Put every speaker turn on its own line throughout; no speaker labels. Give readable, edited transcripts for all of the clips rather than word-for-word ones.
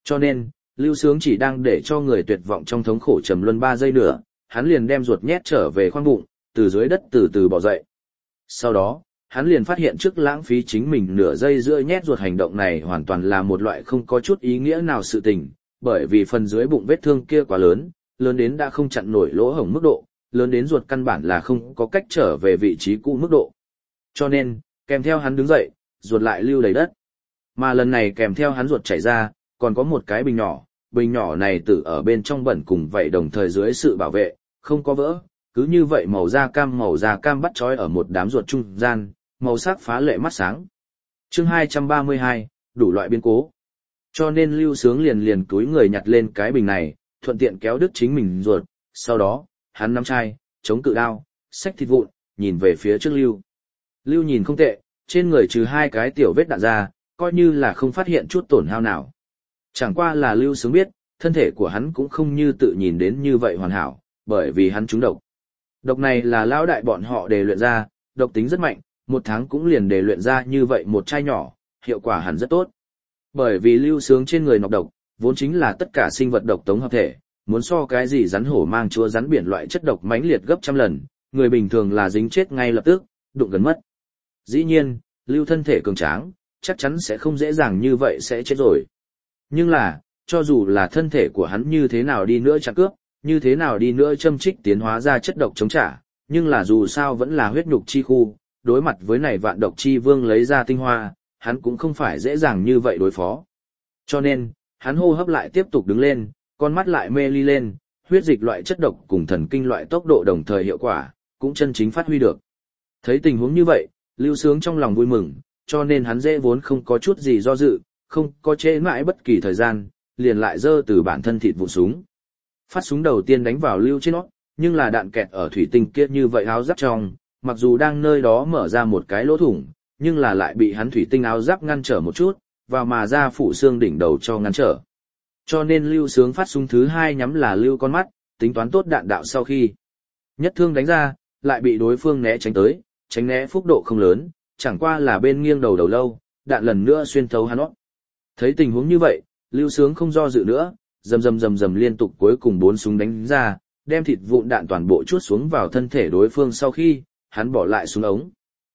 Cho nên, Lưu Sướng chỉ đang để cho người tuyệt vọng trong thống khổ trầm luân 3 giây nữa, hắn liền đem ruột nhét trở về khoang bụng, từ dưới đất từ từ bò dậy. Sau đó, hắn liền phát hiện trước lãng phí chính mình nửa giây giữa nhét ruột hành động này hoàn toàn là một loại không có chút ý nghĩa nào sự tình, bởi vì phần dưới bụng vết thương kia quá lớn, lớn đến đã không chặn nổi lỗ hổng mức độ, lớn đến ruột căn bản là không có cách trở về vị trí cũ mức độ. Cho nên, kèm theo hắn đứng dậy, ruột lại lưu đầy đất. Mà lần này kèm theo hắn ruột chảy ra, còn có một cái bình nhỏ này tự ở bên trong bẩn cùng vậy đồng thời dưới sự bảo vệ, không có vỡ, cứ như vậy màu da cam bắt trói ở một đám ruột trung gian, màu sắc phá lệ mắt sáng. Chương 232, đủ loại biến cố. Cho nên Lưu Sướng liền túi người nhặt lên cái bình này, thuận tiện kéo đứt chính mình ruột, sau đó, hắn nắm chai, chống cự đao, xách thịt vụn, nhìn về phía trước Lưu. Lưu nhìn không tệ, trên người trừ 2 cái tiểu vết đạn ra, coi như là không phát hiện chút tổn hao nào. Chẳng qua là Lưu Sướng biết, thân thể của hắn cũng không như tự nhìn đến như vậy hoàn hảo, bởi vì hắn trúng độc. Độc này là lão đại bọn họ đề luyện ra, độc tính rất mạnh, 1 tháng cũng liền đề luyện ra như vậy một chai nhỏ, hiệu quả hẳn rất tốt. Bởi vì Lưu Sướng trên người nọc độc, vốn chính là tất cả sinh vật độc tống hợp thể, muốn so cái gì rắn hổ mang chúa rắn biển loại chất độc mãnh liệt gấp trăm lần, người bình thường là dính chết ngay lập tức, đụng gần mất. Dĩ nhiên, Lưu thân thể cường tráng, chắc chắn sẽ không dễ dàng như vậy sẽ chết rồi. Nhưng là, cho dù là thân thể của hắn như thế nào đi nữa chặt cướp, như thế nào đi nữa châm trích tiến hóa ra chất độc chống trả, nhưng là dù sao vẫn là huyết nhục chi khu, đối mặt với này vạn độc chi vương lấy ra tinh hoa, hắn cũng không phải dễ dàng như vậy đối phó. Cho nên, hắn hô hấp lại tiếp tục đứng lên, con mắt lại mê ly lên, huyết dịch loại chất độc cùng thần kinh loại tốc độ đồng thời hiệu quả, cũng chân chính phát huy được. Thấy tình huống như vậy, Lưu Sướng trong lòng vui mừng, cho nên hắn dễ vốn không có chút gì do dự, không có trễ mãi bất kỳ thời gian, liền lại giơ từ bản thân thịt vụ súng. Phát súng đầu tiên đánh vào Lưu trên nót, nhưng là đạn kẹt ở thủy tinh kia như vậy áo giáp trong, mặc dù đang nơi đó mở ra một cái lỗ thủng, nhưng là lại bị hắn thủy tinh áo giáp ngăn trở một chút, và mà ra phủ xương đỉnh đầu cho ngăn trở. Cho nên Lưu Sướng phát súng thứ 2 nhắm là Lưu con mắt, tính toán tốt đạn đạo sau khi nhất thương đánh ra, lại bị đối phương né tránh tới, tránh né phúc độ không lớn, chẳng qua là bên nghiêng đầu lâu, đạn lần nữa xuyên thấu hắn nót. Thấy tình huống như vậy, Lưu Sướng không do dự nữa, rầm liên tục cuối cùng 4 súng đánh ra, đem thịt vụn đạn toàn bộ chuốt xuống vào thân thể đối phương sau khi, hắn bỏ lại súng ống.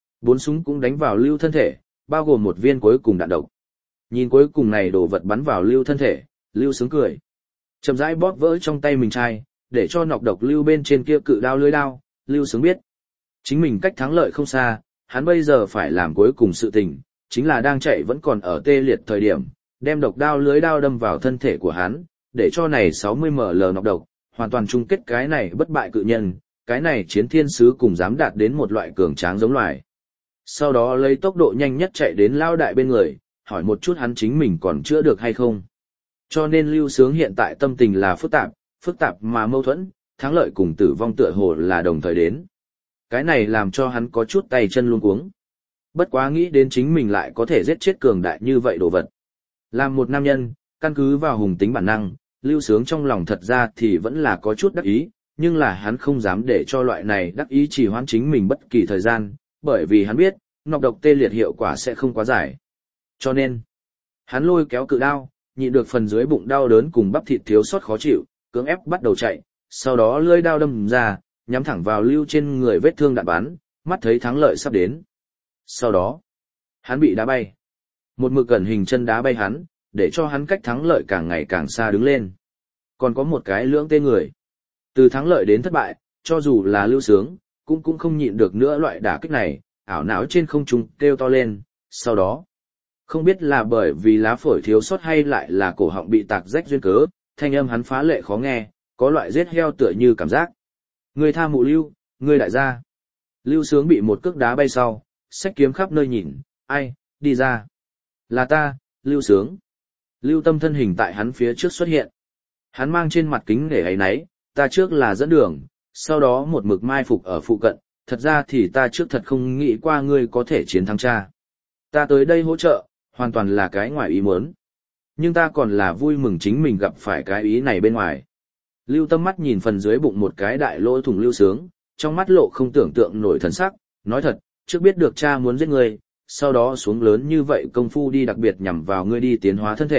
4 súng cũng đánh vào Lưu thân thể, bao gồm một viên cuối cùng đạn độc. Nhìn cuối cùng này đồ vật bắn vào Lưu thân thể, Lưu Sướng cười. Chậm rãi bóp vỡ trong tay mình chai, để cho nọc độc Lưu bên trên kia cự đao lưới đao, Lưu Sướng biết. Chính mình cách thắng lợi không xa, hắn bây giờ phải làm cuối cùng sự tình, chính là đang chạy vẫn còn ở tê liệt thời điểm, đem độc đao lưới đao đâm vào thân thể của hắn, để cho này 60ml nọc độc, hoàn toàn chung kết cái này bất bại cự nhân, cái này chiến thiên sứ cùng dám đạt đến một loại cường tráng giống loài. Sau đó lấy tốc độ nhanh nhất chạy đến lao đại bên người, hỏi một chút hắn chính mình còn chữa được hay không. Cho nên Lưu Sướng hiện tại tâm tình là phức tạp mà mâu thuẫn, thắng lợi cùng tử vong tựa hồ là đồng thời đến. Cái này làm cho hắn có chút tay chân luống cuống. Bất quá nghĩ đến chính mình lại có thể giết chết cường đại như vậy đồ vật. Làm một nam nhân, căn cứ vào hùng tính bản năng, Lưu Sướng trong lòng thật ra thì vẫn là có chút đắc ý, nhưng là hắn không dám để cho loại này đắc ý trì hoãn chính mình bất kỳ thời gian, bởi vì hắn biết, nọc độc tê liệt hiệu quả sẽ không quá dài. Cho nên, hắn lôi kéo cự đao, nhịn được phần dưới bụng đau đớn cùng bắp thịt thiếu sót khó chịu, cưỡng ép bắt đầu chạy, sau đó lưỡi đao đâm ra, nhắm thẳng vào Lưu trên người vết thương đạn bắn, mắt thấy thắng lợi sắp đến. Sau đó, hắn bị đá bay. Một mực ẩn hình chân đá bay hắn, để cho hắn cách thắng lợi càng ngày càng xa đứng lên. Còn có một cái lưỡng tê người. Từ thắng lợi đến thất bại, cho dù là Lưu Sướng, cũng không nhịn được nữa loại đả kích này, ảo não trên không trung kêu to lên, sau đó. Không biết là bởi vì lá phổi thiếu sót hay lại là cổ họng bị tạc rách duyên cớ, thanh âm hắn phá lệ khó nghe, có loại giết heo tựa như cảm giác. Ngươi tha mụ Lưu, ngươi đại gia. Lưu Sướng bị một cước đá bay sau, xách kiếm khắp nơi nhìn, ai, đi ra. Là ta, Lưu Sướng. Lưu Tâm thân hình tại hắn phía trước xuất hiện. Hắn mang trên mặt kính để ấy náy, ta trước là dẫn đường, sau đó một mực mai phục ở phụ cận, thật ra thì ta trước thật không nghĩ qua ngươi có thể chiến thắng cha. Ta tới đây hỗ trợ, hoàn toàn là cái ngoài ý muốn. Nhưng ta còn là vui mừng chính mình gặp phải cái ý này bên ngoài. Lưu Tâm mắt nhìn phần dưới bụng một cái đại lỗ thủng Lưu Sướng, trong mắt lộ không tưởng tượng nổi thần sắc, nói thật, trước biết được cha muốn giết ngươi, sau đó xuống lớn như vậy công phu đi đặc biệt nhằm vào ngươi đi tiến hóa thân thể,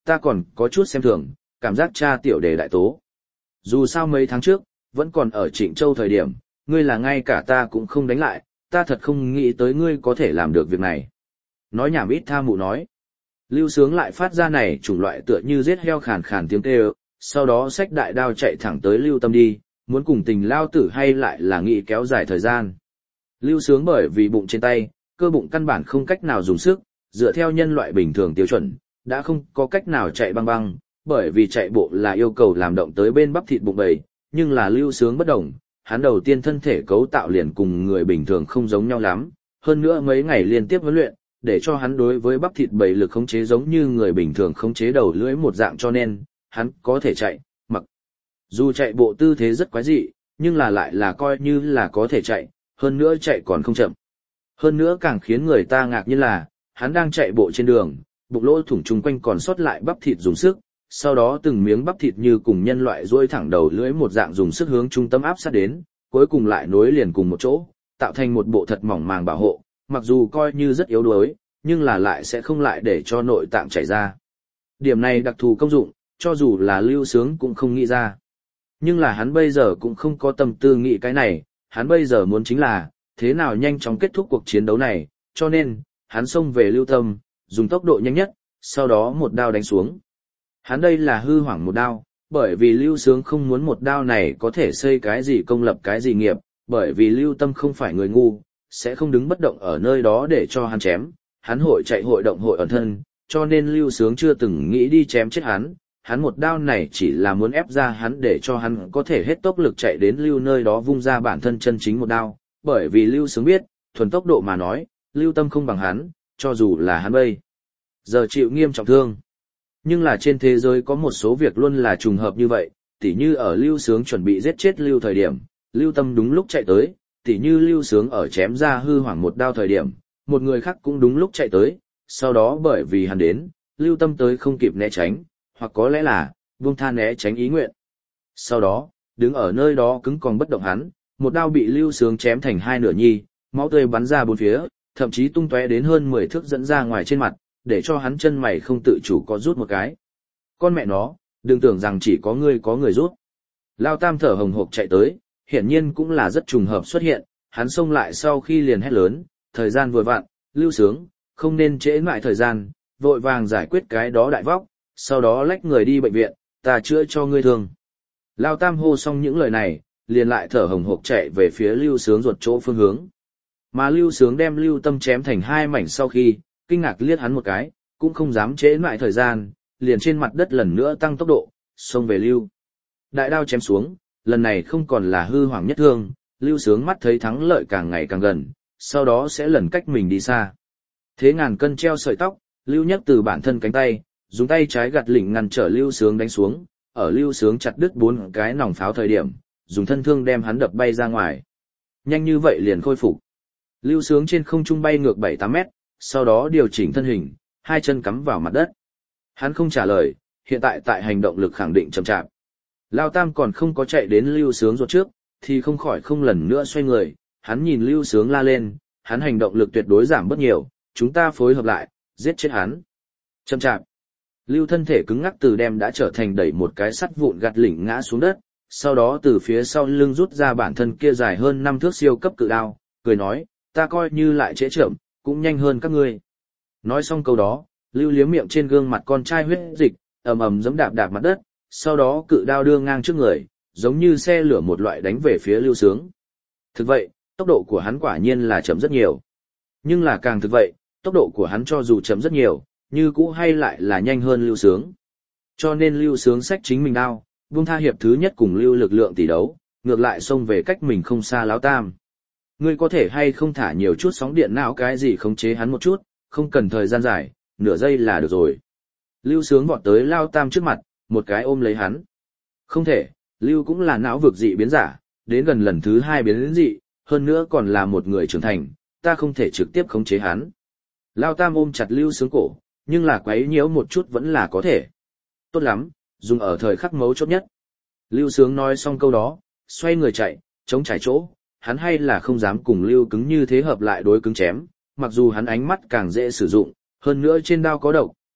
ta còn có chút xem thường, cảm giác cha tiểu đề đại tố. Dù sao mấy tháng trước, vẫn còn ở Trịnh Châu thời điểm, ngươi là ngay cả ta cũng không đánh lại, ta thật không nghĩ tới ngươi có thể làm được việc này. Nói nhảm ít tha mụ nói. Lưu Sướng lại phát ra này chủng loại tựa như giết heo khàn khàn tiếng kêu, sau đó xách đại đao chạy thẳng tới Lưu Tâm đi, muốn cùng tình lao tử hay lại là nghĩ kéo dài thời gian. Lưu Sướng bởi vì bụng trên tay, cơ bụng căn bản không cách nào dùng sức, dựa theo nhân loại bình thường tiêu chuẩn, đã không có cách nào chạy băng băng, bởi vì chạy bộ là yêu cầu làm động tới bên bắp thịt bụng bầy, nhưng là Lưu Sướng bất đồng, hắn đầu tiên thân thể cấu tạo liền cùng người bình thường không giống nhau lắm, hơn nữa mấy ngày liên tiếp huấn luyện, để cho hắn đối với bắp thịt bầy lực khống chế giống như người bình thường khống chế đầu lưỡi một dạng, cho nên hắn có thể chạy, mặc dù chạy bộ tư thế rất quái dị, nhưng là lại là coi như là có thể chạy, hơn nữa chạy còn không chậm. Hơn nữa càng khiến người ta ngạc nhiên là, hắn đang chạy bộ trên đường, bụng lỗ thủng chung quanh còn sót lại bắp thịt dùng sức, sau đó từng miếng bắp thịt như cùng nhân loại duỗi thẳng đầu lưỡi một dạng dùng sức hướng trung tâm áp sát đến, cuối cùng lại nối liền cùng một chỗ, tạo thành một bộ thật mỏng màng bảo hộ, mặc dù coi như rất yếu đuối, nhưng là lại sẽ không lại để cho nội tạng chảy ra. Điểm này đặc thù công dụng, cho dù là Lưu Sướng cũng không nghĩ ra. Nhưng là hắn bây giờ cũng không có tâm tư nghĩ cái này, hắn bây giờ muốn chính là, thế nào nhanh chóng kết thúc cuộc chiến đấu này, cho nên, hắn xông về Lưu Tâm, dùng tốc độ nhanh nhất, sau đó một đao đánh xuống. Hắn đây là hư hoảng một đao, bởi vì Lưu Sướng không muốn một đao này có thể xây cái gì công lập cái gì nghiệp, bởi vì Lưu Tâm không phải người ngu, sẽ không đứng bất động ở nơi đó để cho hắn chém, hắn hội chạy hội động hội ẩn thân, cho nên Lưu Sướng chưa từng nghĩ đi chém chết hắn một đao này chỉ là muốn ép ra hắn để cho hắn có thể hết tốc lực chạy đến Lưu nơi đó vung ra bản thân chân chính một đao, bởi vì Lưu Sướng biết, thuần tốc độ mà nói, Lưu Tâm không bằng hắn, cho dù là hắn bây giờ chịu nghiêm trọng thương. Nhưng là trên thế giới có một số việc luôn là trùng hợp như vậy, tỉ như ở Lưu Sướng chuẩn bị giết chết Lưu thời điểm, Lưu Tâm đúng lúc chạy tới, tỉ như Lưu Sướng ở chém ra hư hoảng một đao thời điểm, một người khác cũng đúng lúc chạy tới, sau đó bởi vì hắn đến, Lưu Tâm tới không kịp né tránh, hoặc có lẽ là buông tha né tránh ý nguyện. Sau đó, đứng ở nơi đó cứng còn bất động hắn, một đao bị Lưu Sướng chém thành hai nửa nhi, máu tươi bắn ra bốn phía, thậm chí tung tóe đến hơn 10 thước dẫn ra ngoài trên mặt, để cho hắn chân mày không tự chủ có rút một cái. Con mẹ nó, đừng tưởng rằng chỉ có người rút. Lao Tam thở hồng hộc chạy tới, hiển nhiên cũng là rất trùng hợp xuất hiện, hắn xông lại sau khi liền hét lớn, thời gian vừa vặn, Lưu Sướng, không nên trễ mãi thời gian, vội vàng giải quyết cái đó đại vóc, sau đó lách người đi bệnh viện, ta chữa cho ngươi thương. Lao Tam hô xong những lời này, liền lại thở hồng hộc chạy về phía Lưu Sướng ruột chỗ phương hướng. Mà Lưu Sướng đem Lưu Tâm chém thành hai mảnh sau khi, kinh ngạc liếc hắn một cái, cũng không dám trễ mãi thời gian, liền trên mặt đất lần nữa tăng tốc độ, xông về Lưu. Đại đao chém xuống, lần này không còn là hư hoàng nhất thương, Lưu Sướng mắt thấy thắng lợi càng ngày càng gần, sau đó sẽ lần cách mình đi xa. Thế ngàn cân treo sợi tóc, Lưu nhấc từ bản thân cánh tay, dùng tay trái gạt lỉnh ngăn trở Lưu Sướng đánh xuống, ở Lưu Sướng chặt đứt 4 cái nòng pháo thời điểm, dùng thân thương đem hắn đập bay ra ngoài. Nhanh như vậy liền khôi phục. Lưu Sướng trên không trung bay ngược 7-8 mét, sau đó điều chỉnh thân hình, hai chân cắm vào mặt đất. Hắn không trả lời, hiện tại tại hành động lực khẳng định chậm chạp. Lao Tam còn không có chạy đến Lưu Sướng ruột trước, thì không khỏi không lần nữa xoay người, hắn nhìn Lưu Sướng la lên, hắn hành động lực tuyệt đối giảm bớt nhiều, chúng ta phối hợp lại, giết chết hắn. Chậm chạp. Lưu thân thể cứng ngắc từ đem đã trở thành đẩy một cái sắt vụn gạt lỉnh ngã xuống đất, sau đó từ phía sau lưng rút ra bản thân kia dài hơn 5 thước siêu cấp cự đao, cười nói, ta coi như lại trễ chậm, cũng nhanh hơn các ngươi. Nói xong câu đó, Lưu liếm miệng trên gương mặt con trai huyết dịch, ầm ầm giẫm đạp đạp mặt đất, sau đó cự đao đưa ngang trước người, giống như xe lửa một loại đánh về phía Lưu Sướng. Thực vậy, tốc độ của hắn quả nhiên là chậm rất nhiều. Nhưng là càng thực vậy, tốc độ của hắn cho dù chậm rất nhiều, như cũ hay lại là nhanh hơn Lưu Sướng. Cho nên Lưu Sướng xách chính mình đao, buông tha hiệp thứ nhất cùng Lưu lực lượng tỷ đấu, ngược lại xông về cách mình không xa Lão Tam. Ngươi có thể hay không thả nhiều chút sóng điện não cái gì khống chế hắn một chút, không cần thời gian dài, nửa giây là được rồi. Lưu Sướng vọt tới Lao Tam trước mặt, một cái ôm lấy hắn. Không thể, Lưu cũng là não vực dị biến giả, đến gần lần thứ 2 biến dị, hơn nữa còn là một người trưởng thành, ta không thể trực tiếp khống chế hắn. Lao Tam ôm chặt Lưu Sướng cổ, nhưng là quấy nhiễu một chút vẫn là có thể. Tốt lắm, dùng ở thời khắc mấu chốt nhất. Lưu Sướng nói xong câu đó, xoay người chạy, chống trải chỗ, hắn hay là không dám cùng Lưu cứng như thế hợp lại đối cứng chém, mặc dù hắn ánh mắt càng dễ sử dụng, hơn nữa trên đao có độc,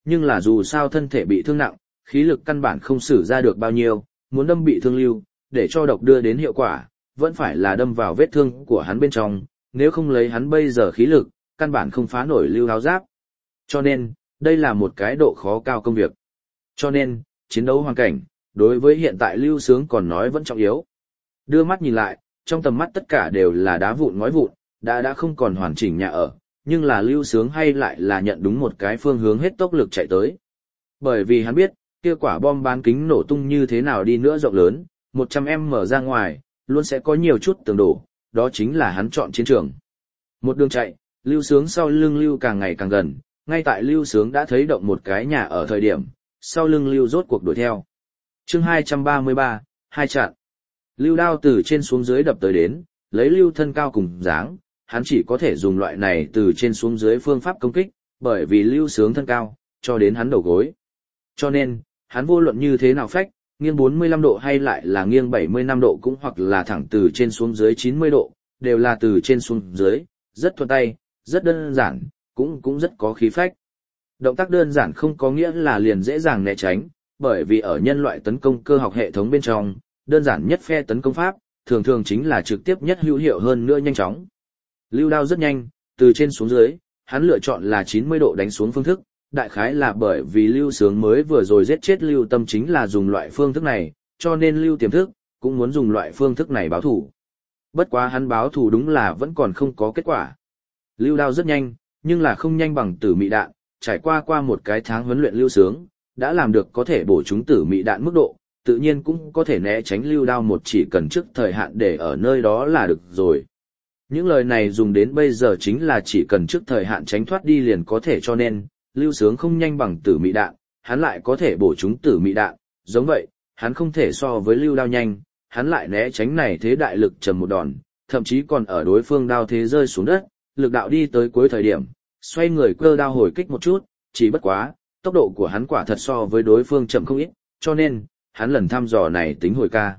nhưng là dù sao thân thể bị thương nặng, khí lực căn bản không sử ra được bao nhiêu, muốn đâm bị thương Lưu, để cho độc đưa đến hiệu quả, vẫn phải là đâm vào vết thương của hắn bên trong, nếu không lấy hắn bây giờ khí lực, căn bản không phá nổi Lưu áo giáp. Cho nên, đây là một cái độ khó cao công việc. Cho nên, chiến đấu hoàn cảnh, đối với hiện tại Lưu Sướng còn nói vẫn trọng yếu. Đưa mắt nhìn lại, trong tầm mắt tất cả đều là đá vụn ngói vụn, đã không còn hoàn chỉnh nhà ở, nhưng là Lưu Sướng hay lại là nhận đúng một cái phương hướng hết tốc lực chạy tới. Bởi vì hắn biết, kia quả bom bán kính nổ tung như thế nào đi nữa rộng lớn, 100m mở ra ngoài, luôn sẽ có nhiều chút tường đổ, đó chính là hắn chọn chiến trường. Một đường chạy, Lưu Sướng sau lưng Lưu càng ngày càng gần, ngay tại Lưu Sướng đã thấy động một cái nhà ở thời điểm, sau lưng Lưu rốt cuộc đuổi theo. Chương 233, hai chặn. Lưu đao từ trên xuống dưới đập tới đến, lấy Lưu thân cao cùng dáng, hắn chỉ có thể dùng loại này từ trên xuống dưới phương pháp công kích, bởi vì Lưu Sướng thân cao, cho đến hắn đầu gối. Cho nên, hắn vô luận như thế nào phách, nghiêng 45 độ hay lại là nghiêng 75 độ cũng hoặc là thẳng từ trên xuống dưới 90 độ, đều là từ trên xuống dưới, rất thuận tay, rất đơn giản, cũng rất có khí phách. Động tác đơn giản không có nghĩa là liền dễ dàng né tránh, bởi vì ở nhân loại tấn công cơ học hệ thống bên trong, đơn giản nhất phe tấn công pháp, thường thường chính là trực tiếp nhất hữu hiệu hơn nữa nhanh chóng. Lưu đao rất nhanh, từ trên xuống dưới, hắn lựa chọn là 90 độ đánh xuống phương thức, đại khái là bởi vì Lưu Sướng mới vừa rồi giết chết Lưu Tâm chính là dùng loại phương thức này, cho nên Lưu Tiềm Thức cũng muốn dùng loại phương thức này báo thủ. Bất quá hắn báo thủ đúng là vẫn còn không có kết quả. Lưu đao rất nhanh, nhưng là không nhanh bằng tử mị đạn, trải qua một cái tháng huấn luyện Lưu Sướng, đã làm được có thể bổ trúng tử mị đạn mức độ, tự nhiên cũng có thể né tránh Lưu đao một chỉ cần trước thời hạn để ở nơi đó là được rồi. Những lời này dùng đến bây giờ chính là chỉ cần trước thời hạn tránh thoát đi liền có thể, cho nên Lưu Sướng không nhanh bằng tử mị đạn, hắn lại có thể bổ trúng tử mị đạn, giống vậy, hắn không thể so với Lưu đao nhanh, hắn lại né tránh này thế đại lực trầm một đòn, thậm chí còn ở đối phương đao thế rơi xuống đất, lực đạo đi tới cuối thời điểm, xoay người cơ đao hồi kích một chút, chỉ bất quá, tốc độ của hắn quả thật so với đối phương chậm không ít, cho nên, hắn lần thăm dò này tính hồi ca.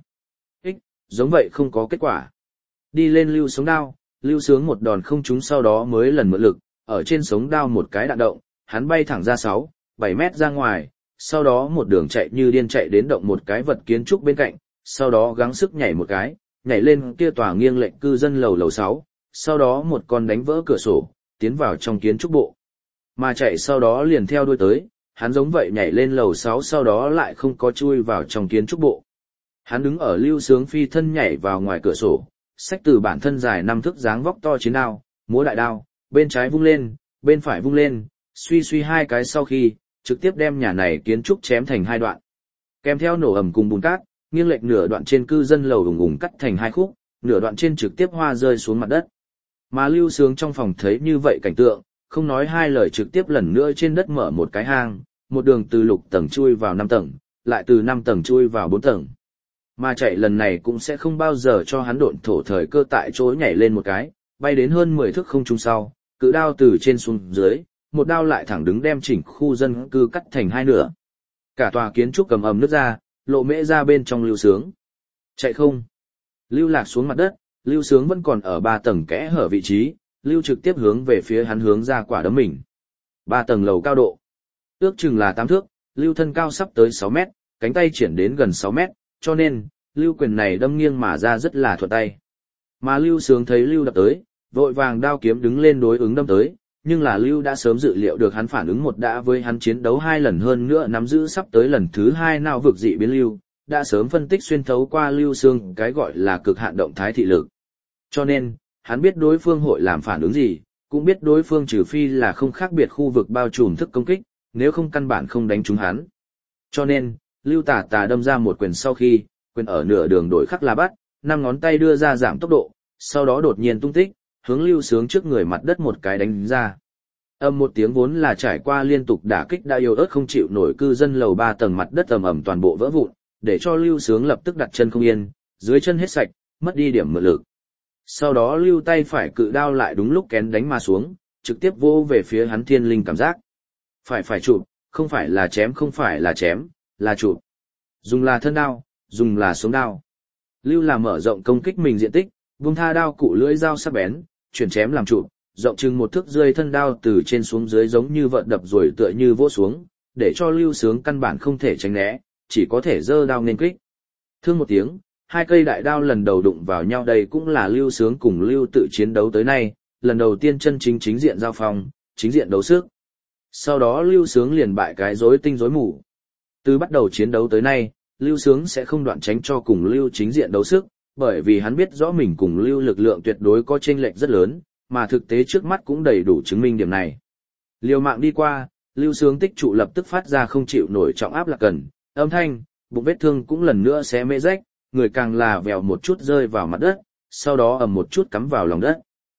Giống vậy không có kết quả. Đi lên Lưu sống đao, Lưu Sướng một đòn không trúng sau đó mới lần mượn lực, ở trên sống đao một cái đạn động, hắn bay thẳng ra 6-7 mét ra ngoài, sau đó một đường chạy như điên chạy đến động một cái vật kiến trúc bên cạnh, sau đó gắng sức nhảy một cái, nhảy lên kia tòa nghiêng lệnh cư dân lầu 6, sau đó một con đánh vỡ cửa sổ, tiến vào trong kiến trúc bộ. Mà chạy sau đó liền theo đuôi tới, hắn giống vậy nhảy lên lầu 6 sau đó lại không có chui vào trong kiến trúc bộ. Hắn đứng ở Lưu Sướng phi thân nhảy vào ngoài cửa sổ, xách từ bản thân dài 5 thước dáng vóc to chiến đao, múa đại đao, bên trái vung lên, bên phải vung lên, suy hai cái sau khi, trực tiếp đem nhà này kiến trúc chém thành hai đoạn. Kèm theo nổ ầm cùng bùn cát, nghiêng lệch nửa đoạn trên cư dân lầu ùng ùng cắt thành hai khúc, nửa đoạn trên trực tiếp hoa rơi xuống mặt đất. Mà Lưu Sướng trong phòng thấy như vậy cảnh tượng, không nói hai lời trực tiếp lần nữa trên đất mở một cái hang, một đường từ lục tầng chui vào 5 tầng, lại từ 5 tầng chui vào 4 tầng. Mà chạy lần này cũng sẽ không bao giờ cho hắn độn thổ thời cơ tại chỗ nhảy lên một cái, bay đến hơn 10 thước không trung sau, cự đao từ trên xuống dưới, một đao lại thẳng đứng đem chỉnh khu dân cư cắt thành hai nửa. Cả tòa kiến trúc cầm ầm nứt ra, lộ mễ ra bên trong Lưu Sướng. Chạy không? Lưu lạc xuống mặt đất, Lưu Sướng vẫn còn ở 3 tầng kẽ hở vị trí, Lưu trực tiếp hướng về phía hắn hướng ra quả đấm mình. 3 tầng lầu cao độ, ước chừng là 8 thước, Lưu thân cao sắp tới 6 mét, cánh tay triển đến gần 6 mét, cho nên, Lưu quyền này đâm nghiêng mà ra rất là thuận tay. Mà Lưu Sướng thấy Lưu đập tới, vội vàng đao kiếm đứng lên đối ứng đâm tới, nhưng là Lưu đã sớm dự liệu được hắn phản ứng một đã với hắn chiến đấu 2 lần hơn nữa nắm giữ sắp tới lần thứ 2 nào vực dị biến Lưu, đã sớm phân tích xuyên thấu qua Lưu Sướng cái gọi là cực hạn động thái thị lực. Cho nên, hắn biết đối phương hội làm phản ứng gì, cũng biết đối phương trừ phi là không khác biệt khu vực bao trùm thức công kích, nếu không căn bản không đánh trúng hắn. Cho nên, Lưu tà đâm ra một quyền sau khi, quyền ở nửa đường đổi khắc là bắt, 5 ngón tay đưa ra giảm tốc độ, sau đó đột nhiên tung tích, hướng Lưu Sướng trước người mặt đất một cái đánh ra. Âm một tiếng vốn là trải qua liên tục đả kích đã yếu ớt không chịu nổi cư dân lầu 3 tầng mặt đất ầm toàn bộ vỡ vụn, để cho Lưu Sướng lập tức đặt chân không yên, dưới chân hết sạch, mất đi điểm mượn lực. Sau đó Lưu tay phải cự đao lại đúng lúc kén đánh mà xuống, trực tiếp vô về phía hắn thiên linh cảm giác. Phải chụp, không phải là chém không phải là chém, là chụp. Dùng là thân đao, dùng là sống đao. Lưu là mở rộng công kích mình diện tích, vung tha đao cụ lưỡi dao sắc bén, chuyển chém làm chụp, rộng chừng 1 thước rơi thân đao từ trên xuống dưới giống như vợn đập rồi tựa như vỗ xuống, để cho Lưu Sướng căn bản không thể tránh né, chỉ có thể giơ đao nên kích. Thương một tiếng, hai cây đại đao lần đầu đụng vào nhau, đây cũng là Lưu Sướng cùng Lưu Tự chiến đấu tới nay, lần đầu tiên chân chính chính diện giao phong, chính diện đấu sức. Sau đó Lưu Sướng liền bại cái rối tinh rối mù. Từ bắt đầu chiến đấu tới nay, Lưu Sướng sẽ không đoạn tránh cho cùng Lưu chính diện đấu sức, bởi vì hắn biết rõ mình cùng Lưu lực lượng tuyệt đối có chênh lệch rất lớn, mà thực tế trước mắt cũng đầy đủ chứng minh điểm này. Liều mạng đi qua, Lưu Sướng tích trụ lập tức phát ra không chịu nổi trọng áp là cần, âm thanh, bụng vết thương cũng lần nữa xé mê rách, người càng là vèo một chút rơi vào mặt đất, sau đó ầm một chút cắm vào lòng đất.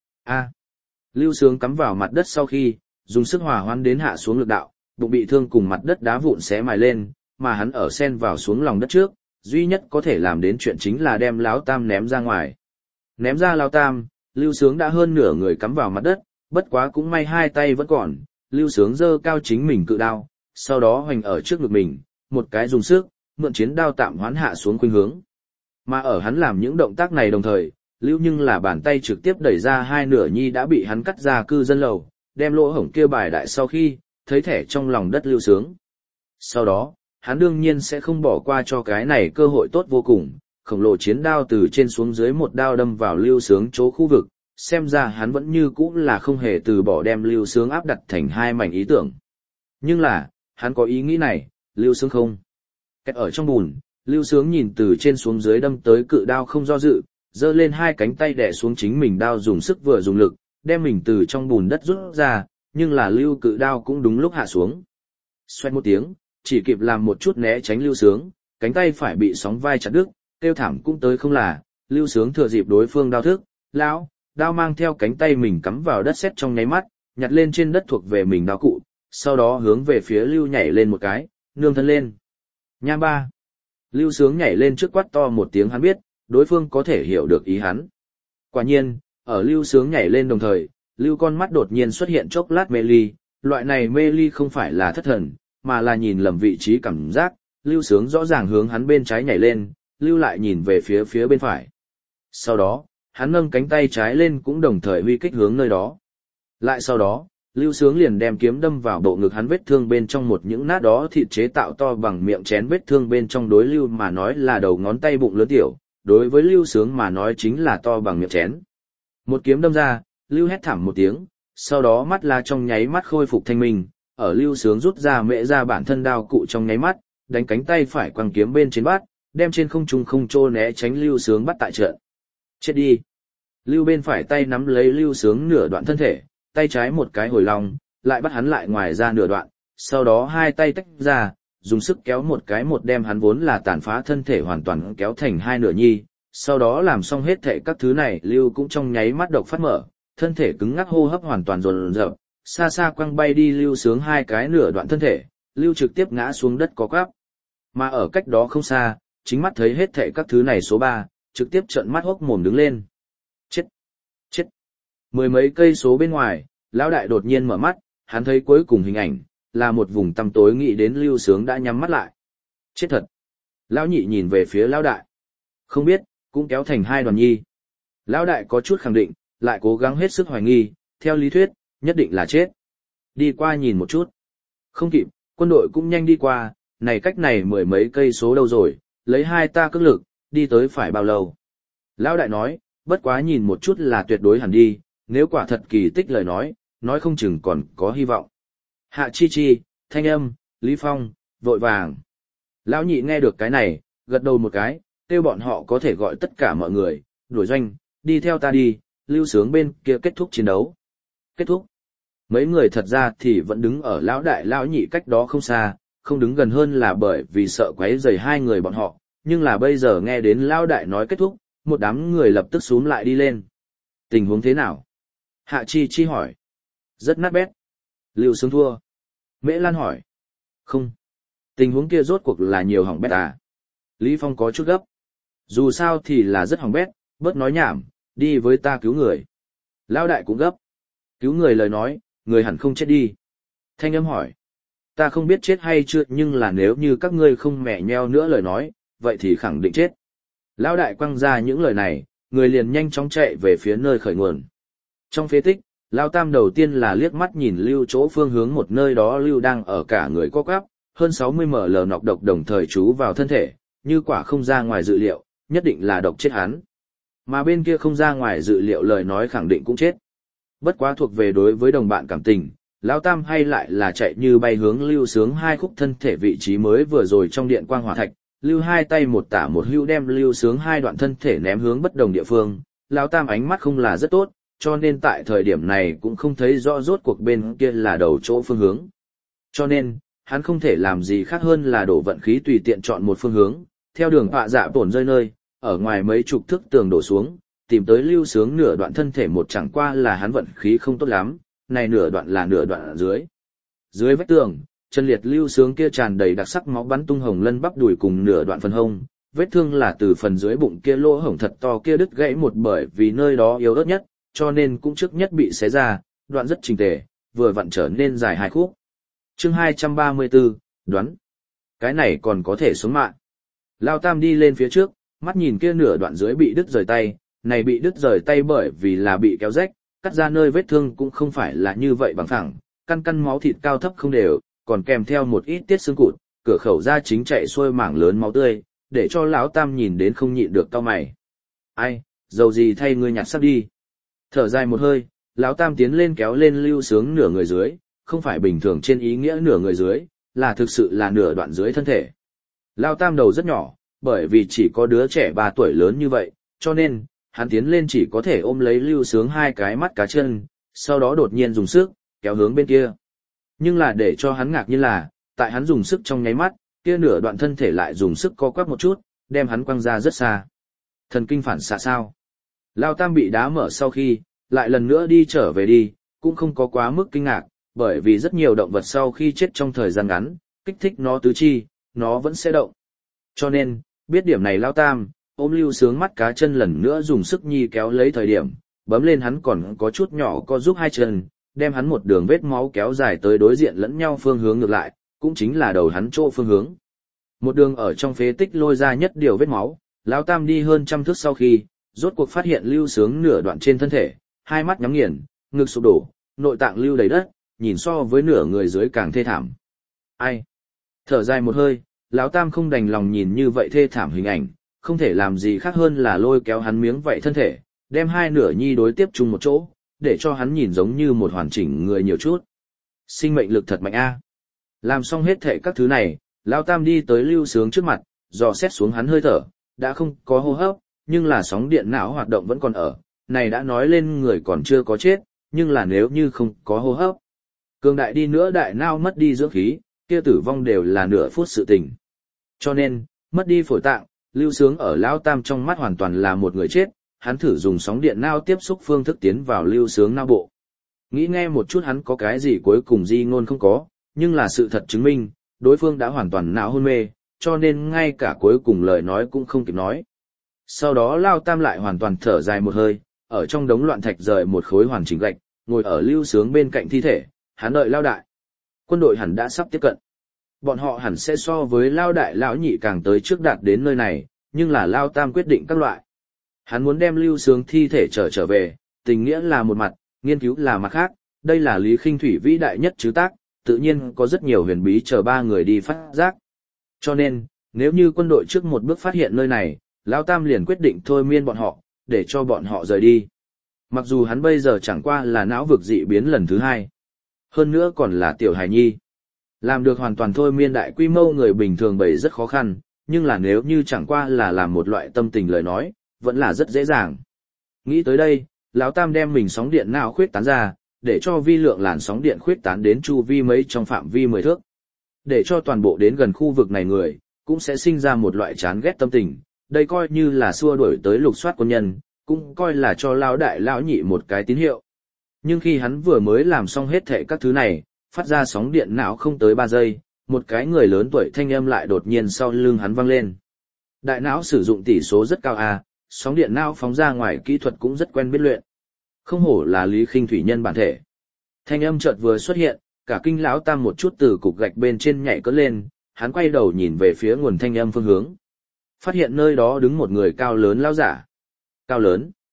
Lưu Sướng cắm vào mặt đất sau khi, dùng sức hòa hoãn đến hạ xuống lực đạo, bụng bị thương cùng mặt đất đá vụn xé mài lên, mà hắn ở sen vào xuống lòng đất trước, duy nhất có thể làm đến chuyện chính là đem Lão Tam ném ra ngoài. Ném ra Lão Tam, Lưu Sướng đã hơn nửa người cắm vào mặt đất, bất quá cũng may hai tay vẫn còn, Lưu Sướng giơ cao chính mình cự đao, sau đó hoành ở trước ngực mình, một cái dùng sức, mượn chiến đao tạm hoán hạ xuống khuynh hướng. Mà ở hắn làm những động tác này đồng thời, Lưu nhưng là bàn tay trực tiếp đẩy ra hai nửa nhi đã bị hắn cắt ra cư dân lầu, đem lỗ hổng kia bài đại sau khi, thấy thẻ trong lòng đất Lưu Sướng. Sau đó, hắn đương nhiên sẽ không bỏ qua cho cái này cơ hội tốt vô cùng, khổng lồ chiến đao từ trên xuống dưới một đao đâm vào Lưu Sướng chỗ khu vực, xem ra hắn vẫn như cũ là không hề từ bỏ đem Lưu Sướng áp đặt thành hai mảnh ý tưởng. Nhưng là, hắn có ý nghĩ này, Lưu Sướng không. Kẹt ở trong bùn, Lưu Sướng nhìn từ trên xuống dưới đâm tới cự đao không do dự, giơ lên hai cánh tay đè xuống chính mình đao dùng sức vừa dùng lực, đem mình từ trong bùn đất rút ra, nhưng là Lưu cự đao cũng đúng lúc hạ xuống. Xoẹt một tiếng, chỉ kịp làm một chút né tránh Lưu Sướng, cánh tay phải bị sóng vai chặt đứt, kêu thảm cũng tới không là, Lưu Sướng thừa dịp đối phương đao thức, lão, đao mang theo cánh tay mình cắm vào đất sét trong nháy mắt, nhặt lên trên đất thuộc về mình đao cụ, sau đó hướng về phía Lưu nhảy lên một cái, nương thân lên. Nha ba. Lưu Sướng nhảy lên trước quát to một tiếng, hắn biết, đối phương có thể hiểu được ý hắn. Quả nhiên, ở Lưu Sướng nhảy lên đồng thời, Lưu con mắt đột nhiên xuất hiện chốc lát mê ly, loại này mê ly không phải là thất thần, mà là nhìn lầm vị trí cảm giác, Lưu Sướng rõ ràng hướng hắn bên trái nhảy lên, Lưu lại nhìn về phía bên phải. Sau đó, hắn nâng cánh tay trái lên cũng đồng thời huy kích hướng nơi đó. Lại sau đó, Lưu Sướng liền đem kiếm đâm vào bộ ngực hắn, vết thương bên trong một những nát đó thịt chế tạo to bằng miệng chén, vết thương bên trong đối Lưu mà nói là đầu ngón tay bụng lớn tiểu, đối với Lưu Sướng mà nói chính là to bằng miệng chén. Một kiếm đâm ra, Lưu hét thảm một tiếng, sau đó mắt là trong nháy mắt khôi phục thanh minh, ở Lưu Sướng rút ra mẹ ra bản thân đao cụ trong nháy mắt, đánh cánh tay phải quăng kiếm bên trên bát, đem trên không trung không trô né tránh Lưu Sướng bắt tại trận. Chết đi. Lưu bên phải tay nắm lấy Lưu Sướng nửa đoạn thân thể, tay trái một cái hồi lòng, lại bắt hắn lại ngoài ra nửa đoạn, sau đó hai tay tách ra, dùng sức kéo một cái một đem hắn vốn là tàn phá thân thể hoàn toàn kéo thành hai nửa nhi, sau đó làm xong hết thảy các thứ này, Lưu cũng trong nháy mắt độc phát mở, thân thể cứng ngắc, hô hấp hoàn toàn dồn dập, xa xa quăng bay đi Lưu Sướng hai cái nửa đoạn thân thể, Lưu trực tiếp ngã xuống đất có quắp. Mà ở cách đó không xa, chính mắt thấy hết thảy các thứ này số 3, trực tiếp trợn mắt hốc mồm đứng lên. Chết! Chết! Mười mấy cây số bên ngoài, Lão Đại đột nhiên mở mắt, hắn thấy cuối cùng hình ảnh, là một vùng tăm tối, nghĩ đến Lưu Sướng đã nhắm mắt lại. Chết thật! Lão Nhị nhìn về phía Lão Đại. Không biết, cũng kéo thành hai đoàn nhi. Lão Đại có chút khẳng định, lại cố gắng hết sức hoài nghi, theo lý thuyết, nhất định là chết. Đi qua nhìn một chút. Không kịp, quân đội cũng nhanh đi qua, này cách này mười mấy cây số đâu rồi, lấy hai ta cước lực, đi tới phải bao lâu. Lão Đại nói, bất quá nhìn một chút là tuyệt đối hẳn đi, nếu quả thật kỳ tích lời nói không chừng còn có hy vọng. Hạ Chi Chi, Thanh Âm, Lý Phong, vội vàng. Lão Nhị nghe được cái này, gật đầu một cái, kêu bọn họ có thể gọi tất cả mọi người, đuổi doanh, đi theo ta đi, Lưu Sướng bên kia kết thúc chiến đấu. Kết thúc. Mấy người thật ra thì vẫn đứng ở Lão Đại Lão Nhị cách đó không xa, không đứng gần hơn là bởi vì sợ quấy rầy hai người bọn họ, nhưng là bây giờ nghe đến Lão Đại nói kết thúc, một đám người lập tức xúm lại đi lên. Tình huống thế nào? Hạ Chi Chi hỏi. Rất nát bét. Lưu Sướng thua. Mễ Lan hỏi. Không. Tình huống kia rốt cuộc là nhiều hỏng bét à? Lý Phong có chút gấp. Dù sao thì là rất hỏng bét, bớt nói nhảm, đi với ta cứu người. Lão Đại cũng gấp. Cứu người lời nói, người hẳn không chết đi. Thanh Âm hỏi. Ta không biết chết hay chưa, nhưng là nếu như các ngươi không mẹ nheo nữa lời nói, vậy thì khẳng định chết. Lão Đại quăng ra những lời này, người liền nhanh chóng chạy về phía nơi khởi nguồn. Trong phế tích, Lao Tam đầu tiên là liếc mắt nhìn Lưu chỗ phương hướng một nơi đó Lưu đang ở cả người co quắp, hơn 60 ml nọc độc đồng thời trú vào thân thể, như quả không ra ngoài dự liệu, nhất định là độc chết hắn. Mà bên kia không ra ngoài dự liệu lời nói khẳng định cũng chết. Bất quá thuộc về đối với đồng bạn cảm tình, Lão Tam hay lại là chạy như bay hướng Lưu Sướng hai khúc thân thể vị trí mới vừa rồi trong điện quang hỏa thạch, Lưu hai tay một tả một hữu đem Lưu Sướng hai đoạn thân thể ném hướng bất đồng địa phương, Lão Tam ánh mắt không là rất tốt, cho nên tại thời điểm này cũng không thấy rõ rốt cuộc bên kia là đầu chỗ phương hướng. Cho nên, hắn không thể làm gì khác hơn là đổ vận khí tùy tiện chọn một phương hướng, theo đường họa dạ tổn rơi nơi, ở ngoài mấy chục thước tường đổ xuống, tìm tới Lưu Sướng nửa đoạn thân thể một chẳng qua là hắn vận khí không tốt lắm, này nửa đoạn là nửa đoạn ở dưới. Dưới vách tường, chân liệt Lưu Sướng kia tràn đầy đặc sắc máu bắn tung hồng lân bắp đùi cùng nửa đoạn phần hông, vết thương là từ phần dưới bụng kia lỗ hổng thật to kia đứt gãy một bởi vì nơi đó yếu ớt nhất, cho nên cũng trước nhất bị xé ra, đoạn rất chỉnh tề, vừa vặn trở nên dài hai khúc. Chương 234, đoán. Cái này còn có thể sống mạng. Lao Tam đi lên phía trước, mắt nhìn kia nửa đoạn dưới bị đứt rời tay, này bị đứt rời tay bởi vì là bị kéo rách, cắt ra nơi vết thương cũng không phải là như vậy bằng phẳng, căn căn máu thịt cao thấp không đều, còn kèm theo một ít tiết xương cụt, cửa khẩu ra chính chạy xuôi mảng lớn máu tươi, để cho lão Tam nhìn đến không nhịn được cau mày. Ai, dầu gì thay ngươi nhặt sắp đi. Thở dài một hơi, lão Tam tiến lên kéo lên Lưu Sướng nửa người dưới, không phải bình thường trên ý nghĩa nửa người dưới, là thực sự là nửa đoạn dưới thân thể. Lão Tam đầu rất nhỏ, bởi vì chỉ có đứa trẻ 3 tuổi lớn như vậy, cho nên, hắn tiến lên chỉ có thể ôm lấy Lưu Sướng hai cái mắt cá chân, sau đó đột nhiên dùng sức, kéo hướng bên kia. Nhưng là để cho hắn ngạc nhiên là, tại hắn dùng sức trong nháy mắt, kia nửa đoạn thân thể lại dùng sức co quắp một chút, đem hắn quăng ra rất xa. Thần kinh phản xạ sao? Lão Tam bị đá mở sau khi, lại lần nữa đi trở về đi, cũng không có quá mức kinh ngạc, bởi vì rất nhiều động vật sau khi chết trong thời gian ngắn, kích thích nó tứ chi, nó vẫn sẽ động. Cho nên, biết điểm này Lão Tam, ôm Lưu Sướng mắt cá chân lần nữa dùng sức nhi kéo lấy thời điểm, bấm lên hắn còn có chút nhỏ co giúp hai chân, đem hắn một đường vết máu kéo dài tới đối diện lẫn nhau phương hướng ngược lại, cũng chính là đầu hắn chỗ phương hướng. Một đường ở trong phế tích lôi ra nhất điều vết máu, Lão Tam đi hơn 100 thước sau khi, rốt cuộc phát hiện Lưu Sướng nửa đoạn trên thân thể, hai mắt nhắm nghiền, ngực sụp đổ, nội tạng lưu đầy đất, nhìn so với nửa người dưới càng thê thảm. Ai? Thở dài một hơi, Lão Tam không đành lòng nhìn như vậy thê thảm hình ảnh, không thể làm gì khác hơn là lôi kéo hắn miếng vậy thân thể, đem hai nửa nhi đối tiếp chung một chỗ, để cho hắn nhìn giống như một hoàn chỉnh người nhiều chút. Sinh mệnh lực thật mạnh a. Làm xong hết thảy các thứ này, Lão Tam đi tới Lưu Sướng trước mặt, dò xét xuống hắn hơi thở, đã không có hô hấp, nhưng là sóng điện não hoạt động vẫn còn ở, này đã nói lên người còn chưa có chết, nhưng là nếu như không có hô hấp. Cường đại đi nữa đại não mất đi dưỡng khí, kia tử vong đều là nửa phút sự tình. Cho nên, mất đi phổi tạng, Lưu Sướng ở Lão Tam trong mắt hoàn toàn là một người chết, hắn thử dùng sóng điện não tiếp xúc phương thức tiến vào Lưu Sướng não bộ. Nghĩ nghe một chút hắn có cái gì cuối cùng di ngôn không có, nhưng là sự thật chứng minh, đối phương đã hoàn toàn não hôn mê, cho nên ngay cả cuối cùng lời nói cũng không kịp nói. Sau đó Lão Tam lại hoàn toàn thở dài một hơi, ở trong đống loạn thạch rời một khối hoàn chỉnh gạch, ngồi ở Lưu Sướng bên cạnh thi thể, hắn đợi Lão Đại. Quân đội hẳn đã sắp tiếp cận. Bọn họ hẳn sẽ so với Lão Đại Lão Nhị càng tới trước đạt đến nơi này, nhưng là Lão Tam quyết định các loại. Hắn muốn đem Lưu Sướng thi thể trở về, tình nghĩa là một mặt, nghiên cứu là mặt khác, đây là Lý Khinh Thủy vĩ đại nhất chứ tác, tự nhiên có rất nhiều huyền bí chờ 3 người đi phát giác. Cho nên, nếu như quân đội trước một bước phát hiện nơi này, Lão Tam liền quyết định thôi miên bọn họ, để cho bọn họ rời đi. Mặc dù hắn bây giờ chẳng qua là não vực dị biến lần thứ 2. Hơn nữa còn là tiểu hài nhi. Làm được hoàn toàn thôi miên đại quy mô người bình thường bầy rất khó khăn, nhưng là nếu như chẳng qua là làm một loại tâm tình lời nói, vẫn là rất dễ dàng. Nghĩ tới đây, Lão Tam đem mình sóng điện não khuyết tán ra, để cho vi lượng làn sóng điện khuyết tán đến chu vi mấy trong phạm vi 10 thước. Để cho toàn bộ đến gần khu vực này người, cũng sẽ sinh ra một loại chán ghét tâm tình, đây coi như là xua đuổi tới lục soát quân nhân, cũng coi là cho Lão Đại Lão Nhị một cái tín hiệu. Nhưng khi hắn vừa mới làm xong hết thảy các thứ này, phát ra sóng điện não không tới 3 giây, một cái người lớn tuổi thanh âm lại đột nhiên sau lưng hắn vang lên. Đại não sử dụng tỷ số rất cao à, sóng điện não phóng ra ngoài kỹ thuật cũng rất quen biết luyện. Không hổ là Lý Khinh Thủy nhân bản thể. Thanh âm chợt vừa xuất hiện, cả kinh Lão Tam một chút từ cục gạch bên trên nhảy cất lên, hắn quay đầu nhìn về phía nguồn thanh âm phương hướng. Phát hiện nơi đó đứng một người cao lớn lão giả. Cao lớn.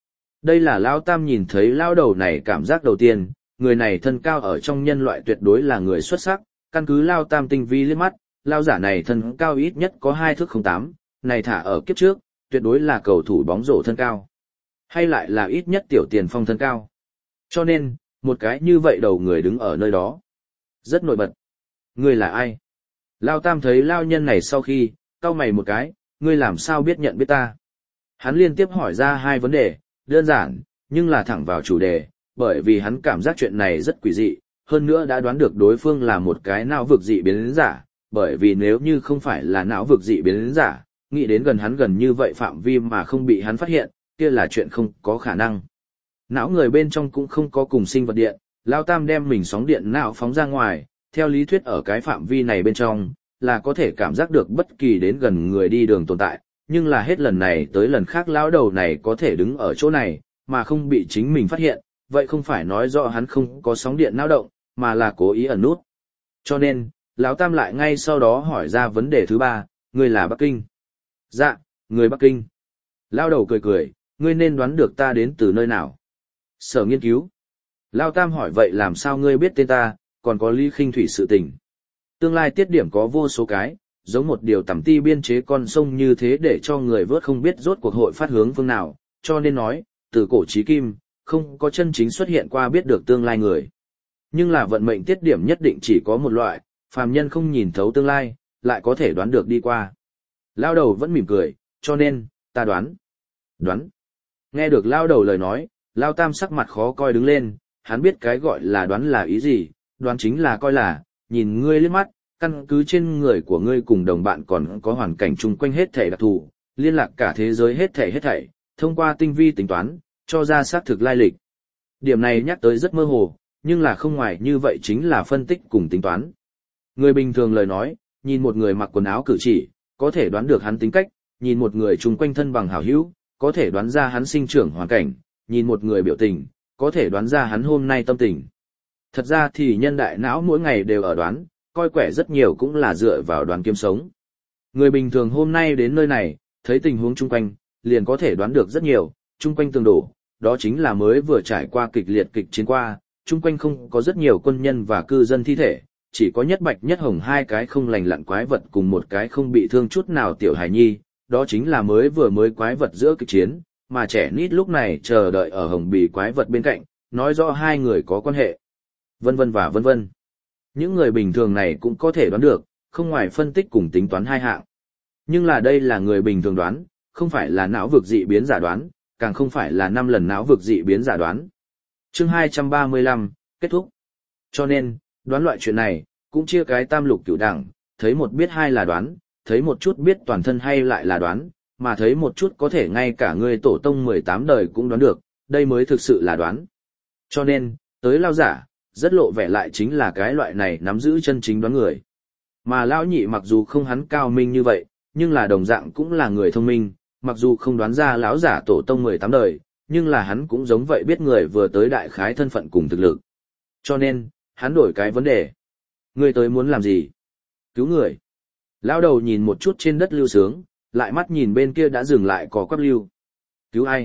Đây là Lao Tam nhìn thấy Lao đầu này cảm giác đầu tiên, người này thân cao ở trong nhân loại tuyệt đối là người xuất sắc, căn cứ Lao Tam tinh vi liếc mắt, Lao giả này thân cao ít nhất có 2 thước 08, này thả ở kiếp trước, tuyệt đối là cầu thủ bóng rổ thân cao. Hay lại là ít nhất tiểu tiền phong thân cao. Cho nên, một cái như vậy đầu người đứng ở nơi đó. Rất nổi bật. Ngươi là ai? Lao Tam thấy Lao nhân này sau khi, cau mày một cái, ngươi làm sao biết nhận biết ta? Hắn liên tiếp hỏi ra 2 vấn đề, đơn giản, nhưng là thẳng vào chủ đề, bởi vì hắn cảm giác chuyện này rất quỷ dị, hơn nữa đã đoán được đối phương là một cái não vực dị biến giả, bởi vì nếu như không phải là não vực dị biến giả, nghĩ đến gần hắn gần như vậy phạm vi mà không bị hắn phát hiện, kia là chuyện không có khả năng. Não người bên trong cũng không có cùng sinh vật điện, Lao Tam đem mình sóng điện não phóng ra ngoài, theo lý thuyết ở cái phạm vi này bên trong, là có thể cảm giác được bất kỳ đến gần người đi đường tồn tại, nhưng là hết lần này tới lần khác lão đầu này có thể đứng ở chỗ này, mà không bị chính mình phát hiện, vậy không phải nói rõ hắn không có sóng điện não động, mà là cố ý ẩn nút. Cho nên, lão Tam lại ngay sau đó hỏi ra vấn đề thứ 3, ngươi là Bắc Kinh. Dạ, người Bắc Kinh. Lao đầu cười cười, ngươi nên đoán được ta đến từ nơi nào. Sở nghiên cứu. Lao Tam hỏi vậy làm sao ngươi biết tên ta, còn có Lý Khinh Thủy sự tình. Tương lai tiết điểm có vô số cái, giống một điều tẩm ti biên chế con sông như thế để cho người vớt không biết rốt cuộc hội phát hướng phương nào, cho nên nói, từ cổ chí kim, không có chân chính xuất hiện qua biết được tương lai người. Nhưng là vận mệnh tiết điểm nhất định chỉ có một loại, phàm nhân không nhìn thấu tương lai, lại có thể đoán được đi qua. Lao đầu vẫn mỉm cười, cho nên, ta đoán. Đoán. Nghe được Lao đầu lời nói, Lao Tam sắc mặt khó coi đứng lên, hắn biết cái gọi là đoán là ý gì, đoán chính là coi là, nhìn ngươi liếc mắt, căn cứ trên người của ngươi cùng đồng bạn còn có hoàn cảnh chung quanh hết thảy đặc thù, liên lạc cả thế giới hết thảy, thông qua tinh vi tính toán, cho ra xác thực lai lịch. Điểm này nhắc tới rất mơ hồ, nhưng là không ngoài như vậy chính là phân tích cùng tính toán. Người bình thường lời nói, nhìn một người mặc quần áo cử chỉ, có thể đoán được hắn tính cách, nhìn một người chung quanh thân bằng hảo hữu, có thể đoán ra hắn sinh trưởng hoàn cảnh, nhìn một người biểu tình, có thể đoán ra hắn hôm nay tâm tình. Thật ra thì nhân đại não mỗi ngày đều ở đoán, coi quẻ rất nhiều cũng là dựa vào đoán kiếm sống. Người bình thường hôm nay đến nơi này, thấy tình huống chung quanh, liền có thể đoán được rất nhiều, chung quanh tường đổ, đó chính là mới vừa trải qua kịch liệt kịch chiến qua, chung quanh không có rất nhiều quân nhân và cư dân thi thể, chỉ có nhất bạch nhất hồng 2 cái không lành lặn quái vật cùng một cái không bị thương chút nào tiểu hài nhi, đó chính là mới quái vật giữa kịch chiến, mà trẻ nít lúc này chờ đợi ở hồng bì quái vật bên cạnh, nói rõ 2 người có quan hệ. Vân vân và vân vân. Những người bình thường này cũng có thể đoán được, không ngoài phân tích cùng tính toán 2 hạng. Nhưng là đây là người bình thường đoán, không phải là não vực dị biến giả đoán, càng không phải là 5 lần não vực dị biến giả đoán. Chương 235, kết thúc. Cho nên, đoán loại chuyện này, cũng chia cái tam lục cửu đẳng, thấy một biết 2 là đoán, thấy một chút biết toàn thân hay lại là đoán, mà thấy một chút có thể ngay cả người tổ tông 18 đời cũng đoán được, đây mới thực sự là đoán. Cho nên, tới Lao giả, rất lộ vẻ lại chính là cái loại này nắm giữ chân chính đoán người. Mà Lão nhị mặc dù không hắn cao minh như vậy, nhưng là đồng dạng cũng là người thông minh, mặc dù không đoán ra lão giả tổ tông 18 đời, nhưng là hắn cũng giống vậy biết người vừa tới đại khái thân phận cùng thực lực. Cho nên, hắn đổi cái vấn đề. Ngươi tới muốn làm gì? Cứu người. Lão đầu nhìn một chút trên đất Lưu Sướng, lại mắt nhìn bên kia đã dừng lại có quắp Lưu. Cứu ai?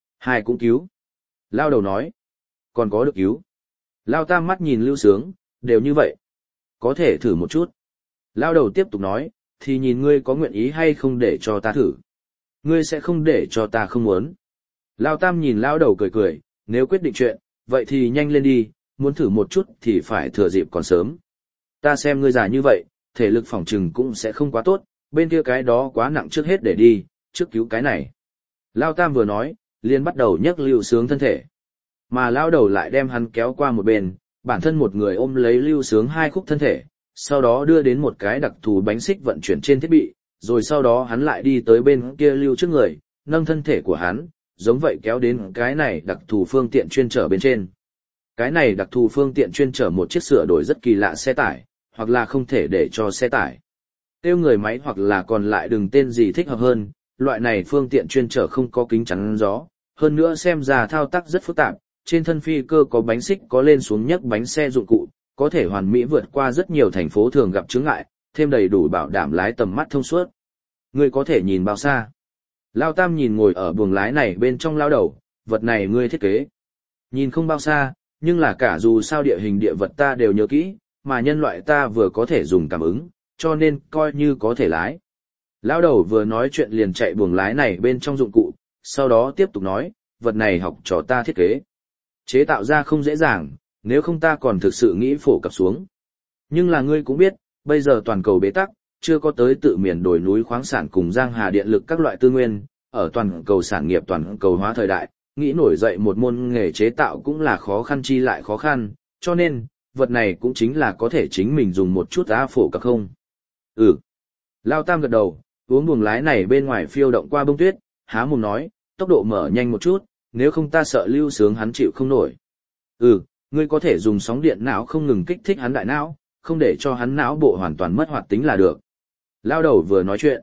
2 cũng cứu. Lão đầu nói. Còn có được cứu. Lao Tam mắt nhìn Lưu Sướng, đều như vậy. Có thể thử một chút. Lao đầu tiếp tục nói, thì nhìn ngươi có nguyện ý hay không để cho ta thử. Ngươi sẽ không để cho ta không muốn. Lao Tam nhìn Lao đầu cười cười, nếu quyết định chuyện, vậy thì nhanh lên đi, muốn thử một chút thì phải thừa dịp còn sớm. Ta xem ngươi già như vậy, thể lực phỏng trừng cũng sẽ không quá tốt, bên kia cái đó quá nặng trước hết để đi, trước cứu cái này. Lao Tam vừa nói, liền bắt đầu nhấc Lưu Sướng thân thể. Mà Lao đầu lại đem hắn kéo qua một bên, bản thân một người ôm lấy Lưu Sướng 2 khúc thân thể, sau đó đưa đến một cái đặc thù bánh xích vận chuyển trên thiết bị, rồi sau đó hắn lại đi tới bên kia Lưu trước người, nâng thân thể của hắn, giống vậy kéo đến cái này đặc thù phương tiện chuyên chở bên trên. Cái này đặc thù phương tiện chuyên chở một chiếc sửa đổi rất kỳ lạ xe tải, hoặc là không thể để cho xe tải. Tiêu người máy hoặc là còn lại đừng tên gì thích hợp hơn, loại này phương tiện chuyên chở không có kính chắn gió, hơn nữa xem ra thao tác rất phức tạp. Trên thân phi cơ có bánh xích có lên xuống nhấc bánh xe dụng cụ, có thể hoàn mỹ vượt qua rất nhiều thành phố thường gặp chướng ngại, thêm đầy đủ bảo đảm lái tầm mắt thông suốt. Ngươi có thể nhìn bao xa? Lao Tam nhìn ngồi ở buồng lái này bên trong lao đầu, vật này ngươi thiết kế. Nhìn không bao xa, nhưng là cả dù sao địa hình địa vật ta đều nhớ kỹ, mà nhân loại ta vừa có thể dùng cảm ứng, cho nên coi như có thể lái. Lão đầu vừa nói chuyện liền chạy buồng lái này bên trong dụng cụ, sau đó tiếp tục nói, vật này học trò ta thiết kế. Chế tạo ra không dễ dàng, nếu không ta còn thực sự nghĩ phổ cập xuống. Nhưng là ngươi cũng biết, bây giờ toàn cầu bế tắc, chưa có tới tự miền đồi núi khoáng sản cùng giang hà điện lực các loại tư nguyên, ở toàn cầu sản nghiệp toàn cầu hóa thời đại, nghĩ nổi dậy một môn nghề chế tạo cũng là khó khăn chi lại khó khăn, cho nên, vật này cũng chính là có thể chính mình dùng một chút á phổ cập không. Ừ. Lao Tam gật đầu, uống buồng lái này bên ngoài phiêu động qua bông tuyết, há mồm nói, tốc độ mở nhanh một chút, nếu không ta sợ Lưu Sướng hắn chịu không nổi. Ừ, ngươi có thể dùng sóng điện não không ngừng kích thích hắn đại não, không để cho hắn não bộ hoàn toàn mất hoạt tính là được. Lao đầu vừa nói chuyện,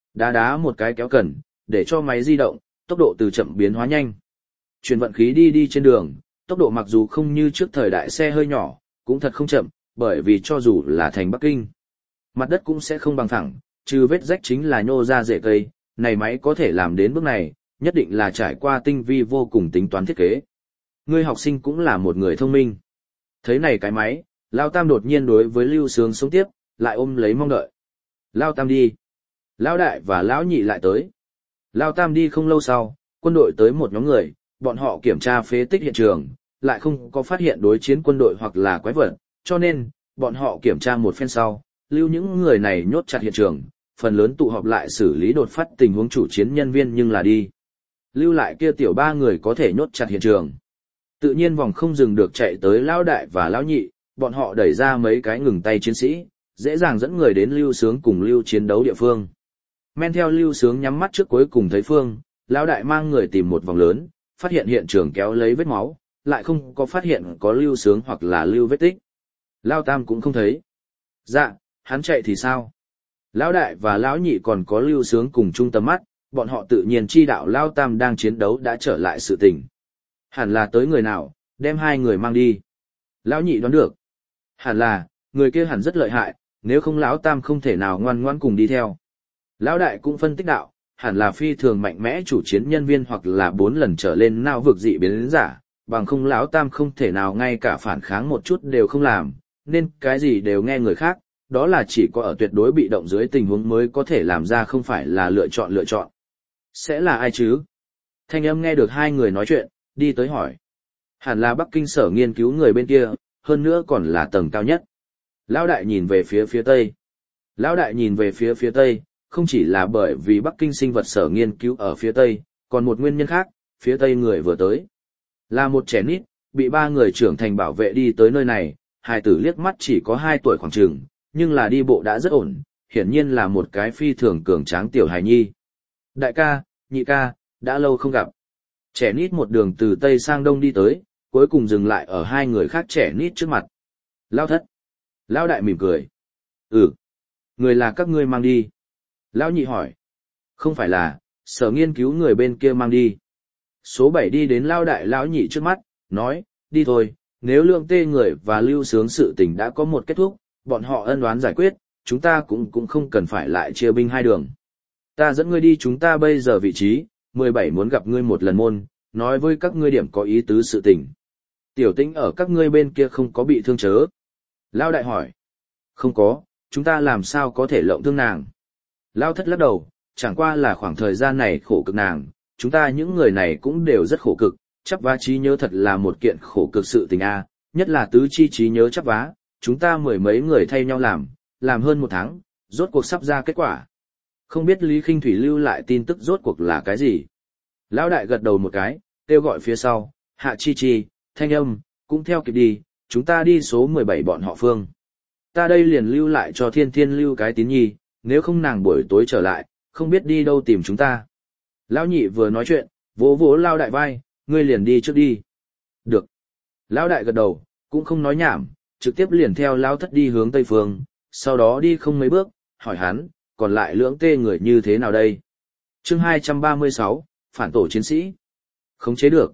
đá một cái kéo cần, để cho máy di động, tốc độ từ chậm biến hóa nhanh. Chuyển vận khí đi trên đường, tốc độ mặc dù không như trước thời đại xe hơi nhỏ, cũng thật không chậm, bởi vì cho dù là thành Bắc Kinh, mặt đất cũng sẽ không bằng phẳng, trừ vết rách chính là nhô ra rễ cây, này máy có thể làm đến bước này, nhất định là trải qua tinh vi vô cùng tính toán thiết kế. Ngươi học sinh cũng là một người thông minh. Thấy này cái máy, Lao Tam đột nhiên đối với Lưu Sướng sống tiếp, lại ôm lấy mong đợi. Lao Tam đi. Lão đại và lão nhị lại tới. Lao Tam đi không lâu sau, quân đội tới một nhóm người, bọn họ kiểm tra phế tích hiện trường, lại không có phát hiện đối chiến quân đội hoặc là quái vật, cho nên, bọn họ kiểm tra một phen sau, lưu những người này nhốt chặt hiện trường, phần lớn tụ họp lại xử lý đột phát tình huống chủ chiến nhân viên nhưng là đi. Lưu lại kia tiểu 3 người có thể nhốt chặt hiện trường. Tự nhiên vòng không dừng được chạy tới lão đại và lão nhị, bọn họ đẩy ra mấy cái ngừng tay chiến sĩ, dễ dàng dẫn người đến Lưu Sướng cùng Lưu chiến đấu địa phương. Men theo Lưu Sướng nhắm mắt trước cuối cùng thấy phương, lão đại mang người tìm một vòng lớn, phát hiện hiện trường kéo lấy vết máu, lại không có phát hiện có Lưu Sướng hoặc là Lưu vết tích. Lao Tam cũng không thấy. Dạ, hắn chạy thì sao? Lão đại và lão nhị còn có Lưu Sướng cùng chung tầm mắt, bọn họ tự nhiên chi đạo Lao Tam đang chiến đấu đã trở lại sự tình. Hẳn là tới người nào, đem hai người mang đi. Lão nhị đoán được. Hẳn là, người kia hẳn rất lợi hại, nếu không lão Tam không thể nào ngoan ngoãn cùng đi theo. Lão đại cũng phân tích đạo, hẳn là phi thường mạnh mẽ chủ chiến nhân viên hoặc là 4 lần trở lên não vực dị biến giả, bằng không lão Tam không thể nào ngay cả phản kháng một chút đều không làm, nên cái gì đều nghe người khác, đó là chỉ có ở tuyệt đối bị động dưới tình huống mới có thể làm ra không phải là lựa chọn. Sẽ là ai chứ? Thanh âm nghe được hai người nói chuyện, đi tới hỏi. Hẳn là Bắc Kinh sở nghiên cứu người bên kia, hơn nữa còn là tầng cao nhất. Lão đại nhìn về phía tây. Lão đại nhìn về phía tây, không chỉ là bởi vì Bắc Kinh sinh vật sở nghiên cứu ở phía tây, còn một nguyên nhân khác, phía tây người vừa tới. Là một trẻ nít, bị 3 người trưởng thành bảo vệ đi tới nơi này, hài tử liếc mắt chỉ có 2 tuổi khoảng chừng, nhưng là đi bộ đã rất ổn, hiển nhiên là một cái phi thường cường tráng tiểu hài nhi. Đại ca, nhị ca, đã lâu không gặp. Trẻ nít một đường từ tây sang đông đi tới, cuối cùng dừng lại ở 2 người khác trẻ nít trước mặt. Lao thất. Lao đại mỉm cười. Ừ. Người là các ngươi mang đi. Lão nhị hỏi. Không phải là, sở nghiên cứu người bên kia mang đi. Số 7 đi đến Lao đại lão nhị trước mắt, nói, đi thôi, nếu Lượng Tê người và Lưu Sướng sự tình đã có một kết thúc, bọn họ ân oán giải quyết, chúng ta cũng không cần phải lại chia binh hai đường. Ta dẫn ngươi đi chúng ta bây giờ vị trí, 17 muốn gặp ngươi một lần môn, nói với các ngươi điểm có ý tứ sự tình. Tiểu Tĩnh ở các ngươi bên kia không có bị thương chớ. Lao đại hỏi. Không có, chúng ta làm sao có thể lộng thương nàng. Lao thất lắc đầu, chẳng qua là khoảng thời gian này khổ cực nàng, chúng ta những người này cũng đều rất khổ cực, chắp vá trí nhớ thật là một kiện khổ cực sự tình a, nhất là tứ chi trí nhớ chắp vá, chúng ta 10 mấy người thay nhau làm hơn 1 tháng, rốt cuộc sắp ra kết quả. Không biết Lý Khinh Thủy lưu lại tin tức rốt cuộc là cái gì. Lão đại gật đầu một cái, kêu gọi phía sau, Hạ Chi Chi, Thanh Âm, cũng theo kịp đi, chúng ta đi số 17 bọn họ phương. Ta đây liền lưu lại cho Thiên Thiên lưu cái tín nhi, nếu không nàng buổi tối trở lại, không biết đi đâu tìm chúng ta. Lão nhị vừa nói chuyện, vỗ Lao đại vai, ngươi liền đi trước đi. Được. Lão đại gật đầu, cũng không nói nhảm, trực tiếp liền theo Lão thất đi hướng tây phương, sau đó đi không mấy bước, hỏi hắn, còn lại Lưỡng Tê người như thế nào đây? Chương 236, phản tổ chiến sĩ. Khống chế được.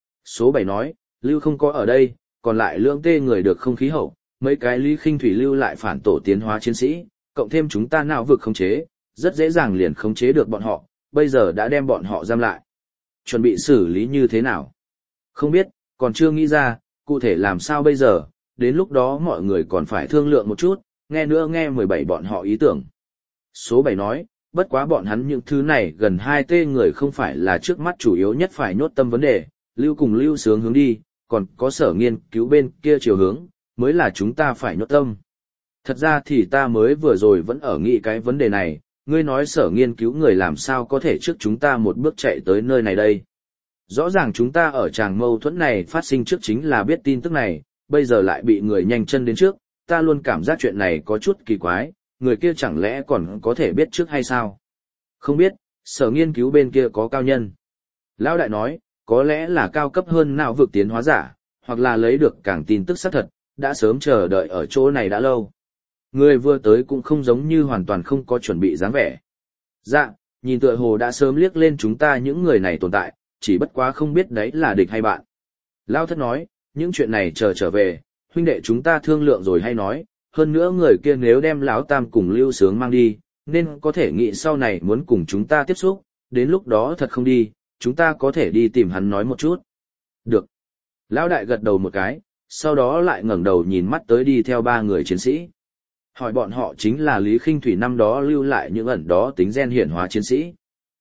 Số 7 nói, Lưu không có ở đây, còn lại Lưỡng Tê người được không khí hậu, mấy cái Lý Khinh Thủy lưu lại phản tổ tiến hóa chiến sĩ, cộng thêm chúng ta não vực khống chế, rất dễ dàng liền khống chế được bọn họ, bây giờ đã đem bọn họ giam lại. Chuẩn bị xử lý như thế nào? Không biết, còn chưa nghĩ ra, cụ thể làm sao bây giờ, đến lúc đó mọi người còn phải thương lượng một chút, nghe nữa nghe 17 bọn họ ý tưởng. Số 7 nói, bất quá bọn hắn những thứ này gần 2T người không phải là trước mắt chủ yếu nhất phải nhốt tâm vấn đề, Lưu cùng Lưu Sướng hướng đi, còn có Sở Nghiên cứu bên kia chiều hướng, mới là chúng ta phải nhốt tâm. Thật ra thì ta mới vừa rồi vẫn ở nghĩ cái vấn đề này, ngươi nói Sở Nghiên cứu người làm sao có thể trước chúng ta một bước chạy tới nơi này đây. Rõ ràng chúng ta ở tràng mâu thuẫn này phát sinh trước chính là biết tin tức này, bây giờ lại bị người nhanh chân đến trước, ta luôn cảm giác chuyện này có chút kỳ quái, người kia chẳng lẽ còn có thể biết trước hay sao? Không biết, Sở Nghiên cứu bên kia có cao nhân. Lão đại nói, có lẽ là cao cấp hơn não vực tiến hóa giả, hoặc là lấy được càng tin tức xác thật, đã sớm chờ đợi ở chỗ này đã lâu. Người vừa tới cũng không giống như hoàn toàn không có chuẩn bị dáng vẻ. Dạ, nhìn tựa hồ đã sớm liếc lên chúng ta những người này tồn tại, chỉ bất quá không biết đấy là địch hay bạn. Lão thất nói, những chuyện này chờ trở về, huynh đệ chúng ta thương lượng rồi hay nói, hơn nữa người kia nếu đem lão tam cùng Lưu Sướng mang đi, nên có thể nghĩ sau này muốn cùng chúng ta tiếp xúc, đến lúc đó thật không đi, chúng ta có thể đi tìm hắn nói một chút. Được. Lão đại gật đầu một cái, sau đó lại ngẩng đầu nhìn mắt tới đi theo 3 người chiến sĩ. Hỏi bọn họ chính là Lý Khinh Thủy năm đó lưu lại những ẩn đó tính gen hiển hóa chiến sĩ.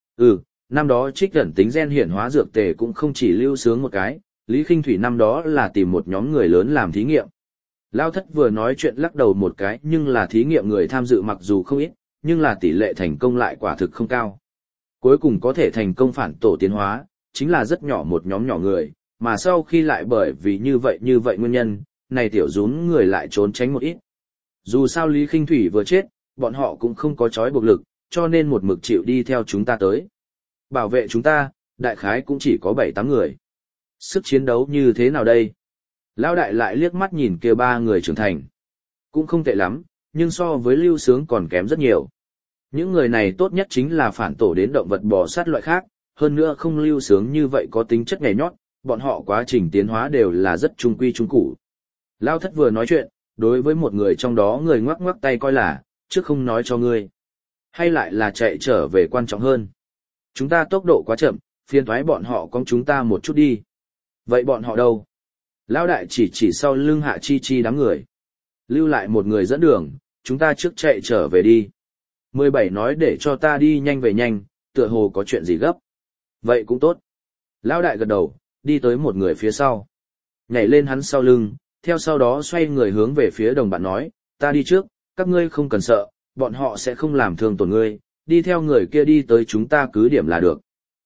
Năm đó trích ẩn tính gen hiển hóa dược tề cũng không chỉ Lưu Sướng một cái, Lý Khinh Thủy năm đó là tìm một nhóm người lớn làm thí nghiệm. Lao thất vừa nói chuyện lắc đầu một cái, nhưng là thí nghiệm người tham dự mặc dù không ít, nhưng là tỷ lệ thành công lại quả thực không cao. Cuối cùng có thể thành công phản tổ tiến hóa, chính là rất nhỏ một nhóm nhỏ người, mà sau khi lại bởi vì như vậy nguyên nhân, này tiểu rún người lại trốn tránh một ít. Dù sao Lý Khinh Thủy vừa chết, bọn họ cũng không có chói buộc lực, cho nên một mực chịu đi theo chúng ta tới. Bảo vệ chúng ta, đại khái cũng chỉ có 7-8 người. Sức chiến đấu như thế nào đây? Lão đại lại liếc mắt nhìn kia 3 người trưởng thành. Cũng không tệ lắm, nhưng so với Lưu Sướng còn kém rất nhiều. Những người này tốt nhất chính là phản tổ đến động vật bò sát loại khác, hơn nữa không Lưu Sướng như vậy có tính chất nhảy nhót, bọn họ quá trình tiến hóa đều là rất trung quy trung củ. Lão thất vừa nói chuyện, đối với một người trong đó người ngoắc ngoắc tay coi là, trước không nói cho ngươi. Hay lại là chạy trở về quan trọng hơn. Chúng ta tốc độ quá chậm, phiền thoái bọn họ con chúng ta một chút đi. Vậy bọn họ đâu? Lão đại chỉ sau lưng Hạ Chi Chi đám người. Lưu lại một người dẫn đường, chúng ta trước chạy trở về đi. 17 nói để cho ta đi nhanh về nhanh, tựa hồ có chuyện gì gấp. Vậy cũng tốt. Lão đại gật đầu, đi tới một người phía sau. Nhảy lên hắn sau lưng, theo sau đó xoay người hướng về phía đồng bạn nói, ta đi trước, các ngươi không cần sợ, bọn họ sẽ không làm thương tổn ngươi, đi theo người kia đi tới chúng ta cứ điểm là được.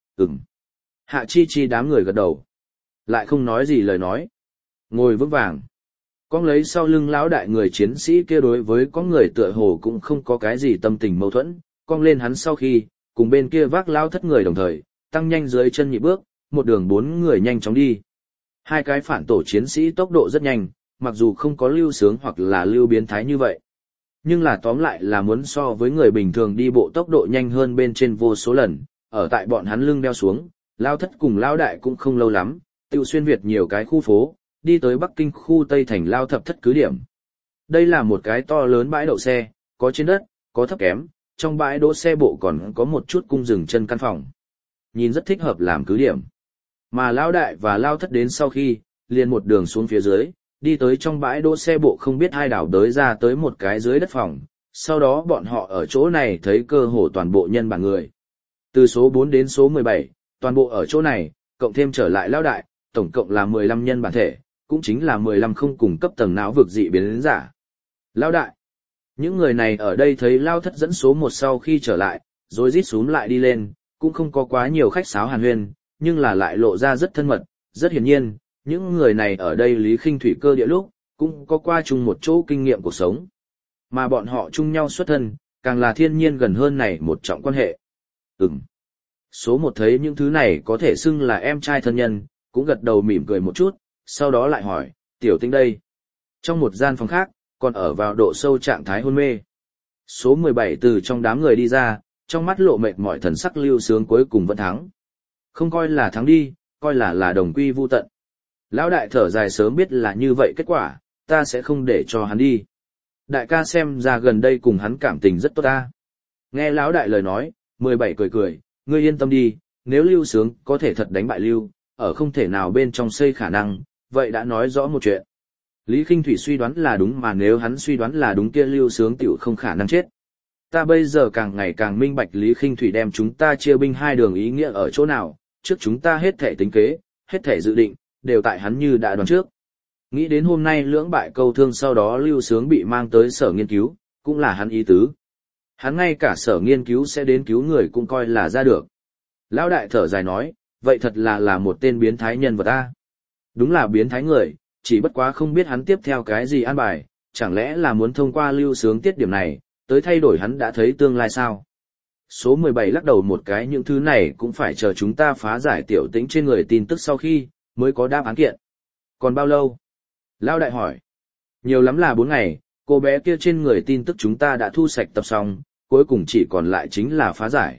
Hạ Chi Chi đám người gật đầu. Lại không nói gì lời nói. Ngồi vững vàng. Con lấy sau lưng lão đại người chiến sĩ kia đối với có người tựa hồ cũng không có cái gì tâm tình mâu thuẫn, con lên hắn sau khi, cùng bên kia vác lao thất người đồng thời, tăng nhanh dưới chân nhịp bước, một đường 4 người nhanh chóng đi. 2 cái phản tổ chiến sĩ tốc độ rất nhanh, mặc dù không có Lưu Sướng hoặc là Lưu biến thái như vậy. Nhưng là tóm lại là muốn so với người bình thường đi bộ tốc độ nhanh hơn bên trên vô số lần, ở tại bọn hắn lưng đeo xuống, lao thất cùng lao đại cũng không lâu lắm, tiêu xuyên Việt nhiều cái khu phố, đi tới Bắc Kinh khu Tây Thành lao thập thất cứ điểm. Đây là một cái to lớn bãi đậu xe, có trên đất, có thấp kém, trong bãi đỗ xe bộ còn có một chút cung dừng chân căn phòng. Nhìn rất thích hợp làm cứ điểm. Mà lao đại và lao thất đến sau khi, liền một đường xuống phía dưới, đi tới trong bãi đỗ xe bộ không biết ai đảo đới ra tới một cái dưới đất phòng, sau đó bọn họ ở chỗ này thấy cơ hồ toàn bộ nhân bản người. Từ số 4 đến số 17, toàn bộ ở chỗ này, cộng thêm trở lại lao đại, tổng cộng là 15 nhân bản thể, cũng chính là 15 không cùng cấp tầng não vực dị biến giả. Lao đại, những người này ở đây thấy lao thất dẫn số 1 sau khi trở lại, rồi rít xuống lại đi lên, cũng không có quá nhiều khách sáo hàn huyên, nhưng là lại lộ ra rất thân mật, rất hiển nhiên, những người này ở đây Lý Khinh Thủy cơ địa lúc, cũng có qua chung một chỗ kinh nghiệm cuộc sống. Mà bọn họ chung nhau xuất thân, càng là thiên nhiên gần hơn này một trọng quan hệ. Số 1 thấy những thứ này có thể xưng là em trai thân nhân, cũng gật đầu mỉm cười một chút, sau đó lại hỏi, tiểu Tinh đây. Trong một gian phòng khác, còn ở vào độ sâu trạng thái hôn mê. Số 17 từ trong đám người đi ra, trong mắt lộ mệt mỏi thần sắc Lưu Sướng cuối cùng vẫn thắng. Không coi là thắng đi, coi là đồng quy vu tận. Lão đại thở dài sớm biết là như vậy kết quả, ta sẽ không để cho hắn đi. Đại ca xem ra gần đây cùng hắn cảm tình rất tốt ta. Nghe lão đại lời nói, 17 cười cười, ngươi yên tâm đi, nếu Lưu Sướng có thể thật đánh bại Lưu, ở không thể nào bên trong xây khả năng, vậy đã nói rõ một chuyện. Lý Khinh Thủy suy đoán là đúng, mà nếu hắn suy đoán là đúng kia Lưu Sướng tiểu không khả năng chết. Ta bây giờ càng ngày càng minh bạch Lý Khinh Thủy đem chúng ta chia binh hai đường ý nghĩa ở chỗ nào, trước chúng ta hết thể tính kế, hết thể dự định, đều tại hắn như đã đoán trước. Nghĩ đến hôm nay lưỡng bại câu thương, sau đó Lưu Sướng bị mang tới sở nghiên cứu, cũng là hắn ý tứ. Hắn ngay cả sở nghiên cứu sẽ đến cứu người cũng coi là ra được. Lão đại thở dài nói, vậy thật là một tên biến thái nhân vật ta. Đúng là biến thái người, chỉ bất quá không biết hắn tiếp theo cái gì an bài, chẳng lẽ là muốn thông qua Lưu Sướng tiết điểm này, tới thay đổi hắn đã thấy tương lai sao? Số 17 lắc đầu một cái, những thứ này cũng phải chờ chúng ta phá giải Tiểu Tĩnh trên người tin tức sau khi, mới có đáp án kiện. Còn bao lâu? Lão đại hỏi. Nhiều lắm là 4 ngày, cô bé kia trên người tin tức chúng ta đã thu sạch tập xong, cuối cùng chỉ còn lại chính là phá giải.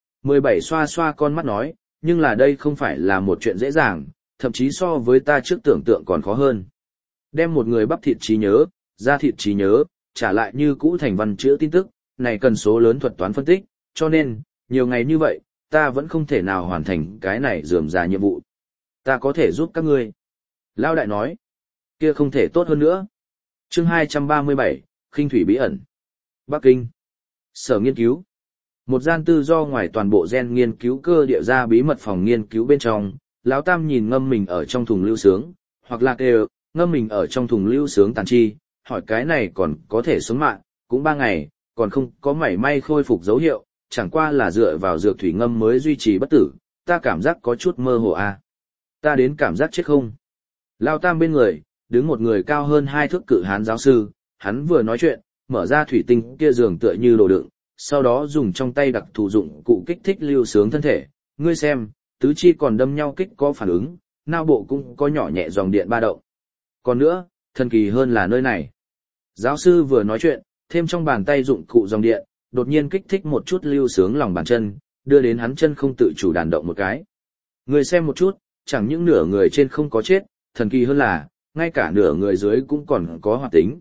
17 xoa xoa con mắt nói, nhưng là đây không phải là một chuyện dễ dàng, thậm chí so với ta trước tưởng tượng còn khó hơn. Đem một người bắp thịt trí nhớ, da thịt trí nhớ, trả lại như cũ thành văn chữ tin tức, này cần số lớn thuật toán phân tích, cho nên, nhiều ngày như vậy, ta vẫn không thể nào hoàn thành cái này rườm rà nhiệm vụ. Ta có thể giúp các ngươi. Lao đại nói, kia không thể tốt hơn nữa. Chương 237, Khinh Thủy bí ẩn. Bắc Kinh. Sở nghiên cứu. Một gian tư do ngoài toàn bộ gen nghiên cứu cơ địa ra bí mật phòng nghiên cứu bên trong, Lão Tam nhìn ngâm mình ở trong thùng Lưu Sướng, hoặc là kêu, ngâm mình ở trong thùng Lưu Sướng tàn chi, hỏi cái này còn có thể sống mạng, cũng 3 ngày, còn không có mảy may khôi phục dấu hiệu, chẳng qua là dựa vào dược thủy ngâm mới duy trì bất tử, ta cảm giác có chút mơ hồ à. Ta đến cảm giác chết không? Lão Tam bên người, đứng một người cao hơn 2 thước cự hán giáo sư, hắn vừa nói chuyện, mở ra thủy tinh kia giường tựa như đồ đựng, sau đó dùng trong tay đặc thù dụng cụ kích thích Lưu Sướng thân thể, ngươi xem, tứ chi còn đâm nhau kích có phản ứng, não bộ cũng có nhỏ nhẹ dòng điện ba động. Còn nữa, thần kỳ hơn là nơi này. Giáo sư vừa nói chuyện, thêm trong bàn tay dụng cụ dòng điện, đột nhiên kích thích một chút Lưu Sướng lòng bàn chân, đưa đến hắn chân không tự chủ đàn động một cái. Người xem một chút, chẳng những nửa người trên không có chết, thần kỳ hơn là, ngay cả nửa người dưới cũng còn có hoạt tính,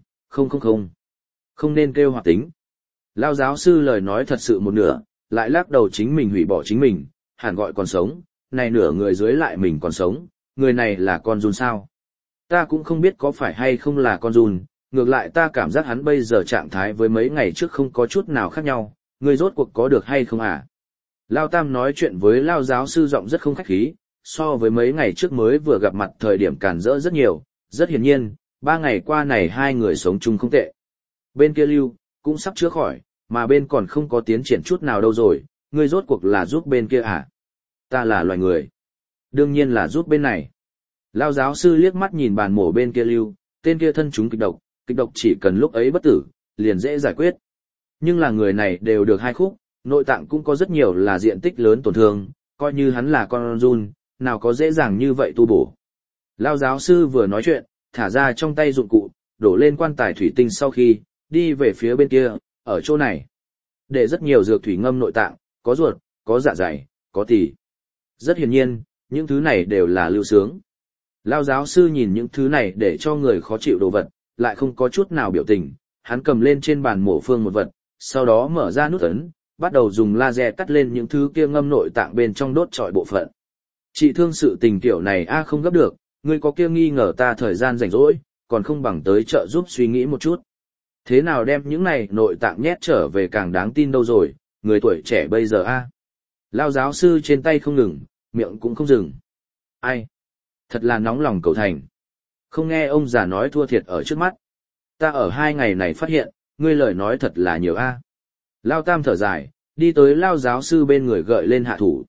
không nên kêu hoạt tính. Lao giáo sư lời nói thật sự một nửa, lại lắc đầu chính mình hủy bỏ chính mình, hẳn gọi còn sống, này nửa người dưới lại mình còn sống, người này là con giun sao? Ta cũng không biết có phải hay không là con giun, ngược lại ta cảm giác hắn bây giờ trạng thái với mấy ngày trước không có chút nào khác nhau, người rốt cuộc có được hay không à? Lao Tam nói chuyện với Lao giáo sư giọng rất không khách khí, so với mấy ngày trước mới vừa gặp mặt thời điểm càn rỡ rất nhiều, rất hiển nhiên, 3 ngày qua này hai người sống chung không tệ. Bên kia Lưu, cũng sắp chữa khỏi, mà bên còn không có tiến triển chút nào đâu rồi, ngươi rốt cuộc là giúp bên kia à? Ta là loài người. Đương nhiên là giúp bên này. Lao giáo sư liếc mắt nhìn bàn mổ bên kia Lưu, tên kia thân chúng kịch độc chỉ cần lúc ấy bất tử, liền dễ giải quyết. Nhưng là người này đều được 2 khúc, nội tạng cũng có rất nhiều là diện tích lớn tổn thương, coi như hắn là con giun, nào có dễ dàng như vậy tu bổ. Lao giáo sư vừa nói chuyện, thả ra trong tay dụng cụ, đổ lên quan tài thủy tinh sau khi, đi về phía bên kia, ở chỗ này. Để rất nhiều dược thủy ngâm nội tạng, có ruột, có dạ dày, có tỳ. Rất hiển nhiên, những thứ này đều là Lưu Sướng. Lao giáo sư nhìn những thứ này để cho người khó chịu đồ vật, lại không có chút nào biểu tình, hắn cầm lên trên bàn mổ phương một vật, sau đó mở ra nút ấn, bắt đầu dùng laser cắt lên những thứ kia ngâm nội tạng bên trong đốt trọi bộ phận. Chị thương sự tình tiểu này không gấp được, ngươi có kia nghi ngờ ta thời gian rảnh rỗi, còn không bằng tới chợ giúp suy nghĩ một chút. Thế nào đem những này nội tạng nhét trở về càng đáng tin đâu rồi, người tuổi trẻ bây giờ Lao giáo sư trên tay không ngừng, miệng cũng không dừng. Ai? Thật là nóng lòng cầu thành. Không nghe ông già nói thua thiệt ở trước mắt. Ta ở 2 ngày này phát hiện, ngươi lời nói thật là nhiều Lao Tam thở dài, đi tới Lao giáo sư bên người gợi lên hạ thủ.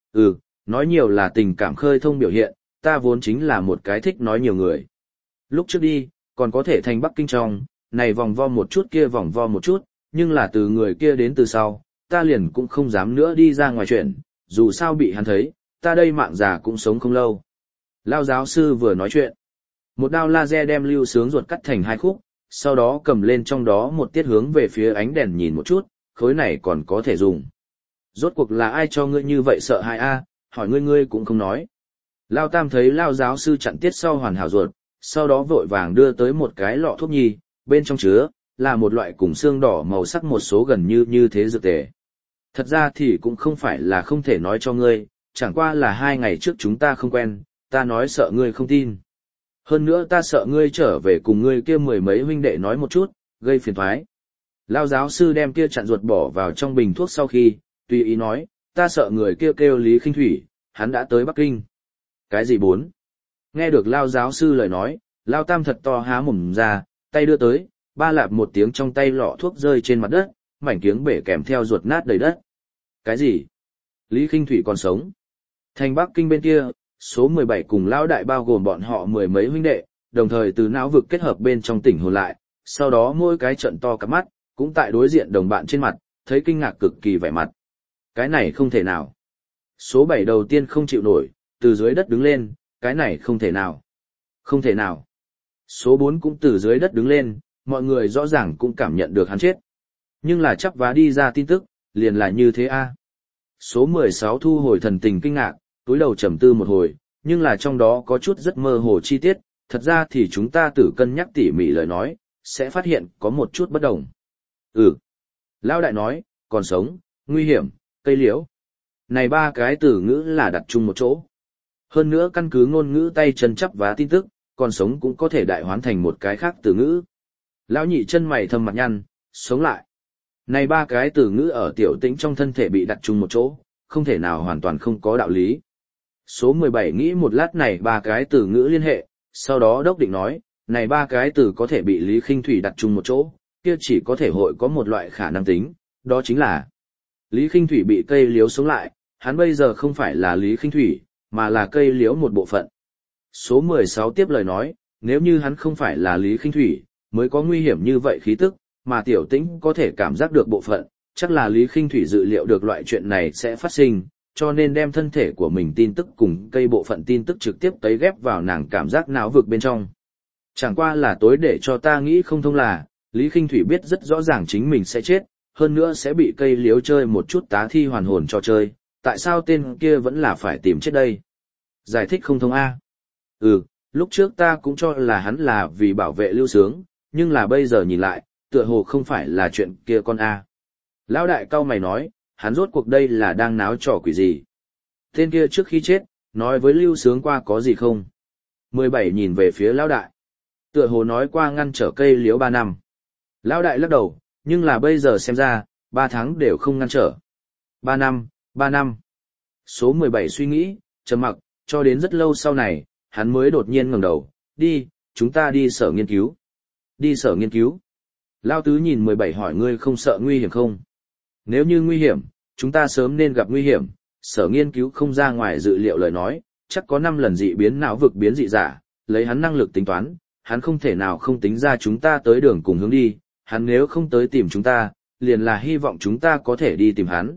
Nói nhiều là tình cảm khơi thông biểu hiện, ta vốn chính là một cái thích nói nhiều người. Lúc trước đi, còn có thể thành Bắc Kinh trong, này vòng vo một chút kia vòng vo một chút, nhưng là từ người kia đến từ sau, ta liền cũng không dám nữa đi ra ngoài chuyện, dù sao bị hắn thấy, ta đây mạng già cũng sống không lâu. Lao giáo sư vừa nói chuyện, một đao laser đem Lưu Sướng ruột cắt thành 2 khúc, sau đó cầm lên trong đó một tiết hướng về phía ánh đèn nhìn một chút, khối này còn có thể dùng. Rốt cuộc là ai cho ngươi như vậy sợ hãi hỏi ngươi cũng không nói. Lao Tam thấy Lao giáo sư chặn tiết sau hoàn hảo ruột, sau đó vội vàng đưa tới một cái lọ thuốc nhi, bên trong chứa là một loại cùng xương đỏ màu sắc một số gần như thế dược tề. Thật ra thì cũng không phải là không thể nói cho ngươi, chẳng qua là 2 ngày trước chúng ta không quen, ta nói sợ ngươi không tin. Hơn nữa ta sợ ngươi trở về cùng ngươi kia 10 mấy huynh đệ nói một chút, gây phiền toái. Lao giáo sư đem kia chặn ruột bỏ vào trong bình thuốc sau khi, tùy ý nói, ta sợ người kia kêu Lý Khinh Thủy, hắn đã tới Bắc Kinh. Cái gì bốn? Nghe được Lao giáo sư lời nói, Lao Tam thật to há mồm ra, tay đưa tới, ba lạp một tiếng trong tay lọ thuốc rơi trên mặt đất, mảnh kiếng bể kèm theo ruột nát đầy đất. Cái gì? Lý Khinh Thủy còn sống. Thành Bắc Kinh bên kia, số 17 cùng Lão Đại bao gồm bọn họ 10 mấy huynh đệ, đồng thời từ não vực kết hợp bên trong tỉnh hồn lại, sau đó mỗi cái trận to cả mắt, cũng tại đối diện đồng bạn trên mặt, thấy kinh ngạc cực kỳ vẻ mặt. Cái này không thể nào. Số 7 đầu tiên không chịu nổi, từ dưới đất đứng lên, cái này không thể nào. Không thể nào. Số 4 cũng từ dưới đất đứng lên, mọi người rõ ràng cũng cảm nhận được hắn chết. Nhưng là chắp vá đi ra tin tức, liền là như thế a. Số 16 thu hồi thần tình kinh ngạc, túi đầu trầm tư một hồi, nhưng là trong đó có chút rất mơ hồ chi tiết, thật ra thì chúng ta tự cân nhắc tỉ mỉ lời nói, sẽ phát hiện có một chút bất đồng. Lão Đại nói, còn sống, nguy hiểm, cây liễu. Này ba cái từ ngữ là đặt chung một chỗ. Hơn nữa căn cứ ngôn ngữ tay chân chắp vá tin tức, còn sống cũng có thể đại hoán thành một cái khác từ ngữ. Lão Nhị chân mày thầm mặt nhăn, sống lại. Này ba cái từ ngữ ở Tiểu Tĩnh trong thân thể bị đặt chung một chỗ, không thể nào hoàn toàn không có đạo lý. Số 17 nghĩ một lát này ba cái từ ngữ liên hệ, sau đó đốc định nói, này ba cái từ có thể bị Lý Khinh Thủy đặt chung một chỗ, kia chỉ có thể hội có một loại khả năng tính, đó chính là Lý Khinh Thủy bị cây liễu sống lại, hắn bây giờ không phải là Lý Khinh Thủy, mà là cây liễu một bộ phận. Số 16 tiếp lời nói, nếu như hắn không phải là Lý Khinh Thủy, mới có nguy hiểm như vậy khí tức, mà Tiểu Tĩnh có thể cảm giác được bộ phận, chắc là Lý Khinh Thủy dự liệu được loại chuyện này sẽ phát sinh, cho nên đem thân thể của mình tin tức cùng cây bộ phận tin tức trực tiếp tấy ghép vào nàng cảm giác não vực bên trong. Chẳng qua là tối để cho ta nghĩ không thông là, Lý Khinh Thủy biết rất rõ ràng chính mình sẽ chết, hơn nữa sẽ bị cây liếu chơi một chút tá thi hoàn hồn cho chơi, tại sao tên kia vẫn là phải tìm chết đây? Giải thích không thông A. Lúc trước ta cũng cho là hắn là vì bảo vệ Lưu Sướng, nhưng là bây giờ nhìn lại, tựa hồ không phải là chuyện kia con A. Lão Đại cao mày nói, hắn rốt cuộc đây là đang náo trò quỷ gì? Tên kia trước khi chết, nói với Lưu Sướng qua có gì không? 17 nhìn về phía Lão Đại. Tựa hồ nói qua ngăn trở cây liếu 3 năm. Lão Đại lắc đầu, nhưng là bây giờ xem ra, 3 tháng đều không ngăn trở. 3 năm. Số 17 suy nghĩ, trầm mặc, cho đến rất lâu sau này, hắn mới đột nhiên ngẩng đầu, đi, chúng ta đi sở nghiên cứu. Đi sở nghiên cứu. Lao Tứ nhìn 17 hỏi ngươi không sợ nguy hiểm không? Nếu như nguy hiểm, chúng ta sớm nên gặp nguy hiểm, sở nghiên cứu không ra ngoài dự liệu lời nói, chắc có 5 lần dị biến não vực biến dị giả, lấy hắn năng lực tính toán, hắn không thể nào không tính ra chúng ta tới đường cùng hướng đi, hắn nếu không tới tìm chúng ta, liền là hy vọng chúng ta có thể đi tìm hắn.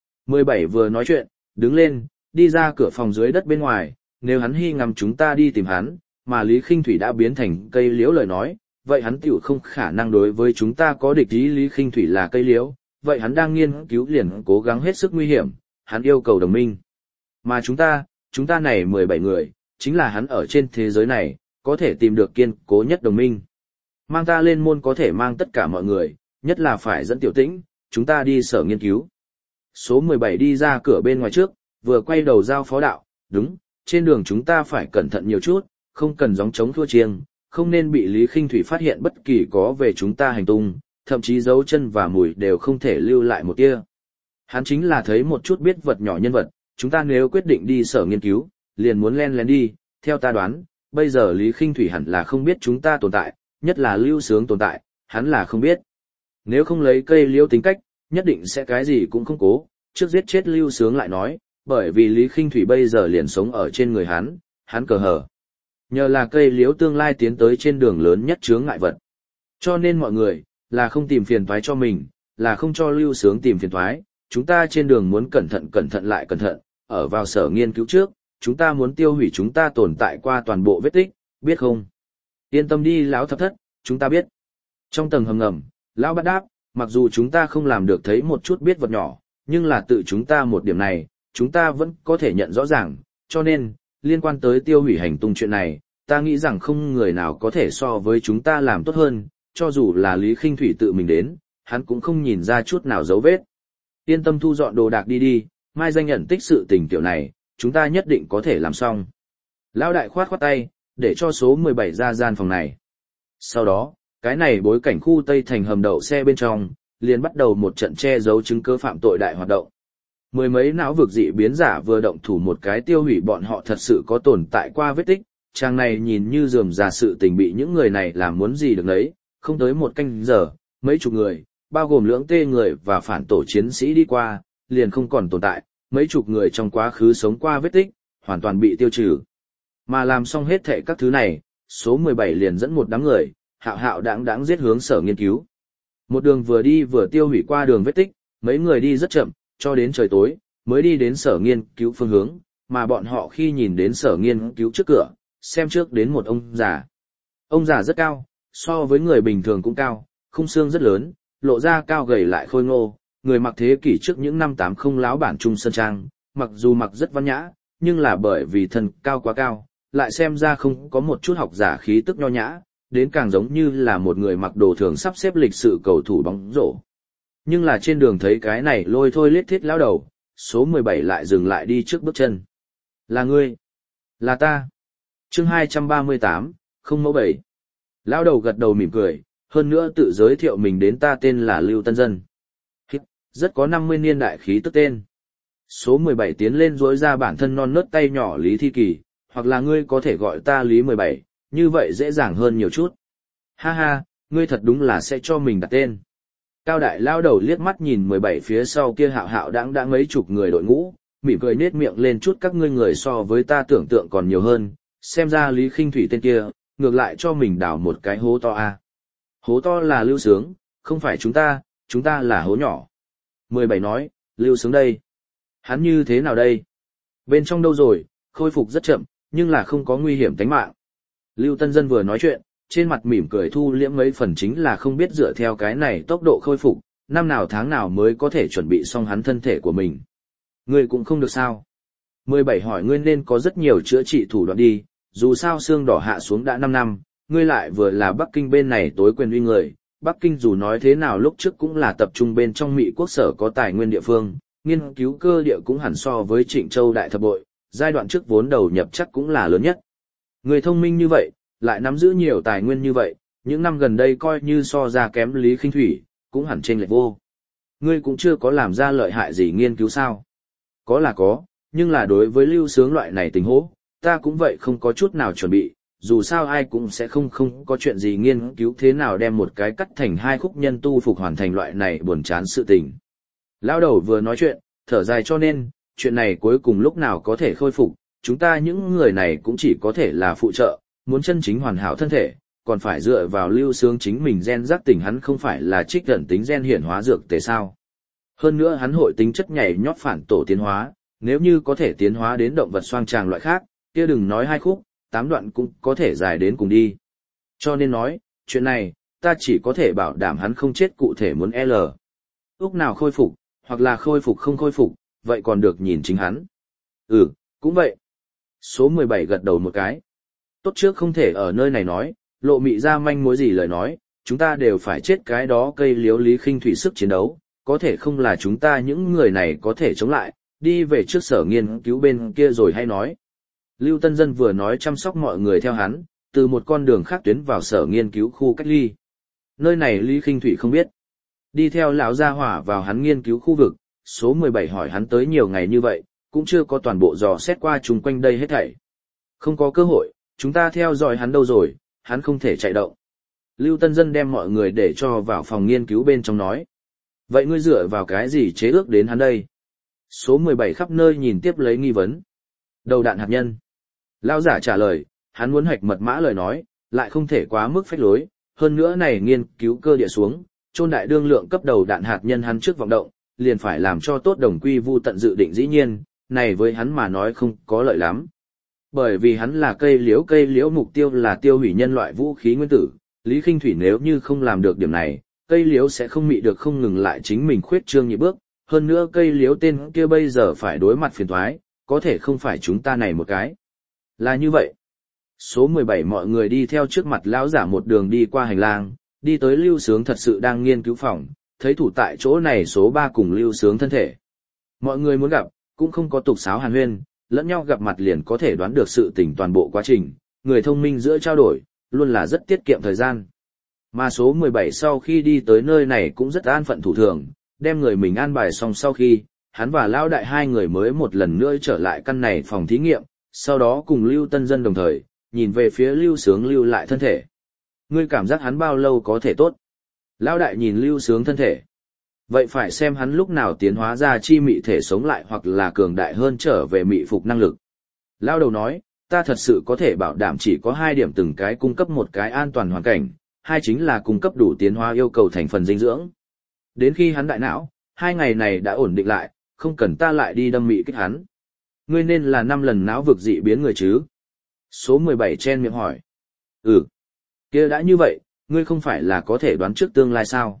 17 vừa nói chuyện, đứng lên, đi ra cửa phòng dưới đất bên ngoài, nếu hắn hy ngầm chúng ta đi tìm hắn, mà Lý Khinh Thủy đã biến thành cây liễu lời nói, vậy hắn tiểu không khả năng đối với chúng ta có địch ý. Lý Khinh Thủy là cây liễu, vậy hắn đang nghiên cứu liền cố gắng hết sức nguy hiểm, hắn yêu cầu đồng minh. Mà chúng ta này 17 người, chính là hắn ở trên thế giới này, có thể tìm được kiên cố nhất đồng minh. Mang ta lên môn có thể mang tất cả mọi người, nhất là phải dẫn Tiểu Tĩnh, chúng ta đi sở nghiên cứu. Số 17 đi ra cửa bên ngoài trước, vừa quay đầu giao phó đạo, đúng, trên đường chúng ta phải cẩn thận nhiều chút, không cần gióng trống thua chiêng, không nên bị Lý Khinh Thủy phát hiện bất kỳ có về chúng ta hành tung, thậm chí dấu chân và mùi đều không thể lưu lại một tia. Hắn chính là thấy một chút biết vật nhỏ nhân vật, chúng ta nếu quyết định đi sở nghiên cứu, liền muốn len lén đi, theo ta đoán, bây giờ Lý Khinh Thủy hẳn là không biết chúng ta tồn tại, nhất là Lưu Sướng tồn tại, hắn là không biết. Nếu không lấy cây liễu tính cách, nhất định sẽ cái gì cũng không cố, trước giết chết Lưu Sướng lại nói, bởi vì Lý Khinh Thủy bây giờ liền sống ở trên người hắn cờ hở. Nhờ là cây liễu tương lai tiến tới trên đường lớn nhất chướng ngại vật. Cho nên mọi người, là không tìm phiền toái cho mình, là không cho Lưu Sướng tìm phiền toái, chúng ta trên đường muốn cẩn thận lại cẩn thận, ở vào sở nghiên cứu trước, chúng ta muốn tiêu hủy chúng ta tồn tại qua toàn bộ vết tích, biết không? Yên tâm đi lão thập thất, chúng ta biết. Trong tầng hầm ngầm, lão Bát đáp, mặc dù chúng ta không làm được thấy một chút biết vật nhỏ, nhưng là tự chúng ta một điểm này, chúng ta vẫn có thể nhận rõ ràng, cho nên, liên quan tới tiêu hủy hành tung chuyện này, ta nghĩ rằng không người nào có thể so với chúng ta làm tốt hơn, cho dù là Lý Khinh Thủy tự mình đến, hắn cũng không nhìn ra chút nào dấu vết. Yên tâm thu dọn đồ đạc đi, mai danh nhận tích sự tình tiểu này, chúng ta nhất định có thể làm xong. Lão đại khoát khoát tay, để cho số 17 ra gian phòng này. Sau đó, cái này bối cảnh khu Tây Thành hầm đậu xe bên trong, liền bắt đầu một trận che giấu chứng cứ phạm tội đại hoạt động. Mười mấy não vực dị biến giả vừa động thủ một cái tiêu hủy bọn họ thật sự có tồn tại qua vết tích, trang này nhìn như rườm rà sự tình bị những người này làm muốn gì được nấy, không tới một canh giờ, mấy chục người, bao gồm lưỡng tê người và phản tổ chiến sĩ đi qua, liền không còn tồn tại, mấy chục người trong quá khứ sống qua vết tích, hoàn toàn bị tiêu trừ. Mà làm xong hết thệ các thứ này, số 17 liền dẫn một đám người, hạo hạo đáng giết hướng sở nghiên cứu. Một đường vừa đi vừa tiêu hủy qua đường vết tích, mấy người đi rất chậm, cho đến trời tối, mới đi đến sở nghiên cứu phương hướng, mà bọn họ khi nhìn đến sở nghiên cứu trước cửa, xem trước đến một ông già. Ông già rất cao, so với người bình thường cũng cao, khung xương rất lớn, lộ ra cao gầy lại khôi ngô, người mặc thế kỷ trước những năm 80 láo bản trung sơn trang, mặc dù mặc rất văn nhã, nhưng là bởi vì thân cao quá cao, lại xem ra không có một chút học giả khí tức nho nhã, đến càng giống như là một người mặc đồ thường sắp xếp lịch sự cầu thủ bóng rổ. Nhưng là trên đường thấy cái này lôi thôi lết thiết lão đầu, số 17 lại dừng lại đi trước bước chân. Là ngươi? Là ta. Chương 238, không mẫu 7. Lão đầu gật đầu mỉm cười, hơn nữa tự giới thiệu mình đến ta tên là Lưu Tân Dân. Rất có 50 niên đại khí tức tên. Số 17 tiến lên duỗi ra bản thân non nớt tay nhỏ Lý Thi Kỳ, hoặc là ngươi có thể gọi ta Lý 17, như vậy dễ dàng hơn nhiều chút. Ha ha, ngươi thật đúng là sẽ cho mình đặt tên. Cao đại lao đầu liếc mắt nhìn 17 phía sau kia hạo hạo đáng mấy chục người đội ngũ, mỉm cười nết miệng lên chút các ngươi người so với ta tưởng tượng còn nhiều hơn, xem ra Lý Khinh Thủy tên kia, ngược lại cho mình đào một cái hố to a. Hố to là Lưu Sướng, không phải chúng ta là hố nhỏ. 17 nói, Lưu Sướng đây. Hắn như thế nào đây? Bên trong đâu rồi, khôi phục rất chậm, nhưng là không có nguy hiểm tính mạng. Lưu Tân Dân vừa nói chuyện, trên mặt mỉm cười thu liễm mấy phần chính là không biết dựa theo cái này tốc độ khôi phục, năm nào tháng nào mới có thể chuẩn bị xong hắn thân thể của mình. Ngươi cũng không được sao. 17 hỏi ngươi nên có rất nhiều chữa trị thủ đoạn đi, dù sao xương đỏ hạ xuống đã 5 năm, ngươi lại vừa là Bắc Kinh bên này tối quyền uy người. Bắc Kinh dù nói thế nào lúc trước cũng là tập trung bên trong Mỹ quốc sở có tài nguyên địa phương, nghiên cứu cơ địa cũng hẳn so với Trịnh Châu đại thập bội, giai đoạn trước vốn đầu nhập chắc cũng là lớn nhất. Người thông minh như vậy, lại nắm giữ nhiều tài nguyên như vậy, những năm gần đây coi như so ra kém Lý Khinh Thủy, cũng hẳn chênh lệch vô. Ngươi cũng chưa có làm ra lợi hại gì nghiên cứu sao? Có là có, nhưng là đối với Lưu Sướng loại này tình huống, ta cũng vậy không có chút nào chuẩn bị, dù sao ai cũng sẽ không có chuyện gì nghiên cứu thế nào đem một cái cắt thành hai khúc nhân tu phục hoàn thành loại này buồn chán sự tình. Lão đầu vừa nói chuyện, thở dài cho nên, chuyện này cuối cùng lúc nào có thể khôi phục, chúng ta những người này cũng chỉ có thể là phụ trợ, muốn chân chính hoàn hảo thân thể, còn phải dựa vào Lưu Sướng chính mình gen giác tỉnh hắn không phải là trích gần tính gen hiển hóa dược tế sao. Hơn nữa hắn hội tính chất nhảy nhót phản tổ tiến hóa, nếu như có thể tiến hóa đến động vật xoang tràng loại khác, kia đừng nói 2 khúc, 8 đoạn cũng có thể dài đến cùng đi. Cho nên nói, chuyện này, ta chỉ có thể bảo đảm hắn không chết cụ thể muốn L. Lúc nào khôi phục, hoặc là khôi phục không khôi phục, vậy còn được nhìn chính hắn. Ừ, cũng vậy. Số 17 gật đầu một cái. Tốt trước không thể ở nơi này nói, lộ mị ra manh mối gì lời nói, chúng ta đều phải chết cái đó cây liếu Lý Khinh Thủy sức chiến đấu, có thể không là chúng ta những người này có thể chống lại, đi về trước sở nghiên cứu bên kia rồi hay nói. Lưu Tân Dân vừa nói chăm sóc mọi người theo hắn, từ một con đường khác tuyến vào sở nghiên cứu khu cách ly. Nơi này Lý Khinh Thủy không biết. Đi theo lão gia hỏa vào hắn nghiên cứu khu vực, số 17 hỏi hắn tới nhiều ngày như vậy, cũng chưa có toàn bộ dò xét qua chung quanh đây hết thảy. Không có cơ hội, chúng ta theo dõi hắn đâu rồi, hắn không thể chạy động. Lưu Tân Dân đem mọi người để cho vào phòng nghiên cứu bên trong nói. Vậy ngươi dựa vào cái gì chế ước đến hắn đây? Số 17 khắp nơi nhìn tiếp lấy nghi vấn. Đầu đạn hạt nhân. Lão giả trả lời, hắn muốn hoạch mật mã lời nói, lại không thể quá mức phách lối, hơn nữa này nghiên cứu cơ địa xuống, chôn đại đương lượng cấp đầu đạn hạt nhân hắn trước vọng động, liền phải làm cho tốt đồng quy vu tận dự định dĩ nhiên, này với hắn mà nói không có lợi lắm. Bởi vì hắn là cây liễu mục tiêu là tiêu hủy nhân loại vũ khí nguyên tử, Lý Khinh Thủy nếu như không làm được điểm này, cây liễu sẽ không mị được không ngừng lại chính mình khuyết trương nhị bước, hơn nữa cây liễu tên kia bây giờ phải đối mặt phiền toái, có thể không phải chúng ta này một cái. Là như vậy. Số 17 mọi người đi theo trước mặt lão giả một đường đi qua hành lang, đi tới Lưu Sướng thật sự đang nghiên cứu phòng, thấy thủ tại chỗ này số 3 cùng Lưu Sướng thân thể. Mọi người muốn gặp, cũng không có tục sáo hàn huyên, lẫn nhau gặp mặt liền có thể đoán được sự tình toàn bộ quá trình, người thông minh giữa trao đổi, luôn là rất tiết kiệm thời gian. Mà số 17 sau khi đi tới nơi này cũng rất an phận thủ thường, đem người mình an bài xong sau khi, hắn và Lão Đại hai người mới một lần nữa trở lại căn này phòng thí nghiệm, sau đó cùng Lưu Tân Dân đồng thời, nhìn về phía Lưu Sướng lưu lại thân thể. Ngươi cảm giác hắn bao lâu có thể tốt? Lão Đại nhìn Lưu Sướng thân thể. Vậy phải xem hắn lúc nào tiến hóa ra chi mị thể sống lại hoặc là cường đại hơn trở về mị phục năng lực. Lão Đầu nói, ta thật sự có thể bảo đảm chỉ có 2 điểm từng cái cung cấp một cái an toàn hoàn cảnh, 2 chính là cung cấp đủ tiến hóa yêu cầu thành phần dinh dưỡng. Đến khi hắn đại não, 2 ngày này đã ổn định lại, không cần ta lại đi đâm mị kích hắn. Ngươi nên là 5 lần não vực dị biến người chứ? Số 17 chen miệng hỏi. Kia đã như vậy, ngươi không phải là có thể đoán trước tương lai sao?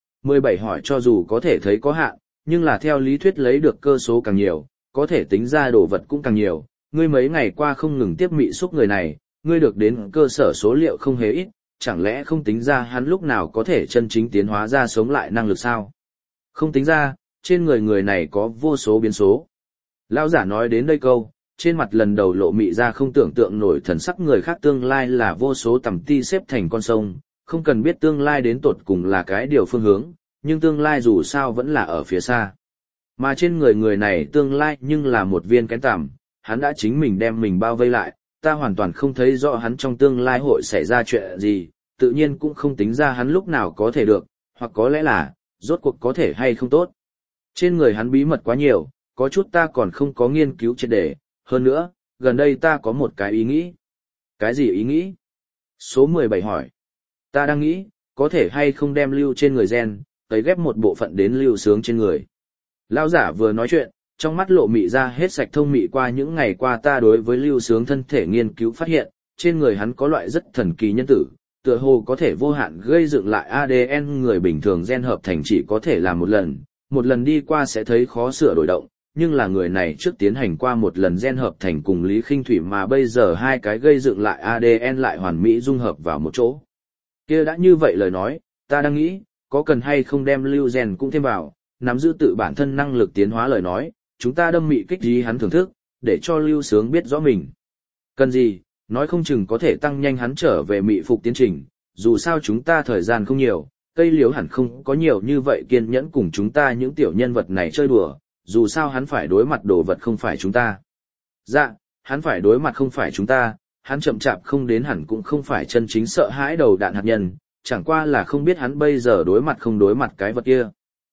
17 hỏi cho dù có thể thấy có hạn, nhưng là theo lý thuyết lấy được cơ số càng nhiều, có thể tính ra đồ vật cũng càng nhiều. Ngươi mấy ngày qua không ngừng tiếp mị xúc người này, ngươi được đến cơ sở số liệu không hề ít, chẳng lẽ không tính ra hắn lúc nào có thể chân chính tiến hóa ra sống lại năng lực sao? Không tính ra, trên người này có vô số biến số. Lão giả nói đến đây câu, trên mặt lần đầu lộ mị ra không tưởng tượng nổi thần sắc người khác tương lai là vô số tầm ti xếp thành con sông, không cần biết tương lai đến tột cùng là cái điều phương hướng, nhưng tương lai dù sao vẫn là ở phía xa. Mà trên người này tương lai nhưng là một viên kén tằm, hắn đã chính mình đem mình bao vây lại, ta hoàn toàn không thấy rõ hắn trong tương lai hội xảy ra chuyện gì, tự nhiên cũng không tính ra hắn lúc nào có thể được, hoặc có lẽ là, rốt cuộc có thể hay không tốt. Trên người hắn bí mật quá nhiều, có chút ta còn không có nghiên cứu triệt để, hơn nữa, gần đây ta có một cái ý nghĩ. Cái gì ý nghĩ? Số 17 hỏi. Ta đang nghĩ, có thể hay không đem lưu trên người gen, tới ghép một bộ phận đến lưu sướng trên người. Lão giả vừa nói chuyện, trong mắt lộ mị ra hết sạch thông mị qua những ngày qua ta đối với lưu sướng thân thể nghiên cứu phát hiện, trên người hắn có loại rất thần kỳ nhân tử, tựa hồ có thể vô hạn gây dựng lại ADN người bình thường gen hợp thành chỉ có thể làm một lần đi qua sẽ thấy khó sửa đổi động, nhưng là người này trước tiến hành qua một lần gen hợp thành cùng Lý Khinh Thủy mà bây giờ 2 cái gây dựng lại ADN lại hoàn mỹ dung hợp vào một chỗ. Kia đã như vậy lời nói, ta đang nghĩ, có cần hay không đem lưu gen cũng thêm vào, nắm giữ tự bản thân năng lực tiến hóa lời nói, chúng ta đâm mị kích gì hắn thưởng thức, để cho lưu sướng biết rõ mình. Cần gì, nói không chừng có thể tăng nhanh hắn trở về mị phục tiến trình, dù sao chúng ta thời gian không nhiều, cây liếu hẳn không có nhiều như vậy kiên nhẫn cùng chúng ta những tiểu nhân vật này chơi đùa, dù sao hắn phải đối mặt đồ vật không phải chúng ta. Dạ, hắn phải đối mặt không phải chúng ta, hắn chậm chạp không đến hẳn cũng không phải chân chính sợ hãi đầu đạn hạt nhân, chẳng qua là không biết hắn bây giờ đối mặt không đối mặt cái vật kia.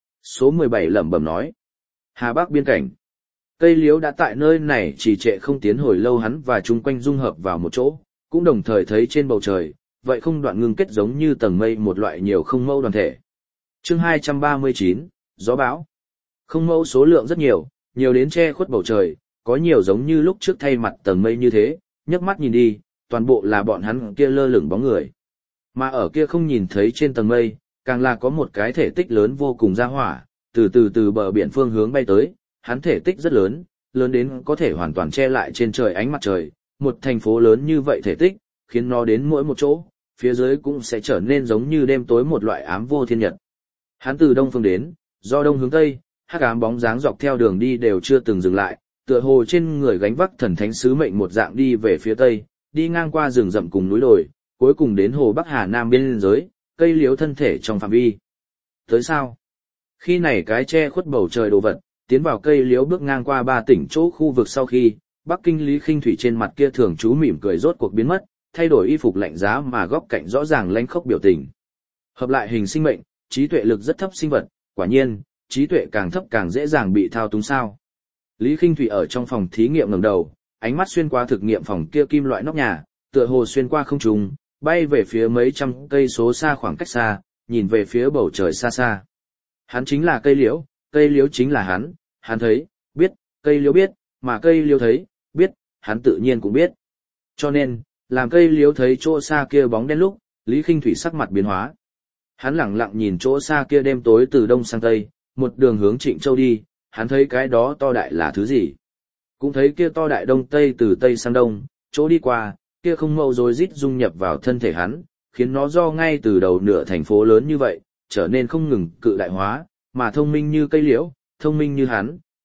Số 17 lẩm bẩm nói. Hà Bắc biên cảnh. Cây liếu đã tại nơi này trì trệ không tiến hồi lâu hắn và chung quanh dung hợp vào một chỗ, cũng đồng thời thấy trên bầu trời, vậy không đoạn ngưng kết giống như tầng mây một loại nhiều không mẫu đoàn thể. Chương 239, gió bão. Không mẫu số lượng rất nhiều, nhiều đến che khuất bầu trời, có nhiều giống như lúc trước thay mặt tầng mây như thế, nhấc mắt nhìn đi, toàn bộ là bọn hắn kia lơ lửng bóng người. Mà ở kia không nhìn thấy trên tầng mây, càng là có một cái thể tích lớn vô cùng ra hỏa, từ bờ biển phương hướng bay tới, hắn thể tích rất lớn, lớn đến có thể hoàn toàn che lại trên trời ánh mặt trời, một thành phố lớn như vậy thể tích, khiến nó đến mỗi một chỗ, phía dưới cũng sẽ trở nên giống như đêm tối một loại ám vô thiên nhật. Hắn từ đông phương đến, do đông hướng tây, hắc ám bóng dáng dọc theo đường đi đều chưa từng dừng lại, tựa hồ trên người gánh vác thần thánh sứ mệnh một dạng đi về phía tây, đi ngang qua rừng rậm cùng núi đồi, cuối cùng đến hồ Bắc Hà Nam biên giới, cây liếu thân thể trong phạm vi. Tới sao? Khi này cái che khuất bầu trời đồ vật, tiến vào cây liếu bước ngang qua 3 tỉnh chỗ khu vực sau khi, Bắc Kinh Lý Khinh Thủy trên mặt kia thường trú mỉm cười rốt cuộc biến mất, thay đổi y phục lạnh giá mà góc cạnh rõ ràng lanh khốc biểu tình. Hợp lại hình sinh mệnh, trí tuệ lực rất thấp sinh vật, quả nhiên, trí tuệ càng thấp càng dễ dàng bị thao túng sao. Lý Khinh Thủy ở trong phòng thí nghiệm ngẩng đầu, ánh mắt xuyên qua thực nghiệm phòng kia kim loại nóc nhà, tựa hồ xuyên qua không trung, bay về phía mấy trăm cây số xa khoảng cách xa, nhìn về phía bầu trời xa xa. Hắn chính là cây liễu chính là hắn thấy, biết, cây liễu biết, mà cây liễu thấy, biết, hắn tự nhiên cũng biết. Cho nên, làm cây liễu thấy chỗ xa kia bóng đen lúc, Lý Khinh Thủy sắc mặt biến hóa. Hắn lẳng lặng nhìn chỗ xa kia đêm tối từ đông sang tây, một đường hướng Trịnh Châu đi, hắn thấy cái đó to đại là thứ gì. Cũng thấy kia to đại đông tây từ tây sang đông, chỗ đi qua, kia không mâu rồi rít dung nhập vào thân thể hắn, khiến nó do ngay từ đầu nửa thành phố lớn như vậy, trở nên không ngừng cự đại hóa, mà thông minh như cây liễu, thông minh như hắn,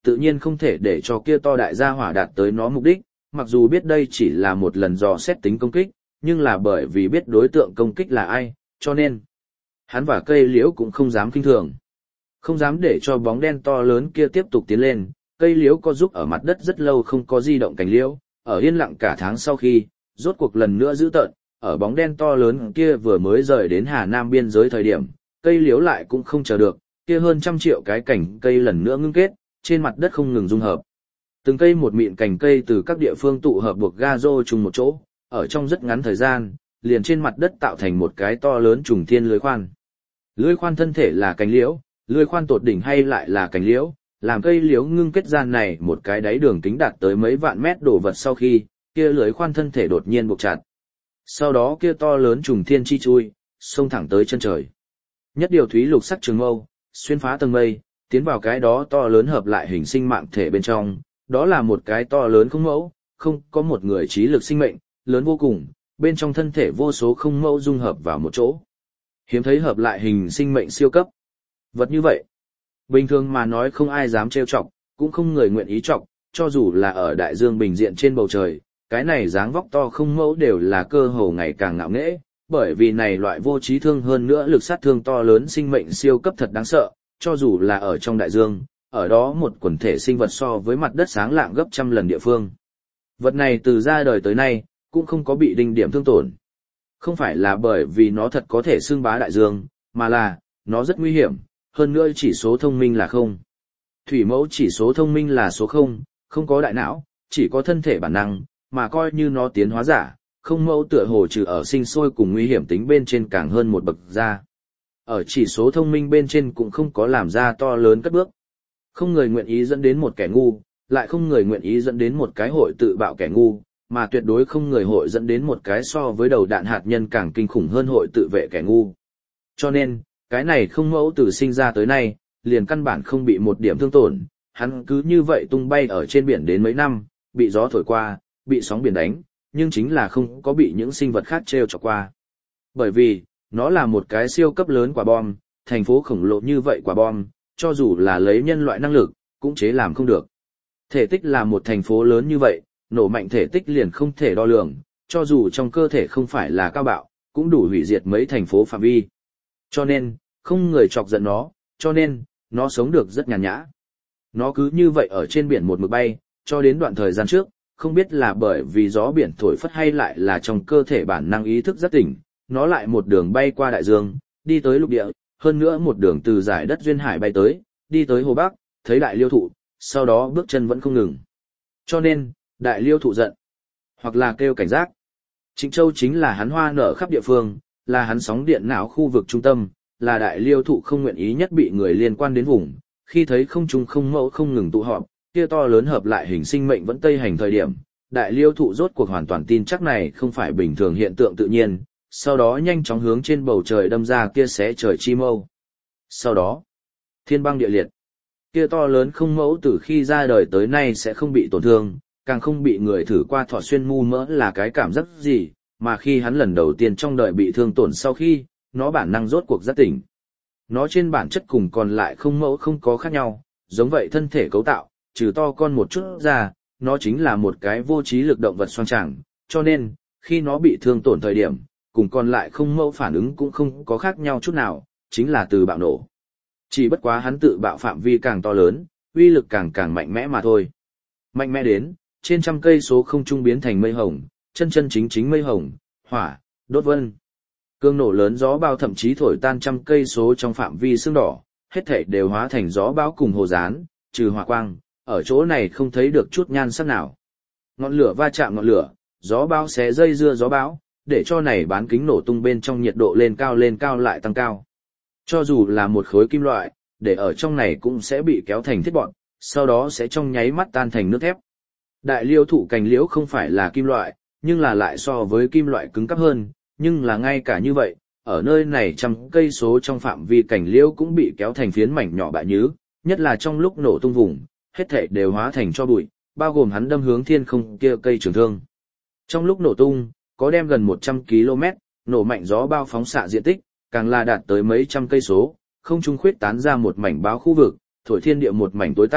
tự nhiên không thể để cho kia to đại gia hỏa đạt tới nó mục đích, mặc dù biết đây chỉ là một lần dò xét tính công kích, nhưng là bởi vì biết đối tượng công kích là ai, cho nên hắn và cây liễu cũng không dám kinh thường. Không dám để cho bóng đen to lớn kia tiếp tục tiến lên, cây liễu có giúp ở mặt đất rất lâu không có di động cành liễu, ở yên lặng cả tháng sau khi, rốt cuộc lần nữa giữ tợn, ở bóng đen to lớn kia vừa mới rời đến Hà Nam biên giới thời điểm, cây liễu lại cũng không chờ được, kia hơn 100 triệu cái cành cây lần nữa ngưng kết, trên mặt đất không ngừng dung hợp. Từng cây một mịn cành cây từ các địa phương tụ hợp buộc ga rô chung một chỗ, ở trong rất ngắn thời gian, liền trên mặt đất tạo thành một cái to lớn trùng thiên lưới khoan. Lưới khoan thân thể là cành liễu, lưới khoan tột đỉnh hay lại là cành liễu, làm cây liễu ngưng kết gian này một cái đáy đường kính đạt tới mấy vạn mét đổ vật sau khi, kia lưới khoan thân thể đột nhiên buộc chặt. Sau đó kia to lớn trùng thiên chi chui, xông thẳng tới chân trời. Nhất điều thúy lục sắc trường mâu, xuyên phá tầng mây, tiến vào cái đó to lớn hợp lại hình sinh mạng thể bên trong, đó là một cái to lớn không mẫu, không có một người trí lực sinh mệnh, lớn vô cùng, bên trong thân thể vô số không mẫu dung hợp vào một chỗ. Hiếm thấy hợp lại hình sinh mệnh siêu cấp. Vật như vậy, bình thường mà nói không ai dám trêu chọc, cũng không người nguyện ý chọc, cho dù là ở đại dương bình diện trên bầu trời, cái này dáng vóc to không mẫu đều là cơ hồ ngày càng ngạo nghễ, bởi vì này loại vô trí thương hơn nữa lực sát thương to lớn sinh mệnh siêu cấp thật đáng sợ, cho dù là ở trong đại dương, ở đó một quần thể sinh vật so với mặt đất sáng lạng gấp trăm lần địa phương. Vật này từ ra đời tới nay, cũng không có bị đinh điểm thương tổn. Không phải là bởi vì nó thật có thể xưng bá đại dương, mà là, nó rất nguy hiểm, hơn nữa chỉ số thông minh là không. Thủy mẫu chỉ số thông minh là số 0, không có đại não, chỉ có thân thể bản năng, mà coi như nó tiến hóa giả, không mẫu tựa hồ trừ ở sinh sôi cùng nguy hiểm tính bên trên càng hơn một bậc ra. Ở chỉ số thông minh bên trên cũng không có làm ra to lớn cất bước. Không người nguyện ý dẫn đến một kẻ ngu, lại không người nguyện ý dẫn đến một cái hội tự bạo kẻ ngu, mà tuyệt đối không người hội dẫn đến một cái so với đầu đạn hạt nhân càng kinh khủng hơn hội tự vệ kẻ ngu. Cho nên, cái này không mẫu từ sinh ra tới nay, liền căn bản không bị một điểm thương tổn, hắn cứ như vậy tung bay ở trên biển đến mấy năm, bị gió thổi qua, bị sóng biển đánh, nhưng chính là không có bị những sinh vật khác trêu chọc qua. Bởi vì, nó là một cái siêu cấp lớn quả bom, thành phố khổng lồ như vậy quả bom, cho dù là lấy nhân loại năng lực, cũng chế làm không được. Thể tích là một thành phố lớn như vậy, nổ mạnh thể tích liền không thể đo lường, cho dù trong cơ thể không phải là cao bạo, cũng đủ hủy diệt mấy thành phố phạm vi. Cho nên, không người chọc giận nó, cho nên, nó sống được rất nhàn nhã. Nó cứ như vậy ở trên biển một mực bay, cho đến đoạn thời gian trước, không biết là bởi vì gió biển thổi phất hay lại là trong cơ thể bản năng ý thức rất tỉnh, nó lại một đường bay qua đại dương, đi tới lục địa, hơn nữa một đường từ giải đất duyên hải bay tới, đi tới Hồ Bắc, thấy đại liêu thụ, sau đó bước chân vẫn không ngừng. Cho nên, đại liêu thụ giận, hoặc là kêu cảnh giác. Trịnh Châu chính là hắn hoa nở khắp địa phương, là hắn sóng điện não khu vực trung tâm, là đại liêu thụ không nguyện ý nhất bị người liên quan đến vùng, khi thấy không trung không mẫu không ngừng tụ họp, kia to lớn hợp lại hình sinh mệnh vẫn tây hành thời điểm, đại liêu thụ rốt cuộc hoàn toàn tin chắc này không phải bình thường hiện tượng tự nhiên, sau đó nhanh chóng hướng trên bầu trời đâm ra kia xé trời chi mâu. Sau đó, thiên băng địa liệt, kia to lớn không mẫu từ khi ra đời tới nay sẽ không bị tổn thương, càng không bị người thử qua thọ xuyên mu mỡ là cái cảm giác gì, mà khi hắn lần đầu tiên trong đời bị thương tổn sau khi, nó bản năng rốt cuộc giác tỉnh. Nó trên bản chất cùng còn lại không mẫu không có khác nhau, giống vậy thân thể cấu tạo, trừ to con một chút ra, nó chính là một cái vô trí lực động vật xoang tràng, cho nên, khi nó bị thương tổn thời điểm, cùng còn lại không mẫu phản ứng cũng không có khác nhau chút nào, chính là từ bạo nổ. Chỉ bất quá hắn tự bạo phạm vi càng to lớn, uy lực càng mạnh mẽ mà thôi. Mạnh mẽ đến, trên trăm cây số không trung biến thành mây hồng, chân chính mây hồng, hỏa, đốt vân. Cương nổ lớn gió bao thậm chí thổi tan trăm cây số trong phạm vi sương đỏ, hết thảy đều hóa thành gió bão cùng hồ dán, trừ hỏa quang, ở chỗ này không thấy được chút nhan sắc nào. Ngọn lửa va chạm ngọn lửa, gió bão xé dây dưa gió bão, để cho này bán kính nổ tung bên trong nhiệt độ lên cao lại tăng cao. Cho dù là một khối kim loại, để ở trong này cũng sẽ bị kéo thành thiết bọn, sau đó sẽ trong nháy mắt tan thành nước thép. Đại liêu thụ cành liễu không phải là kim loại, nhưng là lại so với kim loại cứng cáp hơn, nhưng là ngay cả như vậy, ở nơi này trăm cây số trong phạm vi cành liễu cũng bị kéo thành phiến mảnh nhỏ bại nhứ, nhất là trong lúc nổ tung vùng, hết thảy đều hóa thành cho bụi, bao gồm hắn đâm hướng thiên không kia cây trường thương. Trong lúc nổ tung, có đem gần 100 km, nổ mạnh gió bao phóng xạ diện tích, càng là đạt tới mấy trăm cây số, không trung khuyết tán ra một mảnh báo khu vực, thổi thiên địa một mảnh tối tăm,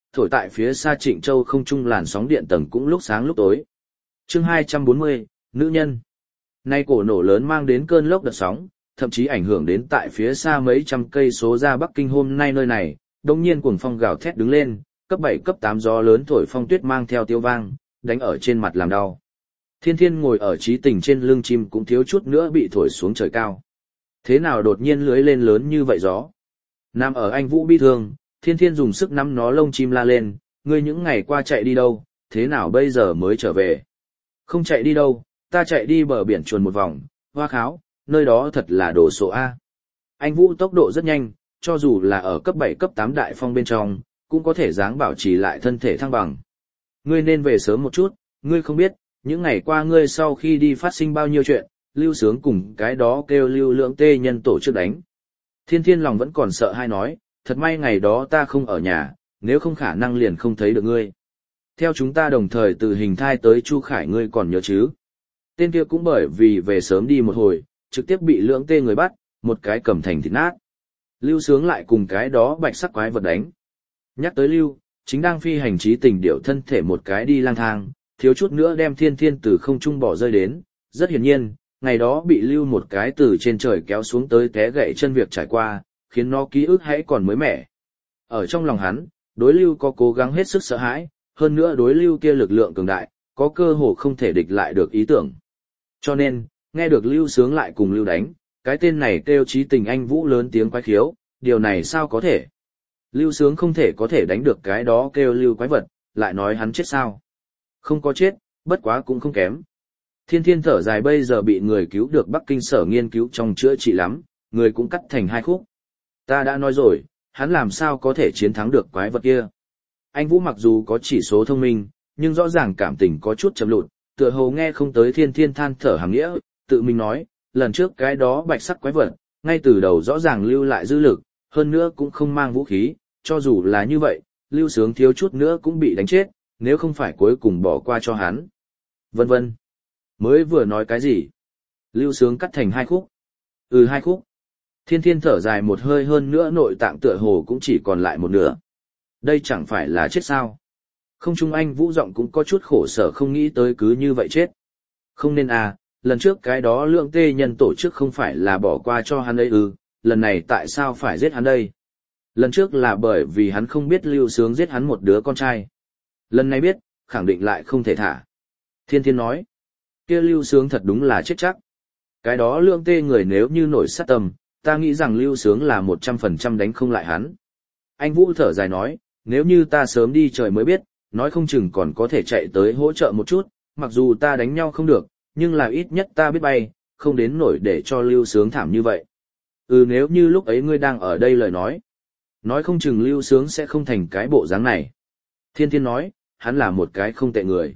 thổi tại phía xa Trịnh Châu không trung làn sóng điện tầng cũng lúc sáng lúc tối. Chương 240, nữ nhân. Nay cổ nổ lớn mang đến cơn lốc đợt sóng, thậm chí ảnh hưởng đến tại phía xa mấy trăm cây số ra Bắc Kinh hôm nay nơi này, đột nhiên cuồng phong gào thét đứng lên, cấp 7 cấp 8 gió lớn thổi phong tuyết mang theo tiêu vang, đánh ở trên mặt làm đau. Thiên Thiên ngồi ở Trí Tình trên lưng chim cũng thiếu chút nữa bị thổi xuống trời cao. Thế nào đột nhiên lưới lên lớn như vậy gió? Nằm ở anh Vũ bi thương, Thiên Thiên dùng sức nắm nó lông chim la lên, ngươi những ngày qua chạy đi đâu, thế nào bây giờ mới trở về? Không chạy đi đâu, ta chạy đi bờ biển chuồn một vòng, Hoa Kháo, nơi đó thật là đồ sộ A. Anh Vũ tốc độ rất nhanh, cho dù là ở cấp 7 cấp 8 đại phong bên trong, cũng có thể dáng bảo trì lại thân thể thăng bằng. Ngươi nên về sớm một chút, ngươi không biết, những ngày qua ngươi sau khi đi phát sinh bao nhiêu chuyện, Lưu Sướng cùng cái đó kêu Lưu Lượng tê nhân tổ chức đánh. Thiên Thiên lòng vẫn còn sợ hay nói, thật may ngày đó ta không ở nhà, nếu không khả năng liền không thấy được ngươi. Theo chúng ta đồng thời từ Hình Thai tới Chu Khải ngươi còn nhớ chứ? Tên kia cũng bởi vì về sớm đi một hồi, trực tiếp bị Lượng tê người bắt, một cái cầm thành thịt nát. Lưu Sướng lại cùng cái đó bạch sắc quái vật đánh. Nhắc tới Lưu, chính đang phi hành Trí Tình điệu thân thể một cái đi lang thang, thiếu chút nữa đem Thiên Thiên từ không trung bỏ rơi đến, rất hiển nhiên, ngày đó bị Lưu một cái từ trên trời kéo xuống tới té gãy chân việc trải qua, khiến nó ký ức hãy còn mới mẻ. Ở trong lòng hắn, đối Lưu có cố gắng hết sức sợ hãi, hơn nữa đối Lưu kia lực lượng cường đại, có cơ hồ không thể địch lại được ý tưởng. Cho nên, nghe được Lưu Sướng lại cùng Lưu đánh, cái tên này kêu Trí Tình anh Vũ lớn tiếng quái khiếu, điều này sao có thể? Lưu Sướng không thể có thể đánh được cái đó kêu Lưu quái vật, lại nói hắn chết sao? Không có chết, bất quá cũng không kém. Thiên Thiên thở dài bây giờ bị người cứu được Bắc Kinh sở nghiên cứu trong chữa trị lắm, người cũng cắt thành hai khúc. Ta đã nói rồi, hắn làm sao có thể chiến thắng được quái vật kia. Anh Vũ mặc dù có chỉ số thông minh, nhưng rõ ràng cảm tình có chút chậm lụt, tựa hồ nghe không tới Thiên Thiên than thở hàng nghĩa, tự mình nói, lần trước cái đó bạch sắc quái vật, ngay từ đầu rõ ràng lưu lại dư lực, hơn nữa cũng không mang vũ khí, cho dù là như vậy, Lưu Sướng thiếu chút nữa cũng bị đánh chết, nếu không phải cuối cùng bỏ qua cho hắn. Vân vân. Mới vừa nói cái gì? Lưu Sướng cắt thành hai khúc. Hai khúc. Thiên Thiên thở dài một hơi hơn nữa nội tạng tựa hồ cũng chỉ còn lại một nửa. Đây chẳng phải là chết sao? Không Trung Anh Vũ giọng cũng có chút khổ sở không nghĩ tới cứ như vậy chết. Không nên lần trước cái đó Lượng tê nhân tổ chức không phải là bỏ qua cho hắn ấy lần này tại sao phải giết hắn đây? Lần trước là bởi vì hắn không biết Lưu Sướng giết hắn một đứa con trai. Lần này biết, khẳng định lại không thể thả. Thiên Thiên nói, kia Lưu Sướng thật đúng là chết chắc. Cái đó Lượng tê người nếu như nổi sát tâm, ta nghĩ rằng Lưu Sướng là 100% đánh không lại hắn. Anh Vũ thở dài nói, nếu như ta sớm đi trời mới biết, nói không chừng còn có thể chạy tới hỗ trợ một chút, mặc dù ta đánh nhau không được, nhưng là ít nhất ta biết bay, không đến nổi để cho Lưu Sướng thảm như vậy. Nếu như lúc ấy ngươi đang ở đây lời nói không chừng Lưu Sướng sẽ không thành cái bộ dáng này. Thiên Thiên nói, hắn là một cái không tệ người.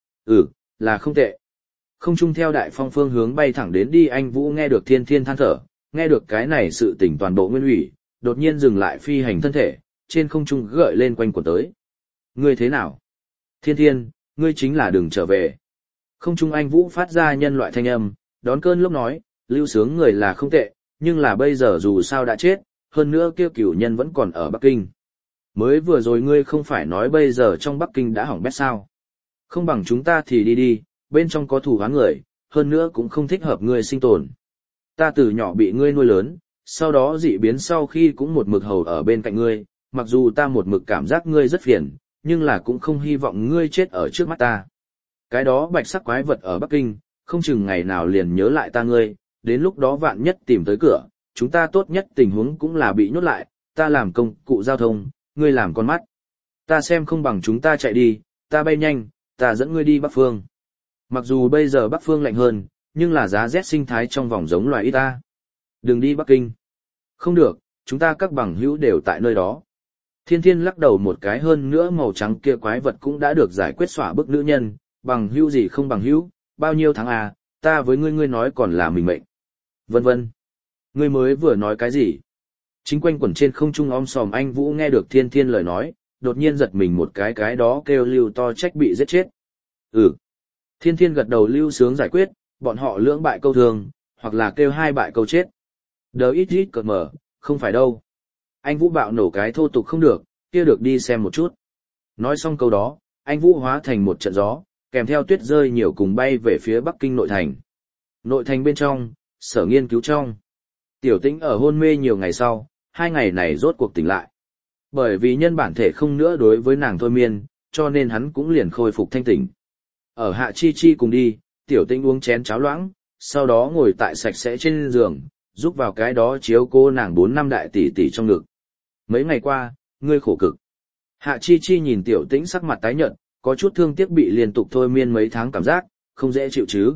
Là không tệ. Không trung theo đại phong phương hướng bay thẳng đến đi anh Vũ nghe được Thiên Thiên than thở, nghe được cái này sự tỉnh toàn bộ nguyên ủy, đột nhiên dừng lại phi hành thân thể, trên không trung gợi lên quanh quẩn tới. Ngươi thế nào? Thiên Thiên, ngươi chính là đừng trở về. Không trung anh Vũ phát ra nhân loại thanh âm, đón cơn lúc nói, Lưu Sướng người là không tệ, nhưng là bây giờ dù sao đã chết, hơn nữa kêu cửu nhân vẫn còn ở Bắc Kinh. Mới vừa rồi ngươi không phải nói bây giờ trong Bắc Kinh đã hỏng bét sao? Không bằng chúng ta thì đi, bên trong có thù oán người, hơn nữa cũng không thích hợp ngươi sinh tồn. Ta từ nhỏ bị ngươi nuôi lớn, sau đó dị biến sau khi cũng một mực hầu ở bên cạnh ngươi, mặc dù ta một mực cảm giác ngươi rất phiền, nhưng là cũng không hy vọng ngươi chết ở trước mắt ta. Cái đó bạch sắc quái vật ở Bắc Kinh, không chừng ngày nào liền nhớ lại ta ngươi, đến lúc đó vạn nhất tìm tới cửa, chúng ta tốt nhất tình huống cũng là bị nhốt lại, ta làm công cụ giao thông, ngươi làm con mắt. Ta xem không bằng chúng ta chạy đi, ta bay nhanh, ta dẫn ngươi đi Bắc Phương. Mặc dù bây giờ Bắc Phương lạnh hơn, nhưng là giá rét sinh thái trong vòng giống loài ít ta. Đừng đi Bắc Kinh. Không được, chúng ta các bằng hữu đều tại nơi đó. Thiên Thiên lắc đầu một cái hơn nữa màu trắng kia quái vật cũng đã được giải quyết xóa bức nữ nhân, bằng hữu gì không bằng hữu, bao nhiêu tháng ta với ngươi nói còn là mình mệnh. Vân vân. Ngươi mới vừa nói cái gì? Chính quanh quẩn trên không trung om sòm anh Vũ nghe được Thiên Thiên lời nói, đột nhiên giật mình một cái đó kêu Lưu to trách bị giết chết. Thiên Thiên gật đầu Lưu Sướng giải quyết, bọn họ lưỡng bại câu thương, hoặc là kêu hai bại câu chết. Đờ ít cợt mở, không phải đâu. Anh Vũ bạo nổ cái thô tục không được, kia được đi xem một chút. Nói xong câu đó, anh Vũ hóa thành một trận gió, kèm theo tuyết rơi nhiều cùng bay về phía Bắc Kinh nội thành. Nội thành bên trong, sở nghiên cứu trong. Tiểu Tĩnh ở hôn mê nhiều ngày sau, 2 ngày này rốt cuộc tỉnh lại. Bởi vì nhân bản thể không nữa đối với nàng thôi miên, cho nên hắn cũng liền khôi phục thanh tỉnh. Ở Hạ Chi Chi cùng đi, Tiểu Tĩnh uống chén cháo loãng, sau đó ngồi tại sạch sẽ trên giường, giúp vào cái đó chiếu cô nàng 4 năm đại tỷ tỷ trong ngực. Mấy ngày qua, ngươi khổ cực. Hạ Chi Chi nhìn Tiểu Tĩnh sắc mặt tái nhợt, có chút thương tiếc bị liên tục thôi miên mấy tháng cảm giác, không dễ chịu chứ.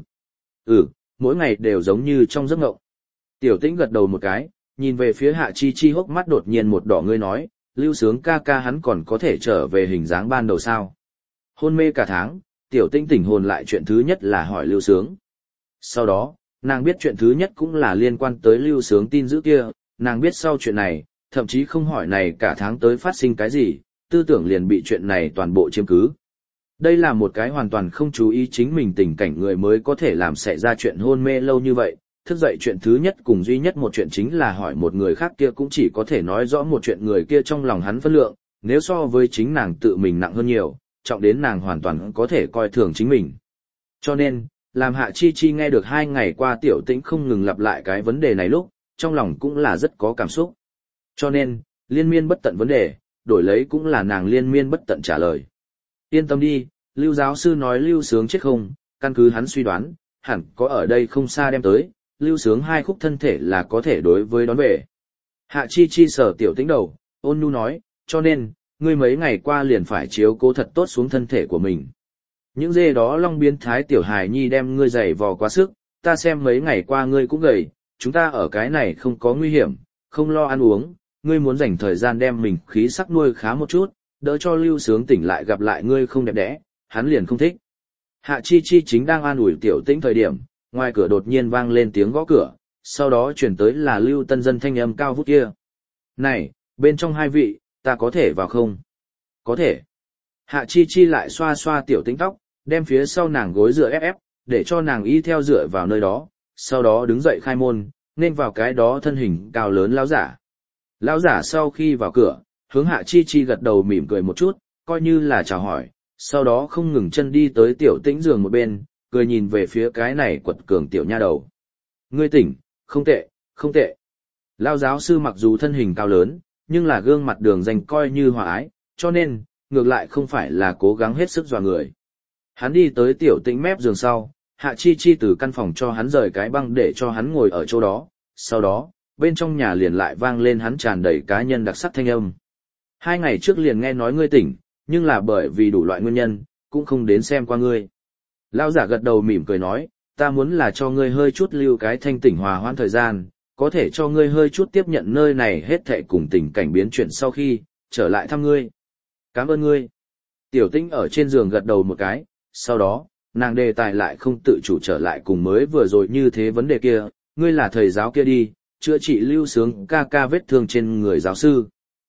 Mỗi ngày đều giống như trong giấc mộng. Tiểu Tĩnh gật đầu một cái, nhìn về phía Hạ Chi Chi hốc mắt đột nhiên một đỏ, ngươi nói, Lưu Sướng ca ca hắn còn có thể trở về hình dáng ban đầu sao? Hôn mê cả tháng, Tiểu Tĩnh tỉnh hồn lại chuyện thứ nhất là hỏi Lưu Sướng. Sau đó, nàng biết chuyện thứ nhất cũng là liên quan tới Lưu Sướng tin dữ kia, nàng biết sau chuyện này, thậm chí không hỏi này cả tháng tới phát sinh cái gì, tư tưởng liền bị chuyện này toàn bộ chiếm cứ. Đây là một cái hoàn toàn không chú ý chính mình tình cảnh người mới có thể làm xảy ra chuyện hôn mê lâu như vậy. Thức dậy chuyện thứ nhất cùng duy nhất một chuyện chính là hỏi một người khác kia cũng chỉ có thể nói rõ một chuyện người kia trong lòng hắn phân lượng, nếu so với chính nàng tự mình nặng hơn nhiều, trọng đến nàng hoàn toàn có thể coi thường chính mình. Cho nên, làm Hạ Chi Chi nghe được 2 ngày qua Tiểu Tĩnh không ngừng lặp lại cái vấn đề này lúc, trong lòng cũng là rất có cảm xúc. Cho nên, liên miên bất tận vấn đề, đổi lấy cũng là nàng liên miên bất tận trả lời. Yên tâm đi, Lưu giáo sư nói Lưu Sướng chết không, căn cứ hắn suy đoán, hẳn có ở đây không xa đem tới, Lưu Sướng 2 khúc thân thể là có thể đối với đón về. Hạ Chi Chi sở Tiểu Tĩnh đầu, ôn nhu nói, cho nên, ngươi mấy ngày qua liền phải chiếu cố thật tốt xuống thân thể của mình. Những dê đó long biến thái tiểu hài nhi đem ngươi giày vò quá sức, ta xem mấy ngày qua ngươi cũng gầy, chúng ta ở cái này không có nguy hiểm, không lo ăn uống, ngươi muốn dành thời gian đem mình khí sắc nuôi khá một chút, đỡ cho Lưu Sướng tỉnh lại gặp lại ngươi không đẹp đẽ, hắn liền không thích. Hạ Chi Chi chính đang an ủi Tiểu Tĩnh thời điểm, ngoài cửa đột nhiên vang lên tiếng gõ cửa, sau đó chuyển tới là Lưu Tân Dân thanh âm cao vút kia. Này, bên trong 2 vị, ta có thể vào không? Có thể. Hạ Chi Chi lại xoa xoa Tiểu Tĩnh tóc, đem phía sau nàng gối dựa ép, để cho nàng y theo dựa vào nơi đó, sau đó đứng dậy khai môn, nên vào cái đó thân hình cao lớn lão giả. Lão giả sau khi vào cửa, hướng Hạ Chi Chi gật đầu mỉm cười một chút, coi như là chào hỏi, sau đó không ngừng chân đi tới Tiểu Tĩnh giường một bên, cười nhìn về phía cái này quật cường tiểu nha đầu. Ngươi tỉnh, không tệ, không tệ. Lão giáo sư mặc dù thân hình cao lớn, nhưng là gương mặt đường danh coi như hòa ái, cho nên, ngược lại không phải là cố gắng hết sức dọa người. Hắn đi tới Tiểu Tĩnh mép giường sau, Hạ Chi Chi từ căn phòng cho hắn rời cái băng để cho hắn ngồi ở chỗ đó, sau đó, bên trong nhà liền lại vang lên hắn tràn đầy cá nhân đặc sắc thanh âm. 2 ngày trước liền nghe nói ngươi tỉnh, nhưng là bởi vì đủ loại nguyên nhân, cũng không đến xem qua ngươi. Lão giả gật đầu mỉm cười nói, ta muốn là cho ngươi hơi chút lưu cái thanh tỉnh hòa hoãn thời gian, có thể cho ngươi hơi chút tiếp nhận nơi này hết thảy cùng tình cảnh biến chuyển sau khi, trở lại thăm ngươi. Cảm ơn ngươi. Tiểu Tĩnh ở trên giường gật đầu một cái, sau đó, nàng đề tài lại không tự chủ trở lại cùng mới vừa rồi như thế vấn đề kia, ngươi là thầy giáo kia đi, chữa trị Lưu Sướng ca ca vết thương trên người giáo sư.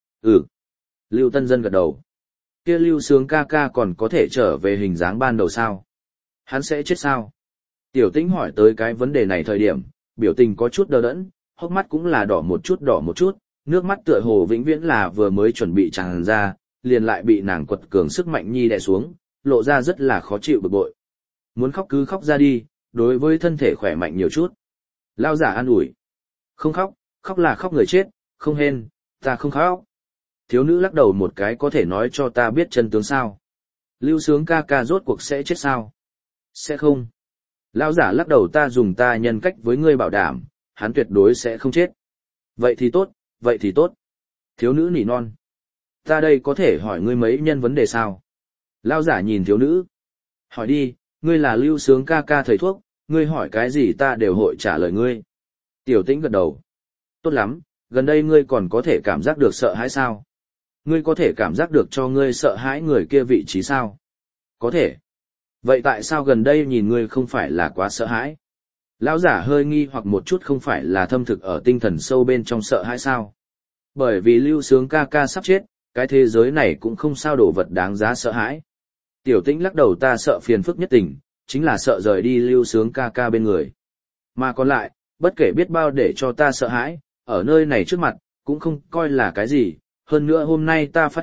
Lưu Tân Dân gật đầu. Kia Lưu Sướng ca ca còn có thể trở về hình dáng ban đầu sao? Hắn sẽ chết sao? Tiểu Tĩnh hỏi tới cái vấn đề này thời điểm, biểu tình có chút đờ đẫn, hốc mắt cũng là đỏ một chút, nước mắt tựa hồ vĩnh viễn là vừa mới chuẩn bị tràn ra, liền lại bị nàng quật cường sức mạnh nhi đè xuống, lộ ra rất là khó chịu bực bội. Muốn khóc cứ khóc ra đi, đối với thân thể khỏe mạnh nhiều chút. Lao giả an ủi. Không khóc, khóc là khóc người chết, không hên, ta không khóc. Thiếu nữ lắc đầu một cái, có thể nói cho ta biết chân tướng sao? Lưu Sướng ca ca rốt cuộc sẽ chết sao? Sẽ không. Lão giả lắc đầu, ta dùng ta nhân cách với ngươi bảo đảm, hắn tuyệt đối sẽ không chết. Vậy thì tốt, vậy thì tốt. Thiếu nữ nỉ non. Ta đây có thể hỏi ngươi mấy nhân vấn đề sao? Lão giả nhìn thiếu nữ. Hỏi đi, ngươi là Lưu Sướng ca ca thầy thuốc, ngươi hỏi cái gì ta đều hội trả lời ngươi. Tiểu Tĩnh gật đầu. Tốt lắm, gần đây ngươi còn có thể cảm giác được sợ hãi sao? Ngươi có thể cảm giác được cho ngươi sợ hãi người kia vị trí sao? Có thể. Vậy tại sao gần đây nhìn ngươi không phải là quá sợ hãi? Lão giả hơi nghi hoặc một chút, không phải là thâm thực ở tinh thần sâu bên trong sợ hãi sao? Bởi vì Lưu Sướng ca ca sắp chết, cái thế giới này cũng không sao đồ vật đáng giá sợ hãi. Tiểu Tĩnh lắc đầu, ta sợ phiền phức nhất tình, chính là sợ rời đi Lưu Sướng ca ca bên người. Mà còn lại, bất kể biết bao để cho ta sợ hãi, ở nơi này trước mặt, cũng không coi là cái gì. Hơn nữa hôm nay ta phát hiện,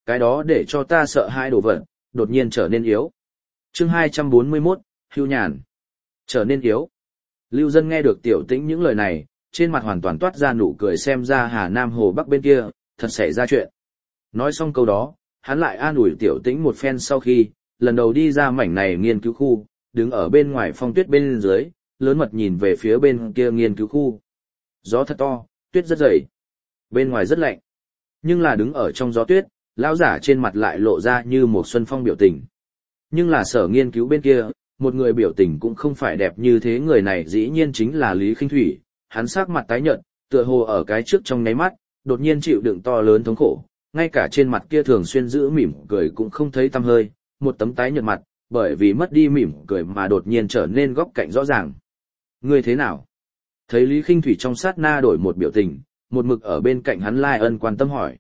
cái đó để cho ta sợ hãi đồ vật, đột nhiên trở nên yếu. Chương 241, Hưu Nhàn. Trở nên yếu. Lưu Dân nghe được Tiểu Tĩnh những lời này, trên mặt hoàn toàn toát ra nụ cười, xem ra Hà Nam Hồ Bắc bên kia, thật xảy ra chuyện. Nói xong câu đó, hắn lại an ủi Tiểu Tĩnh một phen sau khi, lần đầu đi ra mảnh này nghiên cứu khu, đứng ở bên ngoài phong tuyết bên dưới, lớn mật nhìn về phía bên kia nghiên cứu khu. Gió thật to, tuyết rất dày. Bên ngoài rất lạnh. Nhưng là đứng ở trong gió tuyết, lão giả trên mặt lại lộ ra như một xuân phong biểu tình. Nhưng là sở nghiên cứu bên kia, một người biểu tình cũng không phải đẹp như thế, người này dĩ nhiên chính là Lý Khinh Thủy, hắn sắc mặt tái nhợt, tựa hồ ở cái trước trong nháy mắt, đột nhiên chịu đựng to lớn thống khổ, ngay cả trên mặt kia thường xuyên giữ mỉm cười cũng không thấy tăm hơi, một tấm tái nhợt mặt, bởi vì mất đi mỉm cười mà đột nhiên trở nên góc cạnh rõ ràng. Ngươi thế nào? Thấy Lý Khinh Thủy trong sát na đổi một biểu tình, một mực ở bên cạnh hắn Lai Ân quan tâm hỏi.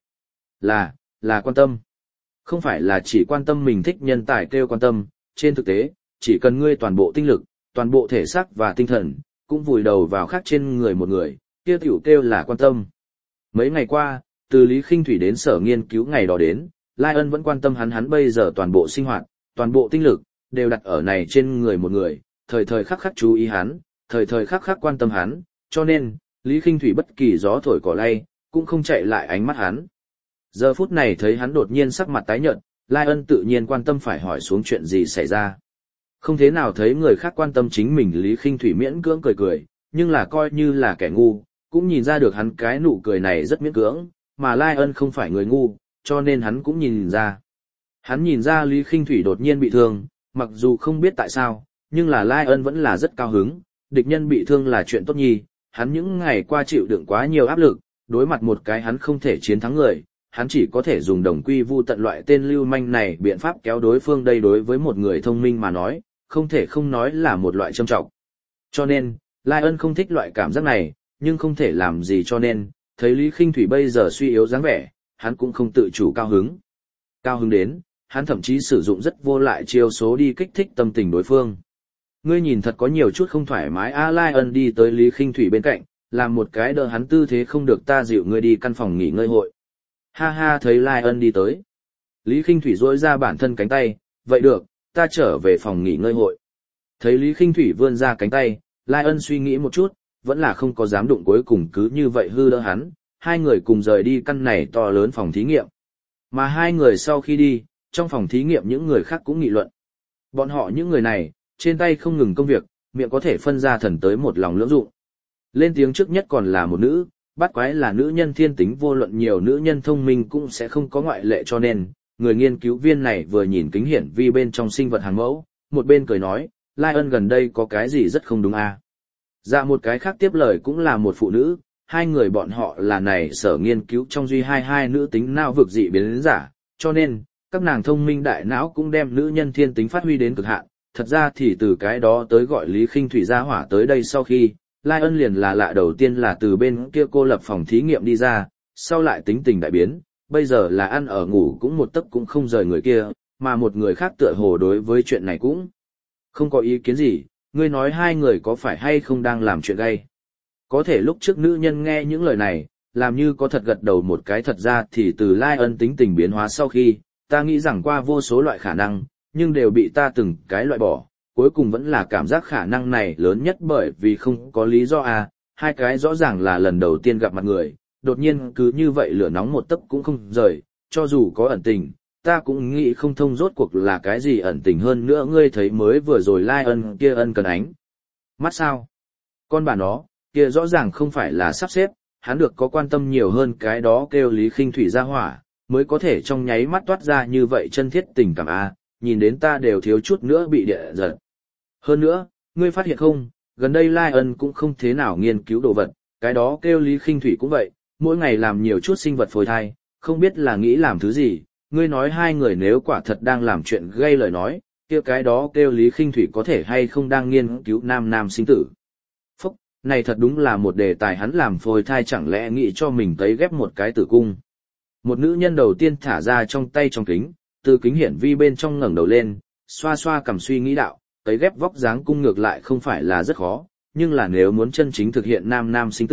Là quan tâm. Không phải là chỉ quan tâm mình thích nhân tài kêu quan tâm, trên thực tế, chỉ cần ngươi toàn bộ tinh lực, toàn bộ thể xác và tinh thần, cũng vùi đầu vào khác trên người một người, kia tiểu kêu là quan tâm. Mấy ngày qua, từ Lý Khinh Thủy đến sở nghiên cứu ngày đó đến, Lai Ân vẫn quan tâm hắn bây giờ toàn bộ sinh hoạt, toàn bộ tinh lực, đều đặt ở này trên người một người, thời thời khắc khắc chú ý hắn, thời thời khắc khắc quan tâm hắn, cho nên, Lý Khinh Thủy bất kỳ gió thổi cỏ lay, cũng không chạy lại ánh mắt hắn. Giờ phút này thấy hắn đột nhiên sắc mặt tái nhợt, Lai Ân tự nhiên quan tâm phải hỏi xuống chuyện gì xảy ra. Không thế nào thấy người khác quan tâm chính mình, Lý Khinh Thủy miễn cưỡng cười cười, nhưng là coi như là kẻ ngu, cũng nhìn ra được hắn cái nụ cười này rất miễn cưỡng, mà Lai Ân không phải người ngu, cho nên hắn cũng nhìn ra. Hắn nhìn ra Lý Khinh Thủy đột nhiên bị thương, mặc dù không biết tại sao, nhưng là Lai Ân vẫn là rất cao hứng, địch nhân bị thương là chuyện tốt nhi, hắn những ngày qua chịu đựng quá nhiều áp lực, đối mặt một cái hắn không thể chiến thắng người, hắn chỉ có thể dùng đồng quy vu tận loại tên lưu manh này biện pháp kéo đối phương, đây đối với một người thông minh mà nói, không thể không nói là một loại trâm trọng. Cho nên, Lai Ân không thích loại cảm giác này, nhưng không thể làm gì, cho nên, thấy Lý Khinh Thủy bây giờ suy yếu dáng vẻ, hắn cũng không tự chủ cao hứng. Cao hứng đến, hắn thậm chí sử dụng rất vô lại chiêu số đi kích thích tâm tình đối phương. Ngươi nhìn thật có nhiều chút không thoải mái a. Lai Ân đi tới Lý Khinh Thủy bên cạnh, làm một cái đỡ hắn tư thế, không được ta dịu ngươi đi căn phòng nghỉ ngơi hội. Ha ha, thấy Lai Ân đi tới. Lý Khinh Thủy duỗi ra bản thân cánh tay, vậy được, ta trở về phòng nghỉ ngơi hội. Thấy Lý Khinh Thủy vươn ra cánh tay, Lai Ân suy nghĩ một chút, vẫn là không có dám đụng, cuối cùng cứ như vậy hư đỡ hắn, hai người cùng rời đi căn này to lớn phòng thí nghiệm. Mà hai người sau khi đi, trong phòng thí nghiệm những người khác cũng nghị luận. Bọn họ những người này, trên tay không ngừng công việc, miệng có thể phân ra thần tới một lòng lưỡng dụng. Lên tiếng trước nhất còn là một nữ, bắt quái là nữ nhân thiên tính, vô luận nhiều nữ nhân thông minh cũng sẽ không có ngoại lệ, cho nên, người nghiên cứu viên này vừa nhìn kính hiển vi bên trong sinh vật hàng mẫu, một bên cười nói, Lai Ân gần đây có cái gì rất không đúng à? Dạ, một cái khác tiếp lời cũng là một phụ nữ, hai người bọn họ là này sở nghiên cứu trong duy hai nữ tính não vực dị biến giả, cho nên, các nàng thông minh đại não cũng đem nữ nhân thiên tính phát huy đến cực hạn. Thật ra thì từ cái đó tới gọi Lý Khinh Thủy ra hỏa tới đây sau khi, Lai Ân liền là lạ, đầu tiên là từ bên kia cô lập phòng thí nghiệm đi ra, sau lại tính tình đại biến, bây giờ là ăn ở ngủ cũng một tấc cũng không rời người kia, mà một người khác tựa hồ đối với chuyện này cũng không có ý kiến gì. Ngươi nói hai người có phải hay không đang làm chuyện gay? Có thể lúc trước nữ nhân nghe những lời này, làm như có thật gật đầu một cái, thật ra thì từ Lai Ân tính tình biến hóa sau khi, ta nghĩ rằng qua vô số loại khả năng, nhưng đều bị ta từng cái loại bỏ, cuối cùng vẫn là cảm giác khả năng này lớn nhất, bởi vì không có lý do à, hai cái rõ ràng là lần đầu tiên gặp mặt người, đột nhiên cứ như vậy lửa nóng một tấc cũng không rời, cho dù có ẩn tình, ta cũng nghĩ không thông rốt cuộc là cái gì ẩn tình. Hơn nữa ngươi thấy mới vừa rồi Lai Ân kia ân cần ánh mắt sao? Con bà nó, kia rõ ràng không phải là sắp xếp, hắn được có quan tâm nhiều hơn cái đó kêu Lý Khinh Thủy ra hỏa, mới có thể trong nháy mắt toát ra như vậy chân thiết tình cảm à, nhìn đến ta đều thiếu chút nữa bị địa giật. Hơn nữa, ngươi phát hiện không, gần đây Lai Ân cũng không thế nào nghiên cứu đồ vật, cái đó kêu Lý Khinh Thủy cũng vậy, mỗi ngày làm nhiều chút sinh vật phôi thai, không biết là nghĩ làm thứ gì. Ngươi nói hai người nếu quả thật đang làm chuyện gây lời nói, kia cái đó kêu Lý Khinh Thủy có thể hay không đang nghiên cứu nam sinh tử. Phúc, này thật đúng là một đề tài, hắn làm phôi thai chẳng lẽ nghĩ cho mình tấy ghép một cái tử cung. Một nữ nhân đầu tiên thả ra trong tay trong kính, từ kính hiển vi bên trong ngẩng đầu lên, xoa xoa cằm suy nghĩ đạo, tấy ghép vóc dáng cung ngược lại không phải là rất khó, nhưng là nếu muốn chân chính thực hiện nam sinh tử,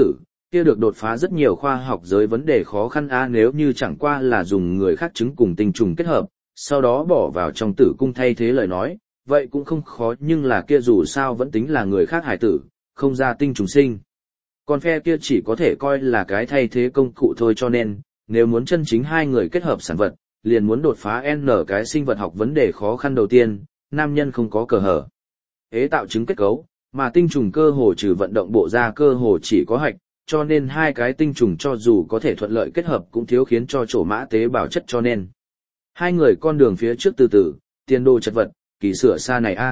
Kia được đột phá rất nhiều khoa học giới vấn đề khó khăn nếu như chẳng qua là dùng người khác trứng cùng tinh trùng kết hợp, sau đó bỏ vào trong tử cung thay thế lời nói, vậy cũng không khó, nhưng là kia dù sao vẫn tính là người khác hải tử, không ra tinh trùng sinh. Còn phe kia chỉ có thể coi là cái thay thế công cụ thôi, cho nên, nếu muốn chân chính hai người kết hợp sản vật, liền muốn đột phá N cái sinh vật học vấn đề khó khăn đầu tiên, nam nhân không có cờ hở. Ế tạo trứng kết cấu, mà tinh trùng cơ hồ trừ vận động bộ ra cơ hồ chỉ có hạch, cho nên hai cái tinh trùng cho dù có thể thuận lợi kết hợp cũng thiếu khiến cho chỗ mã tế bào chất, cho nên hai người con đường phía trước từ từ, tiền đồ chật vật, kỳ sửa xa này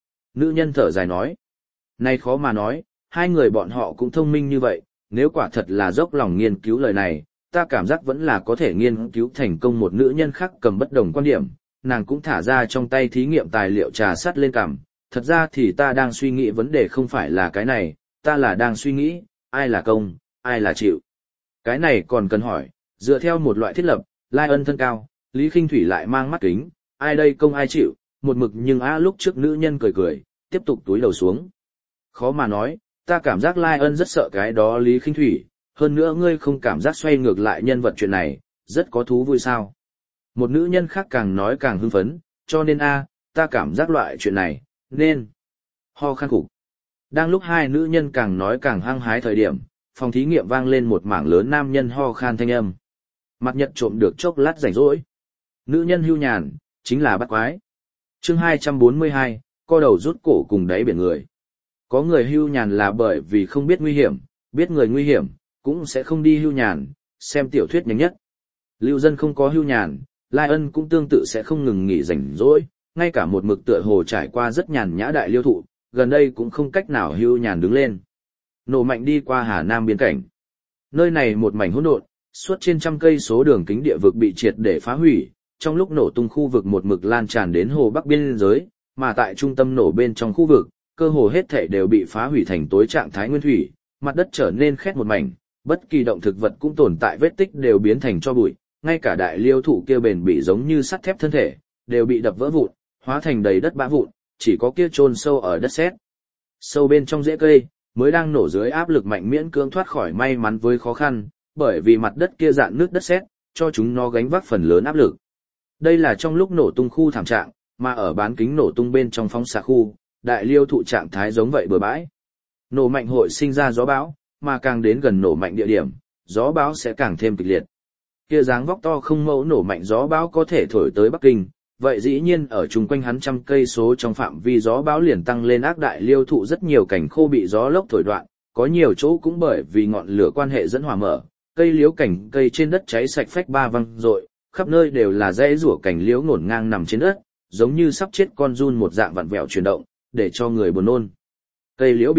Nữ nhân thở dài nói. Này khó mà nói, hai người bọn họ cũng thông minh như vậy, nếu quả thật là dốc lòng nghiên cứu lời này, ta cảm giác vẫn là có thể nghiên cứu thành công. Một nữ nhân khác cầm bất đồng quan điểm, nàng cũng thả ra trong tay thí nghiệm tài liệu trà sắt lên cằm. Thật ra thì ta đang suy nghĩ vấn đề không phải là cái này, ta là đang suy nghĩ, ai là công, ai là chịu. Cái này còn cần hỏi, dựa theo một loại thiết lập, Lai Ân thân cao, Lý Khinh Thủy lại mang mắt kính, ai đây công ai chịu, một mực nhưng lúc trước nữ nhân cười cười, tiếp tục túi đầu xuống. Khó mà nói, ta cảm giác Lai Ân rất sợ cái đó Lý Khinh Thủy, hơn nữa ngươi không cảm giác xoay ngược lại nhân vật chuyện này, rất có thú vui sao. Một nữ nhân khác càng nói càng hưng phấn, cho nên ta cảm giác loại chuyện này, nên ho khan khục. Đang lúc hai nữ nhân càng nói càng hăng hái thời điểm, phòng thí nghiệm vang lên một mảng lớn nam nhân ho khan thanh âm. Mặt Nhật trộm được chốc lát rảnh rỗi. Nữ nhân hưu nhàn, chính là bắt quái. Chương 242, co đầu rút cổ cùng đáy biển người. Có người hưu nhàn là bởi vì không biết nguy hiểm, biết người nguy hiểm, cũng sẽ không đi hưu nhàn, xem tiểu thuyết nhanh nhất. Lưu Dân không có hưu nhàn, Lai Ân cũng tương tự sẽ không ngừng nghỉ rảnh rỗi, ngay cả một mực tựa hồ trải qua rất nhàn nhã đại liêu thụ, gần đây cũng không cách nào hưu nhàn đứng lên. Nổ mạnh đi qua Hà Nam biên cảnh. Nơi này một mảnh hỗn độn, suốt trên trăm cây số đường kính địa vực bị triệt để phá hủy, trong lúc nổ tung khu vực một mực lan tràn đến hồ Bắc biên giới, mà tại trung tâm nổ bên trong khu vực, cơ hồ hết thảy đều bị phá hủy thành tối trạng thái nguyên thủy, mặt đất trở nên khét một mảnh, bất kỳ động thực vật cũng tồn tại vết tích đều biến thành tro bụi, ngay cả đại liêu thụ kia bền bị giống như sắt thép thân thể, đều bị đập vỡ vụn, hóa thành đầy đất bã vụn, chỉ có kia chôn sâu ở đất sét. Sâu bên trong rễ cây, mới đang nổ dưới áp lực mạnh miễn cưỡng thoát khỏi may mắn với khó khăn, bởi vì mặt đất kia dạn nước đất sét, cho chúng nó gánh vác phần lớn áp lực. Đây là trong lúc nổ tung khu thảm trạng, mà ở bán kính nổ tung bên trong phóng xạ khu, đại liêu thụ trạng thái giống vậy bừa bãi. Nổ mạnh hội sinh ra gió bão, mà càng đến gần nổ mạnh địa điểm, gió bão sẽ càng thêm kịch liệt. Kia dáng vóc to không mẫu nổ mạnh gió bão có thể thổi tới Bắc Kinh, vậy dĩ nhiên ở chung quanh hắn trăm cây số trong phạm vi gió bão liền tăng lên ác đại liêu thụ rất nhiều cành khô bị gió lốc thổi đoạn, có nhiều chỗ cũng bởi vì ngọn lửa quan hệ dẫn hỏa mở, cây liễu cành cây trên đất cháy sạch phách ba văng rội, khắp nơi đều là dãy rủa cành liễu ngổn ngang nằm trên đất, giống như sắp chết con giun một dạng vặn vẹo chuyển động, để cho người buồn nôn. Cây liễu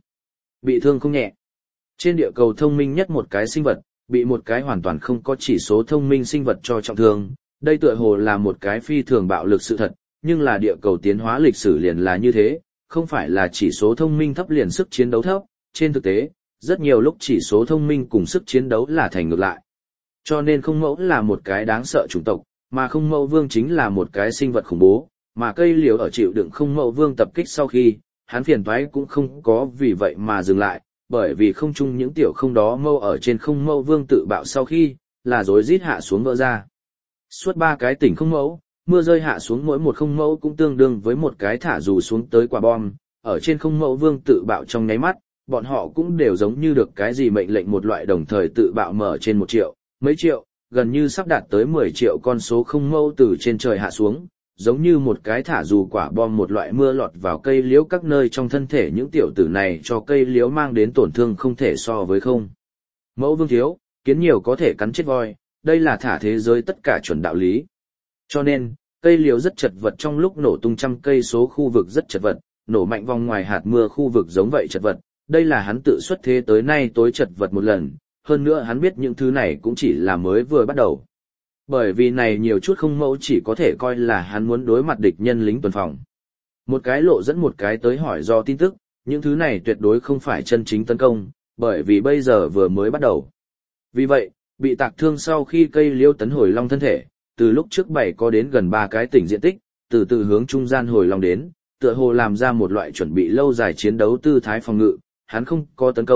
bị thương không nhẹ. Trên địa cầu thông minh nhất một cái sinh vật, bị một cái hoàn toàn không có chỉ số thông minh sinh vật cho trọng thương, đây tựa hồ là một cái phi thường bạo lực sự thật, nhưng là địa cầu tiến hóa lịch sử liền là như thế, không phải là chỉ số thông minh thấp liền sức chiến đấu thấp, trên thực tế, rất nhiều lúc chỉ số thông minh cùng sức chiến đấu là thành ngược lại. Cho nên không mẫu là một cái đáng sợ chủng tộc, mà không mẫu vương chính là một cái sinh vật khủng bố, mà cây liễu ở chịu đựng không mẫu vương tập kích sau khi, hắn phiền toái cũng không có vì vậy mà dừng lại, bởi vì không chung những tiểu không đó mâu ở trên không mẫu vương tự bạo sau khi, là rối rít hạ xuống vỡ ra. Suốt 3 cái tỉnh không mẫu, mưa rơi hạ xuống mỗi một không mẫu cũng tương đương với một cái thả dù xuống tới quả bom, ở trên không mẫu vương tự bạo trong nháy mắt, bọn họ cũng đều giống như được cái gì mệnh lệnh một loại đồng thời tự bạo mở trên 1 triệu, mấy triệu, gần như sắp đạt tới 10 triệu con số không mẫu từ trên trời hạ xuống, giống như một cái thả dù quả bom một loại mưa lọt vào cây liễu các nơi trong thân thể những tiểu tử này cho cây liễu mang đến tổn thương không thể so với không. Mẫu vương thiếu, kiến nhiều có thể cắn chết voi, đây là thả thế giới tất cả chuẩn đạo lý. Cho nên, cây liễu rất chật vật trong lúc nổ tung trăm cây số khu vực rất chật vật, nổ mạnh vòng ngoài hạt mưa khu vực giống vậy chật vật, đây là hắn tự xuất thế tới nay tối chật vật một lần, hơn nữa hắn biết những thứ này cũng chỉ là mới vừa bắt đầu. Bởi vì này nhiều chút không mẫu chỉ có thể coi là hắn muốn đối mặt địch nhân lính tuần phòng. Một cái lộ dẫn một cái tới hỏi do tin tức, những thứ này tuyệt đối không phải chân chính tấn công, bởi vì bây giờ vừa mới bắt đầu. Vì vậy, bị tạc thương sau khi cây liễu tấn hồi long thân thể, từ lúc trước 7 có đến gần 3 cái tỉnh diện tích, từ từ hướng trung gian hồi long đến, tựa hồ làm ra một loại chuẩn bị lâu dài chiến đấu tư thái phòng ngự, hắn không có tấn công,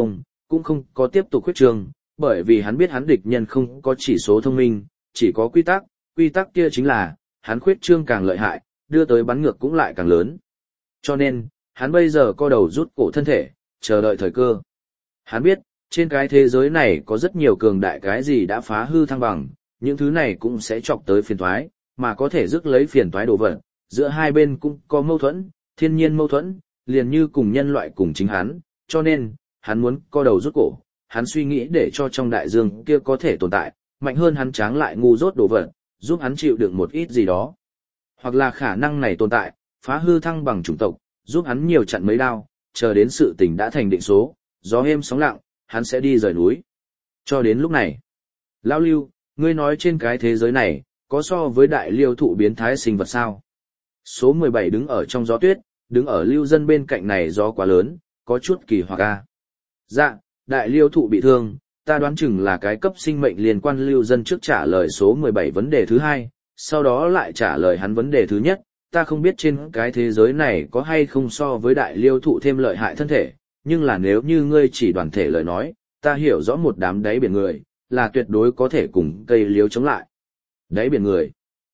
cũng không có tiếp tục khuyết trương, bởi vì hắn biết hắn địch nhân không có chỉ số thông minh, chỉ có quy tắc kia chính là, hắn khuyết trương càng lợi hại, đưa tới bắn ngược cũng lại càng lớn. Cho nên, hắn bây giờ co đầu rút cổ thân thể, chờ đợi thời cơ. Hắn biết, trên cái thế giới này có rất nhiều cường đại cái gì đã phá hư thăng bằng, những thứ này cũng sẽ chọc tới phiền toái, mà có thể rước lấy phiền toái đồ vật. Giữa hai bên cũng có mâu thuẫn, thiên nhiên mâu thuẫn, liền như cùng nhân loại cùng chính hắn, cho nên, hắn muốn co đầu rút cổ, hắn suy nghĩ để cho trong đại dương kia có thể tồn tại, mạnh hơn hắn tráng lại ngu dốt đồ vật, giúp hắn chịu đựng một ít gì đó. Hoặc là khả năng này tồn tại, phá hư thăng bằng chủng tộc, giúp hắn nhiều chặn mấy đao, chờ đến sự tình đã thành định số, gió êm sóng lặng, hắn sẽ đi rời núi. Cho đến lúc này, Lão Lưu, ngươi nói trên cái thế giới này, có so với đại liêu thụ biến thái sinh vật sao? Số 17 đứng ở trong gió tuyết, đứng ở lưu dân bên cạnh này gió quá lớn, có chút kỳ hoặc a. Dạ, đại liêu thụ bị thương, ta đoán chừng là cái cấp sinh mệnh liên quan lưu dân trước trả lời số 17 vấn đề thứ hai, sau đó lại trả lời hắn vấn đề thứ nhất, ta không biết trên cái thế giới này có hay không so với đại liêu thụ thêm lợi hại thân thể, nhưng là nếu như ngươi chỉ đoàn thể lời nói, ta hiểu rõ một đám đáy biển người, là tuyệt đối có thể cùng cây liêu chống lại. Đáy biển người.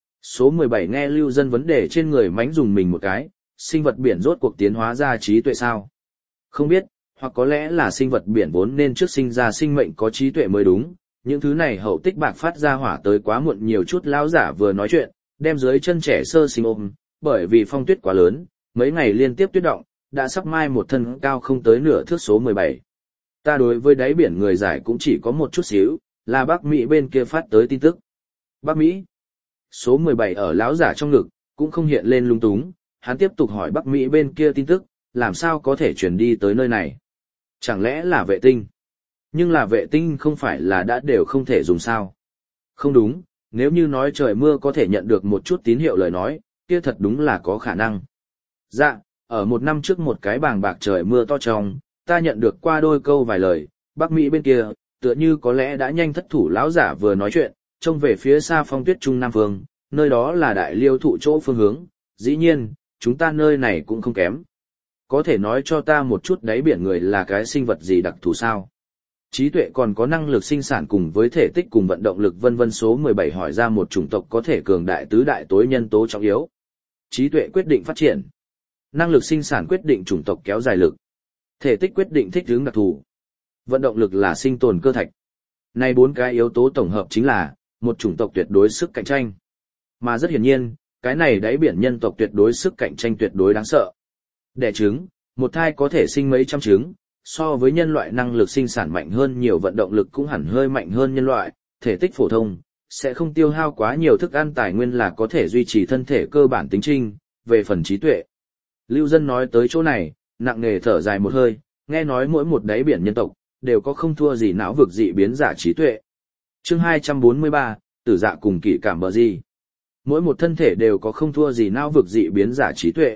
Số 17 nghe lưu dân vấn đề trên người mánh dùng mình một cái, sinh vật biển rốt cuộc tiến hóa ra trí tuệ sao? Không biết, hoặc có lẽ là sinh vật biển vốn nên trước sinh ra sinh mệnh có trí tuệ mới đúng, những thứ này hậu tích bạc phát ra hỏa tới quá muộn nhiều chút. Lão giả vừa nói chuyện, đem dưới chân trẻ sơ sinh ôm, bởi vì phong tuyết quá lớn, mấy ngày liên tiếp tuyết động, đã sắp mai một thân cao không tới nửa thước. Số 17. Ta đối với đáy biển người giải cũng chỉ có một chút xíu, là Bắc Mỹ bên kia phát tới tin tức. Bắc Mỹ. Số 17 ở lão giả trong ngực, cũng không hiện lên lung túng, hắn tiếp tục hỏi Bắc Mỹ bên kia tin tức, làm sao có thể chuyển đi tới nơi này? Chẳng lẽ là vệ tinh? Nhưng là vệ tinh không phải là đã đều không thể dùng sao? Không đúng, nếu như nói trời mưa có thể nhận được một chút tín hiệu lời nói, kia thật đúng là có khả năng. Dạ, ở một năm trước một cái bàng bạc trời mưa to tròn, ta nhận được qua đôi câu vài lời, Bắc Mỹ bên kia, tựa như có lẽ đã nhanh thất thủ. Lão giả vừa nói chuyện, trông về phía xa phong tuyết trung nam phương, nơi đó là đại liêu thụ chỗ phương hướng, dĩ nhiên, chúng ta nơi này cũng không kém. Có thể nói cho ta một chút đáy biển người là cái sinh vật gì đặc thù sao? Trí tuệ còn có năng lực sinh sản cùng với thể tích cùng vận động lực vân vân. Số 17 hỏi ra một chủng tộc có thể cường đại tứ đại tối nhân tố trọng yếu. Trí tuệ quyết định phát triển. Năng lực sinh sản quyết định chủng tộc kéo dài lực. Thể tích quyết định thích ứng đặc thù. Vận động lực là sinh tồn cơ thạch. Này bốn cái yếu tố tổng hợp chính là một chủng tộc tuyệt đối sức cạnh tranh. Mà rất hiển nhiên, cái này đáy biển nhân tộc tuyệt đối sức cạnh tranh tuyệt đối đáng sợ. Đẻ trứng, một thai có thể sinh mấy trăm trứng, so với nhân loại năng lực sinh sản mạnh hơn nhiều, vận động lực cũng hẳn hơi mạnh hơn nhân loại, thể tích phổ thông, sẽ không tiêu hao quá nhiều thức ăn, tài nguyên là có thể duy trì thân thể cơ bản tính trinh. Về phần trí tuệ, lưu dân nói tới chỗ này, nặng nề thở dài một hơi, nghe nói mỗi một đáy biển nhân tộc đều có không thua gì não vực dị biến giả trí tuệ. Chương 243, tử dạ cùng kỵ cảm bờ gì. Mỗi một thân thể đều có không thua gì não vực dị biến giả trí tuệ.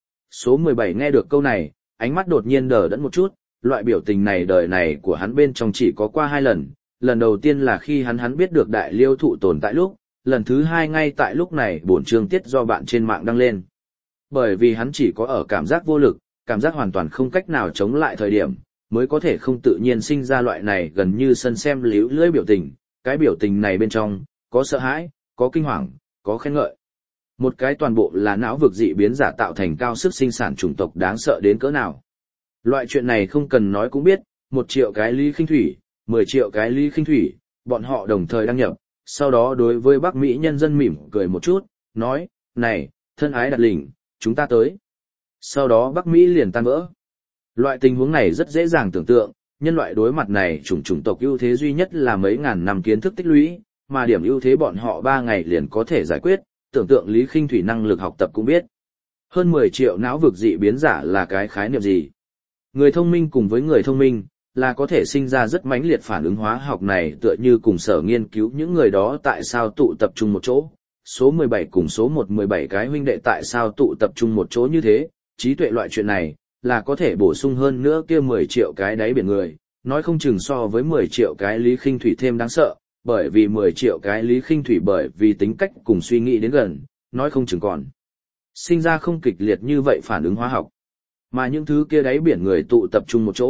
Số 17 nghe được câu này, ánh mắt đột nhiên đờ đẫn một chút, loại biểu tình này đời này của hắn bên trong chỉ có qua 2 lần, lần đầu tiên là khi hắn biết được đại liêu thụ tồn tại lúc, lần thứ 2 ngay tại lúc này bổn chương tiết do bạn trên mạng đăng lên. Bởi vì hắn chỉ có ở cảm giác vô lực, cảm giác hoàn toàn không cách nào chống lại thời điểm, mới có thể không tự nhiên sinh ra loại này gần như sân xem líu lưỡi biểu tình. Cái biểu tình này bên trong, có sợ hãi, có kinh hoàng, có khen ngợi. Một cái toàn bộ là não vực dị biến giả tạo thành cao sức sinh sản chủng tộc đáng sợ đến cỡ nào. Loại chuyện này không cần nói cũng biết, 1 triệu cái Lý Khinh Thủy, 10 triệu cái Lý Khinh Thủy, bọn họ đồng thời đăng nhập, sau đó đối với Bắc Mỹ nhân dân mỉm cười một chút, nói, này, thân ái đặt lỉnh, chúng ta tới. Sau đó Bắc Mỹ liền tan vỡ. Loại tình huống này rất dễ dàng tưởng tượng, nhân loại đối mặt này chủng tộc ưu thế duy nhất là mấy ngàn năm kiến thức tích lũy, mà điểm ưu thế bọn họ 3 ngày liền có thể giải quyết, tưởng tượng Lý Khinh Thủy năng lực học tập cũng biết. Hơn 10 triệu não vực dị biến giả là cái khái niệm gì? Người thông minh cùng với người thông minh, là có thể sinh ra rất mãnh liệt phản ứng hóa học này, tựa như cùng sở nghiên cứu những người đó tại sao tụ tập trung một chỗ. Số 17 cùng số 117 cái huynh đệ tại sao tụ tập trung một chỗ như thế, trí tuệ loại chuyện này, là có thể bổ sung hơn nữa kia 10 triệu cái đáy biển người, nói không chừng so với 10 triệu cái Lý Khinh Thủy thêm đáng sợ, bởi vì 10 triệu cái Lý Khinh Thủy bởi vì tính cách cùng suy nghĩ đến gần, nói không chừng còn sinh ra không kịch liệt như vậy phản ứng hóa học. Mà những thứ kia đáy biển người tụ tập trung một chỗ,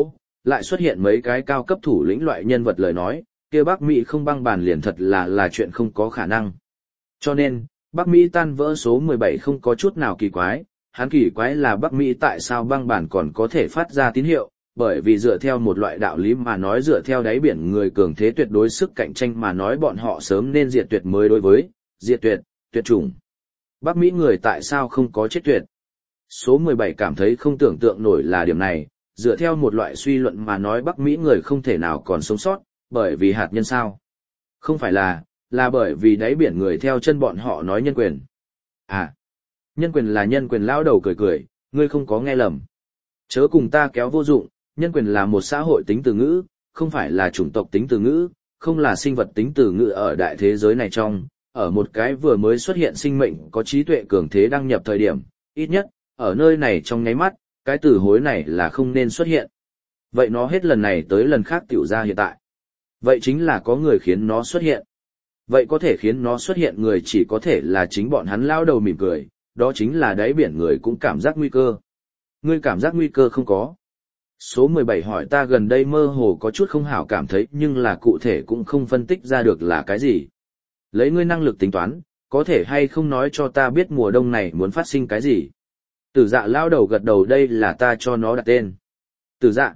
lại xuất hiện mấy cái cao cấp thủ lĩnh loại nhân vật lời nói, kia Bắc Mỹ không băng bàn liền thật là chuyện không có khả năng. Cho nên, Bắc Mỹ tan vỡ số 17 không có chút nào kỳ quái, hắn kỳ quái là Bắc Mỹ tại sao băng bàn còn có thể phát ra tín hiệu, bởi vì dựa theo một loại đạo lý mà nói dựa theo đáy biển người cường thế tuyệt đối sức cạnh tranh mà nói bọn họ sớm nên diệt tuyệt mới đối với, diệt tuyệt, tuyệt chủng. Bắc Mỹ người tại sao không có chết tuyệt? Số 17 cảm thấy không tưởng tượng nổi là điểm này, dựa theo một loại suy luận mà nói Bắc Mỹ người không thể nào còn sống sót, bởi vì hạt nhân sao? Không phải là bởi vì đáy biển người theo chân bọn họ nói nhân quyền. À, nhân quyền là nhân quyền, lão đầu cười, ngươi không có nghe lầm. Chớ cùng ta kéo vô dụng, nhân quyền là một xã hội tính từ ngữ, không phải là chủng tộc tính từ ngữ, không là sinh vật tính từ ngữ ở đại thế giới này trong, ở một cái vừa mới xuất hiện sinh mệnh có trí tuệ cường thế đăng nhập thời điểm, ít nhất, ở nơi này trong nháy mắt, cái từ hối này là không nên xuất hiện. Vậy nó hết lần này tới lần khác tiểu ra hiện tại. Vậy chính là có người khiến nó xuất hiện. Vậy có thể khiến nó xuất hiện người chỉ có thể là chính bọn hắn lao đầu mỉm cười, đó chính là đáy biển người cũng cảm giác nguy cơ. Ngươi cảm giác nguy cơ không có. Số 17 hỏi ta gần đây mơ hồ có chút không hảo cảm thấy nhưng là cụ thể cũng không phân tích ra được là cái gì. Lấy ngươi năng lực tính toán, có thể hay không nói cho ta biết mùa đông này muốn phát sinh cái gì. Tử dạ lao đầu gật đầu, đây là ta cho nó đặt tên. Tử dạ.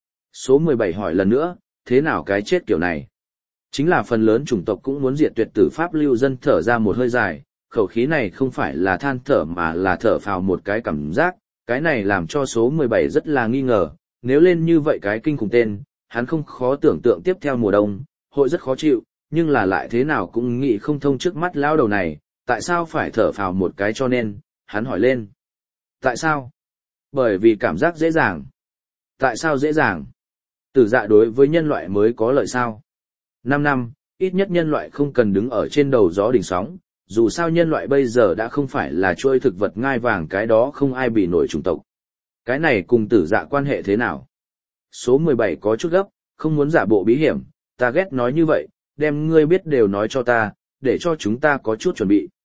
Số 17 hỏi lần nữa, thế nào cái chết kiểu này? Chính là phần lớn chủng tộc cũng muốn diệt tuyệt tử pháp lưu dân thở ra một hơi dài, khẩu khí này không phải là than thở mà là thở phào một cái cảm giác, cái này làm cho số 17 rất là nghi ngờ, nếu lên như vậy cái kinh khủng tên, hắn không khó tưởng tượng tiếp theo mùa đông, hội rất khó chịu, nhưng là lại thế nào cũng nghĩ không thông trước mắt lao đầu này, tại sao phải thở phào một cái cho nên, hắn hỏi lên. Tại sao? Bởi vì cảm giác dễ dàng. Tại sao dễ dàng? Tử dạ đối với nhân loại mới có lợi sao? 5 năm, ít nhất nhân loại không cần đứng ở trên đầu gió đỉnh sóng, dù sao nhân loại bây giờ đã không phải là chuỗi thực vật ngai vàng, cái đó không ai bị nổi chủng tộc. Cái này cùng tử dạ quan hệ thế nào? Số 17 có chút gấp, không muốn giả bộ bí hiểm, ta ghét nói như vậy, đem ngươi biết đều nói cho ta, để cho chúng ta có chút chuẩn bị.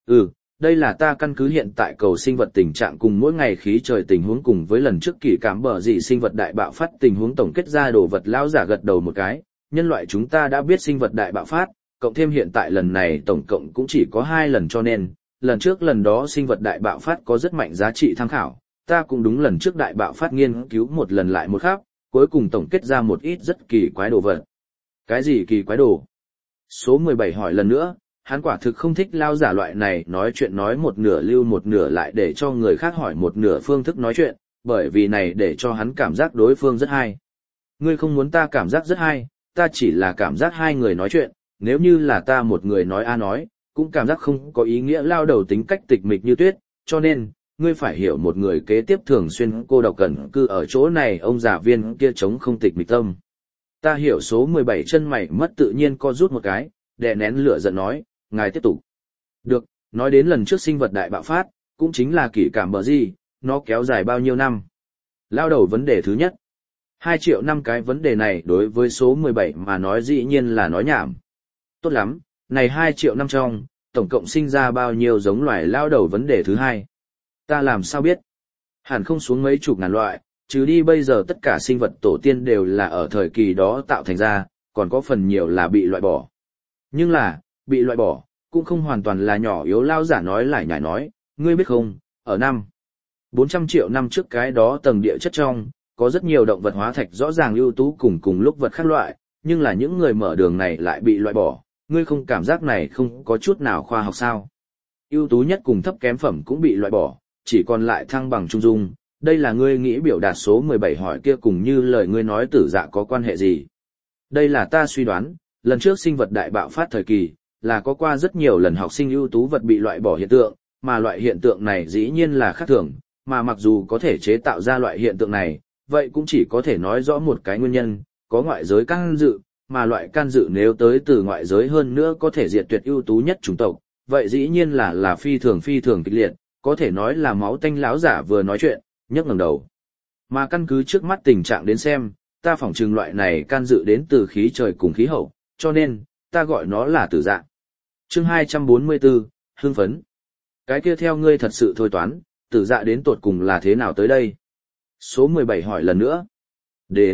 Đây là ta căn cứ hiện tại cầu sinh vật tình trạng cùng mỗi ngày khí trời tình huống cùng với lần trước kỳ cảm bờ dị sinh vật đại bạo phát tình huống tổng kết ra đồ vật. Lão giả gật đầu một cái, nhân loại chúng ta đã biết sinh vật đại bạo phát, cộng thêm hiện tại lần này tổng cộng cũng chỉ có 2 lần cho nên, lần trước lần đó sinh vật đại bạo phát có rất mạnh giá trị tham khảo, ta cũng đúng lần trước đại bạo phát nghiên cứu một lần lại một khác, cuối cùng tổng kết ra một ít rất kỳ quái đồ vật. Cái gì kỳ quái đồ? Số 17 hỏi lần nữa, hắn quả thực không thích lao giả loại này nói chuyện nói một nửa lưu một nửa lại để cho người khác hỏi một nửa phương thức nói chuyện, bởi vì này để cho hắn cảm giác đối phương rất hay. Ngươi không muốn ta cảm giác rất hay, ta chỉ là cảm giác hai người nói chuyện, nếu như là ta một người nói a nói, cũng cảm giác không có ý nghĩa. Lao đầu tính cách tịch mịch như tuyết, cho nên, ngươi phải hiểu một người kế tiếp thường xuyên cô độc cần cư ở chỗ này ông già viên kia chống không tịch mịch tâm. Ta hiểu. Số 17 chân mày mất tự nhiên co rút một cái, đè nén lửa giận nói, ngài tiếp tục. Được, nói đến lần trước sinh vật đại bạo phát, cũng chính là kỷ cảm bờ gì, nó kéo dài bao nhiêu năm? Lao đầu vấn đề thứ nhất. 2 triệu năm. Cái vấn đề này đối với số 17 mà nói dĩ nhiên là nói nhảm. Tốt lắm, này 2 triệu năm trong, tổng cộng sinh ra bao nhiêu giống loài? Lao đầu vấn đề thứ hai. Ta làm sao biết? Hẳn không xuống mấy chục ngàn loại, chứ đi bây giờ tất cả sinh vật tổ tiên đều là ở thời kỳ đó tạo thành ra, còn có phần nhiều là bị loại bỏ. Nhưng là, bị loại bỏ, cũng không hoàn toàn là nhỏ yếu. Lao giả nói lại nhải nói, ngươi biết không, ở năm 400 triệu năm trước cái đó tầng địa chất trong, có rất nhiều động vật hóa thạch rõ ràng ưu tú cùng lúc vật khác loại, nhưng là những người mở đường này lại bị loại bỏ, ngươi không cảm giác này không có chút nào khoa học sao? Ưu tú nhất cùng thấp kém phẩm cũng bị loại bỏ, chỉ còn lại thăng bằng trung dung, đây là ngươi nghĩ biểu đạt. Số 17 hỏi kia cùng như lời ngươi nói tử dạ có quan hệ gì? Đây là ta suy đoán, lần trước sinh vật đại bạo phát thời kỳ, là có qua rất nhiều lần học sinh ưu tú vật bị loại bỏ hiện tượng, mà loại hiện tượng này dĩ nhiên là khác thường, mà mặc dù có thể chế tạo ra loại hiện tượng này, vậy cũng chỉ có thể nói rõ một cái nguyên nhân, có ngoại giới can dự, mà loại can dự nếu tới từ ngoại giới hơn nữa có thể diệt tuyệt ưu tú nhất chủng tộc, vậy dĩ nhiên là phi thường kịch liệt, có thể nói là máu tanh. Lão giả vừa nói chuyện, nhấc ngẩng đầu. Mà căn cứ trước mắt tình trạng đến xem, ta phỏng chừng loại này can dự đến từ khí trời cùng khí hậu, cho nên, ta gọi nó là tử dạ. Chương 244, hưng phấn. Cái kia theo ngươi thật sự thôi toán, tử dạ đến tột cùng là thế nào tới đây? Số 17 hỏi lần nữa. Đến,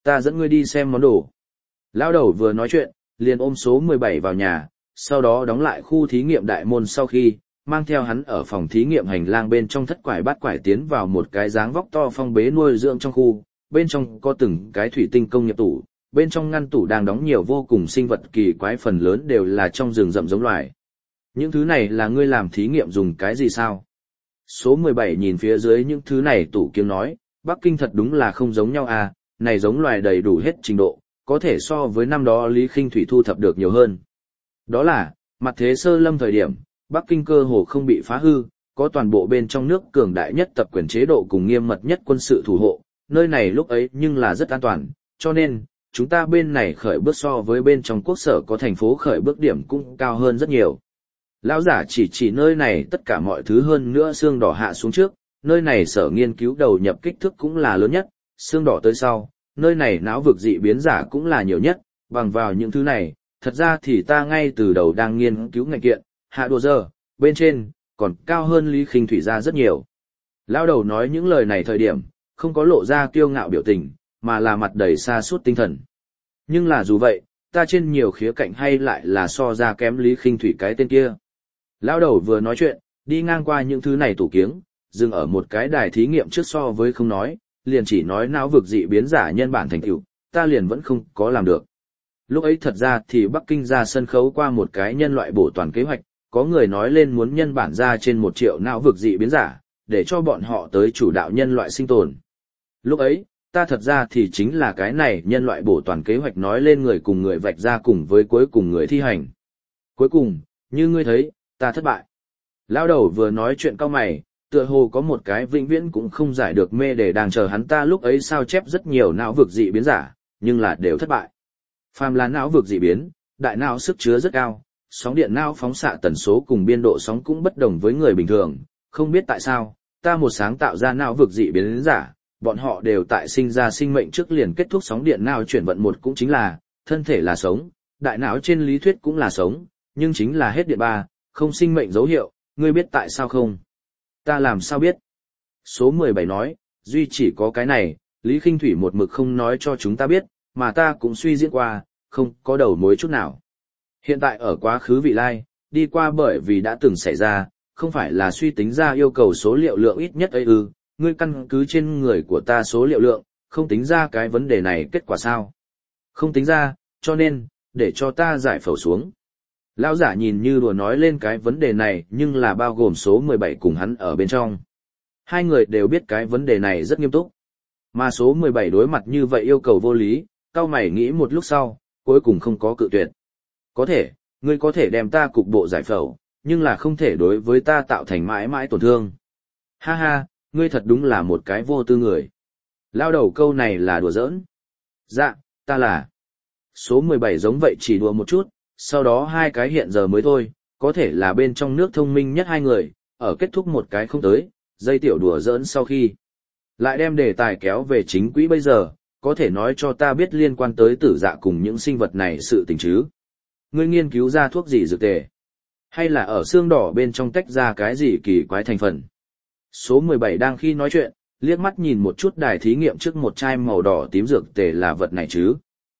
ta dẫn ngươi đi xem món đồ. Lão đầu vừa nói chuyện, liền ôm số 17 vào nhà, sau đó đóng lại khu thí nghiệm đại môn sau khi, mang theo hắn ở phòng thí nghiệm hành lang bên trong thất quải bát quải tiến vào một cái dáng vóc to phong bế nuôi dưỡng trong khu, bên trong có từng cái thủy tinh công nghiệp tủ, bên trong ngăn tủ đang đóng nhiều vô cùng sinh vật kỳ quái, phần lớn đều là trong rừng rậm giống loài. Những thứ này là ngươi làm thí nghiệm dùng cái gì sao? Số 17 nhìn phía dưới những thứ này tủ kiếm nói, Bắc Kinh thật đúng là không giống nhau à, này giống loài đầy đủ hết trình độ, có thể so với năm đó Lý Khinh Thủy thu thập được nhiều hơn. Đó là, mặt thế sơ lâm thời điểm, Bắc Kinh cơ hồ không bị phá hư, có toàn bộ bên trong nước cường đại nhất tập quyền chế độ cùng nghiêm mật nhất quân sự thủ hộ, nơi này lúc ấy nhưng là rất an toàn, cho nên, chúng ta bên này khởi bước so với bên trong quốc sở có thành phố khởi bước điểm cũng cao hơn rất nhiều. Lão giả chỉ nơi này tất cả mọi thứ hơn nữa xương đỏ hạ xuống trước, nơi này sở nghiên cứu đầu nhập kích thước cũng là lớn nhất, xương đỏ tới sau, nơi này não vực dị biến giả cũng là nhiều nhất, bằng vào những thứ này, thật ra thì ta ngay từ đầu đang nghiên cứu ngành kiện, hạ đồ giờ, bên trên, còn cao hơn Lý Khinh Thủy ra rất nhiều. Lão đầu nói những lời này thời điểm, không có lộ ra kiêu ngạo biểu tình, mà là mặt đầy sa sút tinh thần. Nhưng là dù vậy, ta trên nhiều khía cạnh hay lại là so ra kém Lý Khinh Thủy cái tên kia. Lão đầu vừa nói chuyện, đi ngang qua những thứ này tủ kiếng, dừng ở một cái đài thí nghiệm trước so với không nói, liền chỉ nói não vực dị biến giả nhân bản thành tựu, ta liền vẫn không có làm được. Lúc ấy thật ra thì Bắc Kinh ra sân khấu qua một cái nhân loại bổ toàn kế hoạch, có người nói lên muốn nhân bản ra trên 1 triệu não vực dị biến giả, để cho bọn họ tới chủ đạo nhân loại sinh tồn. Lúc ấy, ta thật ra thì chính là cái này nhân loại bổ toàn kế hoạch nói lên người cùng người vạch ra cùng với cuối cùng người thi hành. Cuối cùng, như ngươi thấy, ta thất bại. Lão đầu vừa nói chuyện cau mày, tựa hồ có một cái vĩnh viễn cũng không giải được mê để đang chờ hắn ta lúc ấy sao chép rất nhiều não vực dị biến giả, nhưng là đều thất bại. Phàm là não vực dị biến, đại não sức chứa rất cao, sóng điện não phóng xạ tần số cùng biên độ sóng cũng bất đồng với người bình thường, không biết tại sao, ta một sáng tạo ra não vực dị biến giả, bọn họ đều tại sinh ra sinh mệnh trước liền kết thúc sóng điện não chuyển vận một cũng chính là, thân thể là sống, đại não trên lý thuyết cũng là sống, nhưng chính là hết điện ba, không sinh mệnh dấu hiệu, ngươi biết tại sao không? Ta làm sao biết? Số 17 nói, duy chỉ có cái này, Lý Khinh Thủy một mực không nói cho chúng ta biết, mà ta cũng suy diễn qua, không có đầu mối chút nào. Hiện tại ở quá khứ vị lai, đi qua bởi vì đã từng xảy ra, không phải là suy tính ra yêu cầu số liệu lượng ít nhất ấy ư, ngươi căn cứ trên người của ta số liệu lượng, không tính ra cái vấn đề này kết quả sao? Không tính ra, cho nên, để cho ta giải phẫu xuống. Lão giả nhìn như đùa nói lên cái vấn đề này nhưng là bao gồm số 17 cùng hắn ở bên trong. Hai người đều biết cái vấn đề này rất nghiêm túc. Mà số 17 đối mặt như vậy yêu cầu vô lý, cao mày nghĩ một lúc sau, cuối cùng không có cự tuyệt. Có thể, ngươi có thể đem ta cục bộ giải phẫu, nhưng là không thể đối với ta tạo thành mãi mãi tổn thương. Ha ha, ngươi thật đúng là một cái vô tư người. Lao đầu câu này là đùa giỡn. Dạ, ta là. Số 17 giống vậy chỉ đùa một chút, sau đó hai cái hiện giờ mới thôi, có thể là bên trong nước thông minh nhất hai người, ở kết thúc một cái không tới, dây tiểu đùa giỡn sau khi. Lại đem đề tài kéo về chính quỹ bây giờ, có thể nói cho ta biết liên quan tới tử dạ cùng những sinh vật này sự tình chứ. Ngươi nghiên cứu ra thuốc gì dược tề? Hay là ở xương đỏ bên trong tách ra cái gì kỳ quái thành phần? Số 17 đang khi nói chuyện, liếc mắt nhìn một chút đài thí nghiệm trước một chai màu đỏ tím dược tề là vật này chứ?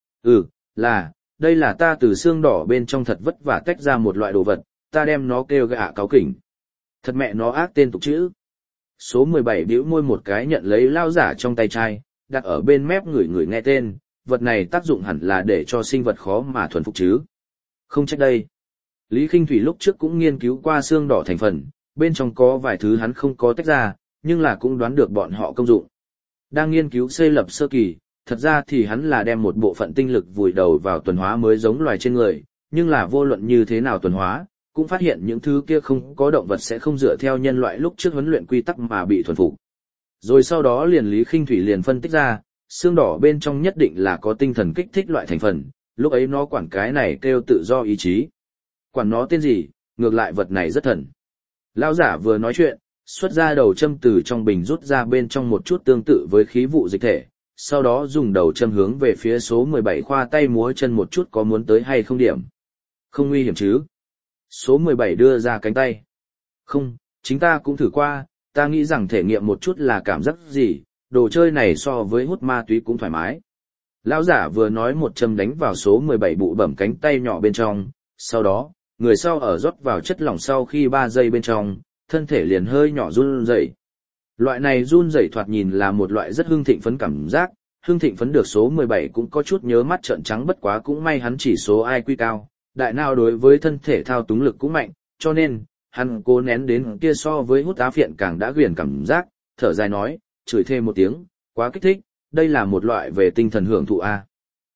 Đây là ta từ xương đỏ bên trong thật vất vả tách ra một loại đồ vật, ta đem nó kêu gạ cáo kỉnh. Thật mẹ nó ác tên tục chữ. Số 17 bĩu môi một cái nhận lấy lao giả trong tay chai, đặt ở bên mép người nghe tên, vật này tác dụng hẳn là để cho sinh vật khó mà thuần phục chứ. Không trách đây. Lý Khinh Thủy lúc trước cũng nghiên cứu qua xương đỏ thành phần, bên trong có vài thứ hắn không có tách ra, nhưng là cũng đoán được bọn họ công dụng. Đang nghiên cứu xây lập sơ kỳ, thật ra thì hắn là đem một bộ phận tinh lực vùi đầu vào tuần hóa mới giống loài trên người, nhưng là vô luận như thế nào tuần hóa, cũng phát hiện những thứ kia không có động vật sẽ không dựa theo nhân loại lúc trước huấn luyện quy tắc mà bị thuần phục. Rồi sau đó liền Lý Khinh Thủy liền phân tích ra, xương đỏ bên trong nhất định là có tinh thần kích thích loại thành phần, lúc ấy nó quản cái này kêu tự do ý chí. Quản nó tên gì, ngược lại vật này rất thần. Lão giả vừa nói chuyện, xuất ra đầu châm từ trong bình rút ra bên trong một chút tương tự với khí vụ dịch thể, sau đó dùng đầu châm hướng về phía số 17 khoa tay múa chân một chút có muốn tới hay không điểm. Không nguy hiểm chứ? Số 17 đưa ra cánh tay. Không, chính ta cũng thử qua, ta nghĩ rằng thể nghiệm một chút là cảm giác gì, đồ chơi này so với hút ma túy cũng thoải mái. Lão giả vừa nói một châm đánh vào số 17 bụ bẩm cánh tay nhỏ bên trong, sau đó, người sau ở rót vào chất lỏng sau khi 3 giây bên trong, thân thể liền hơi nhỏ run rẩy. Loại này run rẩy thoạt nhìn là một loại rất hưng thịnh phấn cảm giác, hưng thịnh phấn được số 17 cũng có chút nhớ mắt trợn trắng, bất quá cũng may hắn chỉ số IQ cao, đại não đối với thân thể thao túng lực cũng mạnh, cho nên, hắn cố nén đến kia so với hút á phiện càng đã ghiền cảm giác, thở dài nói, chửi thêm một tiếng, quá kích thích, đây là một loại về tinh thần hưởng thụ a.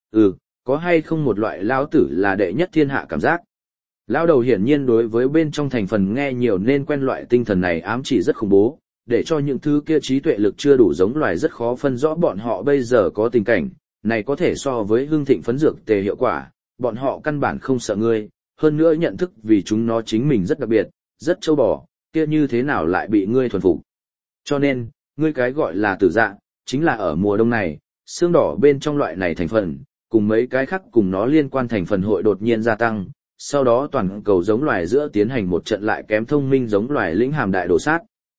Có hay không một loại lão tử là đệ nhất thiên hạ cảm giác. Lão đầu hiển nhiên đối với bên trong thành phần nghe nhiều nên quen loại tinh thần này ám chỉ rất khủng bố, để cho những thứ kia trí tuệ lực chưa đủ giống loài rất khó phân rõ bọn họ bây giờ có tình cảnh, này có thể so với hưng thịnh phấn dược tề hiệu quả, bọn họ căn bản không sợ ngươi, hơn nữa nhận thức vì chúng nó chính mình rất đặc biệt, rất châu bò, kia như thế nào lại bị ngươi thuần phục. Cho nên, ngươi cái gọi là tử dạ, chính là ở mùa đông này, xương đỏ bên trong loại này thành phần, cùng mấy cái khác cùng nó liên quan thành phần hội đột nhiên gia tăng, sau đó toàn cầu giống loài giữa tiến hành một trận lại kém thông minh giống loài lĩnh hàm đại đổ sát.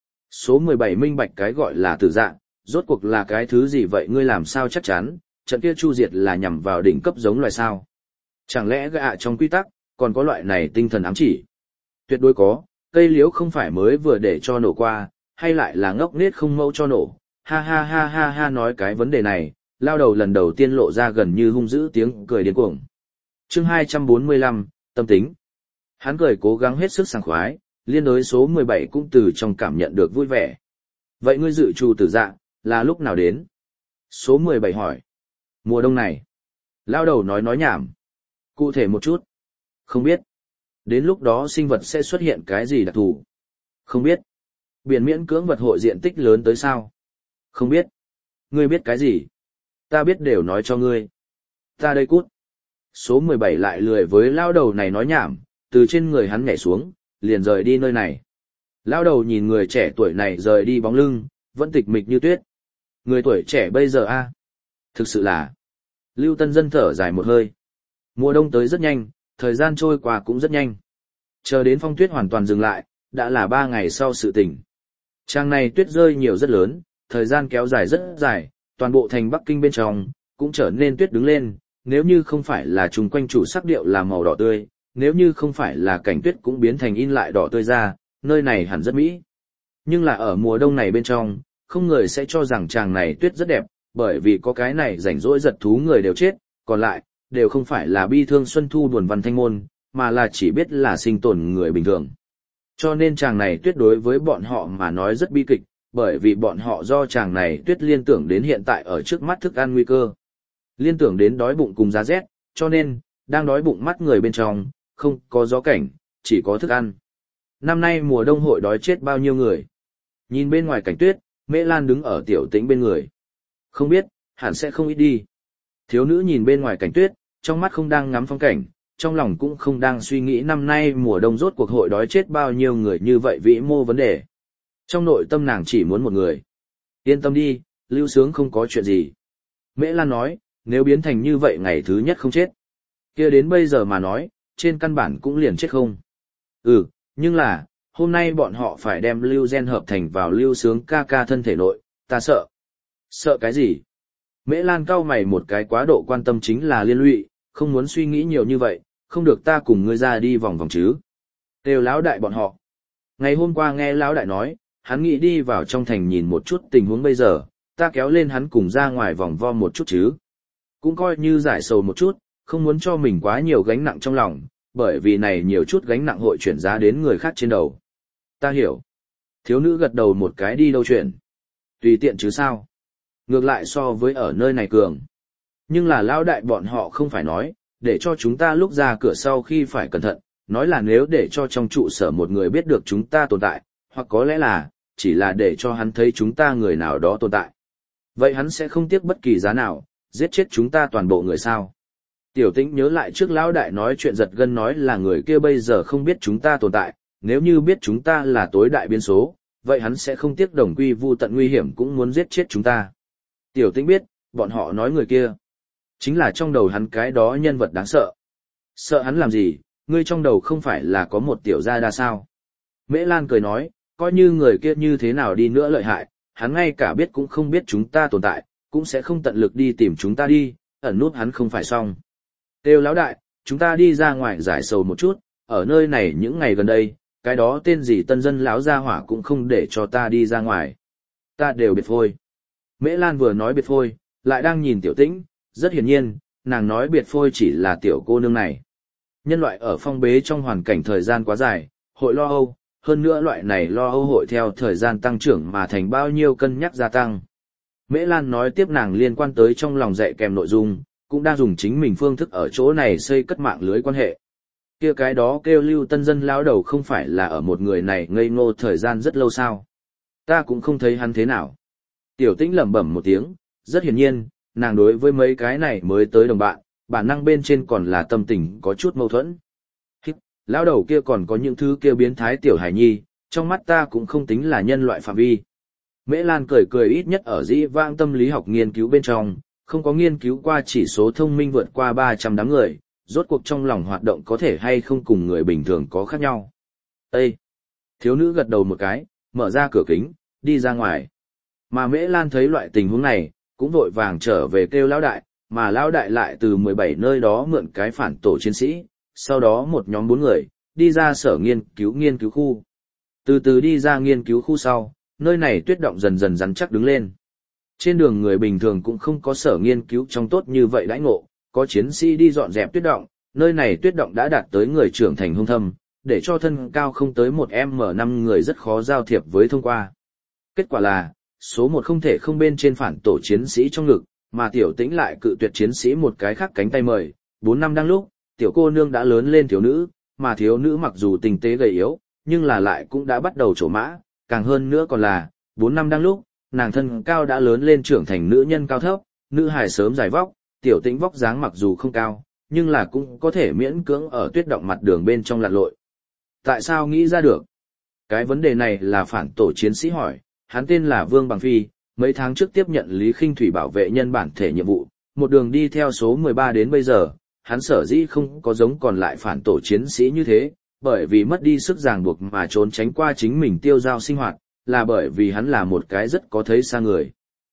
Số 17 minh bạch cái gọi là tử dạ, rốt cuộc là cái thứ gì vậy, ngươi làm sao chắc chắn, trận kia chu diệt là nhằm vào đỉnh cấp giống loài sao? Chẳng lẽ gạ trong quy tắc, còn có loại này tinh thần ám chỉ? Tuyệt đối có, cây liễu không phải mới vừa để cho nổ qua, hay lại là ngốc nết không mâu cho nổ, ha ha ha ha ha. Nói cái vấn đề này, lao đầu lần đầu tiên lộ ra gần như hung dữ tiếng cười điên cuồng. Chương 245, tâm tính. Hắn cười cố gắng hết sức sảng khoái, liên đối số 17 cũng từ trong cảm nhận được vui vẻ. Vậy ngươi dự trù tử dạ, là lúc nào đến? Số 17 hỏi. Mùa đông này. Lao đầu nói nhảm. Cụ thể một chút. Không biết. Đến lúc đó sinh vật sẽ xuất hiện cái gì đặc thù? Không biết. Biển miễn cưỡng vật hội diện tích lớn tới sao? Không biết. Ngươi biết cái gì? Ta biết đều nói cho ngươi. Ta đây cút. Số 17 lại lười với lao đầu này nói nhảm, từ trên người hắn nhảy xuống, liền rời đi nơi này. Lao đầu nhìn người trẻ tuổi này rời đi bóng lưng, vẫn tịch mịch như tuyết. Người tuổi trẻ bây giờ a, thực sự là. Lưu Tân Dân thở dài một hơi. Mùa đông tới rất nhanh, thời gian trôi qua cũng rất nhanh. Chờ đến phong tuyết hoàn toàn dừng lại, đã là 3 ngày sau sự tình. Trang này tuyết rơi nhiều rất lớn, thời gian kéo dài rất dài, toàn bộ thành Bắc Kinh bên trong, cũng trở nên tuyết đứng lên, nếu như không phải là chung quanh chủ sắc điệu là màu đỏ tươi, nếu như không phải là cảnh tuyết cũng biến thành in lại đỏ tươi ra, nơi này hẳn rất mỹ. Nhưng là ở mùa đông này bên trong, không người sẽ cho rằng chàng này tuyết rất đẹp, bởi vì có cái này rảnh rỗi giật thú người đều chết, còn lại, đều không phải là bi thương xuân thu buồn văn thanh môn, mà là chỉ biết là sinh tồn người bình thường. Cho nên chàng này tuyết đối với bọn họ mà nói rất bi kịch, bởi vì bọn họ do chàng này tuyết liên tưởng đến hiện tại ở trước mắt thức ăn nguy cơ. Liên tưởng đến đói bụng cùng giá rét, cho nên, đang đói bụng mắt người bên trong, không có gió cảnh, chỉ có thức ăn. Năm nay mùa đông hội đói chết bao nhiêu người? Nhìn bên ngoài cảnh tuyết, Mễ Lan đứng ở Tiểu Tĩnh bên người. Không biết, hẳn sẽ không ít đi. Thiếu nữ nhìn bên ngoài cảnh tuyết, trong mắt không đang ngắm phong cảnh, trong lòng cũng không đang suy nghĩ năm nay mùa đông rốt cuộc hội đói chết bao nhiêu người như vậy vĩ mô vấn đề. Trong nội tâm nàng chỉ muốn một người. Yên tâm đi, Lưu Sướng không có chuyện gì. Mễ Lan nói, nếu biến thành như vậy ngày thứ nhất không chết. Kia đến bây giờ mà nói, trên căn bản cũng liền chết không. Nhưng là, hôm nay bọn họ phải đem Lưu Gen hợp thành vào Lưu Sướng ca ca thân thể nội, ta sợ. Sợ cái gì? Mễ Lan cau mày một cái, quá độ quan tâm chính là liên lụy, không muốn suy nghĩ nhiều như vậy, không được ta cùng ngươi ra đi vòng vòng chứ. Đều lão đại bọn họ. Ngày hôm qua nghe lão đại nói, hắn nghĩ đi vào trong thành nhìn một chút tình huống bây giờ, ta kéo lên hắn cùng ra ngoài vòng vo một chút chứ. Cũng coi như giải sầu một chút, không muốn cho mình quá nhiều gánh nặng trong lòng, bởi vì này nhiều chút gánh nặng hội chuyển giá đến người khác trên đầu. Ta hiểu. Thiếu nữ gật đầu một cái, đi đâu chuyển. Tùy tiện chứ sao. Ngược lại so với ở nơi này cường. Nhưng là lão đại bọn họ không phải nói, để cho chúng ta lúc ra cửa sau khi phải cẩn thận, nói là nếu để cho trong trụ sở một người biết được chúng ta tồn tại, hoặc có lẽ là, chỉ là để cho hắn thấy chúng ta người nào đó tồn tại. Vậy hắn sẽ không tiếc bất kỳ giá nào, giết chết chúng ta toàn bộ người sao. Tiểu Tĩnh nhớ lại trước lão đại nói chuyện giật gân, nói là người kia bây giờ không biết chúng ta tồn tại, nếu như biết chúng ta là tối đại biến số, vậy hắn sẽ không tiếc đồng quy vu tận nguy hiểm cũng muốn giết chết chúng ta. Tiểu Tĩnh biết, bọn họ nói người kia chính là trong đầu hắn cái đó nhân vật đáng sợ. Sợ hắn làm gì, ngươi trong đầu không phải là có một tiểu gia đa sao? Mễ Lan cười nói, coi như người kia như thế nào đi nữa lợi hại, hắn ngay cả biết cũng không biết chúng ta tồn tại, cũng sẽ không tận lực đi tìm chúng ta đi, ẩn nút hắn không phải xong. Kêu lão đại, chúng ta đi ra ngoài giải sầu một chút, ở nơi này những ngày gần đây, cái đó tên gì tân dân lão gia hỏa cũng không để cho ta đi ra ngoài. Ta đều biệt phôi. Mễ Lan vừa nói biệt phôi, lại đang nhìn Tiểu Tĩnh, rất hiển nhiên, nàng nói biệt phôi chỉ là tiểu cô nương này. Nhân loại ở phong bế trong hoàn cảnh thời gian quá dài, hội lo âu, hơn nữa loại này lo âu hội theo thời gian tăng trưởng mà thành bao nhiêu cân nhắc gia tăng. Mễ Lan nói tiếp nàng liên quan tới trong lòng dạy kèm nội dung, cũng đang dùng chính mình phương thức ở chỗ này xây cất mạng lưới quan hệ. Kia cái đó kêu Lưu tân dân lão đầu không phải là ở một người này ngây ngô thời gian rất lâu sao. Ta cũng không thấy hắn thế nào. Tiểu Tĩnh lẩm bẩm một tiếng, rất hiển nhiên, nàng đối với mấy cái này mới tới đồng bạn, bản năng bên trên còn là tâm tình có chút mâu thuẫn. Lão đầu kia còn có những thứ kia biến thái tiểu hải nhi, trong mắt ta cũng không tính là nhân loại phạm vi. Mễ Lan cười cười ít nhất ở dĩ vãng tâm lý học nghiên cứu bên trong, không có nghiên cứu qua chỉ số thông minh vượt qua 300 đám người, rốt cuộc trong lòng hoạt động có thể hay không cùng người bình thường có khác nhau. Ê! Thiếu nữ gật đầu một cái, mở ra cửa kính, đi ra ngoài. Mà Mễ Lan thấy loại tình huống này, cũng vội vàng trở về kêu lão đại, mà lão đại lại từ 17 nơi đó mượn cái phản tổ chiến sĩ, sau đó một nhóm 4 người, đi ra sở nghiên cứu khu. Từ từ đi ra nghiên cứu khu sau, nơi này tuyết động dần dần rắn chắc đứng lên. Trên đường người bình thường cũng không có sở nghiên cứu trong tốt như vậy đãi ngộ, có chiến sĩ đi dọn dẹp tuyết động, nơi này tuyết động đã đạt tới người trưởng thành hung thâm, để cho thân cao không tới 1m5 người rất khó giao thiệp với thông qua. Kết quả là, số 1 không thể không bên trên phản tổ chiến sĩ trong ngực, mà Tiểu Tĩnh lại cự tuyệt chiến sĩ một cái khác cánh tay mời. 4 năm đang lúc, tiểu cô nương đã lớn lên thiếu nữ, mà thiếu nữ mặc dù tinh tế gầy yếu, nhưng là lại cũng đã bắt đầu trổ mã, càng hơn nữa còn là, 4 năm đang lúc, nàng thân cao đã lớn lên trưởng thành nữ nhân cao thấp, nữ hài sớm dài vóc, Tiểu Tĩnh vóc dáng mặc dù không cao, nhưng là cũng có thể miễn cưỡng ở tuyết động mặt đường bên trong lặn lội. Tại sao nghĩ ra được? Cái vấn đề này là phản tổ chiến sĩ hỏi, hắn tên là Vương Bằng Phi, mấy tháng trước tiếp nhận Lý Khinh Thủy bảo vệ nhân bản thể nhiệm vụ, một đường đi theo số 13 đến bây giờ, hắn sở dĩ không có giống còn lại phản tổ chiến sĩ như thế, bởi vì mất đi sức ràng buộc mà trốn tránh qua chính mình tiêu dao sinh hoạt, là bởi vì hắn là một cái rất có thấy xa người.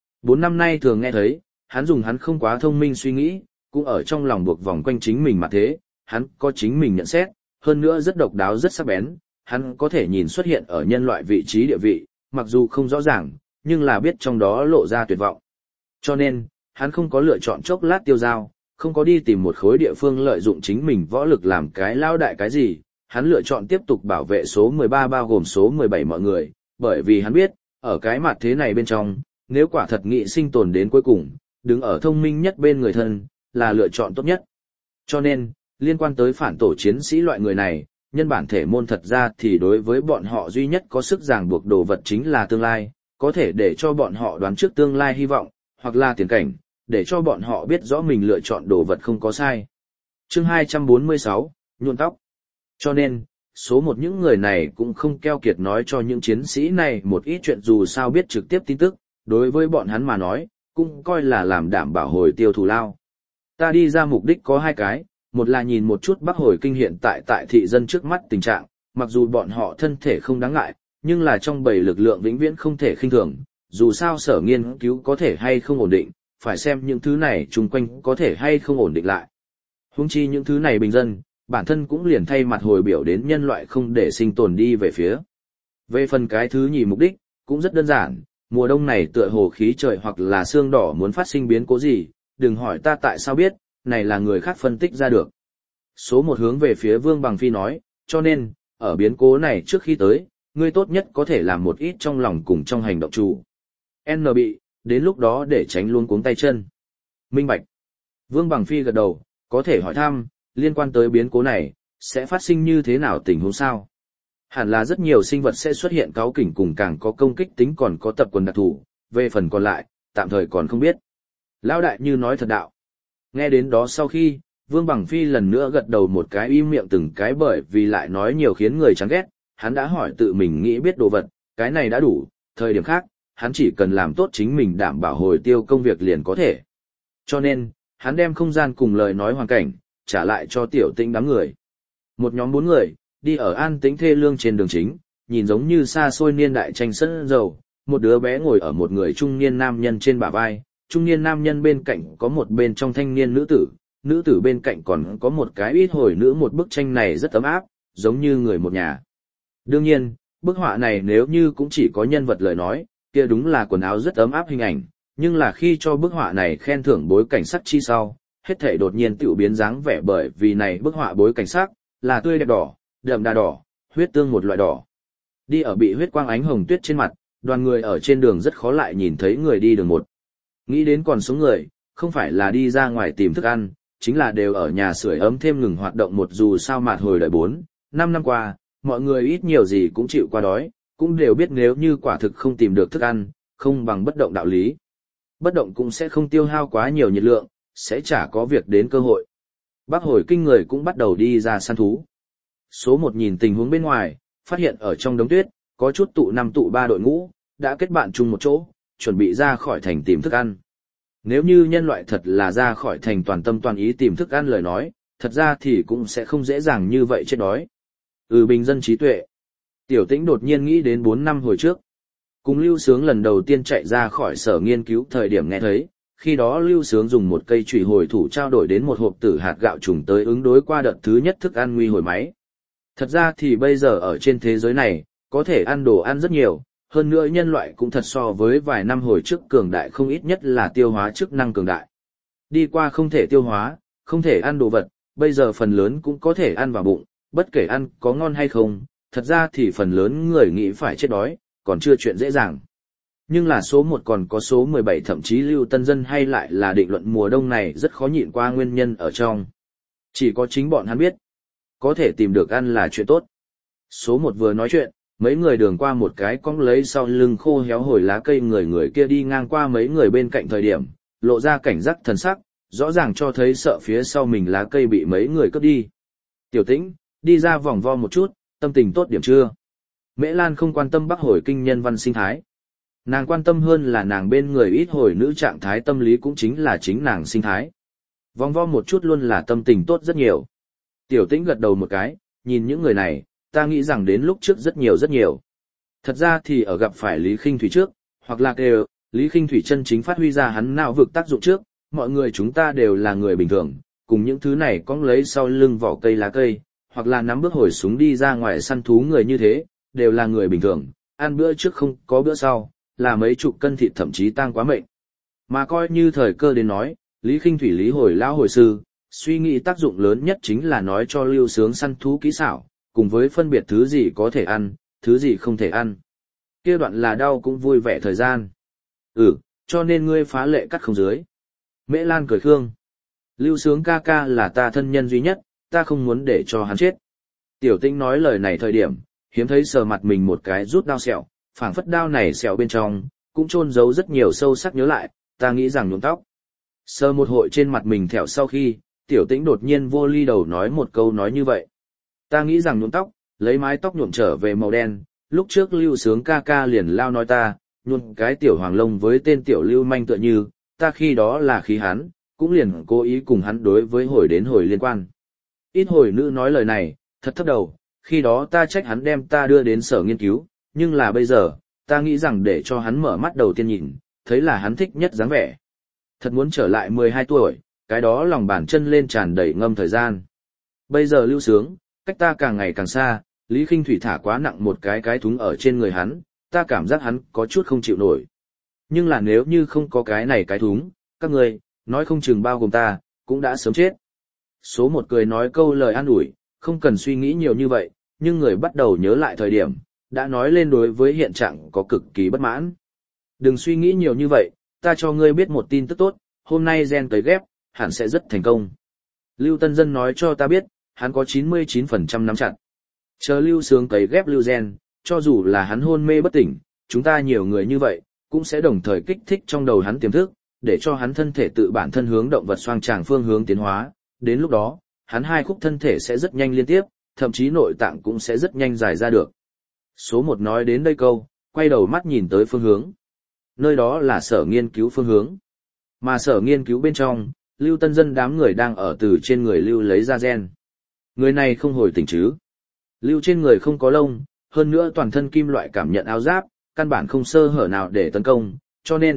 4 năm nay thường nghe thấy, hắn dùng hắn không quá thông minh suy nghĩ, cũng ở trong lòng buộc vòng quanh chính mình mà thế, hắn có chính mình nhận xét, hơn nữa rất độc đáo rất sắc bén, hắn có thể nhìn xuất hiện ở nhân loại vị trí địa vị, mặc dù không rõ ràng, nhưng là biết trong đó lộ ra tuyệt vọng. Cho nên, hắn không có lựa chọn chốc lát tiêu dao, không có đi tìm một khối địa phương lợi dụng chính mình võ lực làm cái lao đại cái gì, hắn lựa chọn tiếp tục bảo vệ số 13 bao gồm số 17 mọi người, bởi vì hắn biết, ở cái mặt thế này bên trong, nếu quả thật nghị sinh tồn đến cuối cùng, đứng ở thông minh nhất bên người thân, là lựa chọn tốt nhất. Cho nên, liên quan tới phản tổ chiến sĩ loại người này, nhân bản thể môn thật ra thì đối với bọn họ duy nhất có sức ràng buộc đồ vật chính là tương lai, có thể để cho bọn họ đoán trước tương lai hy vọng, hoặc là tiền cảnh, để cho bọn họ biết rõ mình lựa chọn đồ vật không có sai. Chương 246, nhuộm tóc. Cho nên, số một những người này cũng không keo kiệt nói cho những chiến sĩ này một ít chuyện dù sao biết trực tiếp tin tức, đối với bọn hắn mà nói, cũng coi là làm đảm bảo hồi tiêu thù lao. Ta đi ra mục đích có 2 cái, một là nhìn một chút Bắc Hồi Kinh hiện tại thị dân trước mắt tình trạng, mặc dù bọn họ thân thể không đáng ngại, nhưng là trong bầy lực lượng vĩnh viễn không thể khinh thường, dù sao sở nghiên cứu có thể hay không ổn định, phải xem những thứ này chung quanh có thể hay không ổn định lại. Huống chi những thứ này bình dân, bản thân cũng liền thay mặt hồi biểu đến nhân loại không để sinh tồn đi về phía. Về phần cái thứ nhì mục đích, cũng rất đơn giản, mùa đông này tựa hồ khí trời hoặc là sương đỏ muốn phát sinh biến cố gì, đừng hỏi ta tại sao biết, này là người khác phân tích ra được. Số 1 hướng về phía Vương Bằng Phi nói, cho nên, ở biến cố này trước khi tới, ngươi tốt nhất có thể làm một ít trong lòng cùng trong hành động chủ. N bị, đến lúc đó để tránh luôn cuống tay chân. Minh bạch. Vương Bằng Phi gật đầu, có thể hỏi thăm, liên quan tới biến cố này, sẽ phát sinh như thế nào tình huống sao? Hẳn là rất nhiều sinh vật sẽ xuất hiện cáu kỉnh cùng càng có công kích tính còn có tập quần đặc thủ, về phần còn lại, tạm thời còn không biết. Lão đại như nói thật đạo. Nghe đến đó sau khi, Vương Bằng Phi lần nữa gật đầu một cái im miệng từng cái bởi vì lại nói nhiều khiến người chán ghét, hắn đã hỏi tự mình nghĩ biết đồ vật, cái này đã đủ, thời điểm khác, hắn chỉ cần làm tốt chính mình đảm bảo hồi tiêu công việc liền có thể. Cho nên, hắn đem không gian cùng lời nói hoàn cảnh, trả lại cho Tiểu Tĩnh đám người. Một nhóm 4 người, đi ở an tĩnh thê lương trên đường chính, nhìn giống như xa xôi niên đại tranh sân dầu, một đứa bé ngồi ở một người trung niên nam nhân trên bả vai, trung niên nam nhân bên cạnh có một bên trong thanh niên nữ tử bên cạnh còn có một cái ít hồi nữ. Một bức tranh này rất ấm áp, giống như người một nhà. Đương nhiên, bức họa này nếu như cũng chỉ có nhân vật lời nói, kia đúng là quần áo rất ấm áp hình ảnh, nhưng là khi cho bức họa này khen thưởng bối cảnh sắc chi sau, hết thảy đột nhiên tiểu biến dáng vẻ, bởi vì này bức họa bối cảnh sắc là tươi đẹp đỏ, đậm đà đỏ, huyết tương một loại đỏ. Đi ở bị huyết quang ánh hồng tuyết trên mặt, đoàn người ở trên đường rất khó lại nhìn thấy người đi đường một. Nghĩ đến còn sống người, không phải là đi ra ngoài tìm thức ăn, chính là đều ở nhà sưởi ấm thêm ngừng hoạt động một. Dù sao mạt hồi đợi 4, 5 năm qua, mọi người ít nhiều gì cũng chịu qua đói, cũng đều biết nếu như quả thực không tìm được thức ăn, không bằng bất động đạo lý. Bất động cũng sẽ không tiêu hao quá nhiều nhiệt lượng, sẽ chả có việc đến cơ hội. Bác hồi kinh người cũng bắt đầu đi ra săn thú. Số 1 nhìn tình huống bên ngoài, phát hiện ở trong đống tuyết, có chút tụ 5 tụ 3 đội ngũ, đã kết bạn chung một chỗ, chuẩn bị ra khỏi thành tìm thức ăn. Nếu như nhân loại thật là ra khỏi thành toàn tâm toàn ý tìm thức ăn lời nói, thật ra thì cũng sẽ không dễ dàng như vậy chết đói. Bình dân trí tuệ. Tiểu Tĩnh đột nhiên nghĩ đến 4 năm hồi trước. Cùng Lưu Sướng lần đầu tiên chạy ra khỏi sở nghiên cứu thời điểm nghe thấy, khi đó Lưu Sướng dùng một cây chùy hồi thủ trao đổi đến một hộp tử hạt gạo trùng tới ứng đối qua đợt thứ nhất thức ăn nguy hồi máy. Thật ra thì bây giờ ở trên thế giới này, có thể ăn đồ ăn rất nhiều, hơn nữa nhân loại cũng thật so với vài năm hồi trước cường đại không, ít nhất là tiêu hóa chức năng cường đại. Đi qua không thể tiêu hóa, không thể ăn đồ vật, bây giờ phần lớn cũng có thể ăn vào bụng, bất kể ăn có ngon hay không, thật ra thì phần lớn người nghĩ phải chết đói, còn chưa chuyện dễ dàng. Nhưng là số 1 còn có số 17 thậm chí Lưu Tân Dân hay lại là định luận mùa đông này rất khó nhịn qua nguyên nhân ở trong. Chỉ có chính bọn hắn biết, có thể tìm được ăn là chuyện tốt. Số 1 vừa nói chuyện, mấy người đường qua một cái cong lấy sau lưng khô héo hồi lá cây, người kia đi ngang qua mấy người bên cạnh thời điểm, lộ ra cảnh giác thần sắc, rõ ràng cho thấy sợ phía sau mình lá cây bị mấy người cướp đi. Tiểu Tĩnh, đi ra vòng vo một chút, tâm tình tốt điểm chưa? Mễ Lan không quan tâm Bắc hồi kinh nhân văn sinh thái. Nàng quan tâm hơn là nàng bên người ít hồi nữ trạng thái tâm lý, cũng chính là chính nàng sinh thái. Vòng vo một chút luôn là tâm tình tốt rất nhiều. Tiểu Tĩnh gật đầu một cái, nhìn những người này, ta nghĩ rằng đến lúc trước rất nhiều rất nhiều. Thật ra thì ở gặp phải Lý Khinh Thủy trước, hoặc là kêu, Lý Khinh Thủy chân chính phát huy ra hắn não vực tác dụng trước, mọi người chúng ta đều là người bình thường, cùng những thứ này cong lấy sau lưng vỏ cây lá cây, hoặc là nắm bước hồi súng đi ra ngoài săn thú người như thế, đều là người bình thường, ăn bữa trước không có bữa sau, là mấy chục cân thịt thậm chí tang quá mệnh. Mà coi như thời cơ đến nói, Lý Khinh Thủy Lý hồi lão hồi sư, suy nghĩ tác dụng lớn nhất chính là nói cho Lưu Sướng săn thú kỹ xảo, cùng với phân biệt thứ gì có thể ăn, thứ gì không thể ăn. Kia đoạn là đau cũng vui vẻ thời gian. Cho nên ngươi phá lệ cắt không dưới. Mễ Lan cười khương. Lưu Sướng ca ca là ta thân nhân duy nhất, ta không muốn để cho hắn chết. Tiểu Tĩnh nói lời này thời điểm, hiếm thấy sờ mặt mình một cái rút đao sẹo, phảng phất đao này sẹo bên trong, cũng chôn giấu rất nhiều sâu sắc nhớ lại, ta nghĩ rằng nhuộm tóc. Sờ một hội trên mặt mình thẹo sau khi, Tiểu Tĩnh đột nhiên vô ly đầu nói một câu nói như vậy. Ta nghĩ rằng nhuộm tóc, lấy mái tóc nhuộm trở về màu đen, lúc trước Lưu Sướng ca ca liền lao nói ta, nhuộm cái tiểu hoàng lông với tên tiểu lưu manh tựa như, ta khi đó là khí hắn, cũng liền cố ý cùng hắn đối với hồi đến hồi liên quan. Ít hồi nữ nói lời này, thật thấp đầu, khi đó ta trách hắn đem ta đưa đến sở nghiên cứu, nhưng là bây giờ, ta nghĩ rằng để cho hắn mở mắt đầu tiên nhìn, thấy là hắn thích nhất dáng vẻ. Thật muốn trở lại 12 tuổi, cái đó lòng bàn chân lên tràn đầy ngâm thời gian. Bây giờ Lưu Sướng, cách ta càng ngày càng xa, Lý Khinh Thủy thả quá nặng một cái thúng ở trên người hắn, ta cảm giác hắn có chút không chịu nổi. Nhưng là nếu như không có cái này cái thúng, các người, nói không chừng bao gồm ta, cũng đã sớm chết. Số 1 cười nói câu lời an ủi, không cần suy nghĩ nhiều như vậy, nhưng người bắt đầu nhớ lại thời điểm, đã nói lên đối với hiện trạng có cực kỳ bất mãn. Đừng suy nghĩ nhiều như vậy, ta cho ngươi biết một tin tức tốt, hôm nay gen tới ghép, hẳn sẽ rất thành công. Lưu Tân Dân nói cho ta biết, hắn có 99% nắm chặt. Chờ Lưu Sướng cấy ghép Lưu gen, cho dù là hắn hôn mê bất tỉnh, chúng ta nhiều người như vậy, cũng sẽ đồng thời kích thích trong đầu hắn tiềm thức, để cho hắn thân thể tự bản thân hướng động vật xoang tràng phương hướng tiến hóa. Đến lúc đó, hắn hai khúc thân thể sẽ rất nhanh liên tiếp, thậm chí nội tạng cũng sẽ rất nhanh dài ra được. Số 1 nói đến đây câu, quay đầu mắt nhìn tới phương hướng. Nơi đó là sở nghiên cứu phương hướng. Mà sở nghiên cứu bên trong, Lưu Tân Dân đám người đang ở từ trên người Lưu lấy ra gen. Người này không hồi tỉnh chứ. Lưu trên người không có lông, hơn nữa toàn thân kim loại cảm nhận áo giáp, căn bản không sơ hở nào để tấn công, cho nên,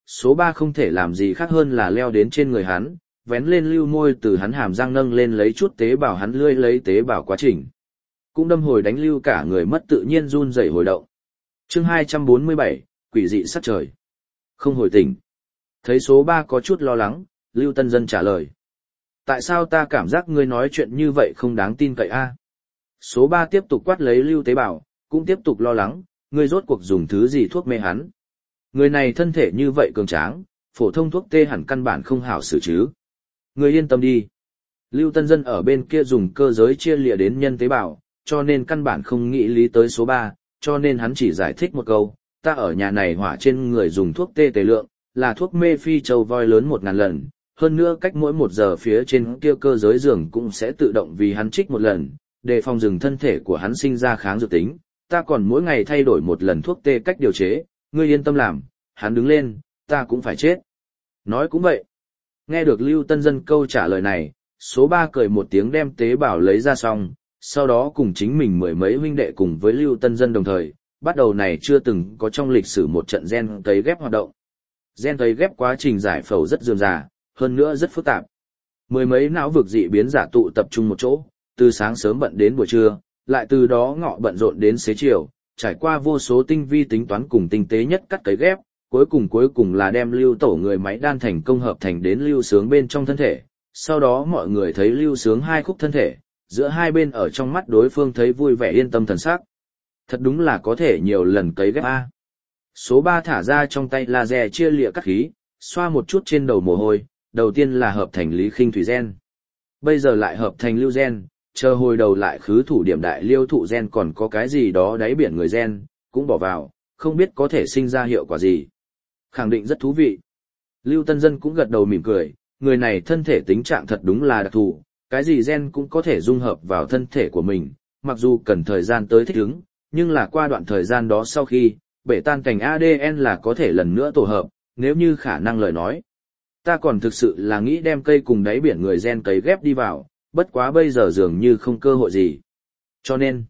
số 3 không thể làm gì khác hơn là leo đến trên người hắn, vén lên lưu môi từ hắn hàm răng nâng lên lấy chút tế bào hắn lươi lấy tế bào quá trình. Cũng đâm hồi đánh lưu cả người mất tự nhiên run rẩy hồi động. Chương 247, quỷ dị sắc trời. Không hồi tỉnh. Thấy số 3 có chút lo lắng, Lưu Tân Dân trả lời. Tại sao ta cảm giác ngươi nói chuyện như vậy không đáng tin cậy a? Số 3 tiếp tục quát lấy Lưu tế bào, cũng tiếp tục lo lắng, ngươi rốt cuộc dùng thứ gì thuốc mê hắn. Người này thân thể như vậy cường tráng, phổ thông thuốc tê hẳn căn bản không hảo xử chứ. Ngươi yên tâm đi. Lưu Tân Dân ở bên kia dùng cơ giới chia lìa đến nhân tế bào, cho nên căn bản không nghĩ lý tới số 3, cho nên hắn chỉ giải thích một câu, ta ở nhà này hỏa trên người dùng thuốc tê tề lượng, là thuốc mê phi châu voi lớn 1000 lần, hơn nữa cách mỗi 1 giờ phía trên kia cơ giới giường cũng sẽ tự động vì hắn trích một lần, để phòng dừng thân thể của hắn sinh ra kháng dược tính, ta còn mỗi ngày thay đổi một lần thuốc tê cách điều chế, ngươi yên tâm làm, hắn đứng lên, ta cũng phải chết. Nói cũng vậy. Nghe được Lưu Tân Dân câu trả lời này, số 3 cười một tiếng đem tế bào lấy ra xong, sau đó cùng chính mình mười mấy huynh đệ cùng với Lưu Tân Dân đồng thời, bắt đầu này chưa từng có trong lịch sử một trận gen cấy ghép hoạt động. Gen cấy ghép quá trình giải phẫu rất rườm rà, hơn nữa rất phức tạp. Mười mấy não vực dị biến giả tụ tập trung một chỗ, từ sáng sớm bận đến buổi trưa, lại từ đó ngọ bận rộn đến xế chiều, trải qua vô số tinh vi tính toán cùng tinh tế nhất cắt cấy ghép, cuối cùng là đem Lưu Tổ người máy đan thành công hợp thành đến Lưu Sướng bên trong thân thể. Sau đó mọi người thấy Lưu Sướng hai khúc thân thể, giữa hai bên ở trong mắt đối phương thấy vui vẻ yên tâm thần sắc. Thật đúng là có thể nhiều lần cấy ghép a. Số 3 thả ra trong tay laser chia lịa cắt khí, xoa một chút trên đầu mồ hôi, đầu tiên là hợp thành lý khinh thủy gen. Bây giờ lại hợp thành lưu gen, chờ hồi đầu lại khứ thủ điểm đại liêu thụ gen còn có cái gì đó đáy biển người gen, cũng bỏ vào, không biết có thể sinh ra hiệu quả gì. Khẳng định rất thú vị. Lưu Tân Dân cũng gật đầu mỉm cười, người này thân thể tính trạng thật đúng là đặc thù, cái gì gen cũng có thể dung hợp vào thân thể của mình, mặc dù cần thời gian tới thích ứng, nhưng là qua đoạn thời gian đó sau khi, bể tan cảnh ADN là có thể lần nữa tổ hợp, nếu như khả năng lời nói. Ta còn thực sự là nghĩ đem cây cùng đáy biển người gen cấy ghép đi vào, bất quá bây giờ dường như không cơ hội gì. Cho nên,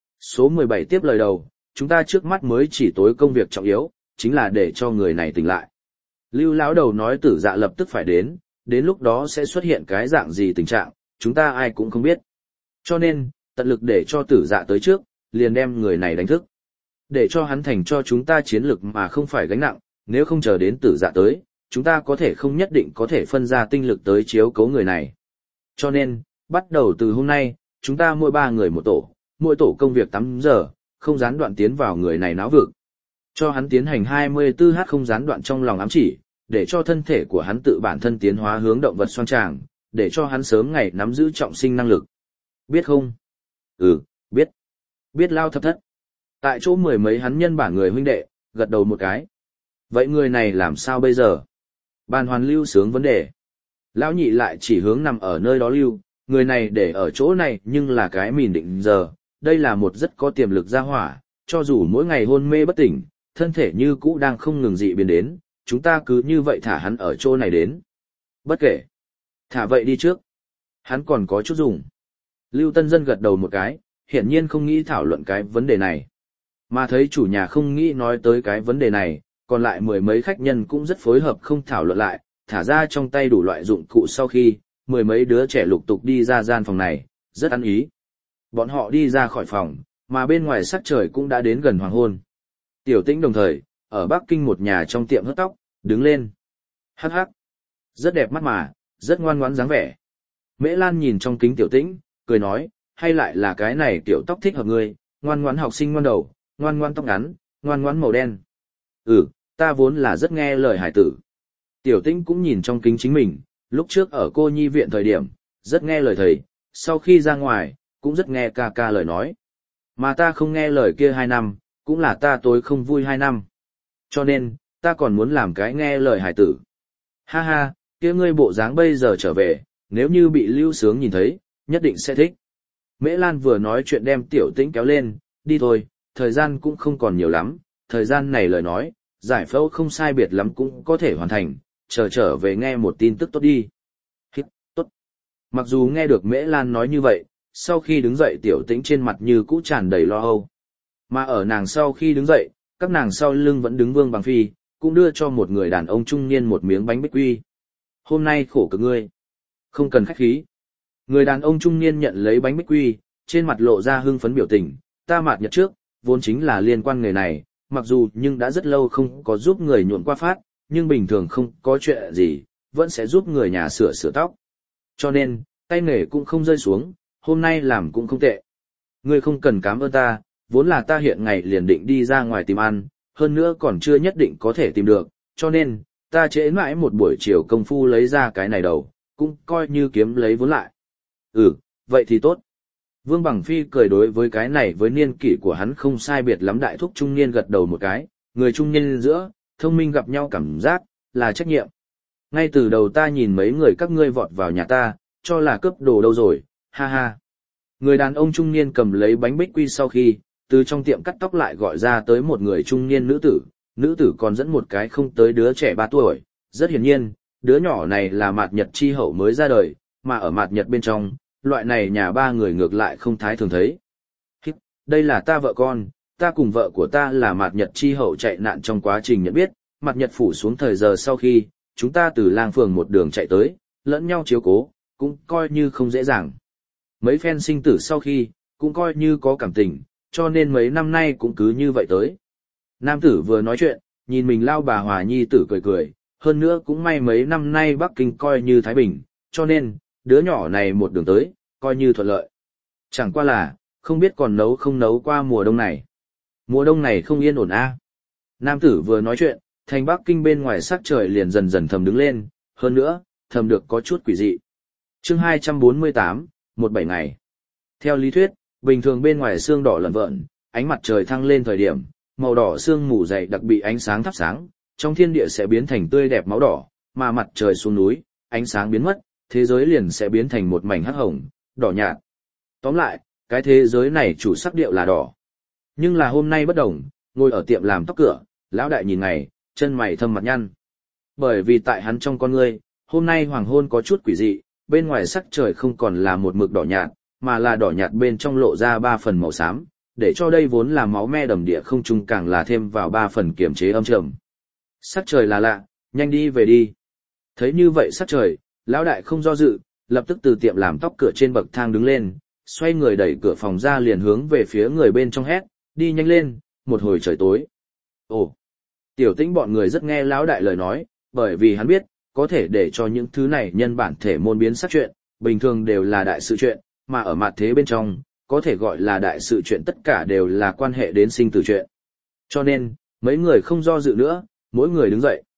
số 17 tiếp lời đầu, chúng ta trước mắt mới chỉ tối công việc trọng yếu, chính là để cho người này tỉnh lại. Lưu lão đầu nói Tử Dạ lập tức phải đến lúc đó sẽ xuất hiện cái dạng gì tình trạng, chúng ta ai cũng không biết. Cho nên, tận lực để cho Tử Dạ tới trước, liền đem người này đánh thức. Để cho hắn thành cho chúng ta chiến lực mà không phải gánh nặng, nếu không chờ đến Tử Dạ tới, chúng ta có thể không nhất định có thể phân ra tinh lực tới chiếu cố người này. Cho nên, bắt đầu từ hôm nay, chúng ta mỗi 3 người một tổ, mỗi tổ công việc 8 giờ, không gián đoạn tiến vào người này náo vực. Cho hắn tiến hành 24h không gián đoạn trong lòng ám chỉ, để cho thân thể của hắn tự bản thân tiến hóa hướng động vật xoang tràng, để cho hắn sớm ngày nắm giữ trọng sinh năng lực. Biết không? Ừ, biết. Biết lao thập thất. Tại chỗ mười mấy hắn nhân bản người huynh đệ, gật đầu một cái. Vậy người này làm sao bây giờ? Bàn hoàn Lưu Sướng vấn đề. Lão nhị lại chỉ hướng nằm ở nơi đó Lưu, người này để ở chỗ này nhưng là cái mìn định giờ, đây là một rất có tiềm lực gia hỏa, cho dù mỗi ngày hôn mê bất tỉnh, thân thể như cũ đang không ngừng dị biến đến, chúng ta cứ như vậy thả hắn ở chỗ này đến. Bất kể. Thả vậy đi trước. Hắn còn có chút dùng. Lưu Tân Dân gật đầu một cái, hiển nhiên không nghĩ thảo luận cái vấn đề này. Mà thấy chủ nhà không nghĩ nói tới cái vấn đề này, còn lại mười mấy khách nhân cũng rất phối hợp không thảo luận lại, thả ra trong tay đủ loại dụng cụ sau khi, mười mấy đứa trẻ lục tục đi ra gian phòng này, rất ăn ý. Bọn họ đi ra khỏi phòng, mà bên ngoài sắc trời cũng đã đến gần hoàng hôn. Tiểu Tĩnh đồng thời, ở Bắc Kinh một nhà trong tiệm hớt tóc, đứng lên. Hắc hắc. Rất đẹp mắt mà, rất ngoan ngoãn dáng vẻ. Mễ Lan nhìn trong kính Tiểu Tĩnh, cười nói, hay lại là cái này tiểu tóc thích hợp ngươi, ngoan ngoãn học sinh ngoan đầu, ngoan ngoãn tóc ngắn, ngoan ngoãn màu đen. Ừ, ta vốn là rất nghe lời hải tử. Tiểu Tĩnh cũng nhìn trong kính chính mình, lúc trước ở cô nhi viện thời điểm, rất nghe lời thầy, sau khi ra ngoài, cũng rất nghe ca ca lời nói. Mà ta không nghe lời kia 2 năm, cũng là ta tối không vui 2 năm. Cho nên, ta còn muốn làm cái nghe lời hải tử. Ha ha, kia ngươi bộ dáng bây giờ trở về, nếu như bị Lưu Sướng nhìn thấy, nhất định sẽ thích. Mễ Lan vừa nói chuyện đem Tiểu Tĩnh kéo lên, đi thôi, thời gian cũng không còn nhiều lắm, thời gian này lời nói, giải phẫu không sai biệt lắm cũng có thể hoàn thành, trở về nghe một tin tức tốt đi. Hít, tốt. Mặc dù nghe được Mễ Lan nói như vậy, sau khi đứng dậy Tiểu Tĩnh trên mặt như cũ tràn đầy lo âu. Mà ở nàng sau khi đứng dậy, các nàng sau lưng vẫn đứng Vương Bằng Phi, cũng đưa cho một người đàn ông trung niên một miếng bánh bích quy. Hôm nay khổ cực ngươi. Không cần khách khí. Người đàn ông trung niên nhận lấy bánh bích quy, trên mặt lộ ra hưng phấn biểu tình, ta Mạt Nhật trước, vốn chính là liên quan nghề này, mặc dù nhưng đã rất lâu không có giúp người nhuộm qua phát, nhưng bình thường không có chuyện gì, vẫn sẽ giúp người nhà sửa tóc. Cho nên, tay nghề cũng không rơi xuống, hôm nay làm cũng không tệ. Ngươi không cần cảm ơn ta, vốn là ta hiện ngày liền định đi ra ngoài tìm ăn, hơn nữa còn chưa nhất định có thể tìm được, cho nên, ta trễ mãi một buổi chiều công phu lấy ra cái này đầu, cũng coi như kiếm lấy vốn lại. Vậy thì tốt. Vương Bằng Phi cười đối với cái này với niên kỷ của hắn không sai biệt lắm đại thúc trung niên gật đầu một cái, người trung niên giữa, thông minh gặp nhau cảm giác, là trách nhiệm. Ngay từ đầu ta nhìn mấy người các ngươi vọt vào nhà ta, cho là cướp đồ đâu rồi, ha ha. Người đàn ông trung niên cầm lấy bánh bích quy sau khi, từ trong tiệm cắt tóc lại gọi ra tới một người trung niên nữ tử còn dẫn một cái không tới đứa trẻ 3 tuổi, rất hiển nhiên, đứa nhỏ này là Mạt Nhật chi hậu mới ra đời, mà ở Mạt Nhật bên trong, loại này nhà 3 người ngược lại không thái thường thấy. Đây là ta vợ con, ta cùng vợ của ta là Mạt Nhật chi hậu chạy nạn trong quá trình nhận biết, Mạt Nhật phủ xuống thời giờ sau khi, chúng ta từ lang phường một đường chạy tới, lẫn nhau chiếu cố, cũng coi như không dễ dàng. Mấy phen sinh tử sau khi, cũng coi như có cảm tình, cho nên mấy năm nay cũng cứ như vậy tới. Nam tử vừa nói chuyện, nhìn mình lao bà Hòa Nhi tử cười cười, hơn nữa cũng may mấy năm nay Bắc Kinh coi như Thái Bình, cho nên, đứa nhỏ này một đường tới, coi như thuận lợi. Chẳng qua là, không biết còn nấu không nấu qua mùa đông này. Mùa đông này không yên ổn a. Nam tử vừa nói chuyện, thành Bắc Kinh bên ngoài sắc trời liền dần dần thầm đứng lên, hơn nữa, thầm được có chút quỷ dị. Chương 248, 17 ngày. Theo lý thuyết, bình thường bên ngoài sương đỏ lởn vởn, ánh mặt trời thăng lên thời điểm, màu đỏ sương mù dày đặc bị ánh sáng thắp sáng, trong thiên địa sẽ biến thành tươi đẹp máu đỏ, mà mặt trời xuống núi, ánh sáng biến mất, thế giới liền sẽ biến thành một mảnh hắc hồng, đỏ nhạt. Tóm lại, cái thế giới này chủ sắc điệu là đỏ. Nhưng là hôm nay bất đồng, ngồi ở tiệm làm tóc cửa, lão đại nhìn ngày, chân mày thâm mặt nhăn. Bởi vì tại hắn trong con ngươi, hôm nay hoàng hôn có chút quỷ dị, bên ngoài sắc trời không còn là một mực đỏ nhạt, mà là đỏ nhạt bên trong lộ ra 3 phần màu xám, để cho đây vốn là máu me đầm địa không trung càng là thêm vào 3 phần kiềm chế âm trầm. Sắc trời là lạ, nhanh đi về đi. Thấy như vậy sắc trời, lão đại không do dự, lập tức từ tiệm làm tóc cửa trên bậc thang đứng lên, xoay người đẩy cửa phòng ra liền hướng về phía người bên trong hét, đi nhanh lên, một hồi trời tối. Ồ, Tiểu Tĩnh bọn người rất nghe lão đại lời nói, bởi vì hắn biết, có thể để cho những thứ này nhân bản thể môn biến sắc chuyện, bình thường đều là đại sự chuyện, mà ở mặt thế bên trong, có thể gọi là đại sự chuyện tất cả đều là quan hệ đến sinh tử chuyện. Cho nên, mấy người không do dự nữa, mỗi người đứng dậy.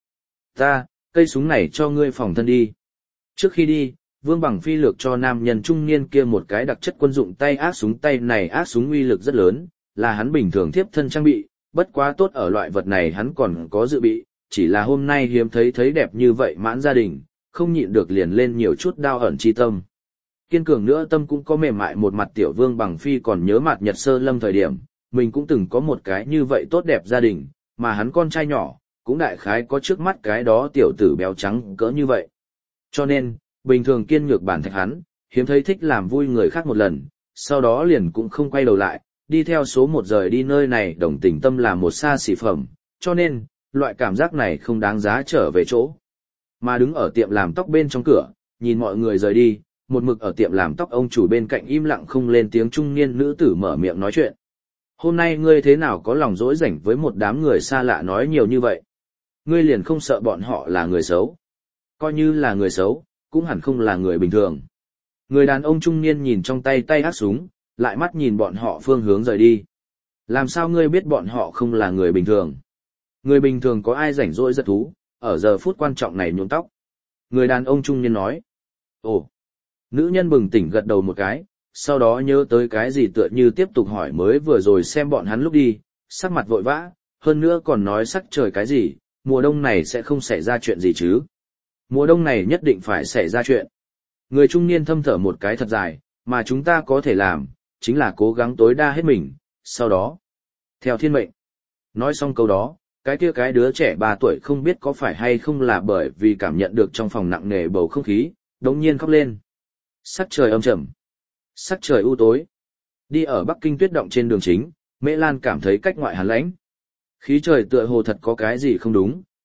Cây súng này cho ngươi phòng thân đi. Trước khi đi, Vương Bằng Phi lược cho nam nhân trung niên kia một cái đặc chất quân dụng tay ác súng, tay này ác súng uy lực rất lớn, là hắn bình thường tiếp thân trang bị, bất quá tốt ở loại vật này hắn còn có dự bị, chỉ là hôm nay hiếm thấy đẹp như vậy mãn gia đình, không nhịn được liền lên nhiều chút đau ẩn chi tâm. Kiên cường nữa tâm cũng có mềm mại một mặt. Tiểu Vương Bằng Phi còn nhớ Mạt Nhật sơ lâm thời điểm, mình cũng từng có một cái như vậy tốt đẹp gia đình, mà hắn con trai nhỏ, cũng đại khái có trước mắt cái đó tiểu tử béo trắng cỡ như vậy. Cho nên, bình thường kiên nhược bản thạch hắn, hiếm thấy thích làm vui người khác một lần, sau đó liền cũng không quay đầu lại, đi theo số 1 rời đi nơi này. Đồng tình tâm là một xa xỉ phẩm, cho nên, loại cảm giác này không đáng giá trở về chỗ. Mà đứng ở tiệm làm tóc bên trong cửa, nhìn mọi người rời đi, một mực ở tiệm làm tóc ông chủ bên cạnh im lặng không lên tiếng trung niên nữ tử mở miệng nói chuyện. Hôm nay ngươi thế nào có lòng dỗi rảnh với một đám người xa lạ nói nhiều như vậy? Ngươi liền không sợ bọn họ là người xấu? Coi như là người xấu, cũng hẳn không là người bình thường. Người đàn ông trung niên nhìn trong tay ác súng, lại mắt nhìn bọn họ phương hướng rời đi. Làm sao ngươi biết bọn họ không là người bình thường? Người bình thường có ai rảnh rỗi giật thú, ở giờ phút quan trọng này nhuộm tóc? Người đàn ông trung niên nói. Ồ! Nữ nhân bừng tỉnh gật đầu một cái, sau đó nhớ tới cái gì tựa như tiếp tục hỏi mới vừa rồi xem bọn hắn lúc đi, sắc mặt vội vã, hơn nữa còn nói sắc trời cái gì, mùa đông này sẽ không xảy ra chuyện gì chứ. Mùa đông này nhất định phải xảy ra chuyện. Người trung niên thâm thở một cái thật dài, mà chúng ta có thể làm, chính là cố gắng tối đa hết mình, sau đó, theo thiên mệnh. Nói xong câu đó, cái đứa trẻ 3 tuổi không biết có phải hay không là bởi vì cảm nhận được trong phòng nặng nề bầu không khí, đống nhiên khóc lên. Sắc trời âm trầm, sắc trời u tối. Đi ở Bắc Kinh tuyết động trên đường chính, Mễ Lan cảm thấy cách ngoại hàn lãnh. Khí trời tựa hồ thật có cái gì không đúng,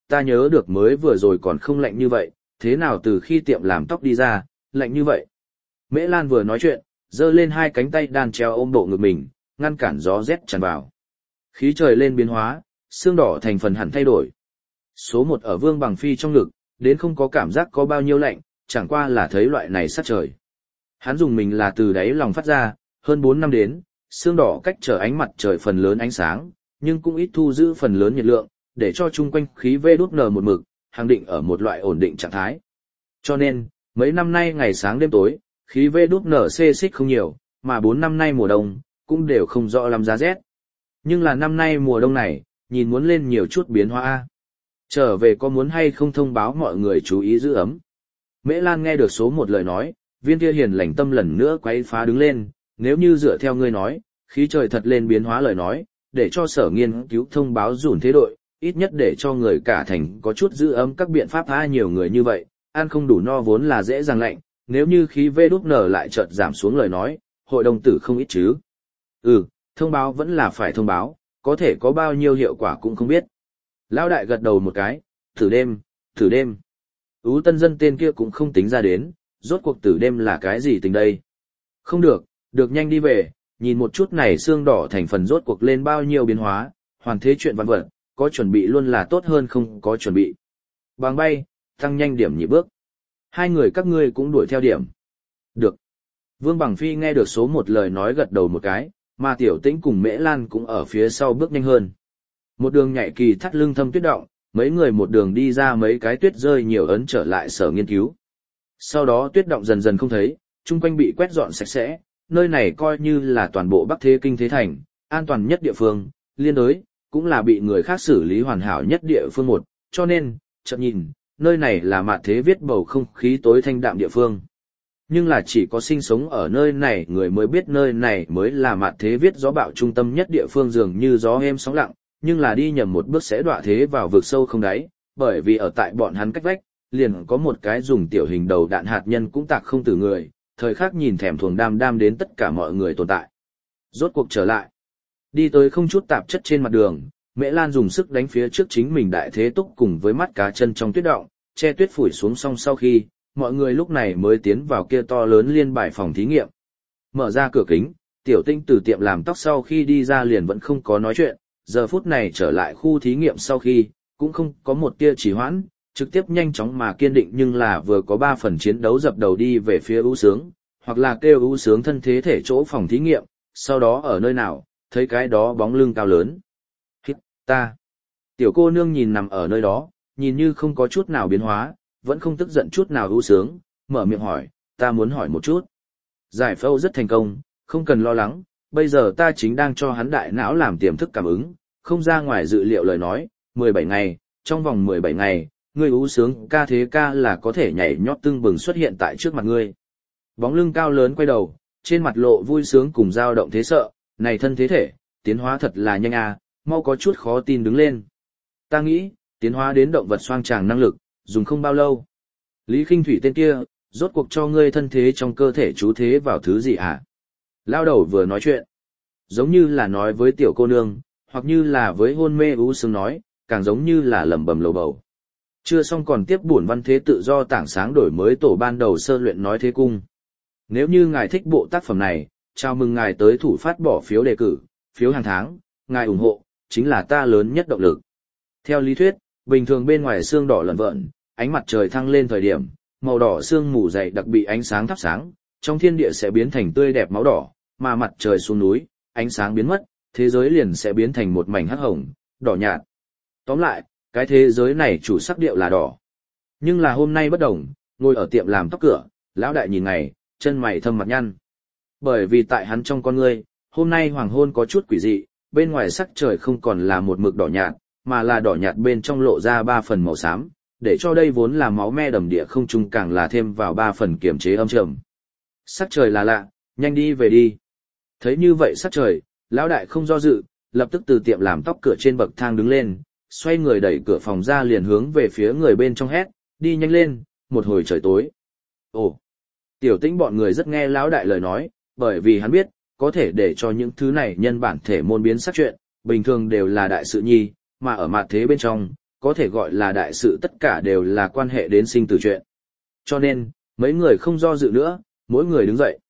ta nhớ được mới vừa rồi còn không lạnh như vậy, thế nào từ khi tiệm làm tóc đi ra, lạnh như vậy. Mễ Lan vừa nói chuyện, giơ lên hai cánh tay đan treo ôm bộ ngực mình, ngăn cản gió rét tràn vào. Khí trời lên biến hóa, xương đỏ thành phần hẳn thay đổi. Số 1 ở Vương Bằng Phi trong ngực, đến không có cảm giác có bao nhiêu lạnh, chẳng qua là thấy loại này sát trời. Hắn dùng mình là từ đáy lòng phát ra, hơn 4 năm đến, xương đỏ cách trở ánh mặt trời phần lớn ánh sáng, nhưng cũng ít thu giữ phần lớn nhiệt lượng, để cho chung quanh khí VN một mực, hàng định ở một loại ổn định trạng thái. Cho nên, mấy năm nay ngày sáng đêm tối, khí VN xê xích không nhiều, mà 4 năm nay mùa đông, cũng đều không rõ lắm giá rét. Nhưng là năm nay mùa đông này, nhìn muốn lên nhiều chút biến hóa. Trở về có muốn hay không thông báo mọi người chú ý giữ ấm. Mễ Lan nghe được số 1 lời nói, viên kia hiền lành tâm lần nữa quấy phá đứng lên, nếu như dựa theo ngươi nói, khí trời thật lên biến hóa lời nói, để cho sở nghiên cứu thông báo dùn thế đội, ít nhất để cho người cả thành có chút giữ ấm các biện pháp tha nhiều người như vậy, ăn không đủ no vốn là dễ dàng lạnh, nếu như khí VN lại chợt giảm xuống lời nói, hội đồng tử không ít chứ. Thông báo vẫn là phải thông báo, có thể có bao nhiêu hiệu quả cũng không biết. Lão đại gật đầu một cái, thử đêm. Ú tân dân tên kia cũng không tính ra đến, rốt cuộc tử đêm là cái gì tình đây. Không được nhanh đi về, nhìn một chút này xương đỏ thành phần rốt cuộc lên bao nhiêu biến hóa, hoàn thế chuyện vạn vật, có chuẩn bị luôn là tốt hơn không có chuẩn bị. Bàng bay, tăng nhanh điểm nhị bước. Hai người các ngươi cũng đuổi theo điểm. Được. Vương Bằng Phi nghe được số 1 lời nói gật đầu một cái, mà Tiểu Tĩnh cùng Mễ Lan cũng ở phía sau bước nhanh hơn. Một đường nhảy kỳ thắt lưng thâm tuyết động, mấy người một đường đi ra mấy cái tuyết rơi nhiều ấn trở lại sở nghiên cứu. Sau đó tuyết động dần dần không thấy, chung quanh bị quét dọn sạch sẽ, nơi này coi như là toàn bộ Bắc Thế Kinh Thế Thành, an toàn nhất địa phương, liên đối, cũng là bị người khác xử lý hoàn hảo nhất địa phương một, cho nên, chợt nhìn, nơi này là mạt thế viết bầu không khí tối thanh đạm địa phương. Nhưng là chỉ có sinh sống ở nơi này người mới biết nơi này mới là mạt thế viết gió bạo trung tâm nhất địa phương dường như gió êm sóng lặng, nhưng là đi nhầm một bước sẽ đọa thế vào vực sâu không đáy, bởi vì ở tại bọn hắn cách vách, liền có một cái dùng tiểu hình đầu đạn hạt nhân cũng tạc không tử người, thời khắc nhìn thèm thuồng đam đến tất cả mọi người tồn tại. Rốt cuộc trở lại, đi tới không chút tạp chất trên mặt đường, Mễ Lan dùng sức đánh phía trước chính mình đại thế túc cùng với mắt cá chân trong tuyết động, che tuyết phủi xuống xong sau khi, mọi người lúc này mới tiến vào kia to lớn liên bài phòng thí nghiệm. Mở ra cửa kính, Tiểu Tinh từ tiệm làm tóc sau khi đi ra liền vẫn không có nói chuyện, giờ phút này trở lại khu thí nghiệm sau khi, cũng không có một tia trì hoãn, trực tiếp nhanh chóng mà kiên định nhưng là vừa có 3 phần chiến đấu dập đầu đi về phía ưu sướng, hoặc là kêu ưu sướng thân thế thể chỗ phòng thí nghiệm, sau đó ở nơi nào, thấy cái đó bóng lưng cao lớn. Hít, ta. Tiểu cô nương nhìn nằm ở nơi đó, nhìn như không có chút nào biến hóa, vẫn không tức giận chút nào ưu sướng, mở miệng hỏi, ta muốn hỏi một chút. Giải phẫu rất thành công, không cần lo lắng, bây giờ ta chính đang cho hắn đại não làm tiềm thức cảm ứng, không ra ngoài dự liệu lời nói, 17 ngày, trong vòng 17 ngày, ngươi ưu sướng ca thế ca là có thể nhảy nhót tưng bừng xuất hiện tại trước mặt ngươi. Bóng lưng cao lớn quay đầu, trên mặt lộ vui sướng cùng dao động thế sợ, này thân thế thể, tiến hóa thật là nhanh à, mau có chút khó tin đứng lên. Ta nghĩ, tiến hóa đến động vật xoang tràng năng lực, dùng không bao lâu. Lý Khinh Thủy tên kia, rốt cuộc cho ngươi thân thế trong cơ thể chú thế vào thứ gì hả? Lao đầu vừa nói chuyện, giống như là nói với tiểu cô nương, hoặc như là với hôn mê ú sướng nói, càng giống như là lẩm bẩm lầu bầu. Chưa xong còn tiếp buồn văn thế tự do tảng sáng đổi mới tổ ban đầu sơ luyện nói thế cung. Nếu như ngài thích bộ tác phẩm này, chào mừng ngài tới thủ phát bỏ phiếu đề cử, phiếu hàng tháng, ngài ủng hộ, chính là ta lớn nhất động lực. Theo lý thuyết, bình thường bên ngoài xương đỏ lợn vợn, ánh mặt trời thăng lên thời điểm, màu đỏ xương mù dày đặc bị ánh sáng thắp sáng, trong thiên địa sẽ biến thành tươi đẹp máu đỏ, mà mặt trời xuống núi, ánh sáng biến mất, thế giới liền sẽ biến thành một mảnh hắc hồng, đỏ nhạt. Tóm lại, cái thế giới này chủ sắc điệu là đỏ. Nhưng là hôm nay bất đồng, ngồi ở tiệm làm tóc cửa, lão đại nhìn ngày, chân mày thâm mặt nhăn. Bởi vì tại hắn trong con ngươi, hôm nay hoàng hôn có chút quỷ dị, bên ngoài sắc trời không còn là một mực đỏ nhạt, mà là đỏ nhạt bên trong lộ ra 3 phần màu xám, để cho đây vốn là máu me đầm địa không trung càng là thêm vào 3 phần kiềm chế âm trầm. Sắc trời là lạ, nhanh đi về đi. Thấy như vậy sắc trời, lão đại không do dự, lập tức từ tiệm làm tóc cửa trên bậc thang đứng lên, xoay người đẩy cửa phòng ra liền hướng về phía người bên trong hét, đi nhanh lên, một hồi trời tối. Ồ, Tiểu Tĩnh bọn người rất nghe lão đại lời nói, bởi vì hắn biết, có thể để cho những thứ này nhân bản thể môn biến sắc chuyện, bình thường đều là đại sự nhi, mà ở mặt thế bên trong, có thể gọi là đại sự, tất cả đều là quan hệ đến sinh tử chuyện. Cho nên, mấy người không do dự nữa, mỗi người đứng dậy.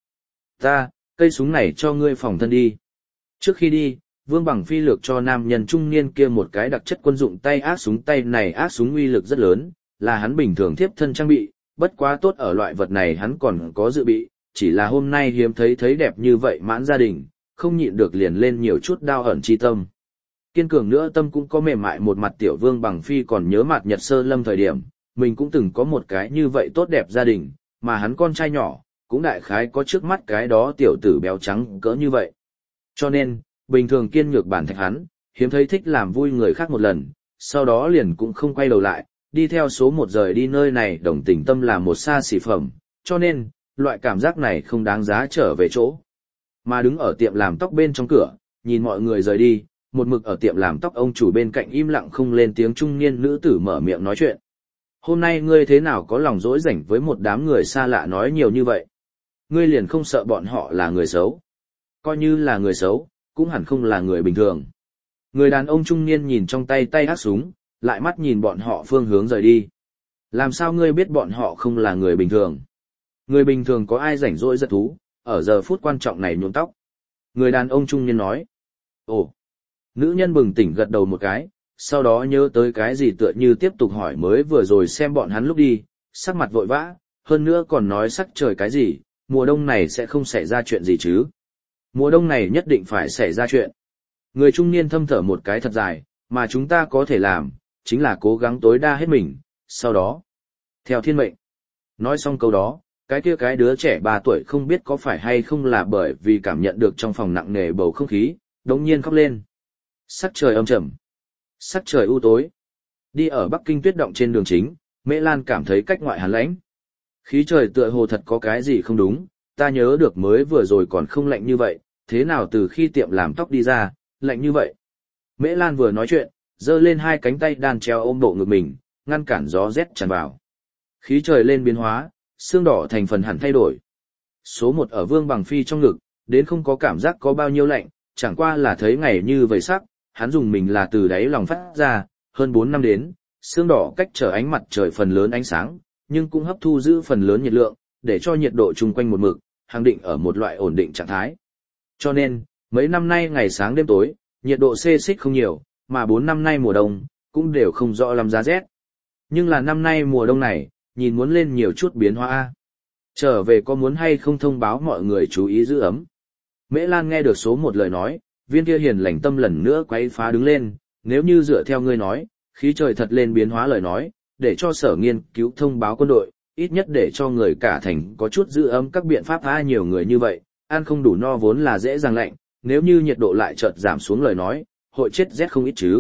Cây súng này cho ngươi phòng thân đi. Trước khi đi, Vương Bằng Phi lược cho nam nhân trung niên kia một cái đặc chất quân dụng tay ác súng. Tay này ác súng uy lực rất lớn, là hắn bình thường thiếp thân trang bị, bất quá tốt ở loại vật này hắn còn có dự bị, chỉ là hôm nay hiếm thấy đẹp như vậy mãn gia đình, không nhịn được liền lên nhiều chút đau ẩn chi tâm. Kiên cường nữa tâm cũng có mềm mại một mặt. Tiểu Vương Bằng Phi còn nhớ mặt Nhật Sơ Lâm thời điểm, mình cũng từng có một cái như vậy tốt đẹp gia đình, mà hắn con trai nhỏ, cũng đại khái có trước mắt cái đó tiểu tử béo trắng cỡ như vậy. Cho nên, bình thường kiên nhược bản thạch hắn, hiếm thấy thích làm vui người khác một lần, sau đó liền cũng không quay đầu lại, đi theo số một rời đi nơi này. Đồng tình tâm là một xa xỉ phẩm, cho nên, loại cảm giác này không đáng giá trở về chỗ. Mà đứng ở tiệm làm tóc bên trong cửa, nhìn mọi người rời đi, một mực ở tiệm làm tóc ông chủ bên cạnh im lặng không lên tiếng trung niên nữ tử mở miệng nói chuyện. Hôm nay ngươi thế nào có lòng dỗi rảnh với một đám người xa lạ nói nhiều như vậy? Ngươi liền không sợ bọn họ là người xấu? Coi như là người xấu, cũng hẳn không là người bình thường. Người đàn ông trung niên nhìn trong tay ác súng, lại mắt nhìn bọn họ phương hướng rời đi. Làm sao ngươi biết bọn họ không là người bình thường? Người bình thường có ai rảnh rỗi giật thú, ở giờ phút quan trọng này nhuộm tóc? Người đàn ông trung niên nói. Ồ! Nữ nhân bừng tỉnh gật đầu một cái, sau đó nhớ tới cái gì tựa như tiếp tục hỏi mới vừa rồi xem bọn hắn lúc đi, sắc mặt vội vã, hơn nữa còn nói sắc trời cái gì, mùa đông này sẽ không xảy ra chuyện gì chứ. Mùa đông này nhất định phải xảy ra chuyện. Người trung niên thâm thở một cái thật dài, mà chúng ta có thể làm, chính là cố gắng tối đa hết mình, sau đó, theo thiên mệnh. Nói xong câu đó, cái đứa trẻ 3 tuổi không biết có phải hay không là bởi vì cảm nhận được trong phòng nặng nề bầu không khí, đống nhiên khóc lên. Sắc trời âm trầm, sắc trời u tối. Đi ở Bắc Kinh tuyết động trên đường chính, Mễ Lan cảm thấy cách ngoại hàn lãnh. Khí trời tựa hồ thật có cái gì không đúng, ta nhớ được mới vừa rồi còn không lạnh như vậy, thế nào từ khi tiệm làm tóc đi ra, lạnh như vậy. Mễ Lan vừa nói chuyện, giơ lên hai cánh tay đan treo ôm bộ ngực mình, ngăn cản gió rét tràn vào. Khí trời lên biến hóa, xương đỏ thành phần hẳn thay đổi. Số 1 ở Vương Bằng Phi trong ngực, đến không có cảm giác có bao nhiêu lạnh, chẳng qua là thấy ngày như vậy sắc, hắn dùng mình là từ đáy lòng phát ra, hơn 4 năm đến, xương đỏ cách trở ánh mặt trời phần lớn ánh sáng, nhưng cũng hấp thu giữ phần lớn nhiệt lượng, để cho nhiệt độ chung quanh một mực, hàng định ở một loại ổn định trạng thái. Cho nên, mấy năm nay ngày sáng đêm tối, nhiệt độ xê xích không nhiều, mà 4 năm nay mùa đông, cũng đều không rõ lắm giá rét. Nhưng là năm nay mùa đông này, nhìn muốn lên nhiều chút biến hóa. Trở về có muốn hay không thông báo mọi người chú ý giữ ấm. Mễ Lan nghe được số 1 lời nói, viên kia hiền lành tâm lần nữa quấy phá đứng lên, nếu như dựa theo ngươi nói, khí trời thật lên biến hóa lời nói, để cho sở nghiên cứu thông báo quân đội, ít nhất để cho người cả thành có chút giữ ấm các biện pháp nhiều người như vậy, ăn không đủ no vốn là dễ dàng lạnh, nếu như nhiệt độ lại chợt giảm xuống lời nói, hội chết rét không ít chứ.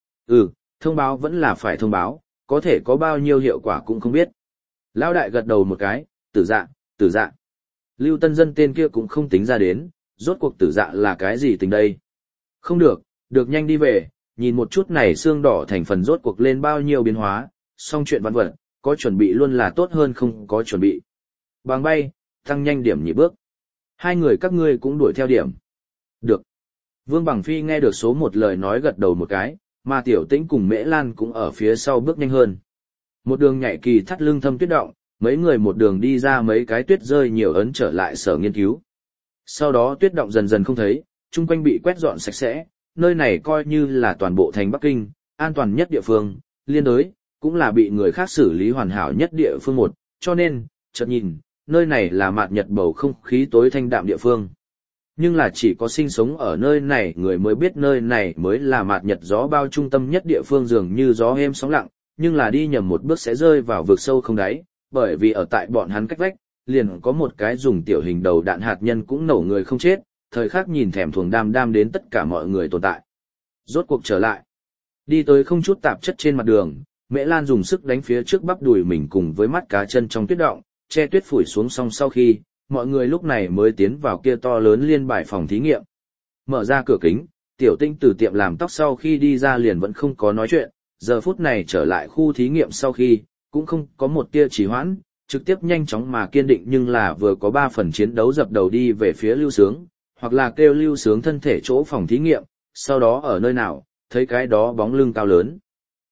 Thông báo vẫn là phải thông báo, có thể có bao nhiêu hiệu quả cũng không biết. Lão đại gật đầu một cái, tử dạ. Lưu Tân Dân tên kia cũng không tính ra đến, rốt cuộc tử dạ là cái gì tình đây. Không được nhanh đi về, nhìn một chút này xương đỏ thành phần rốt cuộc lên bao nhiêu biến hóa, xong chuyện vặt vặt, có chuẩn bị luôn là tốt hơn không có chuẩn bị. Bàng bay, tăng nhanh điểm nhịp bước. Hai người các ngươi cũng đuổi theo điểm. Được. Vương Bằng Phi nghe được số 1 lời nói gật đầu một cái, mà Tiểu Tĩnh cùng Mễ Lan cũng ở phía sau bước nhanh hơn. Một đường nhảy kỳ thắt lưng thâm tuyết động, mấy người một đường đi ra mấy cái tuyết rơi nhiều ấn trở lại sở nghiên cứu. Sau đó tuyết động dần dần không thấy, chung quanh bị quét dọn sạch sẽ, nơi này coi như là toàn bộ thành Bắc Kinh, an toàn nhất địa phương, liên đối, cũng là bị người khác xử lý hoàn hảo nhất địa phương một, cho nên, chợt nhìn, nơi này là mạt nhật bầu không khí tối thanh đạm địa phương. Nhưng là chỉ có sinh sống ở nơi này người mới biết nơi này mới là mạt nhật gió bao trung tâm nhất địa phương, dường như gió êm sóng lặng, nhưng là đi nhầm một bước sẽ rơi vào vực sâu không đáy, bởi vì ở tại bọn hắn cách vách, liền có một cái dùng tiểu hình đầu đạn hạt nhân cũng nổ người không chết, thời khắc nhìn thèm thuồng đam đến tất cả mọi người tồn tại. Rốt cuộc trở lại, đi tới không chút tạp chất trên mặt đường, Mễ Lan dùng sức đánh phía trước bắp đùi mình cùng với mắt cá chân trong tuyết động, che tuyết phủi xuống xong sau khi, mọi người lúc này mới tiến vào kia to lớn liên bài phòng thí nghiệm. Mở ra cửa kính, Tiểu Tinh từ tiệm làm tóc sau khi đi ra liền vẫn không có nói chuyện, giờ phút này trở lại khu thí nghiệm sau khi, cũng không có một tia trì hoãn, trực tiếp nhanh chóng mà kiên định, nhưng là vừa có 3 phần chiến đấu dập đầu đi về phía Lưu Sướng, hoặc là kêu Lưu Sướng thân thể chỗ phòng thí nghiệm, sau đó ở nơi nào, thấy cái đó bóng lưng cao lớn.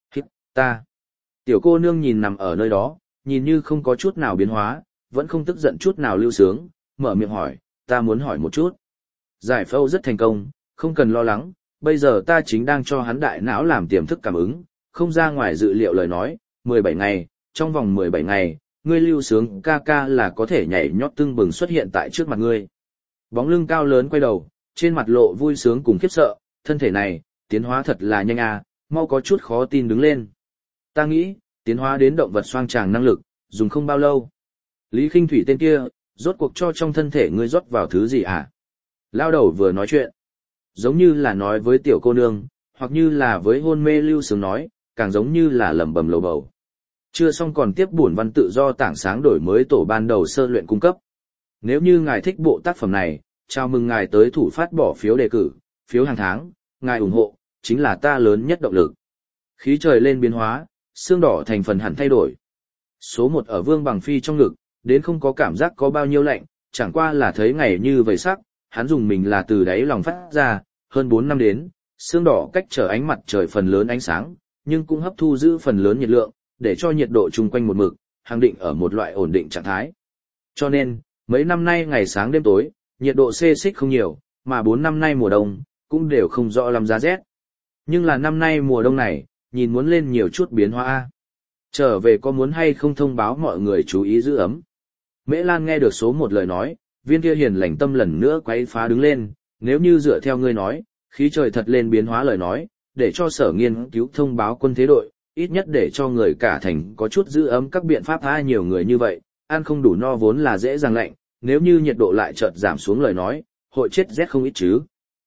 Ta. Tiểu cô nương nhìn nằm ở nơi đó, nhìn như không có chút nào biến hóa, vẫn không tức giận chút nào lưu sướng, mở miệng hỏi, ta muốn hỏi một chút. Giải phẫu rất thành công, không cần lo lắng, bây giờ ta chính đang cho hắn đại não làm tiềm thức cảm ứng, không ra ngoài dự liệu lời nói, 17 ngày, trong vòng 17 ngày, ngươi lưu sướng ca ca là có thể nhảy nhót tưng bừng xuất hiện tại trước mặt ngươi. Bóng lưng cao lớn quay đầu, trên mặt lộ vui sướng cùng khiếp sợ, thân thể này, tiến hóa thật là nhanh à, mau có chút khó tin đứng lên. Ta nghĩ, tiến hóa đến động vật xoang tràng năng lực, dùng không bao lâu. Lý Khinh Thủy tên kia, rốt cuộc cho trong thân thể ngươi rót vào thứ gì à? Lao đầu vừa nói chuyện, giống như là nói với tiểu cô nương, hoặc như là với hôn mê lưu sướng nói, càng giống như là lẩm bẩm lầu bầu. Chưa xong còn tiếp buồn văn tự do tảng sáng đổi mới tổ ban đầu sơ luyện cung cấp. Nếu như ngài thích bộ tác phẩm này, chào mừng ngài tới thủ phát bỏ phiếu đề cử, phiếu hàng tháng, ngài ủng hộ, chính là ta lớn nhất động lực. Khí trời lên biến hóa, xương đỏ thành phần hẳn thay đổi. Số 1 ở Vương Bằng Phi trong ngực, đến không có cảm giác có bao nhiêu lạnh, chẳng qua là thấy ngày như vầy sắc, hắn dùng mình là từ đáy lòng phát ra, hơn 4 năm đến, xương đỏ cách trở ánh mặt trời phần lớn ánh sáng, nhưng cũng hấp thu giữ phần lớn nhiệt lượng, để cho nhiệt độ chung quanh một mực, hàng định ở một loại ổn định trạng thái. Cho nên, mấy năm nay ngày sáng đêm tối, nhiệt độ xê xích không nhiều, mà 4 năm nay mùa đông, cũng đều không rõ lắm giá rét. Nhưng là năm nay mùa đông này, nhìn muốn lên nhiều chút biến hóa. Trở về có muốn hay không thông báo mọi người chú ý giữ ấm. Mễ Lan nghe được số 1 lời nói, viên kia hiền lành tâm lần nữa quấy phá đứng lên, nếu như dựa theo ngươi nói, khí trời thật lên biến hóa lời nói, để cho sở nghiên cứu thông báo quân thế đội, ít nhất để cho người cả thành có chút giữ ấm các biện pháp tha nhiều người như vậy, ăn không đủ no vốn là dễ dàng lạnh, nếu như nhiệt độ lại chợt giảm xuống lời nói, hội chết rét không ít chứ.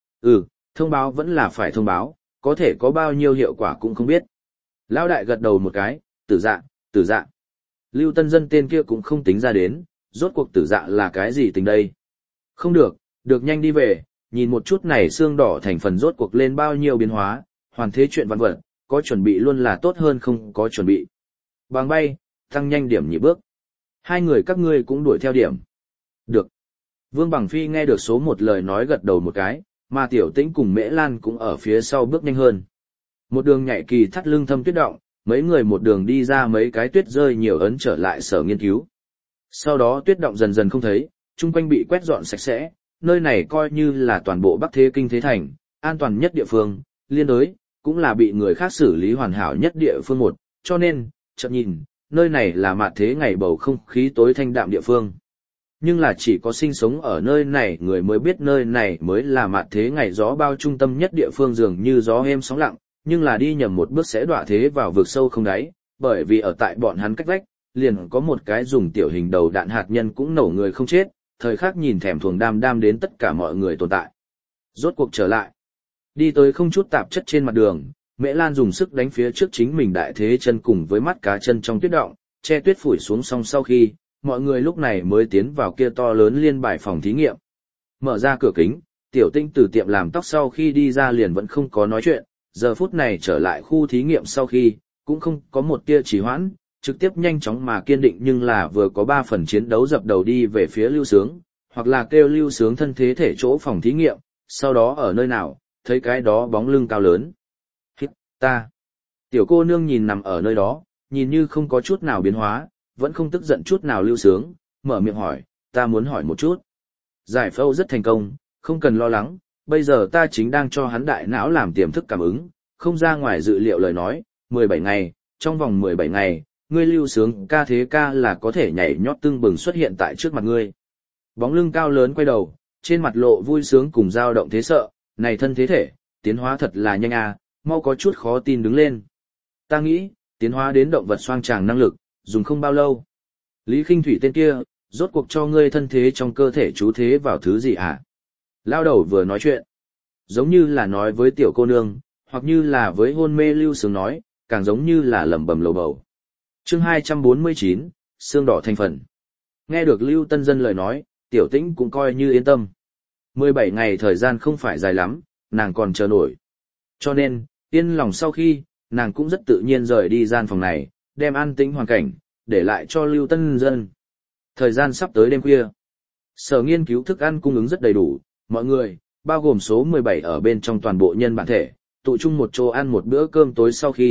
Thông báo vẫn là phải thông báo, có thể có bao nhiêu hiệu quả cũng không biết. Lão đại gật đầu một cái, tử dạ. Lưu Tân Dân tên kia cũng không tính ra đến, rốt cuộc tử dạ là cái gì tình đây. Không được nhanh đi về, nhìn một chút này xương đỏ thành phần rốt cuộc lên bao nhiêu biến hóa, hoàn thế chuyện vạn vật, có chuẩn bị luôn là tốt hơn không có chuẩn bị. Bằng bay, tăng nhanh điểm nhị bước. Hai người các ngươi cũng đuổi theo điểm. Được. Vương Bằng Phi nghe được số 1 lời nói gật đầu một cái, mà Tiểu Tĩnh cùng Mễ Lan cũng ở phía sau bước nhanh hơn. Một đường nhảy kỳ thắt lưng thâm tuyết động, mấy người một đường đi ra mấy cái tuyết rơi nhiều ấn trở lại sở nghiên cứu. Sau đó tuyết động dần dần không thấy, chung quanh bị quét dọn sạch sẽ, nơi này coi như là toàn bộ Bắc Thế Kinh Thế Thành, an toàn nhất địa phương, liên đối, cũng là bị người khác xử lý hoàn hảo nhất địa phương một, cho nên, chợt nhìn, nơi này là mạt thế ngày bầu không khí tối thanh đạm địa phương. Nhưng là chỉ có sinh sống ở nơi này người mới biết nơi này mới là mạt thế ngày gió bao trung tâm nhất địa phương dường như gió êm sóng lặng, nhưng là đi nhầm một bước sẽ đọa thế vào vực sâu không đáy, bởi vì ở tại bọn hắn cách vách, liền có một cái dùng tiểu hình đầu đạn hạt nhân cũng nổ người không chết, thời khắc nhìn thèm thuồng đam đến tất cả mọi người tồn tại. Rốt cuộc trở lại, đi tới không chút tạp chất trên mặt đường, Mễ Lan dùng sức đánh phía trước chính mình đại thế chân cùng với mắt cá chân trong tuyết động, che tuyết phủi xuống xong sau khi, mọi người lúc này mới tiến vào kia to lớn liên bài phòng thí nghiệm. Mở ra cửa kính, Tiểu Tinh từ tiệm làm tóc sau khi đi ra liền vẫn không có nói chuyện, giờ phút này trở lại khu thí nghiệm sau khi, cũng không có một tia trì hoãn, trực tiếp nhanh chóng mà kiên định nhưng là vừa có 3 phần chiến đấu dập đầu đi về phía Lưu Sướng, hoặc là kêu Lưu Sướng thân thế thể chỗ phòng thí nghiệm, sau đó ở nơi nào, thấy cái đó bóng lưng cao lớn. Hít, ta. Tiểu cô nương nhìn nằm ở nơi đó, nhìn như không có chút nào biến hóa, vẫn không tức giận chút nào Lưu Sướng, mở miệng hỏi, ta muốn hỏi một chút. Giải phẫu rất thành công, không cần lo lắng, bây giờ ta chính đang cho hắn đại não làm tiềm thức cảm ứng, không ra ngoài dự liệu lời nói, 17 ngày, trong vòng 17 ngày, ngươi Lưu Sướng ca thế ca là có thể nhảy nhót tưng bừng xuất hiện tại trước mặt ngươi. Bóng lưng cao lớn quay đầu, trên mặt lộ vui sướng cùng dao động thế sợ, này thân thế thể, tiến hóa thật là nhanh à, mau có chút khó tin đứng lên. Ta nghĩ, tiến hóa đến động vật xoang tràng năng lực, dùng không bao lâu. Lý Khinh Thủy tên kia, rốt cuộc cho ngươi thân thế trong cơ thể chú thế vào thứ gì hả? Lao đầu vừa nói chuyện, giống như là nói với tiểu cô nương, hoặc như là với hôn mê Lưu Sướng nói, càng giống như là lẩm bẩm lầu bầu. Chương 249, xương đỏ thành phần. Nghe được Lưu Tân Dân lời nói, Tiểu Tĩnh cũng coi như yên tâm. 17 ngày thời gian không phải dài lắm, nàng còn chờ nổi. Cho nên, yên lòng sau khi, nàng cũng rất tự nhiên rời đi gian phòng này, đem an tĩnh hoàn cảnh, để lại cho Lưu Tân Dân. Thời gian sắp tới đêm khuya. Sở nghiên cứu thức ăn cung ứng rất đầy đủ, mọi người, bao gồm số 17 ở bên trong toàn bộ nhân bản thể, tụ chung một chỗ ăn một bữa cơm tối sau khi,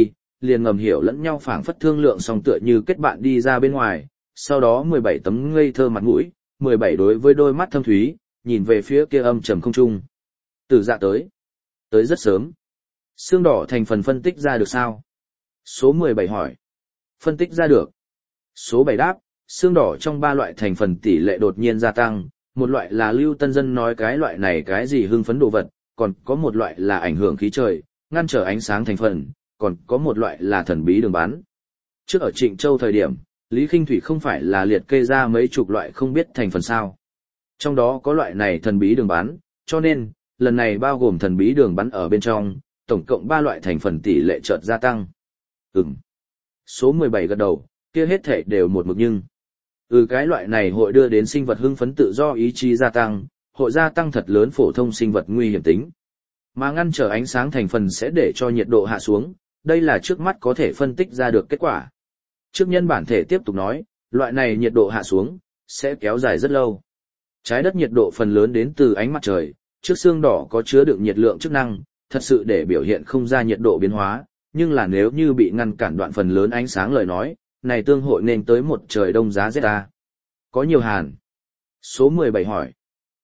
liền ngầm hiểu lẫn nhau phảng phất thương lượng xong tựa như kết bạn đi ra bên ngoài, sau đó 17 tấm ngây thơ mặt mũi, 17 đối với đôi mắt thâm thúy, nhìn về phía kia âm trầm không trung. Tử Dạ tới rất sớm. Xương đỏ thành phần phân tích ra được sao? Số 17 hỏi. Phân tích ra được. Số 7 đáp, xương đỏ trong 3 loại thành phần tỷ lệ đột nhiên gia tăng, một loại là Lưu Tân Dân nói cái loại này cái gì hưng phấn đồ vật, còn có một loại là ảnh hưởng khí trời, ngăn trở ánh sáng thành phần, còn có một loại là thần bí đường bắn. Trước ở Trịnh Châu thời điểm, Lý Khinh Thủy không phải là liệt kê ra mấy chục loại không biết thành phần sao. Trong đó có loại này thần bí đường bắn, cho nên, lần này bao gồm thần bí đường bắn ở bên trong, tổng cộng 3 loại thành phần tỷ lệ chợt gia tăng. Số 17 gật đầu, kia hết thể đều một mực nhưng. Cái loại này hội đưa đến sinh vật hưng phấn tự do ý chí gia tăng, hội gia tăng thật lớn phổ thông sinh vật nguy hiểm tính. Mà ngăn trở ánh sáng thành phần sẽ để cho nhiệt độ hạ xuống, đây là trước mắt có thể phân tích ra được kết quả. Trước nhân bản thể tiếp tục nói, loại này nhiệt độ hạ xuống, sẽ kéo dài rất lâu. Trái đất nhiệt độ phần lớn đến từ ánh mặt trời, trước xương đỏ có chứa đựng nhiệt lượng chức năng, thật sự để biểu hiện không ra nhiệt độ biến hóa, nhưng là nếu như bị ngăn cản đoạn phần lớn ánh sáng lời nói, này tương hội nên tới một trời đông giá rét ta. Có nhiều hàn. Số 17 hỏi.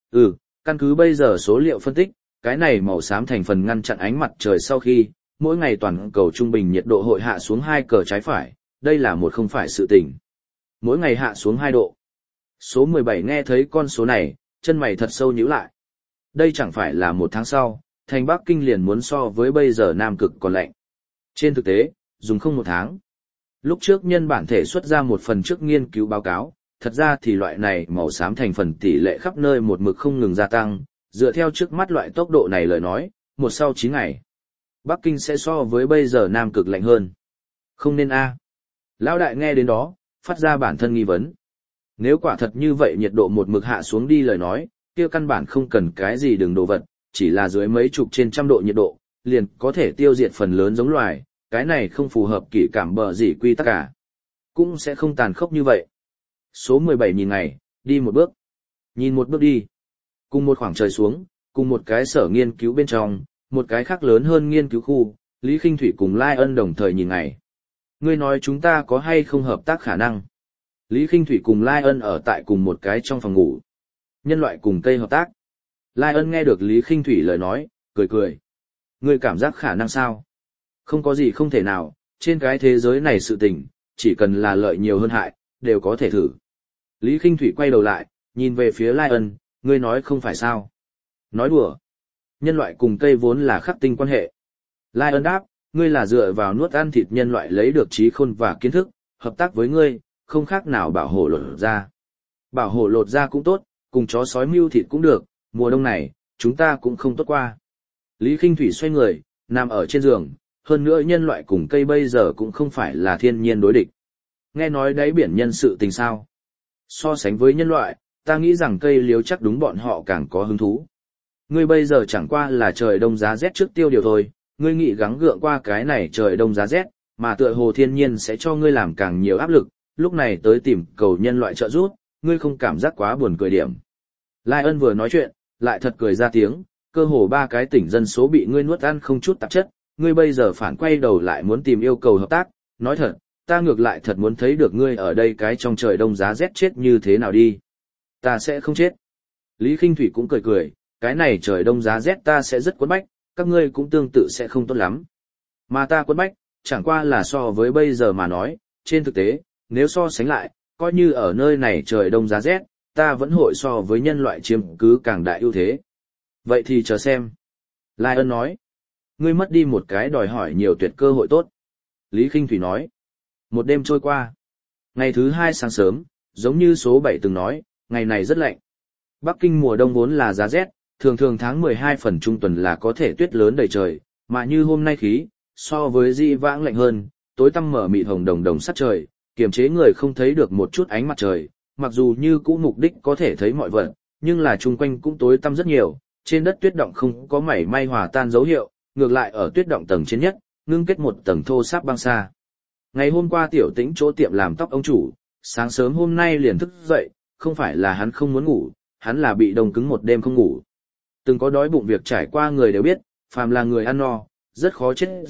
Căn cứ bây giờ số liệu phân tích, cái này màu xám thành phần ngăn chặn ánh mặt trời sau khi, mỗi ngày toàn cầu trung bình nhiệt độ hội hạ xuống 2 cờ trái phải, đây là một không phải sự tình. Mỗi ngày hạ xuống 2 độ. Số 17 nghe thấy con số này, chân mày thật sâu nhíu lại. Đây chẳng phải là một tháng sau, thành Bắc Kinh liền muốn so với bây giờ Nam Cực còn lạnh. Trên thực tế, dùng không một tháng. Lúc trước nhân bản thể xuất ra một phần trước nghiên cứu báo cáo, thật ra thì loại này màu xám thành phần tỷ lệ khắp nơi một mực không ngừng gia tăng, dựa theo trước mắt loại tốc độ này lời nói, một sau 9 ngày. Bắc Kinh sẽ so với bây giờ Nam Cực lạnh hơn. Không nên a. Lão đại nghe đến đó, phát ra bản thân nghi vấn. Nếu quả thật như vậy nhiệt độ một mực hạ xuống đi lời nói, kia căn bản không cần cái gì đường đồ vật, chỉ là dưới mấy chục trên trăm độ nhiệt độ, liền có thể tiêu diệt phần lớn giống loài, cái này không phù hợp kỷ cảm bờ gì quy tắc cả. Cũng sẽ không tàn khốc như vậy. Số 17 nhìn ngày, đi một bước. Nhìn một bước đi. Cùng một khoảng trời xuống, cùng một cái sở nghiên cứu bên trong, một cái khác lớn hơn nghiên cứu khu, Lý Khinh Thủy cùng Lai Ân đồng thời nhìn ngày. Ngươi nói chúng ta có hay không hợp tác khả năng? Lý Khinh Thủy cùng Lai Ân ở tại cùng một cái trong phòng ngủ. Nhân loại cùng cây hợp tác. Lai Ân nghe được Lý Khinh Thủy lời nói, cười cười. Ngươi cảm giác khả năng sao? Không có gì không thể nào, trên cái thế giới này sự tình, chỉ cần là lợi nhiều hơn hại, đều có thể thử. Lý Khinh Thủy quay đầu lại, nhìn về phía Lai Ân, ngươi nói không phải sao? Nói đùa. Nhân loại cùng cây vốn là khắc tinh quan hệ. Lai Ân đáp, ngươi là dựa vào nuốt ăn thịt nhân loại lấy được trí khôn và kiến thức, hợp tác với ngươi, không khác nào bảo hộ lột ra. Bảo hộ lột ra cũng tốt, cùng chó sói mưu thịt cũng được, mùa đông này, chúng ta cũng không tốt qua. Lý Khinh Thủy xoay người, nằm ở trên giường, hơn nữa nhân loại cùng cây bây giờ cũng không phải là thiên nhiên đối địch. Nghe nói đáy biển nhân sự tình sao? So sánh với nhân loại, ta nghĩ rằng cây liếu chắc đúng bọn họ càng có hứng thú. Ngươi bây giờ chẳng qua là trời đông giá rét trước tiêu điều thôi, ngươi nghĩ gắng gượng qua cái này trời đông giá rét, mà tựa hồ thiên nhiên sẽ cho ngươi làm càng nhiều áp lực, lúc này tới tìm cầu nhân loại trợ giúp, ngươi không cảm giác quá buồn cười điểm. Lai Ân vừa nói chuyện, lại thật cười ra tiếng, cơ hồ 3 cái tỉnh dân số bị ngươi nuốt ăn không chút tạp chất, ngươi bây giờ phản quay đầu lại muốn tìm yêu cầu hợp tác, nói thật, ta ngược lại thật muốn thấy được ngươi ở đây cái trong trời đông giá rét chết như thế nào đi. Ta sẽ không chết. Lý Khinh Thủy cũng cười cười, cái này trời đông giá rét ta sẽ rất quấn bách, các ngươi cũng tương tự sẽ không tốt lắm. Mà ta quấn bách, chẳng qua là so với bây giờ mà nói, trên thực tế, nếu so sánh lại, coi như ở nơi này trời đông giá rét, ta vẫn hội so với nhân loại chiếm cứ càng đại ưu thế. Vậy thì chờ xem. Lai Ân nói, ngươi mất đi một cái đòi hỏi nhiều tuyệt cơ hội tốt. Lý Khinh Thủy nói, một đêm trôi qua. Ngày thứ 2 sáng sớm, giống như số 7 từng nói, ngày này rất lạnh. Bắc Kinh mùa đông vốn là giá rét, thường thường tháng 12 phần trung tuần là có thể tuyết lớn đầy trời, mà như hôm nay khí, so với di vãng lạnh hơn, tối tăm mở mịt hồng đồng đồng sắt trời, kiềm chế người không thấy được một chút ánh mặt trời, mặc dù như cũ mục đích có thể thấy mọi vật, nhưng là chung quanh cũng tối tăm rất nhiều, trên đất tuyết động không có mảy may hòa tan dấu hiệu, ngược lại ở tuyết động tầng trên nhất, ngưng kết một tầng thô ráp băng xa. Ngày hôm qua Tiểu Tĩnh chỗ tiệm làm tóc ông chủ, sáng sớm hôm nay liền thức dậy, không phải là hắn không muốn ngủ, hắn là bị đông cứng một đêm không ngủ. Từng có đói bụng việc trải qua người đều biết, phàm là người ăn no, rất khó chết rét,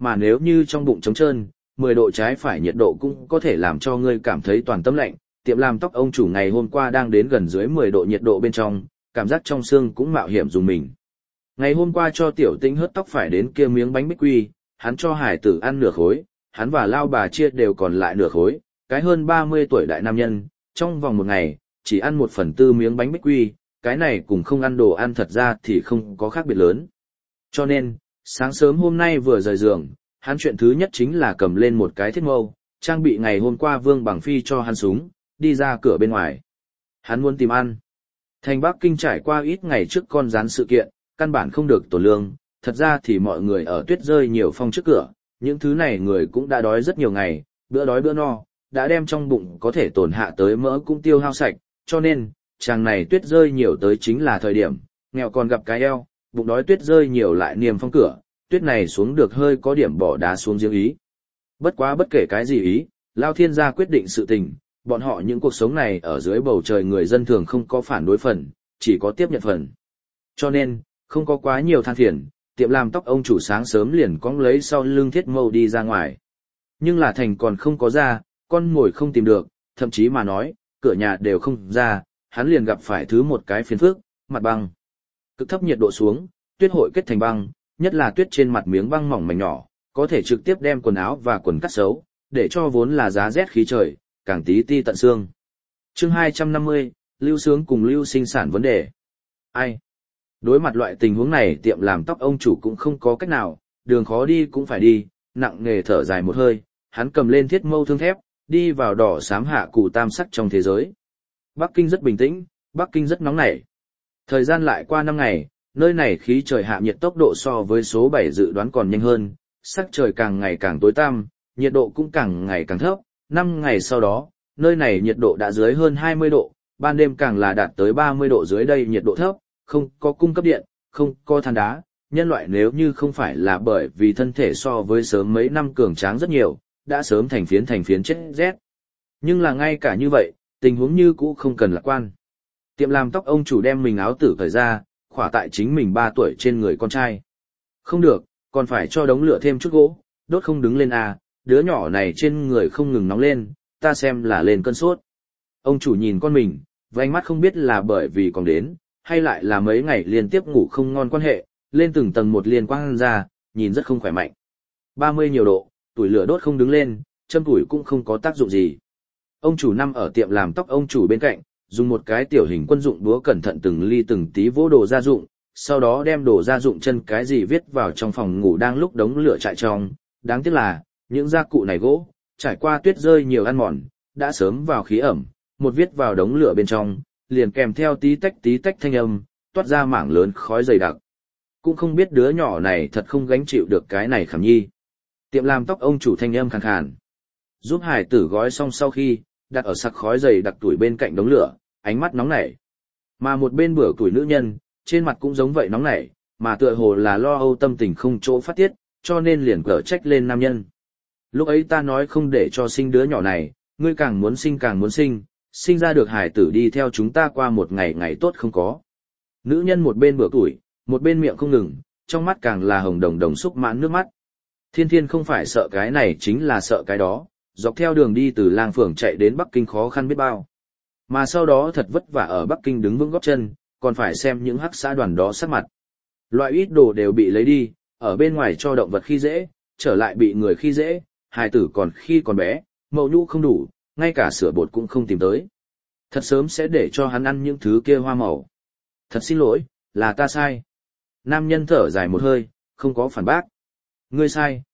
mà nếu như trong bụng trống trơn, 10 độ trái phải nhiệt độ cũng có thể làm cho ngươi cảm thấy toàn tâm lạnh. Tiệm làm tóc ông chủ ngày hôm qua đang đến gần dưới 10 độ nhiệt độ bên trong, cảm giác trong xương cũng mạo hiểm dùng mình. Ngày hôm qua cho Tiểu Tĩnh hớt tóc phải đến kia miếng bánh bích quy, hắn cho hải tử ăn nửa khối, hắn và lao bà chia đều còn lại nửa khối, cái hơn 30 tuổi đại nam nhân, trong vòng một ngày, chỉ ăn 1/4 miếng bánh bích quy, cái này cùng không ăn đồ ăn thật ra thì không có khác biệt lớn. Cho nên, sáng sớm hôm nay vừa rời giường, hắn chuyện thứ nhất chính là cầm lên một cái thiết mâu, trang bị ngày hôm qua Vương Bằng Phi cho hắn súng, đi ra cửa bên ngoài. Hắn muốn tìm ăn. Thành Bắc Kinh trải qua ít ngày trước con rán sự kiện, căn bản không được tổ lương, thật ra thì mọi người ở tuyết rơi nhiều phong trước cửa, những thứ này người cũng đã đói rất nhiều ngày, bữa đói bữa no, đã đem trong bụng có thể tổn hạ tới mỡ cũng tiêu hao sạch, cho nên, chàng này tuyết rơi nhiều tới chính là thời điểm, nghèo còn gặp cái eo, bụng đói tuyết rơi nhiều lại niềm phong cửa, tuyết này xuống được hơi có điểm bỏ đá xuống giếng ý. Bất quá bất kể cái gì ý, Lao Thiên gia quyết định sự tình, bọn họ những cuộc sống này ở dưới bầu trời người dân thường không có phản đối phần, chỉ có tiếp nhận phần. Cho nên, không có quá nhiều than phiền, tiệm làm tóc ông chủ sáng sớm liền cong lấy sau lưng thiết mâu đi ra ngoài. Nhưng là thành còn không có ra, con ngồi không tìm được, thậm chí mà nói, cửa nhà đều không ra, hắn liền gặp phải thứ một cái phiền phức, mặt băng. Cực thấp nhiệt độ xuống, tuyết hội kết thành băng, nhất là tuyết trên mặt miếng băng mỏng mảnh nhỏ, có thể trực tiếp đem quần áo và quần cắt xấu, để cho vốn là giá rét khí trời, càng tí ti tận xương. Chương 250, Lưu Sướng cùng Lưu Sinh sản vấn đề. Ai? Đối mặt loại tình huống này tiệm làm tóc ông chủ cũng không có cách nào, đường khó đi cũng phải đi, nặng nề thở dài một hơi, hắn cầm lên thiết mâu thương thép, đi vào đỏ xám hạ cụ tam sắc trong thế giới. Bắc Kinh rất bình tĩnh, Bắc Kinh rất nóng nảy. Thời gian lại qua 5 ngày, nơi này khí trời hạ nhiệt tốc độ so với số 7 dự đoán còn nhanh hơn, sắc trời càng ngày càng tối tăm, nhiệt độ cũng càng ngày càng thấp. 5 ngày sau đó, nơi này nhiệt độ đã dưới hơn 20 độ, ban đêm càng là đạt tới 30 độ dưới đây nhiệt độ thấp, không có cung cấp điện, không có than đá. Nhân loại nếu như không phải là bởi vì thân thể so với sớm mấy năm cường tráng rất nhiều, đã sớm thành phiến chết rét. Nhưng là ngay cả như vậy, tình huống như cũ không cần lạc quan. Tiệm làm tóc ông chủ đem mình áo tử cởi ra, khỏa tại chính mình 3 tuổi trên người con trai. Không được, còn phải cho đống lửa thêm chút gỗ, đốt không đứng lên à, đứa nhỏ này trên người không ngừng nóng lên, ta xem là lên cơn sốt. Ông chủ nhìn con mình, vành mắt không biết là bởi vì còn đến, hay lại là mấy ngày liên tiếp ngủ không ngon quan hệ, lên từng tầng một liên quang ra, nhìn rất không khỏe mạnh. 30 nhiều độ, tuổi lửa đốt không đứng lên, châm tuổi cũng không có tác dụng gì. Ông chủ nằm ở tiệm làm tóc ông chủ bên cạnh, dùng một cái tiểu hình quân dụng đũa cẩn thận từng ly từng tí vỗ đồ gia dụng, sau đó đem đồ gia dụng chân cái gì viết vào trong phòng ngủ đang lúc đống lửa chạy trong. Đáng tiếc là, những gia cụ này gỗ, trải qua tuyết rơi nhiều ăn mòn, đã sớm vào khí ẩm, một viết vào đống lửa bên trong, liền kèm theo tí tách thanh âm, toát ra mảng lớn khói dày đặc. Cũng không biết đứa nhỏ này thật không gánh chịu được cái này khảm nhi. Tiệm làm tóc ông chủ thanh âm khàn khàn. Giúp hải tử gói xong sau khi, đặt ở sặc khói dày đặc tuổi bên cạnh đống lửa, ánh mắt nóng nảy. Mà một bên bữa tuổi nữ nhân, trên mặt cũng giống vậy nóng nảy, mà tựa hồ là lo âu tâm tình không chỗ phát tiết, cho nên liền cở trách lên nam nhân. Lúc ấy ta nói không để cho sinh đứa nhỏ này, ngươi càng muốn sinh, sinh ra được hải tử đi theo chúng ta qua một ngày ngày tốt không có. Nữ nhân một bên bữa tuổi, một bên miệng không ngừng, trong mắt càng là hồng đồng đồng xúc mãn nước mắt. Thiên Thiên không phải sợ cái này chính là sợ cái đó, dọc theo đường đi từ Lang Phường chạy đến Bắc Kinh khó khăn biết bao. Mà sau đó thật vất vả ở Bắc Kinh đứng vững gót chân, còn phải xem những hắc xã đoàn đó sắc mặt. Loại ít đồ đều bị lấy đi, ở bên ngoài cho động vật khi dễ, trở lại bị người khi dễ, hài tử còn khi còn bé, mậu nhũ không đủ, ngay cả sữa bột cũng không tìm tới. Thật sớm sẽ để cho hắn ăn những thứ kia hoa màu. Thật xin lỗi, là ta sai. Nam nhân thở dài một hơi, không có phản bác. Ngươi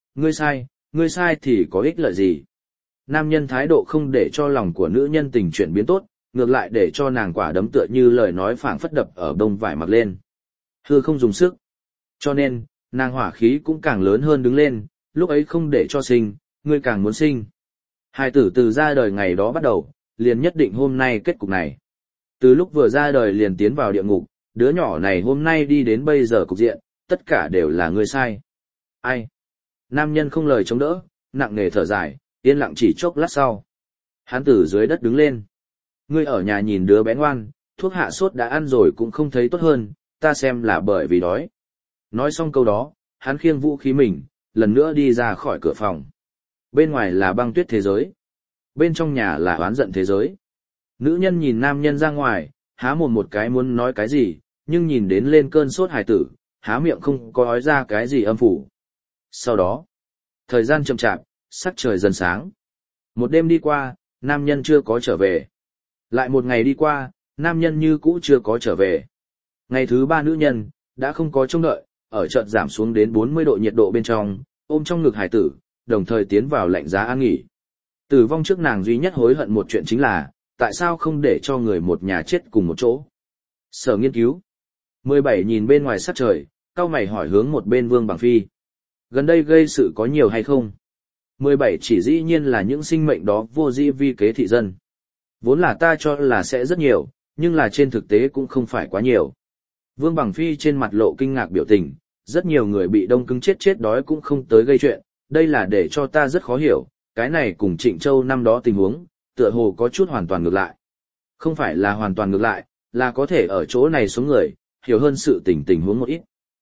sai thì có ích lợi gì? Nam nhân thái độ không để cho lòng của nữ nhân tình chuyển biến tốt, ngược lại để cho nàng quả đấm tựa như lời nói phảng phất đập ở bông vải mặc lên. Hư không dùng sức. Cho nên, nàng hỏa khí cũng càng lớn hơn đứng lên, lúc ấy không để cho sinh, ngươi càng muốn sinh. Hài tử từ ra đời ngày đó bắt đầu, liền nhất định hôm nay kết cục này. Từ lúc vừa ra đời liền tiến vào địa ngục, đứa nhỏ này hôm nay đi đến bây giờ cục diện, tất cả đều là ngươi sai. Ai? Nam nhân không lời chống đỡ, nặng nề thở dài, yên lặng chỉ chốc lát sau. Hắn từ dưới đất đứng lên. Ngươi ở nhà nhìn đứa bé ngoan, thuốc hạ sốt đã ăn rồi cũng không thấy tốt hơn, ta xem là bởi vì đói. Nói xong câu đó, hắn khiêng vũ khí mình, lần nữa đi ra khỏi cửa phòng. Bên ngoài là băng tuyết thế giới. Bên trong nhà là oán giận thế giới. Nữ nhân nhìn nam nhân ra ngoài, há mồm một cái muốn nói cái gì, nhưng nhìn đến lên cơn sốt hài tử, há miệng không có nói ra cái gì âm phủ. Sau đó, thời gian chậm chạp, sắc trời dần sáng. Một đêm đi qua, nam nhân chưa có trở về. Lại một ngày đi qua, nam nhân như cũ chưa có trở về. Ngày thứ ba nữ nhân, đã không có trông đợi, ở chợt giảm xuống đến 40 độ nhiệt độ bên trong, ôm trong ngực hải tử, đồng thời tiến vào lạnh giá an nghỉ. Tử vong trước nàng duy nhất hối hận một chuyện chính là, tại sao không để cho người một nhà chết cùng một chỗ. Sở nghiên cứu. 17 nhìn bên ngoài sắc trời, cau mày hỏi hướng một bên Vương Bằng Phi. Gần đây gây sự có nhiều hay không? 17 chỉ dĩ nhiên là những sinh mệnh đó vô dĩ vi kế thị dân. Vốn là ta cho là sẽ rất nhiều, nhưng là trên thực tế cũng không phải quá nhiều. Vương Bằng Phi trên mặt lộ kinh ngạc biểu tình, rất nhiều người bị đông cứng chết đói cũng không tới gây chuyện, đây là để cho ta rất khó hiểu, cái này cùng Trịnh Châu năm đó tình huống, tựa hồ có chút hoàn toàn ngược lại. Không phải là hoàn toàn ngược lại, là có thể ở chỗ này số người, hiểu hơn sự tình huống một ít.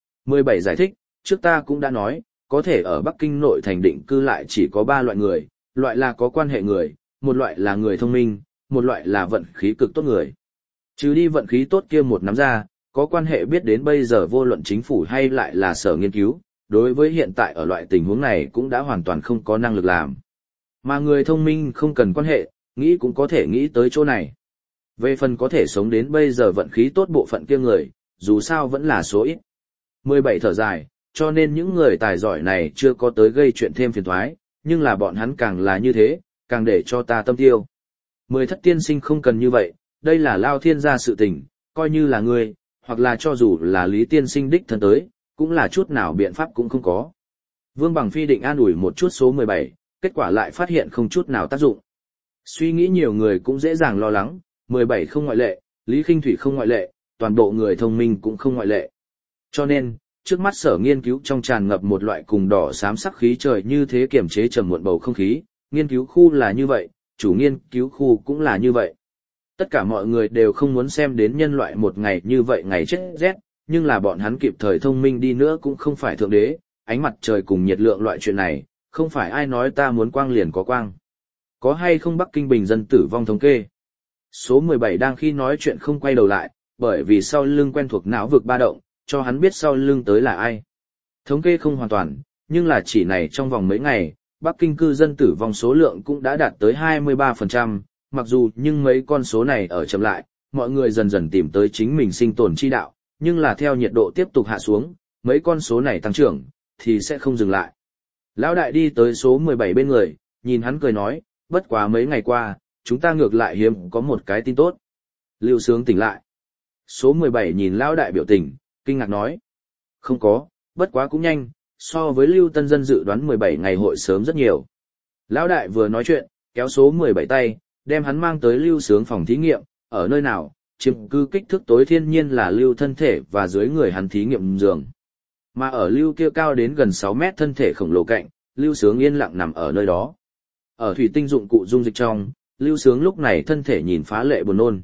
17 giải thích, trước ta cũng đã nói, có thể ở Bắc Kinh nội thành định cư lại chỉ có 3 loại người, loại là có quan hệ người, một loại là người thông minh, một loại là vận khí cực tốt người. Trừ đi vận khí tốt kia một nắm ra, có quan hệ biết đến bây giờ vô luận chính phủ hay lại là sở nghiên cứu, đối với hiện tại ở loại tình huống này cũng đã hoàn toàn không có năng lực làm. Mà người thông minh không cần quan hệ, nghĩ cũng có thể nghĩ tới chỗ này. Về phần có thể sống đến bây giờ vận khí tốt bộ phận kia người, dù sao vẫn là số ít. 17 thở dài, cho nên những người tài giỏi này chưa có tới gây chuyện thêm phiền toái, nhưng là bọn hắn càng là như thế, càng để cho ta tâm tiêu. 10 thất tiên sinh không cần như vậy, đây là lao thiên gia sự tình, coi như là ngươi, hoặc là cho dù là Lý tiên sinh đích thân tới, cũng là chút nào biện pháp cũng không có. Vương Bằng Phi định an ủi một chút số 17, kết quả lại phát hiện không chút nào tác dụng. Suy nghĩ nhiều người cũng dễ dàng lo lắng, 17 không ngoại lệ, Lý Khinh Thủy không ngoại lệ, toàn bộ người thông minh cũng không ngoại lệ. Cho nên, trước mắt sở nghiên cứu trong tràn ngập một loại cùng đỏ xám sắc khí trời như thế kiềm chế trầm muộn bầu không khí, nghiên cứu khu là như vậy, chủ nghiên cứu khu cũng là như vậy. Tất cả mọi người đều không muốn xem đến nhân loại một ngày như vậy ngày chết rét, nhưng là bọn hắn kịp thời thông minh đi nữa cũng không phải thượng đế, ánh mặt trời cùng nhiệt lượng loại chuyện này, không phải ai nói ta muốn quang liền có quang. Có hay không Bắc Kinh bình dân tử vong thống kê? Số 17 đang khi nói chuyện không quay đầu lại, bởi vì sau lưng quen thuộc não vực ba động, cho hắn biết sau lưng tới là ai. Thống kê không hoàn toàn, nhưng là chỉ này trong vòng mấy ngày, Bắc Kinh cư dân tử vong số lượng cũng đã đạt tới 23%, mặc dù nhưng mấy con số này ở chậm lại, mọi người dần dần tìm tới chính mình sinh tồn chi đạo, nhưng là theo nhiệt độ tiếp tục hạ xuống, mấy con số này tăng trưởng, thì sẽ không dừng lại. Lão đại đi tới số 17 bên người, nhìn hắn cười nói, bất quá mấy ngày qua, chúng ta ngược lại hiếm có một cái tin tốt. Lưu Sướng tỉnh lại. Số 17 nhìn lão đại biểu tình, kinh ngạc nói. Không có, bất quá cũng nhanh, so với Lưu Tân Dân dự đoán 17 ngày hội sớm rất nhiều. Lão đại vừa nói chuyện, kéo số 17 tay, đem hắn mang tới Lưu Sướng phòng thí nghiệm, ở nơi nào, chiếm cứ kích thước tối thiên nhiên là Lưu thân thể và dưới người hắn thí nghiệm giường. Mà ở Lưu kia cao đến gần 6 mét thân thể khổng lồ cạnh, Lưu Sướng yên lặng nằm ở nơi đó. Ở thủy tinh dụng cụ dung dịch trong, Lưu Sướng lúc này thân thể nhìn phá lệ buồn nôn.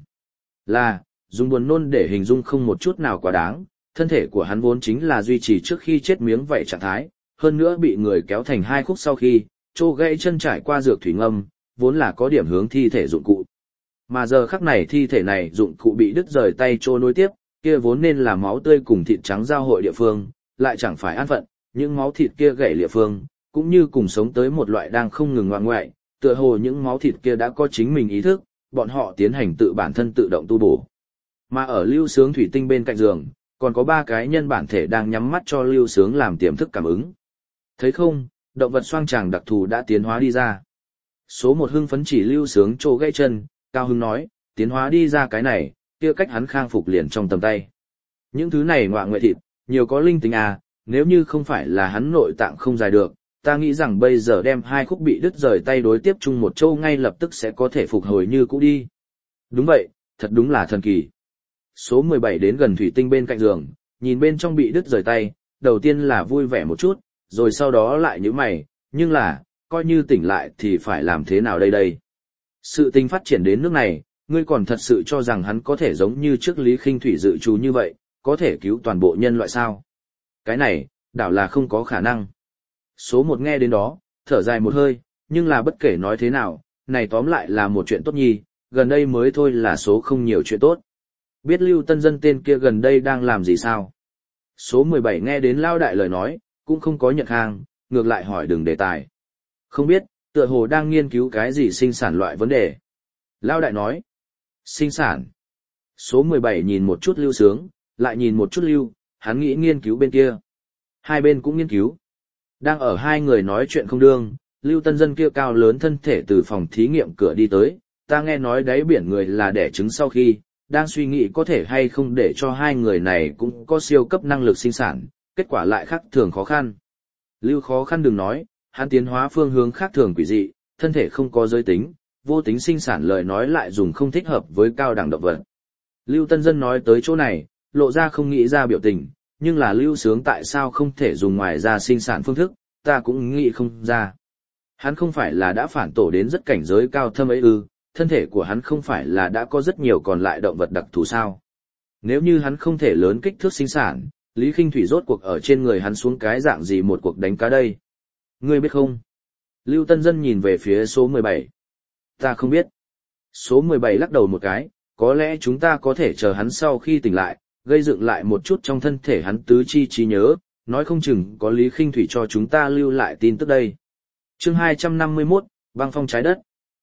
Là, dùng buồn nôn để hình dung không một chút nào quá đáng, thân thể của hắn vốn chính là duy trì trước khi chết miếng vậy trạng thái, hơn nữa bị người kéo thành hai khúc sau khi, trô gãy chân trải qua dược thủy ngâm, vốn là có điểm hướng thi thể dụng cụ. Mà giờ khắc này thi thể này dụng cụ bị đứt rời tay trô nối tiếp, kia vốn nên là máu tươi cùng thịt trắng giao hội địa phương, lại chẳng phải an phận, những máu thịt kia gãy địa phương, cũng như cùng sống tới một loại đang không ngừng ngoạn ngoại, tựa hồ những máu thịt kia đã có chính mình ý thức, bọn họ tiến hành tự bản thân tự động tu bổ. Mà ở Lưu Sướng thủy tinh bên cạnh giường, còn có 3 cái nhân bản thể đang nhắm mắt cho Lưu Sướng làm tiềm thức cảm ứng. Thấy không, động vật xoang tràng đặc thù đã tiến hóa đi ra. Số 1 hưng phấn chỉ Lưu Sướng trô gãy chân, cao hưng nói, tiến hóa đi ra cái này, kia cách hắn khang phục liền trong tầm tay. Những thứ này ngoại ngoại thịt, nhiều có linh tính à, nếu như không phải là hắn nội tạng không dài được, ta nghĩ rằng bây giờ đem 2 khúc bị đứt rời tay đối tiếp chung một châu ngay lập tức sẽ có thể phục hồi như cũ đi. Đúng vậy, thật đúng là thần kỳ. Số 17 đến gần thủy tinh bên cạnh giường, nhìn bên trong bị đứt rời tay, đầu tiên là vui vẻ một chút, rồi sau đó lại nhíu mày, nhưng là, coi như tỉnh lại thì phải làm thế nào đây? Sự tình phát triển đến nước này, ngươi còn thật sự cho rằng hắn có thể giống như trước Lý Khinh Thủy dự trù như vậy, có thể cứu toàn bộ nhân loại sao? Cái này, đảo là không có khả năng. Số 1 nghe đến đó, thở dài một hơi, nhưng là bất kể nói thế nào, này tóm lại là một chuyện tốt nhi, gần đây mới thôi là số không nhiều chuyện tốt. Biết Lưu Tân Dân tên kia gần đây đang làm gì sao? Số 17 nghe đến Lao Đại lời nói, cũng không có nhận hàng, ngược lại hỏi đừng đề tài. Không biết, tựa hồ đang nghiên cứu cái gì sinh sản loại vấn đề. Lao Đại nói, sinh sản. Số 17 nhìn một chút Lưu Sướng, lại nhìn một chút Lưu, hắn nghĩ nghiên cứu bên kia. Hai bên cũng nghiên cứu. Đang ở hai người nói chuyện không đương, Lưu Tân Dân kia cao lớn thân thể từ phòng thí nghiệm cửa đi tới, ta nghe nói đáy biển người là đẻ trứng sau khi, đang suy nghĩ có thể hay không để cho hai người này cũng có siêu cấp năng lực sinh sản, kết quả lại khác thường khó khăn. Lưu khó khăn đừng nói, hắn tiến hóa phương hướng khác thường quỷ dị, thân thể không có giới tính, vô tính sinh sản lời nói lại dùng không thích hợp với cao đẳng động vật. Lưu Tân Dân nói tới chỗ này, lộ ra không nghĩ ra biểu tình, nhưng là Lưu Sướng tại sao không thể dùng ngoài ra sinh sản phương thức, ta cũng nghĩ không ra. Hắn không phải là đã phản tổ đến rất cảnh giới cao thâm ấy ư, thân thể của hắn không phải là đã có rất nhiều còn lại động vật đặc thù sao. Nếu như hắn không thể lớn kích thước sinh sản, Lý Khinh Thủy rốt cuộc ở trên người hắn xuống cái dạng gì một cuộc đánh cá đây? Ngươi biết không? Lưu Tân Dân nhìn về phía số 17. Ta không biết. Số 17 lắc đầu một cái, có lẽ chúng ta có thể chờ hắn sau khi tỉnh lại, gây dựng lại một chút trong thân thể hắn tứ chi trí nhớ, nói không chừng có Lý Khinh Thủy cho chúng ta lưu lại tin tức đây. Chương 251, băng phong trái đất.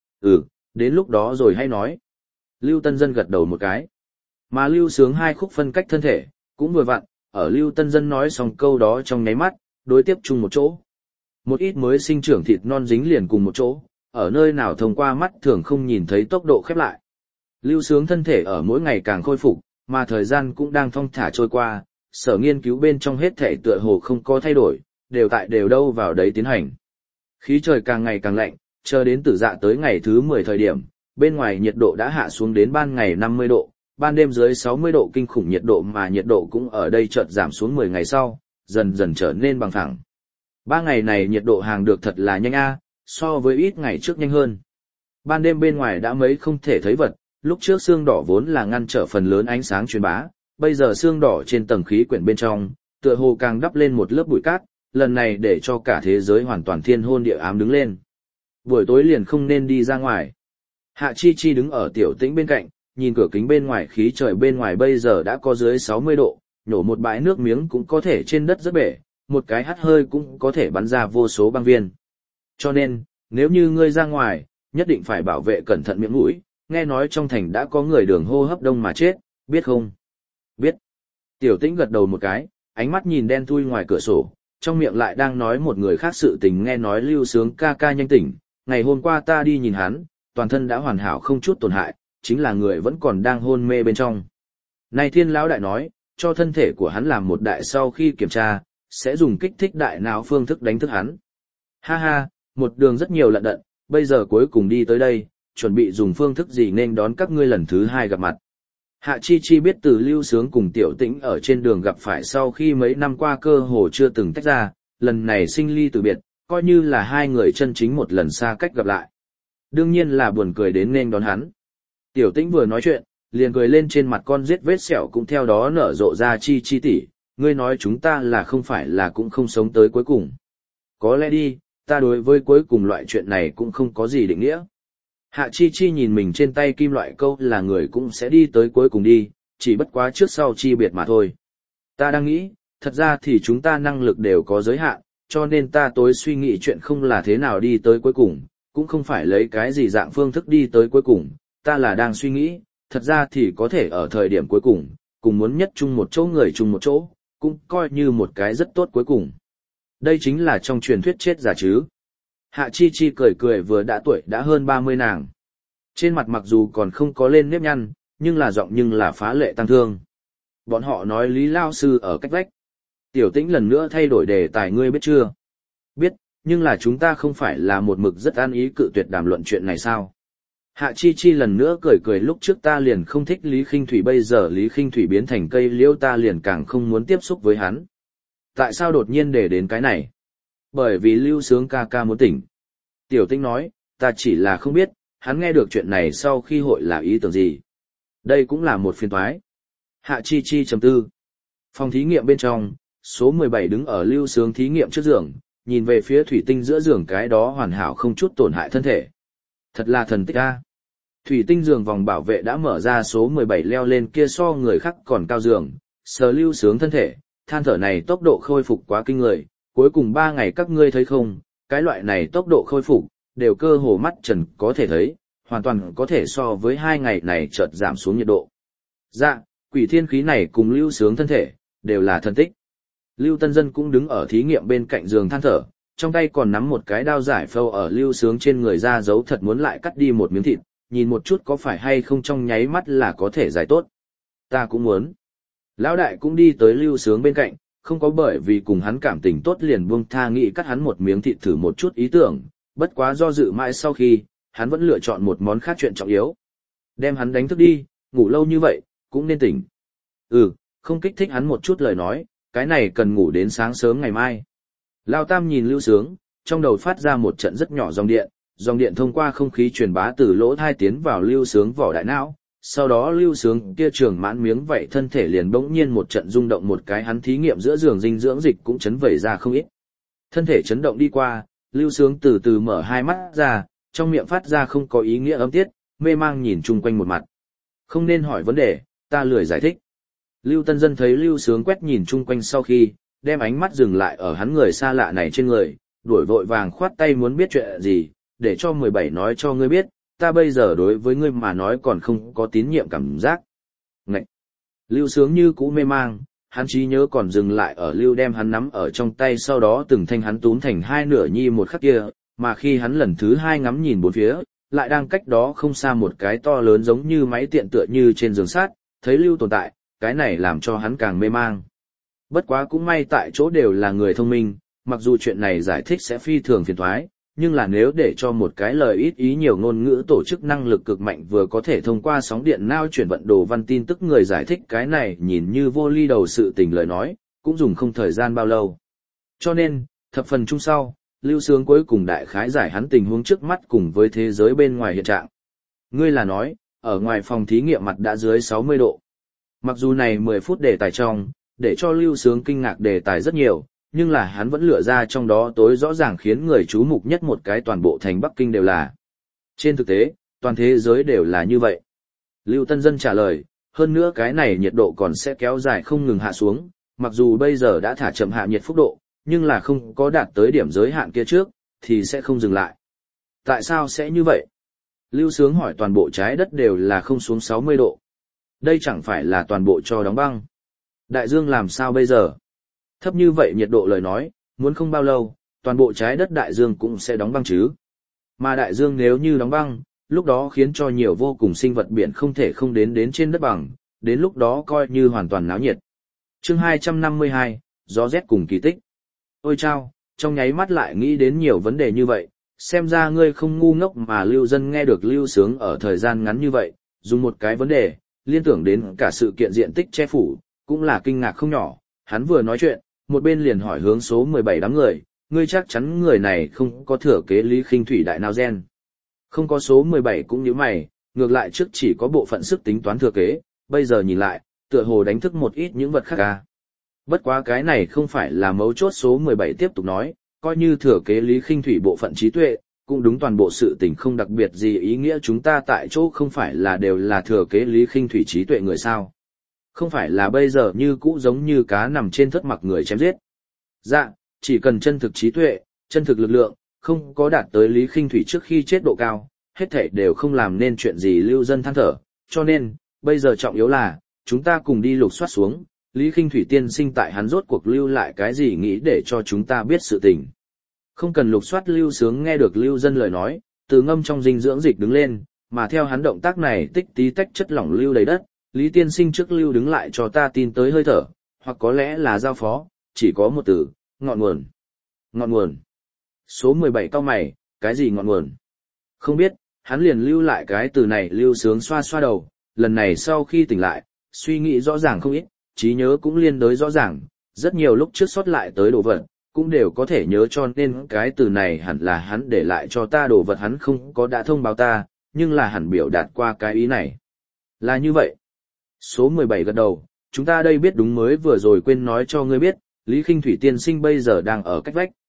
Đến lúc đó rồi hay nói. Lưu Tân Dân gật đầu một cái. Mà Lưu Sướng hai khúc phân cách thân thể, cũng vừa vặn, ở Lưu Tân Dân nói xong câu đó trong nháy mắt, đối tiếp chung một chỗ. Một ít mới sinh trưởng thịt non dính liền cùng một chỗ, ở nơi nào thông qua mắt thường không nhìn thấy tốc độ khép lại. Lưu Sướng thân thể ở mỗi ngày càng khôi phục, mà thời gian cũng đang thong thả trôi qua, sở nghiên cứu bên trong hết thể tựa hồ không có thay đổi, đều đâu vào đấy tiến hành. Khí trời càng ngày càng lạnh, chờ đến Tử Dạ tới ngày thứ 10 thời điểm, bên ngoài nhiệt độ đã hạ xuống đến ban ngày 50 độ, ban đêm dưới 60 độ kinh khủng nhiệt độ, mà nhiệt độ cũng ở đây chợt giảm xuống 10 ngày sau, dần dần trở nên bằng phẳng. 3 ngày này nhiệt độ hàng được thật là nhanh so với ít ngày trước nhanh hơn. Ban đêm bên ngoài đã mấy không thể thấy vật, lúc trước xương đỏ vốn là ngăn trở phần lớn ánh sáng truyền bá, bây giờ xương đỏ trên tầng khí quyển bên trong, tựa hồ càng đắp lên một lớp bụi cát, lần này để cho cả thế giới hoàn toàn thiên hôn địa ám đứng lên. Buổi tối liền không nên đi ra ngoài. Hạ Chi Chi đứng ở Tiểu Tĩnh bên cạnh, nhìn cửa kính bên ngoài, khí trời bên ngoài bây giờ đã có dưới 60 độ, nhổ một bãi nước miếng cũng có thể trên đất rất bể, một cái hắt hơi cũng có thể bắn ra vô số băng viên. Cho nên, nếu như ngươi ra ngoài, nhất định phải bảo vệ cẩn thận miệng mũi, nghe nói trong thành đã có người đường hô hấp đông mà chết, biết không? Biết. Tiểu Tĩnh gật đầu một cái, ánh mắt nhìn đen thui ngoài cửa sổ, trong miệng lại đang nói một người khác sự tình. Nghe nói Lưu Sướng ca ca nhanh tỉnh, ngày hôm qua ta đi nhìn hắn, toàn thân đã hoàn hảo không chút tổn hại, chính là người vẫn còn đang hôn mê bên trong. Này Thiên lão đại nói, cho thân thể của hắn làm một đại sau khi kiểm tra, sẽ dùng kích thích đại não phương thức đánh thức hắn. Ha ha, một đường rất nhiều lận đận, bây giờ cuối cùng đi tới đây, chuẩn bị dùng phương thức gì nên đón các ngươi lần thứ 2 gặp mặt. Hạ Chi Chi biết từ Lưu Sướng cùng Tiểu Tĩnh ở trên đường gặp phải sau khi mấy năm qua cơ hồ chưa từng tách ra, lần này sinh ly từ biệt, coi như là hai người chân chính một lần xa cách gặp lại. Đương nhiên là buồn cười đến nên đón hắn. Tiểu Tĩnh vừa nói chuyện, liền cười lên, trên mặt con giết vết sẹo cũng theo đó nở rộ ra. Chi Chi tỷ, ngươi nói chúng ta là không phải là cũng không sống tới cuối cùng. Có lẽ đi, ta đối với cuối cùng loại chuyện này cũng không có gì định nghĩa. Hạ Chi Chi nhìn mình trên tay kim loại câu là người cũng sẽ đi tới cuối cùng đi, chỉ bất quá trước sau chi biệt mà thôi. Ta đang nghĩ, thật ra thì chúng ta năng lực đều có giới hạn, cho nên ta tối suy nghĩ chuyện không là thế nào đi tới cuối cùng, cũng không phải lấy cái gì dạng phương thức đi tới cuối cùng, ta là đang suy nghĩ, thật ra thì có thể ở thời điểm cuối cùng, cùng muốn nhất chung một chỗ người chung một chỗ, cũng coi như một cái rất tốt cuối cùng. Đây chính là trong truyền thuyết chết giả chứ. Hạ Chi Chi cười cười, vừa đã tuổi đã hơn 30 nàng. Trên mặt mặc dù còn không có lên nếp nhăn, nhưng là giọng nhưng là phá lệ tăng thương. Bọn họ nói Lý Lao Sư ở cách vách. Tiểu Tĩnh lần nữa thay đổi đề tài, ngươi biết chưa? Biết, nhưng là chúng ta không phải là một mực rất an ý cự tuyệt đàm luận chuyện này sao? Hạ Chi Chi lần nữa cười cười, lúc trước ta liền không thích Lý Khinh Thủy, bây giờ Lý Khinh Thủy biến thành cây liễu ta liền càng không muốn tiếp xúc với hắn. Tại sao đột nhiên để đến cái này? Bởi vì Lưu Sướng ca ca muốn tỉnh. Tiểu Tĩnh nói, ta chỉ là không biết, hắn nghe được chuyện này sau khi hội là ý tưởng gì. Đây cũng là một phiền toái. Hạ Chi Chi trầm tư. Phòng thí nghiệm bên trong, số 17 đứng ở Lưu Sướng thí nghiệm trước giường, nhìn về phía thủy tinh giữa giường cái đó hoàn hảo không chút tổn hại thân thể. Thật là thần tích a. Thủy tinh giường vòng bảo vệ đã mở ra số 17 leo lên kia so người khác còn cao giường, sờ Lưu Sướng thân thể, than thở này tốc độ khôi phục quá kinh người, cuối cùng 3 ngày các ngươi thấy không, cái loại này tốc độ khôi phục, đều cơ hồ mắt trần có thể thấy, hoàn toàn có thể so với 2 ngày này chợt giảm xuống nhiệt độ. Dạ, quỷ thiên khí này cùng Lưu Sướng thân thể, đều là thần tích. Lưu Tân Dân cũng đứng ở thí nghiệm bên cạnh giường than thở, trong tay còn nắm một cái đao giải phâu ở Lưu Sướng trên người ra dấu thật muốn lại cắt đi một miếng thịt, nhìn một chút có phải hay không trong nháy mắt là có thể giải tốt. Ta cũng muốn. Lão đại cũng đi tới Lưu Sướng bên cạnh, không có bởi vì cùng hắn cảm tình tốt liền buông tha nghĩ cắt hắn một miếng thịt thử một chút ý tưởng, bất quá do dự mãi sau khi, hắn vẫn lựa chọn một món khác chuyện trọng yếu. Đem hắn đánh thức đi, ngủ lâu như vậy, cũng nên tỉnh. Không kích thích hắn một chút lời nói, cái này cần ngủ đến sáng sớm ngày mai. Lao Tam nhìn Lưu Sướng, trong đầu phát ra một trận rất nhỏ dòng điện thông qua không khí truyền bá từ lỗ tai tiến vào Lưu Sướng vỏ đại não, sau đó Lưu Sướng kia trường mãn miếng vậy thân thể liền bỗng nhiên một trận rung động một cái hắn thí nghiệm giữa giường dinh dưỡng dịch cũng chấn vẩy ra không ít. Thân thể chấn động đi qua, Lưu Sướng từ từ mở hai mắt ra, trong miệng phát ra không có ý nghĩa ấm tiết, mê mang nhìn chung quanh một mặt. Không nên hỏi vấn đề, ta lười giải thích. Lưu Tân Dân thấy Lưu Sướng quét nhìn chung quanh sau khi, đem ánh mắt dừng lại ở hắn người xa lạ này trên người, đuổi vội vàng khoát tay muốn biết chuyện gì, để cho 17 nói cho ngươi biết, ta bây giờ đối với ngươi mà nói còn không có tín nhiệm cảm giác. Ngậy! Lưu Sướng như cũ mê mang, hắn trí nhớ còn dừng lại ở Lưu đem hắn nắm ở trong tay sau đó từng thanh hắn túm thành hai nửa nhi một khắc kia, mà khi hắn lần thứ hai ngắm nhìn bốn phía, lại đang cách đó không xa một cái to lớn giống như máy tiện tựa như trên giường sát, thấy Lưu tồn tại, cái này làm cho hắn càng mê mang. Bất quá cũng may tại chỗ đều là người thông minh, mặc dù chuyện này giải thích sẽ phi thường phiền toái, nhưng là nếu để cho một cái lời ít ý nhiều ngôn ngữ tổ chức năng lực cực mạnh vừa có thể thông qua sóng điện não chuyển vận đồ văn tin tức người giải thích cái này nhìn như vô ly đầu sự tình lời nói, cũng dùng không thời gian bao lâu. Cho nên, thập phần chung sau, Lưu Sướng cuối cùng đại khái giải hắn tình huống trước mắt cùng với thế giới bên ngoài hiện trạng. Ngươi là nói, ở ngoài phòng thí nghiệm mặt đã dưới 60 độ. Mặc dù này 10 phút đề tài trong, để cho Lưu Sướng kinh ngạc đề tài rất nhiều, nhưng là hắn vẫn lựa ra trong đó tối rõ ràng khiến người chú mục nhất một cái toàn bộ thành Bắc Kinh đều là. Trên thực tế, toàn thế giới đều là như vậy. Lưu Tân Dân trả lời, hơn nữa cái này nhiệt độ còn sẽ kéo dài không ngừng hạ xuống, mặc dù bây giờ đã thả chậm hạ nhiệt phúc độ, nhưng là không có đạt tới điểm giới hạn kia trước, thì sẽ không dừng lại. Tại sao sẽ như vậy? Lưu Sướng hỏi toàn bộ trái đất đều là không xuống 60 độ. Đây chẳng phải là toàn bộ cho đóng băng. Đại dương làm sao bây giờ? Thấp như vậy nhiệt độ lời nói, muốn không bao lâu, toàn bộ trái đất đại dương cũng sẽ đóng băng chứ. Mà đại dương nếu như đóng băng, lúc đó khiến cho nhiều vô cùng sinh vật biển không thể không đến trên đất bằng, đến lúc đó coi như hoàn toàn náo nhiệt. Chương 252, gió rét cùng kỳ tích. Ôi chao, trong nháy mắt lại nghĩ đến nhiều vấn đề như vậy, xem ra ngươi không ngu ngốc mà Lưu Dân nghe được Lưu Sướng ở thời gian ngắn như vậy, dùng một cái vấn đề, liên tưởng đến cả sự kiện diện tích che phủ, cũng là kinh ngạc không nhỏ, hắn vừa nói chuyện, một bên liền hỏi hướng số 17 đám người, ngươi chắc chắn người này không có thừa kế Lý Khinh Thủy đại nào gen. Không có số 17 cũng như mày, ngược lại trước chỉ có bộ phận sức tính toán thừa kế, bây giờ nhìn lại, tựa hồ đánh thức một ít những vật khác ca. Bất quá cái này không phải là mấu chốt số 17 tiếp tục nói, coi như thừa kế Lý Khinh Thủy bộ phận trí tuệ, cũng đúng toàn bộ sự tình không đặc biệt gì ý nghĩa chúng ta tại chỗ không phải là đều là thừa kế Lý Khinh Thủy trí tuệ người sao. Không phải là bây giờ như cũ giống như cá nằm trên thất mặc người chém giết. Dạ, chỉ cần chân thực trí tuệ, chân thực lực lượng, không có đạt tới Lý Khinh Thủy trước khi chết độ cao, hết thảy đều không làm nên chuyện gì Lưu Dân than thở, cho nên, bây giờ trọng yếu là, chúng ta cùng đi lục soát xuống, Lý Khinh Thủy tiên sinh tại hắn rốt cuộc lưu lại cái gì nghĩ để cho chúng ta biết sự tình. Không cần lục soát Lưu Sướng nghe được Lưu Dân lời nói, từ ngâm trong dinh dưỡng dịch đứng lên, mà theo hắn động tác này tích tí tách chất lỏng lưu đầy đất, Lý tiên sinh trước Lưu đứng lại cho ta tin tới hơi thở, hoặc có lẽ là giao phó, chỉ có một từ, ngọn nguồn. Ngọn nguồn. Số 17 cau mày, cái gì ngọn nguồn? Không biết, hắn liền lưu lại cái từ này Lưu Sướng xoa xoa đầu, lần này sau khi tỉnh lại, suy nghĩ rõ ràng không ít, trí nhớ cũng liên đới rõ ràng, rất nhiều lúc trước sót lại tới đồ vật, cũng đều có thể nhớ cho nên cái từ này hẳn là hắn để lại cho ta đồ vật hắn không có đã thông báo ta, nhưng là hẳn biểu đạt qua cái ý này. Là như vậy. Số 17 gật đầu, chúng ta đây biết đúng mới vừa rồi quên nói cho ngươi biết, Lý Khinh Thủy tiên sinh bây giờ đang ở cách vách.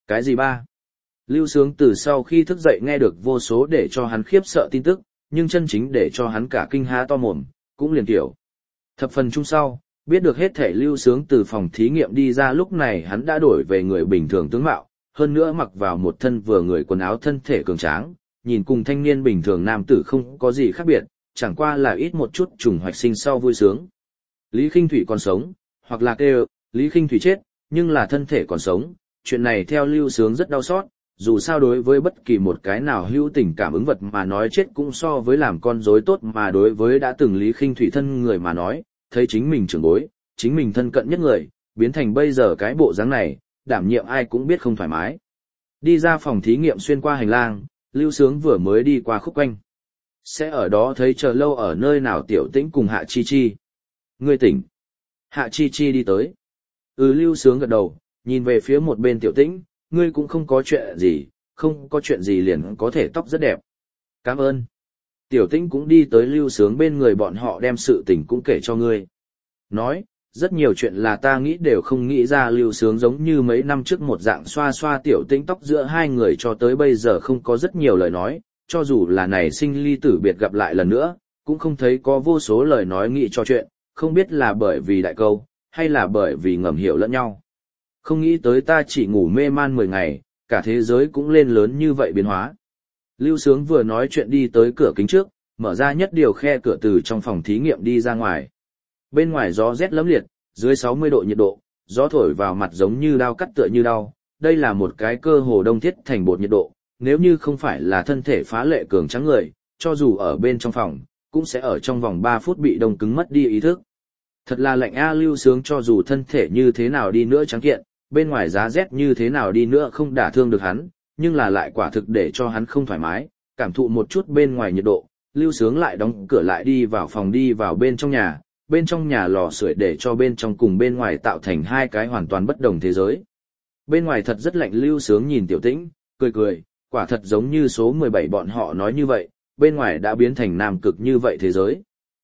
Cái gì ba? Lưu Sướng từ sau khi thức dậy nghe được vô số để cho hắn khiếp sợ tin tức, nhưng chân chính để cho hắn cả kinh há to mồm, cũng liền kiểu. Thập phần chung sau, biết được hết thể Lưu Sướng từ phòng thí nghiệm đi ra lúc này hắn đã đổi về người bình thường tướng mạo, hơn nữa mặc vào một thân vừa người quần áo thân thể cường tráng, nhìn cùng thanh niên bình thường nam tử không có gì khác biệt, chẳng qua là ít một chút trùng hoạch sinh sau vui sướng. Lý Khinh Thủy còn sống, hoặc là kêu, Lý Khinh Thủy chết, nhưng là thân thể còn sống, chuyện này theo Lưu Sướng rất đau xót, dù sao đối với bất kỳ một cái nào hữu tình cảm ứng vật mà nói chết cũng so với làm con rối tốt, mà đối với đã từng Lý Khinh Thủy thân người mà nói, thấy chính mình trưởng bối, chính mình thân cận nhất người, biến thành bây giờ cái bộ dáng này, đảm nhiệm ai cũng biết không thoải mái. Đi ra phòng thí nghiệm xuyên qua hành lang, Lưu Sướng vừa mới đi qua khúc quanh. Sẽ ở đó thấy chờ lâu ở nơi nào Tiểu Tĩnh cùng Hạ Chi Chi. Ngươi tỉnh. Hạ Chi Chi đi tới. Lưu Sướng gật đầu, nhìn về phía một bên Tiểu Tĩnh, ngươi cũng không có chuyện gì, không có chuyện gì liền có thể tóc rất đẹp. Cảm ơn. Tiểu Tĩnh cũng đi tới Lưu Sướng bên người, bọn họ đem sự tình cũng kể cho ngươi. Nói, rất nhiều chuyện là ta nghĩ đều không nghĩ ra. Lưu Sướng giống như mấy năm trước một dạng xoa xoa Tiểu Tĩnh tóc, giữa hai người cho tới bây giờ không có rất nhiều lời nói, cho dù là này sinh ly tử biệt gặp lại lần nữa, cũng không thấy có vô số lời nói nghĩ cho chuyện, không biết là bởi vì đại câu, hay là bởi vì ngầm hiểu lẫn nhau. Không nghĩ tới ta chỉ ngủ mê man 10 ngày, cả thế giới cũng lên lớn như vậy biến hóa. Lưu Sướng vừa nói chuyện đi tới cửa kính trước, mở ra nhất điều khe cửa từ trong phòng thí nghiệm đi ra ngoài. Bên ngoài gió rét lấm liệt, dưới 60 độ nhiệt độ, gió thổi vào mặt giống như đao cắt tựa như đau. Đây là một cái cơ hồ đông thiết thành bột nhiệt độ, nếu như không phải là thân thể phá lệ cường tráng người, cho dù ở bên trong phòng, cũng sẽ ở trong vòng 3 phút bị đông cứng mất đi ý thức. Thật là lạnh a. Lưu Sướng cho dù thân thể như thế nào đi nữa trắng kiện, bên ngoài giá rét như thế nào đi nữa không đả thương được hắn, nhưng là lại quả thực để cho hắn không thoải mái, cảm thụ một chút bên ngoài nhiệt độ. Lưu Sướng lại đóng cửa lại đi vào phòng, đi vào bên trong nhà lò sưởi để cho bên trong cùng bên ngoài tạo thành hai cái hoàn toàn bất đồng thế giới. Bên ngoài thật rất lạnh. Lưu Sướng nhìn Tiểu Tĩnh, cười cười, quả thật giống như số 17 bọn họ nói như vậy, bên ngoài đã biến thành nam cực như vậy thế giới.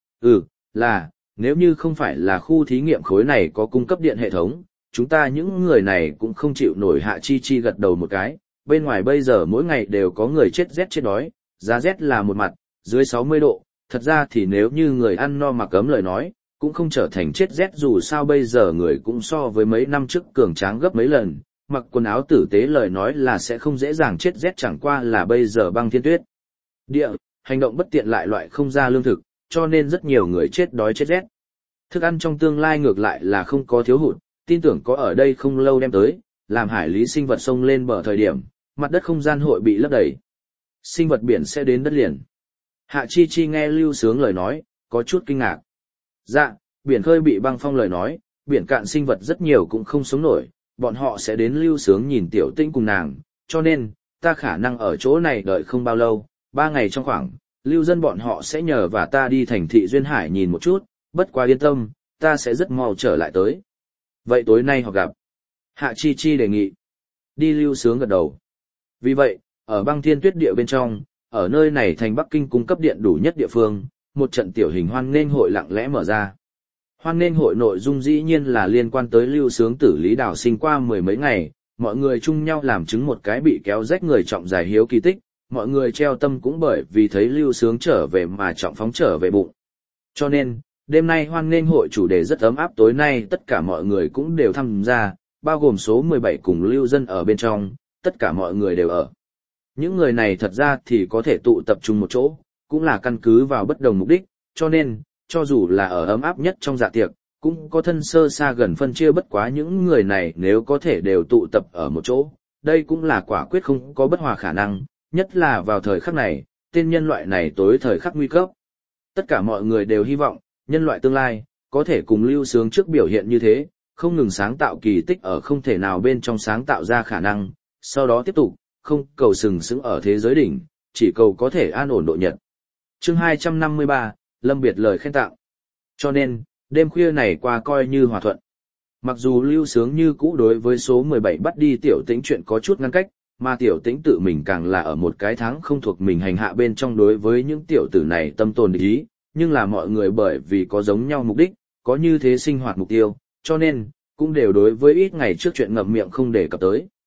Là, nếu như không phải là khu thí nghiệm khối này có cung cấp điện hệ thống, chúng ta những người này cũng không chịu nổi. Hạ Chi Chi gật đầu một cái, bên ngoài bây giờ mỗi ngày đều có người chết rét chết đói, giá rét là một mặt, dưới 60 độ, thật ra thì nếu như người ăn no mà cấm lời nói, cũng không trở thành chết rét, dù sao bây giờ người cũng so với mấy năm trước cường tráng gấp mấy lần, mặc quần áo tử tế lời nói là sẽ không dễ dàng chết rét, chẳng qua là bây giờ băng thiên tuyết địa, hành động bất tiện lại loại không ra lương thực, cho nên rất nhiều người chết đói chết rét. Thức ăn trong tương lai ngược lại là không có thiếu hụt, tin tưởng có ở đây không lâu đem tới, làm hải lý sinh vật sông lên bờ thời điểm, mặt đất không gian hội bị lấp đầy. Sinh vật biển sẽ đến đất liền. Hạ Chi Chi nghe Lưu Sướng lời nói, có chút kinh ngạc. Dạ, biển khơi bị băng phong lời nói, biển cạn sinh vật rất nhiều cũng không sống nổi, bọn họ sẽ đến. Lưu Sướng nhìn Tiểu Tĩnh cùng nàng, cho nên, ta khả năng ở chỗ này đợi không bao lâu, 3 ngày trong khoảng, lưu dân bọn họ sẽ nhờ và ta đi thành thị Duyên Hải nhìn một chút, bất quá yên tâm, ta sẽ rất mau trở lại tới. Vậy tối nay họ gặp. Hạ Chi Chi đề nghị. Đi. Lưu Sướng gật đầu. Vì vậy, ở băng thiên tuyết địa bên trong, ở nơi này thành Bắc Kinh cung cấp điện đủ nhất địa phương, một trận tiểu hình hoan nghênh hội lặng lẽ mở ra. Hoan nghênh hội nội dung dĩ nhiên là liên quan tới Lưu Sướng tử Lý Đào sinh qua 10 mấy ngày, mọi người chung nhau làm chứng một cái bị kéo rách người trọng dài hiếu kỳ tích, mọi người treo tâm cũng bởi vì thấy Lưu Sướng trở về mà trọng phóng trở về bụng. Cho nên, đêm nay hoan nghênh hội chủ đề rất ấm áp, tối nay tất cả mọi người cũng đều tham gia, bao gồm số 17 cùng lưu dân ở bên trong, tất cả mọi người đều ở. Những người này thật ra thì có thể tụ tập trung một chỗ, cũng là căn cứ vào bất đồng mục đích, cho nên, cho dù là ở ấm áp nhất trong dạ tiệc, cũng có thân sơ xa gần phân chia, bất quá những người này nếu có thể đều tụ tập ở một chỗ, đây cũng là quả quyết không có bất hòa khả năng, nhất là vào thời khắc này, tên nhân loại này tối thời khắc nguy cấp. Tất cả mọi người đều hy vọng, nhân loại tương lai, có thể cùng Lưu Sướng trước biểu hiện như thế, không ngừng sáng tạo kỳ tích ở không thể nào bên trong sáng tạo ra khả năng, sau đó tiếp tục, không cầu sừng sững ở thế giới đỉnh, chỉ cầu có thể an ổn độ nhật. Chương 253, Lâm Biệt lời khen tặng. Cho nên, đêm khuya này qua coi như hòa thuận. Mặc dù Lưu Sướng như cũ đối với số 17 bắt đi Tiểu Tĩnh chuyện có chút ngăn cách, mà Tiểu Tĩnh tự mình càng là ở một cái tháng không thuộc mình hành hạ bên trong đối với những tiểu tử này tâm tồn địch ý, nhưng là mọi người bởi vì có giống nhau mục đích, có như thế sinh hoạt mục tiêu, cho nên, cũng đều đối với ít ngày trước chuyện ngậm miệng không đề cập tới.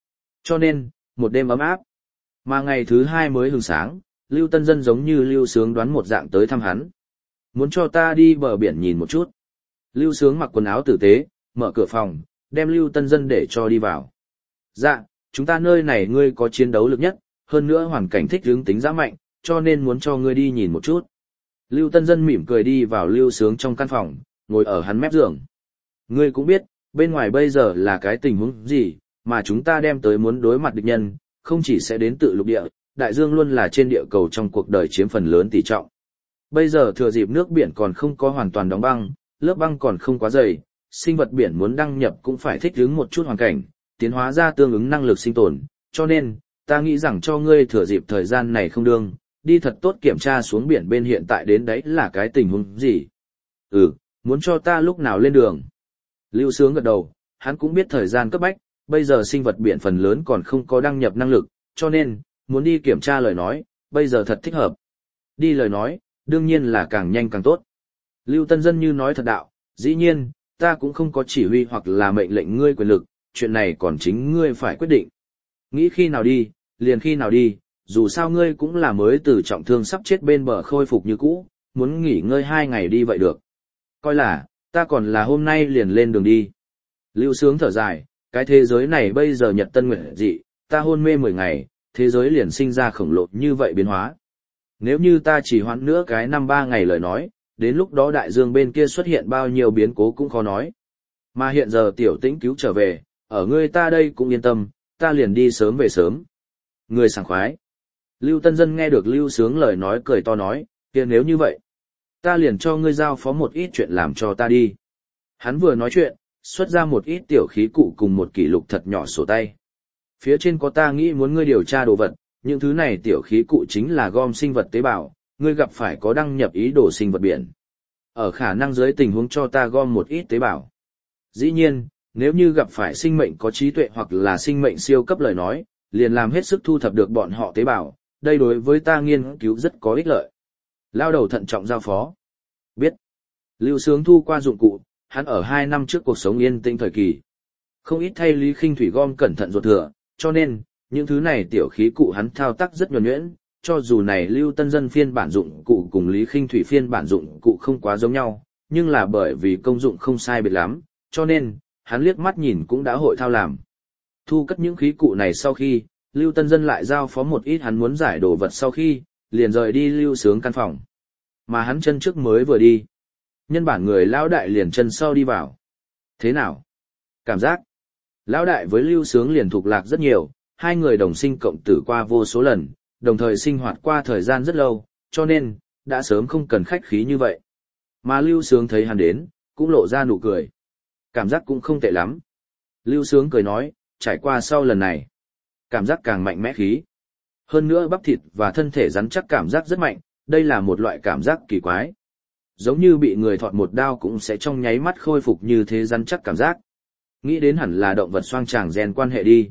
Cho nên, một đêm ấm áp. Mà ngày thứ hai mới hừng sáng, Lưu Tân Dân giống như Lưu Sướng đoán một dạng tới thăm hắn. Muốn cho ta đi bờ biển nhìn một chút. Lưu Sướng mặc quần áo tử tế, mở cửa phòng, đem Lưu Tân Dân để cho đi vào. Dạ, chúng ta nơi này ngươi có chiến đấu lực nhất, hơn nữa hoàn cảnh thích hướng tính dã mạnh, cho nên muốn cho ngươi đi nhìn một chút. Lưu Tân Dân mỉm cười đi vào Lưu Sướng trong căn phòng, ngồi ở hắn mép giường. Ngươi cũng biết, bên ngoài bây giờ là cái tình huống gì, mà chúng ta đem tới muốn đối mặt địch nhân, không chỉ sẽ đến tự lục địa, đại dương luôn là trên địa cầu trong cuộc đời chiếm phần lớn tỷ trọng. Bây giờ thừa dịp nước biển còn không có hoàn toàn đóng băng, lớp băng còn không quá dày, sinh vật biển muốn đăng nhập cũng phải thích ứng một chút hoàn cảnh, tiến hóa ra tương ứng năng lực sinh tồn, cho nên, ta nghĩ rằng cho ngươi thừa dịp thời gian này không đương, đi thật tốt kiểm tra xuống biển bên hiện tại đến đấy là cái tình huống gì. Muốn cho ta lúc nào lên đường. Lưu Sướng gật đầu, hắn cũng biết thời gian cấp bách, bây giờ sinh vật biển phần lớn còn không có đăng nhập năng lực, cho nên, muốn đi kiểm tra lời nói, bây giờ thật thích hợp. Đi lời nói, đương nhiên là càng nhanh càng tốt. Lưu Tân Dân như nói thật đạo, dĩ nhiên, ta cũng không có chỉ huy hoặc là mệnh lệnh ngươi quyền lực, chuyện này còn chính ngươi phải quyết định. Nghĩ khi nào đi, liền khi nào đi, dù sao ngươi cũng là mới từ trọng thương sắp chết bên bờ khôi phục như cũ, muốn nghỉ ngơi 2 ngày đi vậy được. Coi là, ta còn là hôm nay liền lên đường đi. Lưu Sướng thở dài, cái thế giới này bây giờ nhật tân nguyệt dị, ta hôn mê 10 ngày, thế giới liền sinh ra khổng lồ như vậy biến hóa. Nếu như ta chỉ hoãn nữa cái 5-3 ngày lời nói, đến lúc đó đại dương bên kia xuất hiện bao nhiêu biến cố cũng khó nói. Mà hiện giờ Tiểu Tĩnh cứu trở về, ở ngươi ta đây cũng yên tâm, ta liền đi sớm về sớm. Người sảng khoái. Lưu Tân Dân nghe được Lưu Sướng lời nói cười to nói, kia nếu như vậy, ta liền cho ngươi giao phó một ít chuyện làm cho ta đi. Hắn vừa nói chuyện, xuất ra một ít tiểu khí cụ cùng một kỷ lục thật nhỏ sổ tay. Phía trên có ta nghĩ muốn ngươi điều tra đồ vật, những thứ này tiểu khí cụ chính là gom sinh vật tế bào, ngươi gặp phải có đăng nhập ý đồ sinh vật biển. Ở khả năng dưới tình huống cho ta gom một ít tế bào. Dĩ nhiên, nếu như gặp phải sinh mệnh có trí tuệ hoặc là sinh mệnh siêu cấp lời nói, liền làm hết sức thu thập được bọn họ tế bào, đây đối với ta nghiên cứu rất có ích lợi. Lao đầu thận trọng giao phó. Biết. Lưu Sướng thu qua dụng cụ, hắn ở 2 năm trước cuộc sống yên tĩnh thời kỳ. Không ít thay Lý Khinh Thủy gom cẩn thận ruột thừa, cho nên, những thứ này tiểu khí cụ hắn thao tác rất nhuần nhuyễn, cho dù này Lưu Tân Dân phiên bản dụng cụ cùng Lý Khinh Thủy phiên bản dụng cụ không quá giống nhau, nhưng là bởi vì công dụng không sai biệt lắm, cho nên, hắn liếc mắt nhìn cũng đã hội thao làm. Thu cất những khí cụ này sau khi, Lưu Tân Dân lại giao phó một ít hắn muốn giải đồ vật sau khi, liền rời đi Lưu Sướng căn phòng. Mà hắn chân trước mới vừa đi. Nhân bản người lão đại liền chân sau đi vào. Thế nào? Cảm giác. Lão đại với Lưu Sướng liền thuộc lạc rất nhiều, hai người đồng sinh cộng tử qua vô số lần, đồng thời sinh hoạt qua thời gian rất lâu, cho nên, đã sớm không cần khách khí như vậy. Mà Lưu Sướng thấy hắn đến, cũng lộ ra nụ cười. Cảm giác cũng không tệ lắm. Lưu Sướng cười nói, trải qua sau lần này, cảm giác càng mạnh mẽ khí. Hơn nữa bắp thịt và thân thể rắn chắc cảm giác rất mạnh, đây là một loại cảm giác kỳ quái. Giống như bị người thọt một đao cũng sẽ trong nháy mắt khôi phục như thế rắn chắc cảm giác. Nghĩ đến hẳn là động vật xoang tràng gen quan hệ đi.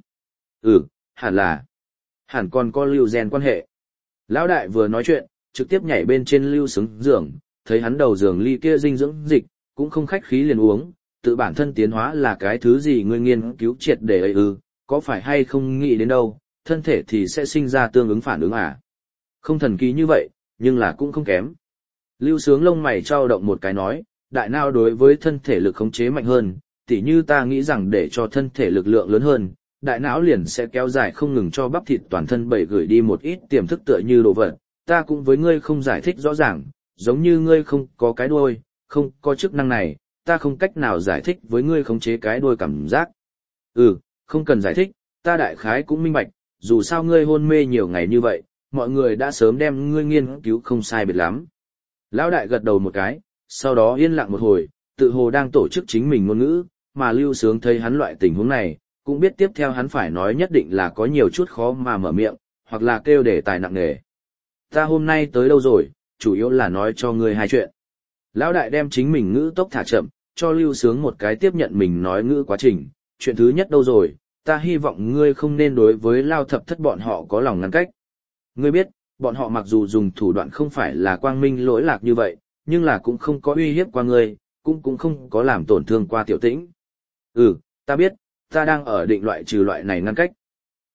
Hẳn là. Hẳn còn có lưu gen quan hệ. Lão đại vừa nói chuyện, trực tiếp nhảy bên trên Lưu Sướng giường, thấy hắn đầu giường ly kia dinh dưỡng dịch, cũng không khách khí liền uống, tự bản thân tiến hóa là cái thứ gì ngươi nghiên cứu triệt để ấy có phải hay không nghĩ đến đâu, thân thể thì sẽ sinh ra tương ứng phản ứng à. Không thần kỳ như vậy, nhưng là cũng không kém. Lưu Sướng lông mày trao động một cái nói, đại não đối với thân thể lực khống chế mạnh hơn, tỉ như ta nghĩ rằng để cho thân thể lực lượng lớn hơn, đại não liền sẽ kéo dài không ngừng cho bắp thịt toàn thân bầy gửi đi một ít tiềm thức tựa như đồ vật, ta cũng với ngươi không giải thích rõ ràng, giống như ngươi không có cái đuôi, không có chức năng này, ta không cách nào giải thích với ngươi khống chế cái đuôi cảm giác. Không cần giải thích, ta đại khái cũng minh bạch, dù sao ngươi hôn mê nhiều ngày như vậy, mọi người đã sớm đem ngươi nghiên cứu không sai biệt lắm. Lão đại gật đầu một cái, sau đó yên lặng một hồi, tự hồ đang tổ chức chính mình ngôn ngữ, mà Lưu Sướng thấy hắn loại tình huống này, cũng biết tiếp theo hắn phải nói nhất định là có nhiều chút khó mà mở miệng, hoặc là kêu đề tài nặng nề. Ta hôm nay tới đâu rồi, chủ yếu là nói cho ngươi 2 chuyện. Lão đại đem chính mình ngữ tốc thả chậm, cho Lưu Sướng một cái tiếp nhận mình nói ngữ quá trình. Chuyện thứ nhất đâu rồi, ta hy vọng ngươi không nên đối với Lao Thập Thất bọn họ có lòng ngăn cách. Ngươi biết, bọn họ mặc dù dùng thủ đoạn không phải là quang minh lỗi lạc như vậy, nhưng là cũng không có uy hiếp qua ngươi, cũng không có làm tổn thương qua Tiểu Tĩnh. Ta biết, ta đang ở định loại trừ loại này ngăn cách.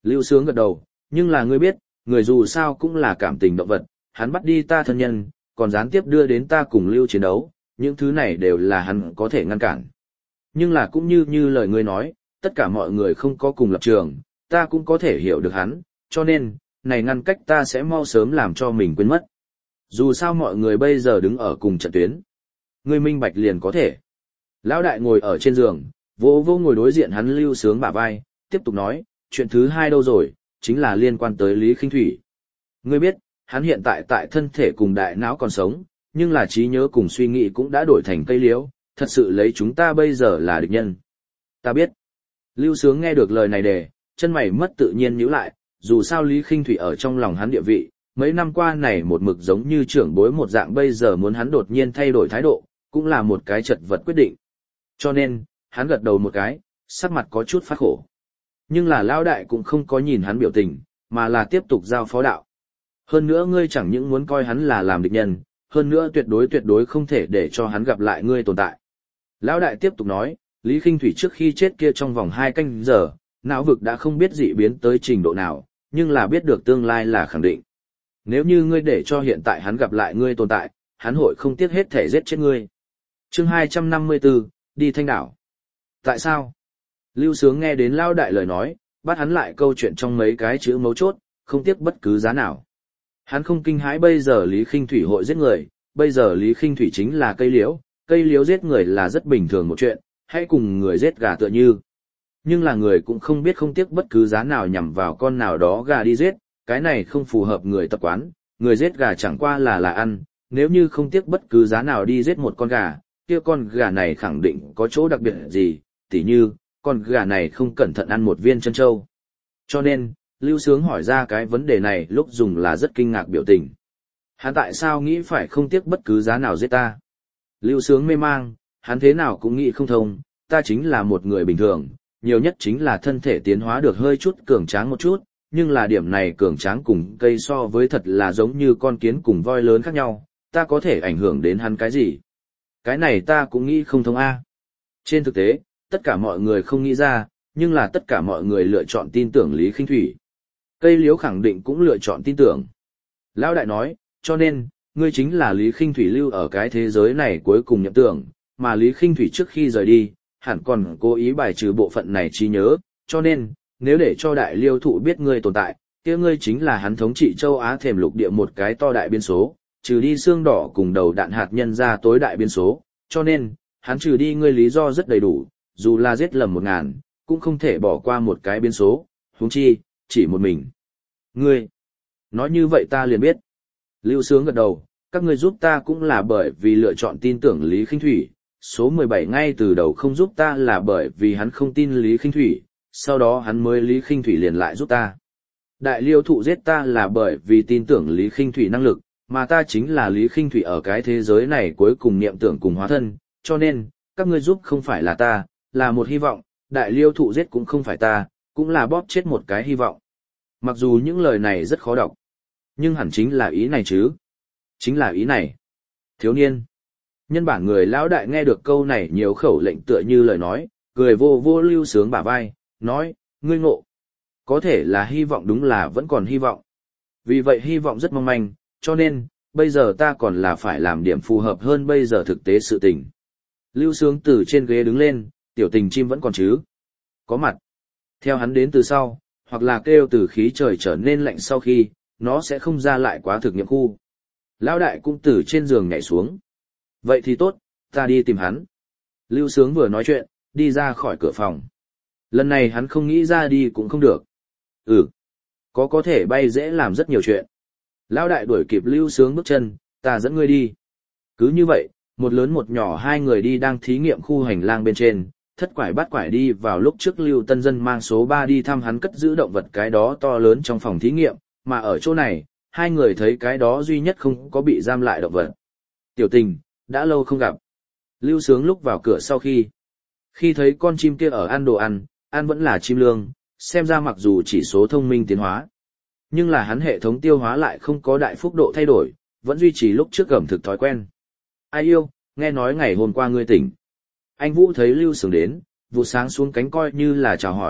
Lưu Sướng gật đầu, nhưng là ngươi biết, người dù sao cũng là cảm tình động vật, hắn bắt đi ta thân nhân, còn gián tiếp đưa đến ta cùng Lưu chiến đấu, những thứ này đều là hắn có thể ngăn cản. Nhưng là cũng như lời ngươi nói, tất cả mọi người không có cùng lập trường, ta cũng có thể hiểu được hắn, cho nên, này ngăn cách ta sẽ mau sớm làm cho mình quên mất. Dù sao mọi người bây giờ đứng ở cùng trận tuyến. Ngươi minh bạch liền có thể. Lão đại ngồi ở trên giường, vô vô ngồi đối diện hắn Lưu Sướng bả vai, tiếp tục nói, chuyện thứ hai đâu rồi, chính là liên quan tới Lý Khinh Thủy. Ngươi biết, hắn hiện tại tại thân thể cùng đại não còn sống, nhưng là trí nhớ cùng suy nghĩ cũng đã đổi thành cây liễu, thật sự lấy chúng ta bây giờ là địch nhân. Ta biết. Lưu Sướng nghe được lời này chân mày mất tự nhiên nhíu lại, dù sao Lý Khinh Thủy ở trong lòng hắn địa vị, mấy năm qua này một mực giống như trưởng bối một dạng, bây giờ muốn hắn đột nhiên thay đổi thái độ, cũng là một cái chật vật quyết định. Cho nên, hắn gật đầu một cái, sắc mặt có chút phát khổ. Nhưng là lão đại cũng không có nhìn hắn biểu tình, mà là tiếp tục giao phó đạo. Hơn nữa ngươi chẳng những muốn coi hắn là làm địch nhân, hơn nữa tuyệt đối không thể để cho hắn gặp lại ngươi tồn tại. Lão đại tiếp tục nói, Lý Khinh Thủy trước khi chết kia trong vòng 2 canh giờ, não vực đã không biết dị biến tới trình độ nào, nhưng là biết được tương lai là khẳng định. Nếu như ngươi để cho hiện tại hắn gặp lại ngươi tồn tại, hắn hội không tiếc hết thể giết chết ngươi. Chương 254, đi Thanh Đảo. Tại sao? Lưu Sướng nghe đến Lão đại lời nói, bắt hắn lại câu chuyện trong mấy cái chữ mấu chốt, không tiếc bất cứ giá nào. Hắn không kinh hãi bây giờ Lý Khinh Thủy hội giết người, bây giờ Lý Khinh Thủy chính là cây liễu giết người là rất bình thường một chuyện, hãy cùng người giết gà tựa như. Nhưng là người cũng không biết không tiếc bất cứ giá nào nhằm vào con nào đó gà đi giết, cái này không phù hợp người tập quán, người giết gà chẳng qua là ăn, nếu như không tiếc bất cứ giá nào đi giết một con gà, kia con gà này khẳng định có chỗ đặc biệt gì, tỉ như, con gà này không cẩn thận ăn một viên chân trâu. Cho nên, Lưu Sướng hỏi ra cái vấn đề này lúc dùng là rất kinh ngạc biểu tình. Hắn tại sao nghĩ phải không tiếc bất cứ giá nào giết ta? Lưu Sướng mê mang, hắn thế nào cũng nghĩ không thông, ta chính là một người bình thường, nhiều nhất chính là thân thể tiến hóa được hơi chút cường tráng một chút, nhưng là điểm này cường tráng cùng cây so với thật là giống như con kiến cùng voi lớn khác nhau, ta có thể ảnh hưởng đến hắn cái gì? Cái này ta cũng nghĩ không thông a. Trên thực tế, tất cả mọi người không nghĩ ra, nhưng là tất cả mọi người lựa chọn tin tưởng Lý Khinh Thủy. Cây liễu khẳng định cũng lựa chọn tin tưởng. Lão đại nói, cho nên, ngươi chính là Lý Khinh Thủy lưu ở cái thế giới này cuối cùng nhậm tưởng, mà Lý Khinh Thủy trước khi rời đi, hẳn còn cố ý bài trừ bộ phận này trí nhớ, cho nên, nếu để cho đại liêu thụ biết ngươi tồn tại, kia ngươi chính là hắn thống trị châu Á thềm lục địa một cái to đại biên số, trừ đi xương đỏ cùng đầu đạn hạt nhân ra tối đại biên số, cho nên, hắn trừ đi ngươi lý do rất đầy đủ, dù là giết lầm 1000, cũng không thể bỏ qua một cái biên số, huống chi, chỉ một mình. Ngươi, nói như vậy ta liền biết. Lưu Sướng gật đầu, các ngươi giúp ta cũng là bởi vì lựa chọn tin tưởng Lý Khinh Thủy, số 17 ngay từ đầu không giúp ta là bởi vì hắn không tin Lý Khinh Thủy, sau đó hắn mới Lý Khinh Thủy liền lại giúp ta. Đại liêu thụ giết ta là bởi vì tin tưởng Lý Khinh Thủy năng lực, mà ta chính là Lý Khinh Thủy ở cái thế giới này cuối cùng niệm tưởng cùng hóa thân, cho nên, các ngươi giúp không phải là ta, là một hy vọng, đại liêu thụ giết cũng không phải ta, cũng là bóp chết một cái hy vọng. Mặc dù những lời này rất khó đọc, nhưng hẳn chính là ý này chứ. Chính là ý này. Thiếu niên. Nhân bản người lão đại nghe được câu này nhiều khẩu lệnh tựa như lời nói, cười vô vô Lưu Sướng bả vai, nói, ngươi ngộ. Có thể là hy vọng đúng là vẫn còn hy vọng. Vì vậy hy vọng rất mong manh, cho nên, bây giờ ta còn là phải làm điểm phù hợp hơn bây giờ thực tế sự tình. Lưu Sướng từ trên ghế đứng lên, tiểu tình chim vẫn còn chứ. Có mặt. Theo hắn đến từ sau, hoặc là kêu từ khí trời trở nên lạnh sau khi, nó sẽ không ra lại quá thực nghiệm khu. Lão đại cũng từ trên giường nhảy xuống. Vậy thì tốt, ta đi tìm hắn. Lưu Sướng vừa nói chuyện, đi ra khỏi cửa phòng. Lần này hắn không nghĩ ra đi cũng không được. Có thể bay dễ làm rất nhiều chuyện. Lão đại đuổi kịp Lưu Sướng bước chân, ta dẫn ngươi đi. Cứ như vậy, một lớn một nhỏ hai người đi đang thí nghiệm khu hành lang bên trên, thất quải bắt quải đi vào lúc trước Lưu Tân Dân mang số 3 đi thăm hắn cất giữ động vật cái đó to lớn trong phòng thí nghiệm, mà ở chỗ này, hai người thấy cái đó duy nhất không có bị giam lại động vật. Tiểu tình, đã lâu không gặp. Lưu Sướng lúc vào cửa sau khi thấy con chim kia ở ăn đồ ăn vẫn là chim lương, xem ra mặc dù chỉ số thông minh tiến hóa, nhưng là hắn hệ thống tiêu hóa lại không có đại phúc độ thay đổi, vẫn duy trì lúc trước ẩm thực thói quen. Ai yêu, nghe nói ngày hôm qua ngươi tỉnh. Anh Vũ thấy Lưu Sướng đến, vụ sáng xuống cánh coi như là chào hỏi,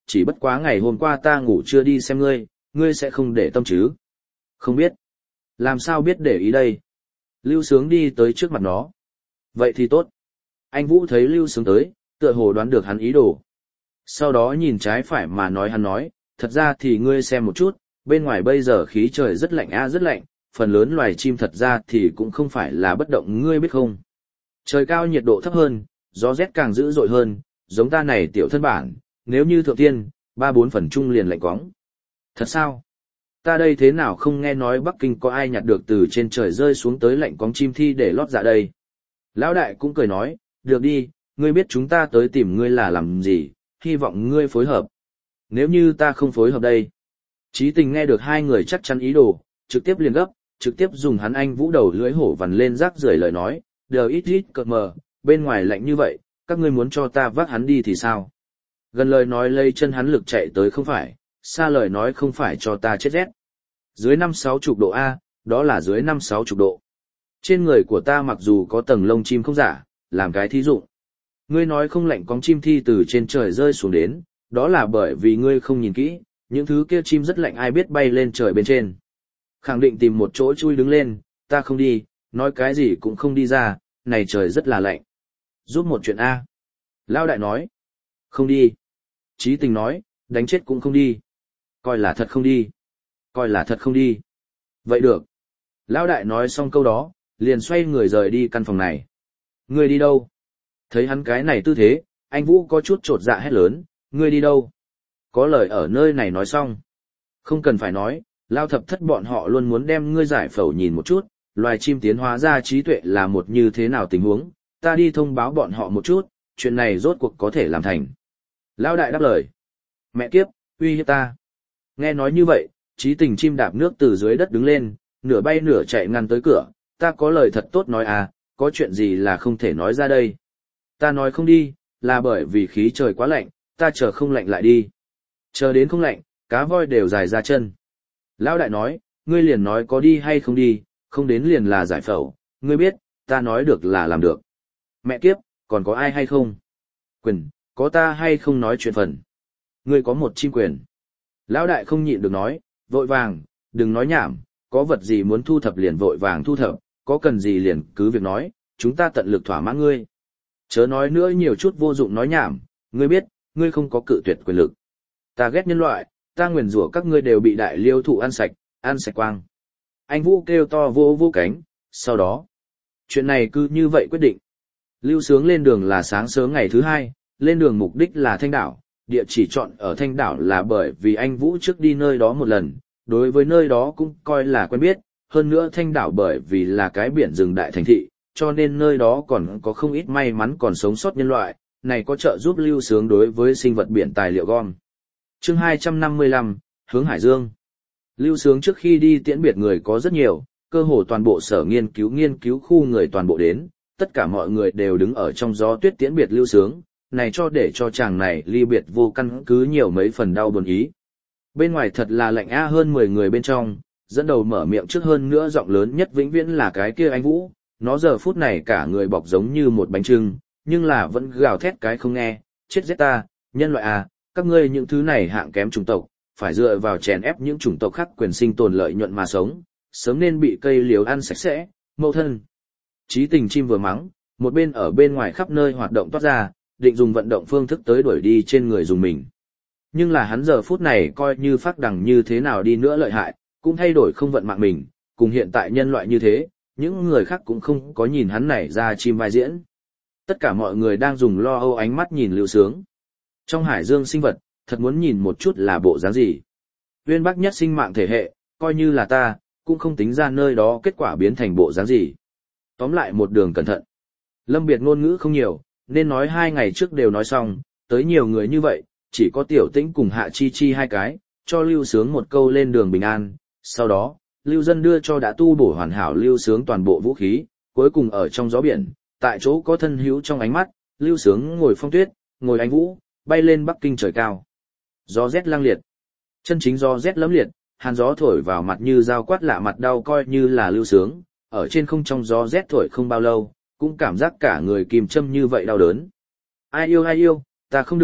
chỉ bất quá ngày hôm qua ta ngủ chưa đi xem ngươi, ngươi sẽ không để tâm chứ? Không biết. Làm sao biết để ý đây? Lưu Sướng đi tới trước mặt nó. Vậy thì tốt. Anh Vũ thấy Lưu Sướng tới, tựa hồ đoán được hắn ý đồ. Sau đó nhìn trái phải mà hắn nói, thật ra thì ngươi xem một chút, bên ngoài bây giờ khí trời rất lạnh rất lạnh, phần lớn loài chim thật ra thì cũng không phải là bất động, ngươi biết không? Trời cao nhiệt độ thấp hơn, gió rét càng dữ dội hơn, giống ta này tiểu thân bản, nếu như thượng tiên, 3-4 phần chung liền lạnh quóng. Thật sao? Ta đây thế nào không nghe nói Bắc Kinh có ai nhặt được từ trên trời rơi xuống tới lạnh quóng chim thi để lót dạ đây? Lão đại cũng cười nói, được đi, ngươi biết chúng ta tới tìm ngươi là làm gì, hy vọng ngươi phối hợp. Nếu như ta không phối hợp đây. Chí Tình nghe được hai người chắc chắn ý đồ, trực tiếp liền gấp, trực tiếp dùng hắn anh Vũ đầu lưỡi hổ vằn lên rác rưởi lời nói, đờ ít ít cợt mờ, bên ngoài lạnh như vậy, các ngươi muốn cho ta vác hắn đi thì sao? Gần lời nói lây chân hắn lực chạy tới không phải, xa lời nói không phải cho ta chết rét. Dưới 5-60 độ A, đó là dưới 5-60 độ. Trên người của ta mặc dù có tầng lông chim không giả, làm cái thí dụ. Ngươi nói không lạnh cóng chim thi từ trên trời rơi xuống đến, đó là bởi vì ngươi không nhìn kỹ, những thứ kia chim rất lạnh ai biết bay lên trời bên trên. Khẳng định tìm một chỗ chui đứng lên, ta không đi, nói cái gì cũng không đi ra, này trời rất là lạnh. Giúp một chuyện A. Lao đại nói. Không đi. Chí Tình nói, đánh chết cũng không đi. Coi là thật không đi. Coi là thật không đi. Vậy được. Lão đại nói xong câu đó, liền xoay người rời đi căn phòng này. Ngươi đi đâu? Thấy hắn cái này tư thế, anh Vũ có chút chột dạ hét lớn, ngươi đi đâu? Có lời ở nơi này nói xong. Không cần phải nói, Lao Thập Thất bọn họ luôn muốn đem ngươi giải phẫu nhìn một chút, loài chim tiến hóa ra trí tuệ là một như thế nào tình huống, ta đi thông báo bọn họ một chút, chuyện này rốt cuộc có thể làm thành. Lão đại đáp lời. Mẹ kiếp, uy hiếp ta. Nghe nói như vậy, Chí Tình chim đạp nước từ dưới đất đứng lên, nửa bay nửa chạy ngăn tới cửa, ta có lời thật tốt nói à, có chuyện gì là không thể nói ra đây. Ta nói không đi, là bởi vì khí trời quá lạnh, ta chờ không lạnh lại đi. Chờ đến không lạnh, cá voi đều dài ra chân. Lão đại nói, ngươi liền nói có đi hay không đi, không đến liền là giải phẫu, ngươi biết, ta nói được là làm được. Mẹ kiếp, còn có ai hay không? Quyền, có ta hay không nói chuyện phần. Ngươi có một chim quyền. Lão đại không nhịn được nói, vội vàng, đừng nói nhảm, có vật gì muốn thu thập liền vội vàng thu thập, có cần gì liền cứ việc nói, chúng ta tận lực thỏa mãn ngươi. Chớ nói nữa nhiều chút vô dụng nói nhảm, ngươi biết, ngươi không có cự tuyệt quyền lực. Ta ghét nhân loại, ta nguyền rủa các ngươi đều bị đại liêu thụ ăn sạch quang. Anh Vũ kêu to vô vô cánh, sau đó, chuyện này cứ như vậy quyết định. Lưu Sướng lên đường là sáng sớm ngày thứ 2, lên đường mục đích là Thanh Đảo, địa chỉ chọn ở Thanh Đảo là bởi vì anh Vũ trước đi nơi đó một lần, đối với nơi đó cũng coi là quen biết, hơn nữa Thanh Đảo bởi vì là cái biển rừng đại thành thị, cho nên nơi đó còn có không ít may mắn còn sống sót nhân loại, này có trợ giúp Lưu Sướng đối với sinh vật biển tài liệu gom. Chương 255, hướng Hải Dương. Lưu Sướng trước khi đi tiễn biệt người có rất nhiều, cơ hồ toàn bộ sở nghiên cứu khu người toàn bộ đến, tất cả mọi người đều đứng ở trong gió tuyết tiễn biệt Lưu Sướng, này cho để cho chàng này ly biệt vô căn cứ nhiều mấy phần đau buồn ý. Bên ngoài thật là lạnh hơn 10 người bên trong, dẫn đầu mở miệng trước hơn nữa giọng lớn nhất vĩnh viễn là cái kia anh Vũ, nó giờ phút này cả người bọc giống như một bánh trưng, nhưng là vẫn gào thét cái không nghe, chết giết ta, nhân loại à, các ngươi những thứ này hạng kém chủng tộc, phải dựa vào chèn ép những chủng tộc khác quyền sinh tồn lợi nhuận mà sống, sớm nên bị cây liếu ăn sạch sẽ, mâu thân. Chí Tình chim vừa mắng, một bên ở bên ngoài khắp nơi hoạt động toát ra, định dùng vận động phương thức tới đuổi đi trên người dùng mình. Nhưng là hắn giờ phút này coi như phát đằng như thế nào đi nữa lợi hại, cũng thay đổi không vận mạng mình, cùng hiện tại nhân loại như thế, những người khác cũng không có nhìn hắn này ra chim vai diễn. Tất cả mọi người đang dùng lo âu ánh mắt nhìn Lưu Sướng. Trong hải dương sinh vật, thật muốn nhìn một chút là bộ dáng gì. Uyên bác nhất sinh mạng thể hệ, coi như là ta, cũng không tính ra nơi đó kết quả biến thành bộ dáng gì. Tóm lại một đường cẩn thận. Lâm Biệt ngôn ngữ không nhiều, nên nói 2 ngày trước đều nói xong, tới nhiều người như vậy, chỉ có Tiểu Tĩnh cùng Hạ Chi Chi 2 cái, cho Lưu Sướng một câu lên đường bình an. Sau đó, Lưu Dân đưa cho đã tu bổ hoàn hảo Lưu Sướng toàn bộ vũ khí, cuối cùng ở trong gió biển, tại chỗ có thân hữu trong ánh mắt, Lưu Sướng ngồi phong tuyết, ngồi anh Vũ, bay lên Bắc Kinh trời cao. Gió rét lang liệt. Chân chính gió rét lẫm liệt, hàn gió thổi vào mặt như dao quát lạ mặt đau coi như là Lưu Sướng, ở trên không trong gió rét thổi không bao lâu, cũng cảm giác cả người kìm châm như vậy đau đớn. Ai yêu, ta không được,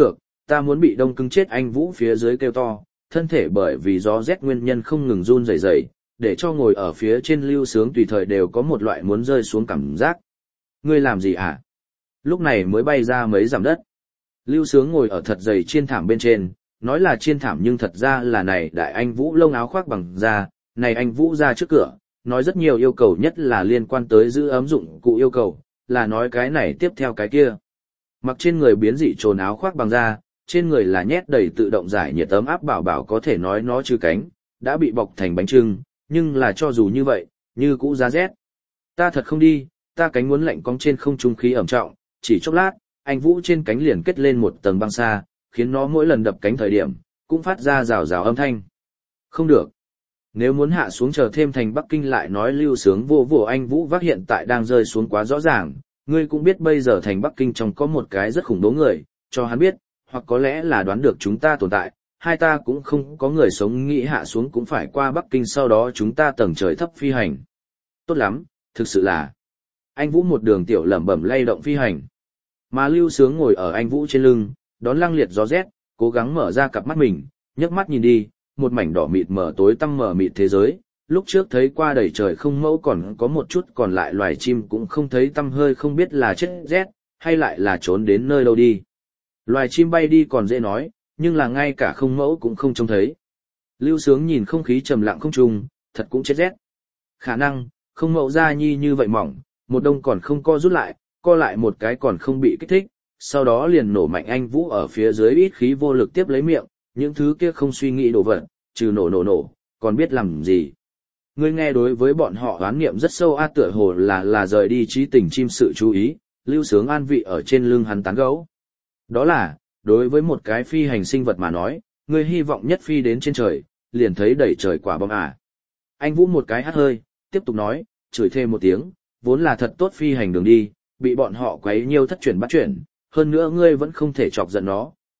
ta muốn bị đông cứng chết. Anh Vũ phía dưới kêu to, thân thể bởi vì gió rét nguyên nhân không ngừng run rẩy rẩy, để cho ngồi ở phía trên Lưu Sướng tùy thời đều có một loại muốn rơi xuống cảm giác. Ngươi làm gì hả? Lúc này mới bay ra mấy dặm đất. Lưu Sướng ngồi ở thật dày chiên thảm bên trên, nói là chiên thảm nhưng thật ra là này đại anh Vũ lông áo khoác bằng da, này anh Vũ ra trước cửa, nói rất nhiều yêu cầu nhất là liên quan tới giữ ấm dụng cụ yêu cầu, là nói cái này tiếp theo cái kia. Mặc trên người biến dị trồn áo khoác bằng da, trên người là nhét đầy tự động giải nhiệt ấm áp bảo bảo có thể nói nó trừ cánh, đã bị bọc thành bánh trưng, nhưng là cho dù như vậy, như cũ giá rét. Ta thật không đi, ta cánh muốn lạnh cong trên không trung khí ẩm trọng, chỉ chốc lát, anh Vũ trên cánh liền kết lên một tầng băng xa, khiến nó mỗi lần đập cánh thời điểm, cũng phát ra rào rào âm thanh. Không được. Nếu muốn hạ xuống chờ thêm thành Bắc Kinh lại nói. Lưu Sướng vô vỗ anh Vũ vác hiện tại đang rơi xuống quá rõ ràng, ngươi cũng biết bây giờ thành Bắc Kinh trong có một cái rất khủng bố người, cho hắn biết, hoặc có lẽ là đoán được chúng ta tồn tại, hai ta cũng không có người sống nghĩ hạ xuống cũng phải qua Bắc Kinh sau đó chúng ta tầng trời thấp phi hành. Tốt lắm, thực sự là. Anh Vũ một đường tiểu lẩm bẩm lay động phi hành. Mà Lưu Sướng ngồi ở anh Vũ trên lưng, đón lăng liệt gió rét, cố gắng mở ra cặp mắt mình, nhấc mắt nhìn đi, một mảnh đỏ mịt mờ tối tăm mờ mịt thế giới, lúc trước thấy qua đầy trời không mẫu còn có một chút còn lại loài chim cũng không thấy tăm hơi không biết là chết rét, hay lại là trốn đến nơi đâu đi. Loài chim bay đi còn dễ nói, nhưng là ngay cả không mẫu cũng không trông thấy. Lưu Sướng nhìn không khí trầm lặng không trung, thật cũng chết rét. Khả năng, không mẫu da nhi như vậy mỏng, một đông còn không co rút lại, co lại một cái còn không bị kích thích, sau đó liền nổ mạnh. Anh Vũ ở phía dưới ít khí vô lực tiếp lấy miệng, những thứ kia không suy nghĩ đổ vật, trừ nổ, còn biết làm gì. Ngươi nghe đối với bọn họ oán niệm rất sâu tựa hồ là rời đi trí tình chim sự chú ý. Lưu Sướng an vị ở trên lưng hắn tán gẫu. Đó là, đối với một cái phi hành sinh vật mà nói, ngươi hy vọng nhất phi đến trên trời, liền thấy đầy trời quả bom à. Anh Vũ một cái hắt hơi, tiếp tục nói, chửi thêm một tiếng, vốn là thật tốt phi hành đường đi, bị bọn họ quấy nhiêu thất chuyển bắt chuyển, hơn nữa ngươi vẫn không thể chọc giận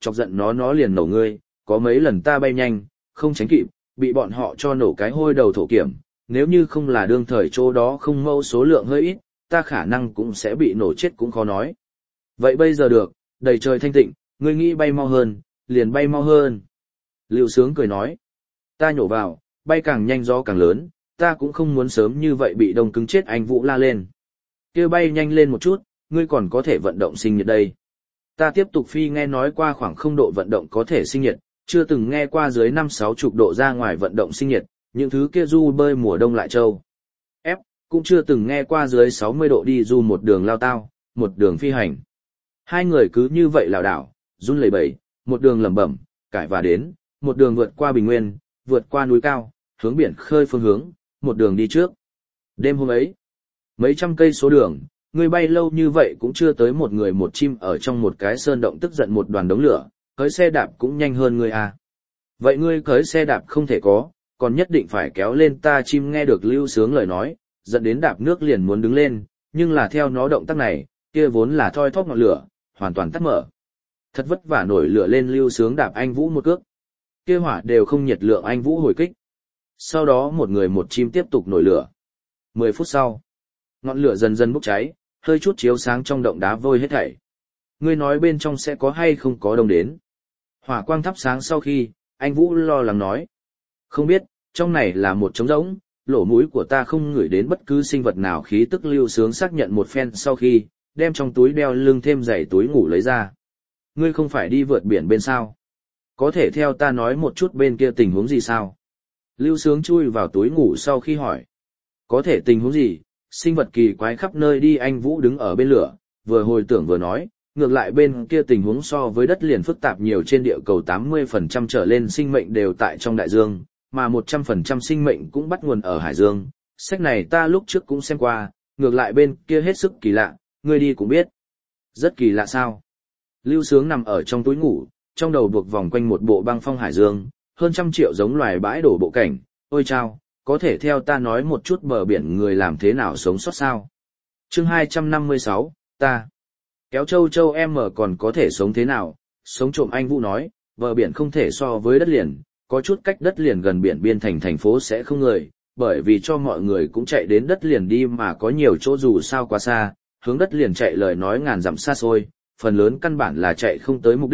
nó liền nổ ngươi, có mấy lần ta bay nhanh, không tránh kịp, bị bọn họ cho nổ cái hôi đầu thổ kiểm, nếu như không là đương thời chỗ đó không mâu số lượng hơi ít, ta khả năng cũng sẽ bị nổ chết cũng khó nói. Vậy bây giờ được, đầy trời thanh tịnh, ngươi nghĩ bay mau hơn, liền bay mau hơn. Lưu Sướng cười nói, ta nhổ vào, bay càng nhanh gió càng lớn, ta cũng không muốn sớm như vậy bị đông cứng chết. Anh Vũ la lên. Kêu bay nhanh lên một chút, ngươi còn có thể vận động sinh nhiệt đây. Ta tiếp tục phi nghe nói qua khoảng 0 độ vận động có thể sinh nhiệt, chưa từng nghe qua dưới 5-60 độ ra ngoài vận động sinh nhiệt, những thứ kia du bơi mùa đông lại trâu. Ép, cũng chưa từng nghe qua dưới 60 độ đi du một đường lao tao, một đường phi hành. Hai người cứ như vậy lảo đảo, run lẩy bẩy, một đường lẩm bẩm, cải và đến, một đường vượt qua bình nguyên, vượt qua núi cao, hướng biển khơi phương hướng, một đường đi trước. Đêm hôm ấy, mấy trăm cây số đường, người bay lâu như vậy cũng chưa tới một người một chim ở trong một cái sơn động tức giận một đoàn đống lửa, cưới xe đạp cũng nhanh hơn ngươi à. Vậy ngươi cưới xe đạp không thể có, còn nhất định phải kéo lên ta. Chim nghe được Lưu Sướng lời nói, dẫn đến đạp nước liền muốn đứng lên, nhưng là theo nó động tác này, kia vốn là thoi thóp ngọn lửa, hoàn toàn tắt mở. Thật vất vả nổi lửa lên. Lưu Sướng đạp anh Vũ một cước, kia hỏa đều không nhiệt lượng. Anh Vũ hồi kích. Sau đó một người một chim tiếp tục nổi lửa. 10 phút sau, ngọn lửa dần dần bốc cháy, hơi chút chiếu sáng trong động đá vôi hết thảy. Ngươi nói bên trong sẽ có hay không có đông đến? Hỏa quang thắp sáng sau khi, anh Vũ lo lắng nói. Không biết, trong này là một trống rỗng, lỗ mũi của ta không ngửi đến bất cứ sinh vật nào khí tức. Lưu Sướng xác nhận một phen sau khi, đem trong túi đeo lưng thêm giày túi ngủ lấy ra. Ngươi không phải đi vượt biển bên sao? Có thể theo ta nói một chút bên kia tình huống gì sao? Lưu Sướng chui vào túi ngủ sau khi hỏi. Có thể tình huống gì? Sinh vật kỳ quái khắp nơi đi. Anh Vũ đứng ở bên lửa, vừa hồi tưởng vừa nói, ngược lại bên kia tình huống so với đất liền phức tạp nhiều. Trên địa cầu 80% trở lên sinh mệnh đều tại trong đại dương, mà 100% sinh mệnh cũng bắt nguồn ở hải dương. Sách này ta lúc trước cũng xem qua, ngược lại bên kia hết sức kỳ lạ, ngươi đi cũng biết. Rất kỳ lạ sao? Lưu Sướng nằm ở trong túi ngủ, trong đầu buộc vòng quanh một bộ băng phong hải dương, hơn 100 triệu giống loài bãi đổ bộ cảnh. Ôi chao, có thể theo ta nói một chút bờ biển người làm thế nào sống sót sao? Chương 256, ta. Kéo châu em mở còn có thể sống thế nào? Sống trộm. Anh Vũ nói, bờ biển không thể so với đất liền, có chút cách đất liền gần biển biên thành phố sẽ không người, bởi vì cho mọi người cũng chạy đến đất liền đi mà có nhiều chỗ dù sao quá xa, hướng đất liền chạy lời nói ngàn dặm xa xôi, phần lớn căn bản là chạy không tới mục đích,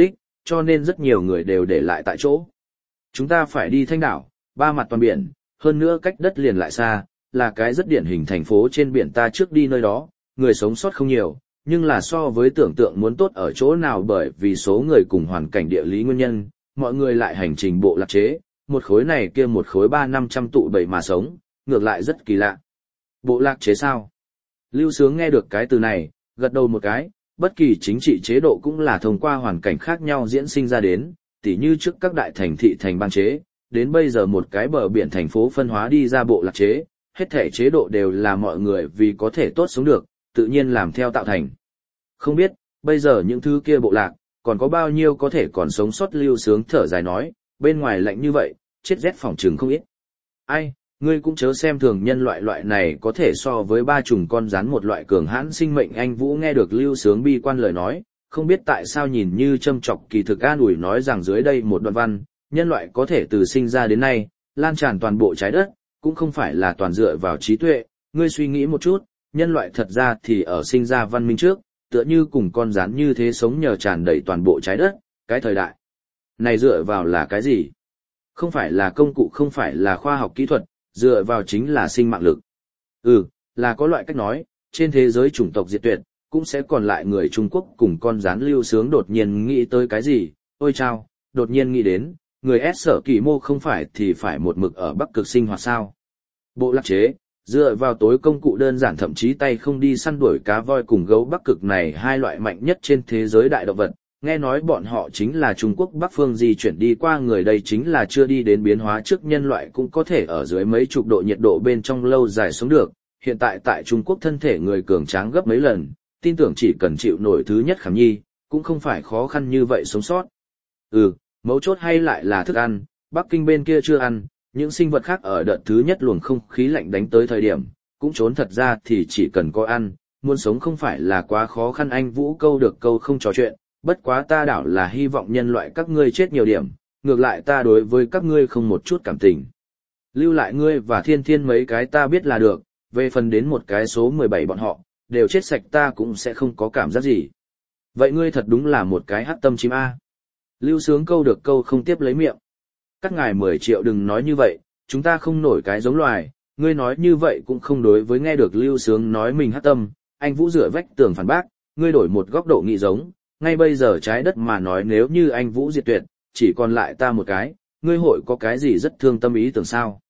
cho nên rất nhiều người đều để lại tại chỗ. Chúng ta phải đi Thanh đảo, ba mặt toàn biển, hơn nữa cách đất liền lại xa, là cái rất điển hình thành phố trên biển ta trước đi nơi đó, người sống sót không nhiều, nhưng là so với tưởng tượng muốn tốt ở chỗ nào bởi vì số người cùng hoàn cảnh địa lý nguyên nhân, mọi người lại hành trình bộ lạc chế, một khối này kia một khối 300-500 tụ bầy mà sống, ngược lại rất kỳ lạ. Bộ lạc chế sao? Lưu Sướng nghe được cái từ này, gật đầu một cái, bất kỳ chính trị chế độ cũng là thông qua hoàn cảnh khác nhau diễn sinh ra đến, tỉ như trước các đại thành thị thành bang chế, đến bây giờ một cái bờ biển thành phố phân hóa đi ra bộ lạc chế, hết thể chế độ đều là mọi người vì có thể tốt sống được, tự nhiên làm theo tạo thành. Không biết, bây giờ những thứ kia bộ lạc, còn có bao nhiêu có thể còn sống sót. Lưu Sướng thở dài nói, bên ngoài lạnh như vậy, chết rét phòng trừng không ít. Ai, ngươi cũng chớ xem thường nhân loại này có thể so với ba trùng con rắn một loại cường hãn sinh mệnh. Anh Vũ nghe được Lưu Sướng bi quan lời nói, không biết tại sao nhìn như châm chọc kỳ thực an ủi nói rằng dưới đây một đoạn văn, nhân loại có thể từ sinh ra đến nay, lan tràn toàn bộ trái đất, cũng không phải là toàn dựa vào trí tuệ, ngươi suy nghĩ một chút, nhân loại thật ra thì ở sinh ra văn minh trước, tựa như cùng con rắn như thế sống nhờ tràn đầy toàn bộ trái đất, cái thời đại này dựa vào là cái gì? Không phải là công cụ, không phải là khoa học kỹ thuật, dựa vào chính là sinh mạng lực. Là có loại cách nói, trên thế giới chủng tộc diệt tuyệt, cũng sẽ còn lại người Trung Quốc cùng con rắn. Lưu Sướng đột nhiên nghĩ tới cái gì, ôi chao, đột nhiên nghĩ đến, người S Sở Kỳ Mô không phải thì phải một mực ở Bắc Cực sinh hoạt sao? Bộ lạc chế, dựa vào tối công cụ đơn giản thậm chí tay không đi săn đuổi cá voi cùng gấu Bắc Cực này hai loại mạnh nhất trên thế giới đại động vật, nghe nói bọn họ chính là Trung Quốc Bắc phương di chuyển đi qua người, đây chính là chưa đi đến biến hóa trước nhân loại cũng có thể ở dưới mấy chục độ nhiệt độ bên trong lâu dài sống được. Hiện tại tại Trung Quốc thân thể người cường tráng gấp mấy lần, tin tưởng chỉ cần chịu nổi thứ nhất khảm nhi, cũng không phải khó khăn như vậy sống sót. Mấu chốt hay lại là thức ăn, Bắc Kinh bên kia chưa ăn, những sinh vật khác ở đợt thứ nhất luồng không khí lạnh đánh tới thời điểm, cũng trốn. Thật ra thì chỉ cần có ăn, muốn sống không phải là quá khó khăn. Anh Vũ câu được câu không trò chuyện, bất quá ta đảo là hy vọng nhân loại các ngươi chết nhiều điểm, ngược lại ta đối với các ngươi không một chút cảm tình. Lưu lại ngươi và Thiên Thiên mấy cái ta biết là được, về phần đến một cái số 17 bọn họ, đều chết sạch ta cũng sẽ không có cảm giác gì. Vậy ngươi thật đúng là một cái hắc tâm chim A. Lưu Sướng câu được câu không tiếp lấy miệng. Các ngài 10 triệu đừng nói như vậy, chúng ta không nổi cái giống loài, ngươi nói như vậy cũng không đối với. Nghe được Lưu Sướng nói mình hắc tâm, anh Vũ dựa vách tường phản bác, ngươi đổi một góc độ nghĩ giống, ngay bây giờ trái đất mà nói nếu như anh Vũ diệt tuyệt, chỉ còn lại ta một cái, ngươi hội có cái gì rất thương tâm ý tưởng sao?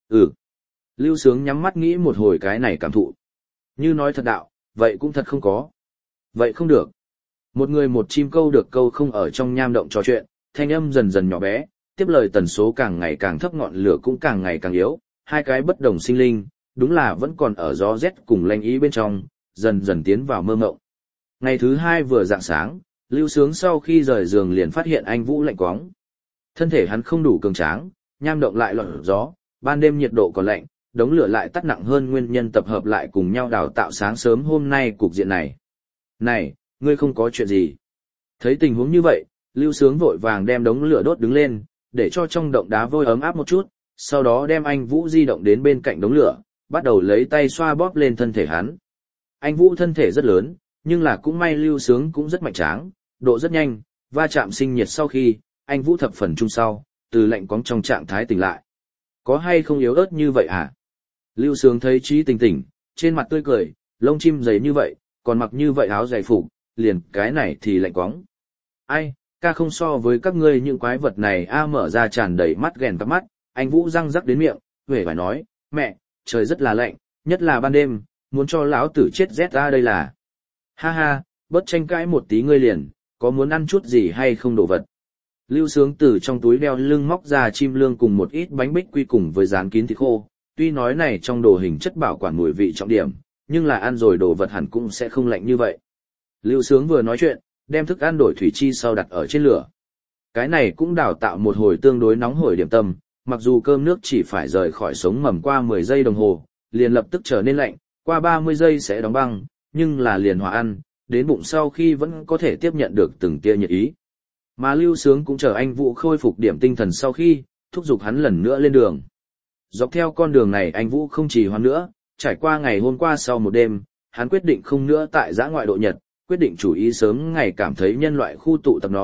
Lưu Sướng nhắm mắt nghĩ một hồi cái này cảm thụ. Như nói thật đạo, vậy cũng thật không có. Vậy không được. Một người một chim câu được câu không ở trong nham động trò chuyện, thanh âm dần dần nhỏ bé, tiếp lời tần số càng ngày càng thấp, ngọn lửa cũng càng ngày càng yếu, hai cái bất đồng sinh linh, đúng là vẫn còn ở gió rét cùng lanh ý bên trong, dần dần tiến vào mơ mộng. Ngày thứ hai vừa rạng sáng, Lưu Sướng sau khi rời giường liền phát hiện anh Vũ lạnh quóng. Thân thể hắn không đủ cường tráng, nham động lại lọt gió, ban đêm nhiệt độ còn lạnh, đống lửa lại tắt nặng hơn, nguyên nhân tập hợp lại cùng nhau đào tạo sáng sớm hôm nay cục diện này. Này, ngươi không có chuyện gì? Thấy tình huống như vậy, Lưu Sướng vội vàng đem đống lửa đốt đứng lên, để cho trong động đá vôi ấm áp một chút, sau đó đem anh Vũ di động đến bên cạnh đống lửa, bắt đầu lấy tay xoa bóp lên thân thể hắn. Anh Vũ thân thể rất lớn, nhưng là cũng may Lưu Sướng cũng rất mạnh tráng, độ rất nhanh, va chạm sinh nhiệt sau khi, anh Vũ thập phần chung sau, từ lạnh quóng trong trạng thái tỉnh lại. Có hay không yếu ớt như vậy hả? Lưu Sướng thấy Trí Tình tỉnh, trên mặt tươi cười, lông chim dày như vậy, còn mặc như vậy áo dày phục, liền cái này thì lạnh quóng. Ai, ca không so với các ngươi những quái vật này a. Mở ra tràn đầy mắt ghèn các mắt, anh Vũ răng rắc đến miệng, huệ phải nói, mẹ, trời rất là lạnh, nhất là ban đêm, muốn cho lão tử chết rét ra đây là. Ha ha, bớt tranh cãi một tí ngươi liền, có muốn ăn chút gì hay không đồ vật. Lưu Sướng từ trong túi đeo lưng móc ra chim lương cùng một ít bánh bích quy cùng với dán kín thịt khô, tuy nói này trong đồ hình chất bảo quản mùi vị trọng điểm, nhưng là ăn rồi đồ vật hẳn cũng sẽ không lạnh như vậy. Lưu Sướng vừa nói chuyện, đem thức ăn đổi thủy chi sau đặt ở trên lửa. Cái này cũng đào tạo một hồi tương đối nóng hổi điểm tâm, mặc dù cơm nước chỉ phải rời khỏi sống mầm qua 10 giây đồng hồ, liền lập tức trở nên lạnh, qua 30 giây sẽ đóng băng, nhưng là liền hòa ăn, đến bụng sau khi vẫn có thể tiếp nhận được từng tia nhiệt ý. Mà Lưu Sướng cũng chờ anh Vũ khôi phục điểm tinh thần sau khi, thúc giục hắn lần nữa lên đường. Dọc theo con đường này anh Vũ không trì hoãn nữa, trải qua ngày hôm qua sau một đêm, hắn quyết định không nữa tại giã ngoại độ nhật, quyết định chủ ý sớm ngày cảm thấy nhân loại khu tụ tập nó,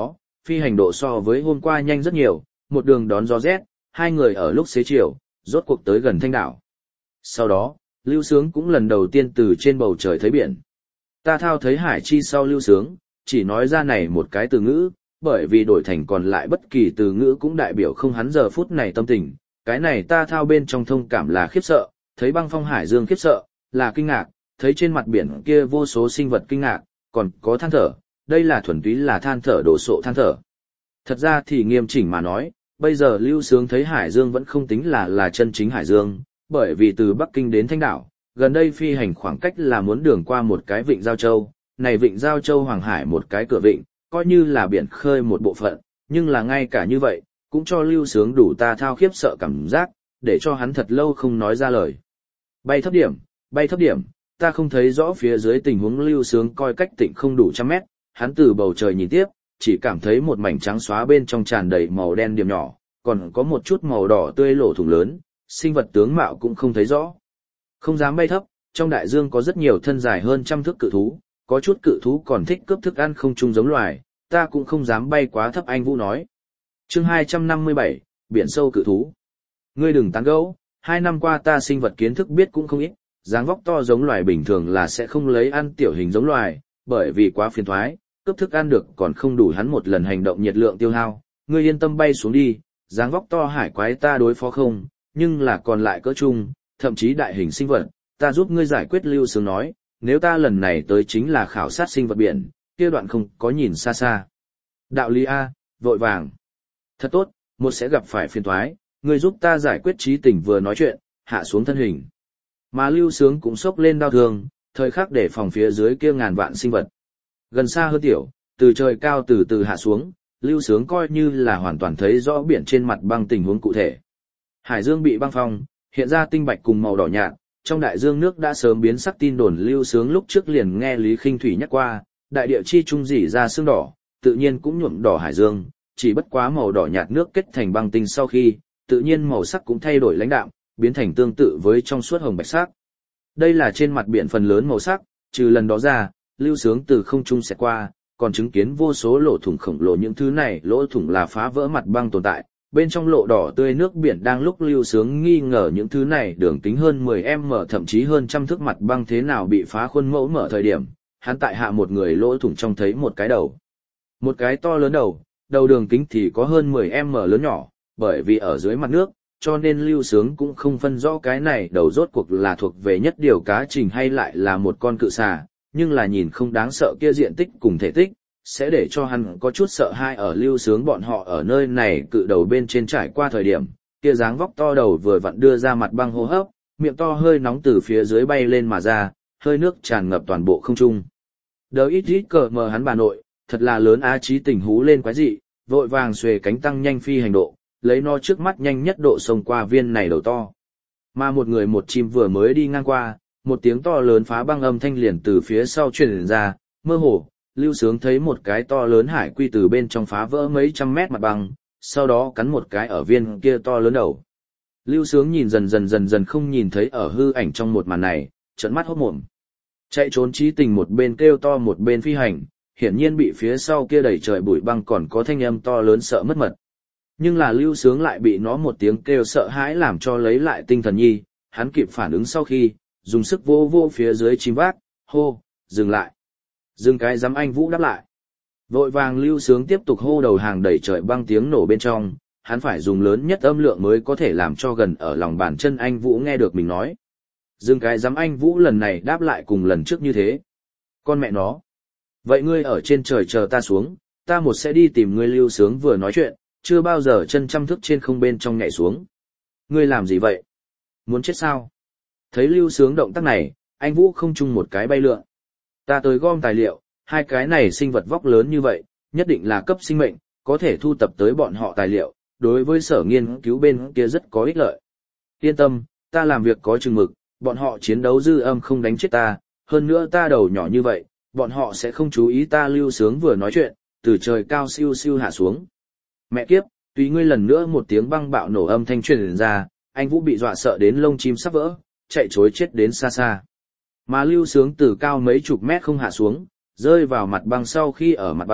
phi hành độ so với hôm qua nhanh rất nhiều, một đường đón gió rét, hai người ở lúc xế chiều, rốt cuộc tới gần Thanh đảo. Sau đó, Lưu Sướng cũng lần đầu tiên từ trên bầu trời thấy biển. Ta thao thấy hải chi sau Lưu Sướng, chỉ nói ra này một cái từ ngữ, bởi vì đổi thành còn lại bất kỳ từ ngữ cũng đại biểu không hắn giờ phút này tâm tình. Cái này ta thao bên trong thông cảm là khiếp sợ, thấy băng phong hải dương khiếp sợ, là kinh ngạc, thấy trên mặt biển kia vô số sinh vật kinh ngạc, còn có than thở, đây là thuần túy là than thở đổ sộ than thở. Thật ra thì nghiêm chỉnh mà nói, bây giờ Lưu Sướng thấy hải dương vẫn không tính là chân chính hải dương, bởi vì từ Bắc Kinh đến Thanh đảo, gần đây phi hành khoảng cách là muốn đường qua một cái vịnh Giao Châu, này vịnh Giao Châu Hoàng Hải một cái cửa vịnh, coi như là biển khơi một bộ phận, nhưng là ngay cả như vậy, cũng cho Lưu Sướng đủ ta thao khiếp sợ cảm giác, để cho hắn thật lâu không nói ra lời. Bay thấp điểm, ta không thấy rõ phía dưới tình huống Lưu Sướng coi cách tịnh không đủ trăm mét, hắn từ bầu trời nhìn tiếp, chỉ cảm thấy một mảnh trắng xóa bên trong tràn đầy màu đen điểm nhỏ, còn có một chút màu đỏ tươi lỗ thủng lớn, sinh vật tướng mạo cũng không thấy rõ. Không dám bay thấp, trong đại dương có rất nhiều thân dài hơn trăm thước cự thú, có chút cự thú còn thích cướp thức ăn không chung giống loài, ta cũng không dám bay quá thấp, anh Vũ nói. Chương 257, biển sâu cự thú. Ngươi đừng tán gẫu, 2 năm qua ta sinh vật kiến thức biết cũng không ít, dáng vóc to giống loài bình thường là sẽ không lấy ăn tiểu hình giống loài, bởi vì quá phiền toái, cướp thức ăn được còn không đủ hắn một lần hành động nhiệt lượng tiêu hao. Ngươi yên tâm bay xuống đi, dáng vóc to hải quái ta đối phó không, nhưng là còn lại cỡ chung, thậm chí đại hình sinh vật, ta giúp ngươi giải quyết. Lưu Sướng nói, nếu ta lần này tới chính là khảo sát sinh vật biển, kia đoạn không có nhìn xa xa. Đạo lý A, vội vàng. Thật tốt, một sẽ gặp phải phiền toái, ngươi giúp ta giải quyết. Trí Tình vừa nói chuyện, hạ xuống thân hình. Mà Lưu Sướng cũng xốc lên đao thương, thời khắc để phòng phía dưới kia ngàn vạn sinh vật. Gần xa hơn tiểu, từ trời cao từ từ hạ xuống, Lưu Sướng coi như là hoàn toàn thấy rõ biển trên mặt băng tình huống cụ thể. Hải dương bị băng phong, hiện ra tinh bạch cùng màu đỏ nhạt, trong đại dương nước đã sớm biến sắc. Tin đồn Lưu Sướng lúc trước liền nghe Lý Khinh Thủy nhắc qua, đại địa chi trung rỉ ra sương đỏ, tự nhiên cũng nhuộm đỏ hải dương, chỉ bất quá màu đỏ nhạt nước kết thành băng tinh sau khi, tự nhiên màu sắc cũng thay đổi lãnh đạm, biến thành tương tự với trong suốt hồng bạch sắc. Đây là trên mặt biển phần lớn màu sắc, trừ lần đó ra, Lưu Sướng từ không trung xẹt qua, còn chứng kiến vô số lỗ thủng khổng lồ. Những thứ này lỗ thủng là phá vỡ mặt băng tồn tại, bên trong lộ đỏ tươi nước biển. Đang lúc Lưu Sướng nghi ngờ những thứ này đường kính hơn 10m thậm chí hơn trăm thước mặt băng thế nào bị phá khuôn mẫu mở thời điểm, hắn tại hạ một người lỗ thủng trong thấy một cái đầu. Một cái to lớn đầu đường kính thì có hơn 10m lớn nhỏ, bởi vì ở dưới mặt nước, cho nên Lưu Sướng cũng không phân rõ cái này đầu rốt cuộc là thuộc về nhất điều cá trình hay lại là một con cự xà, nhưng là nhìn không đáng sợ kia diện tích cùng thể tích, sẽ để cho hắn có chút sợ hãi. Ở Lưu Sướng bọn họ ở nơi này cự đầu bên trên trải qua thời điểm, kia dáng vóc to đầu vừa vặn đưa ra mặt băng hô hấp, miệng to hơi nóng từ phía dưới bay lên mà ra, hơi nước tràn ngập toàn bộ không trung. Đờ ít cờ mờ hắn bà nội, thật là lớn á. Trí Tình hú lên quái dị, vội vàng xuề cánh tăng nhanh phi hành độ, lấy nó trước mắt nhanh nhất độ xông qua viên này đầu to. Mà một người một chim vừa mới đi ngang qua, một tiếng to lớn phá băng âm thanh liền từ phía sau truyền ra, mơ hồ, Lưu Sướng thấy một cái to lớn hải quy từ bên trong phá vỡ mấy trăm mét mặt băng, sau đó cắn một cái ở viên kia to lớn đầu. Lưu Sướng nhìn dần dần không nhìn thấy ở hư ảnh trong một màn này, trợn mắt hốt mồm. Chạy trốn Trí Tình một bên kêu to một bên phi hành, hiển nhiên bị phía sau kia đầy trời bụi băng còn có thanh âm to lớn sợ mất mật. Nhưng là Lưu Sướng lại bị nó một tiếng kêu sợ hãi làm cho lấy lại tinh thần nhi, hắn kịp phản ứng sau khi, dùng sức vô phía dưới chim vác, hô, dừng lại. Dừng cái dám, anh Vũ đáp lại. Vội vàng Lưu Sướng tiếp tục hô đầu hàng đầy trời băng tiếng nổ bên trong, hắn phải dùng lớn nhất âm lượng mới có thể làm cho gần ở lòng bàn chân anh Vũ nghe được mình nói. Dừng cái dám, anh Vũ lần này đáp lại cùng lần trước như thế. Con mẹ nó. Vậy ngươi ở trên trời chờ ta xuống, ta một sẽ đi tìm ngươi. Lưu Sướng vừa nói chuyện, chưa bao giờ chân trăm thước trên không bên trong nhảy xuống. Ngươi làm gì vậy? Muốn chết sao? Thấy Lưu Sướng động tác này, anh Vũ không chung một cái bay lượn. Ta tới gom tài liệu, hai cái này sinh vật vóc lớn như vậy, nhất định là cấp sinh mệnh, có thể thu tập tới bọn họ tài liệu, đối với sở nghiên cứu bên kia rất có ích lợi. Yên tâm, ta làm việc có chừng mực, bọn họ chiến đấu dư âm không đánh chết ta, hơn nữa ta đầu nhỏ như vậy, bọn họ sẽ không chú ý ta. Lưu Sướng vừa nói chuyện, từ trời cao siêu siêu hạ xuống. Mẹ kiếp, tùy ngươi lần nữa một tiếng băng bạo nổ âm thanh truyền ra, anh Vũ bị dọa sợ đến lông chim sắp vỡ, chạy trối chết đến xa xa. Mà Lưu Sướng từ cao mấy chục mét không hạ xuống, rơi vào mặt băng sau khi ở mặt băng,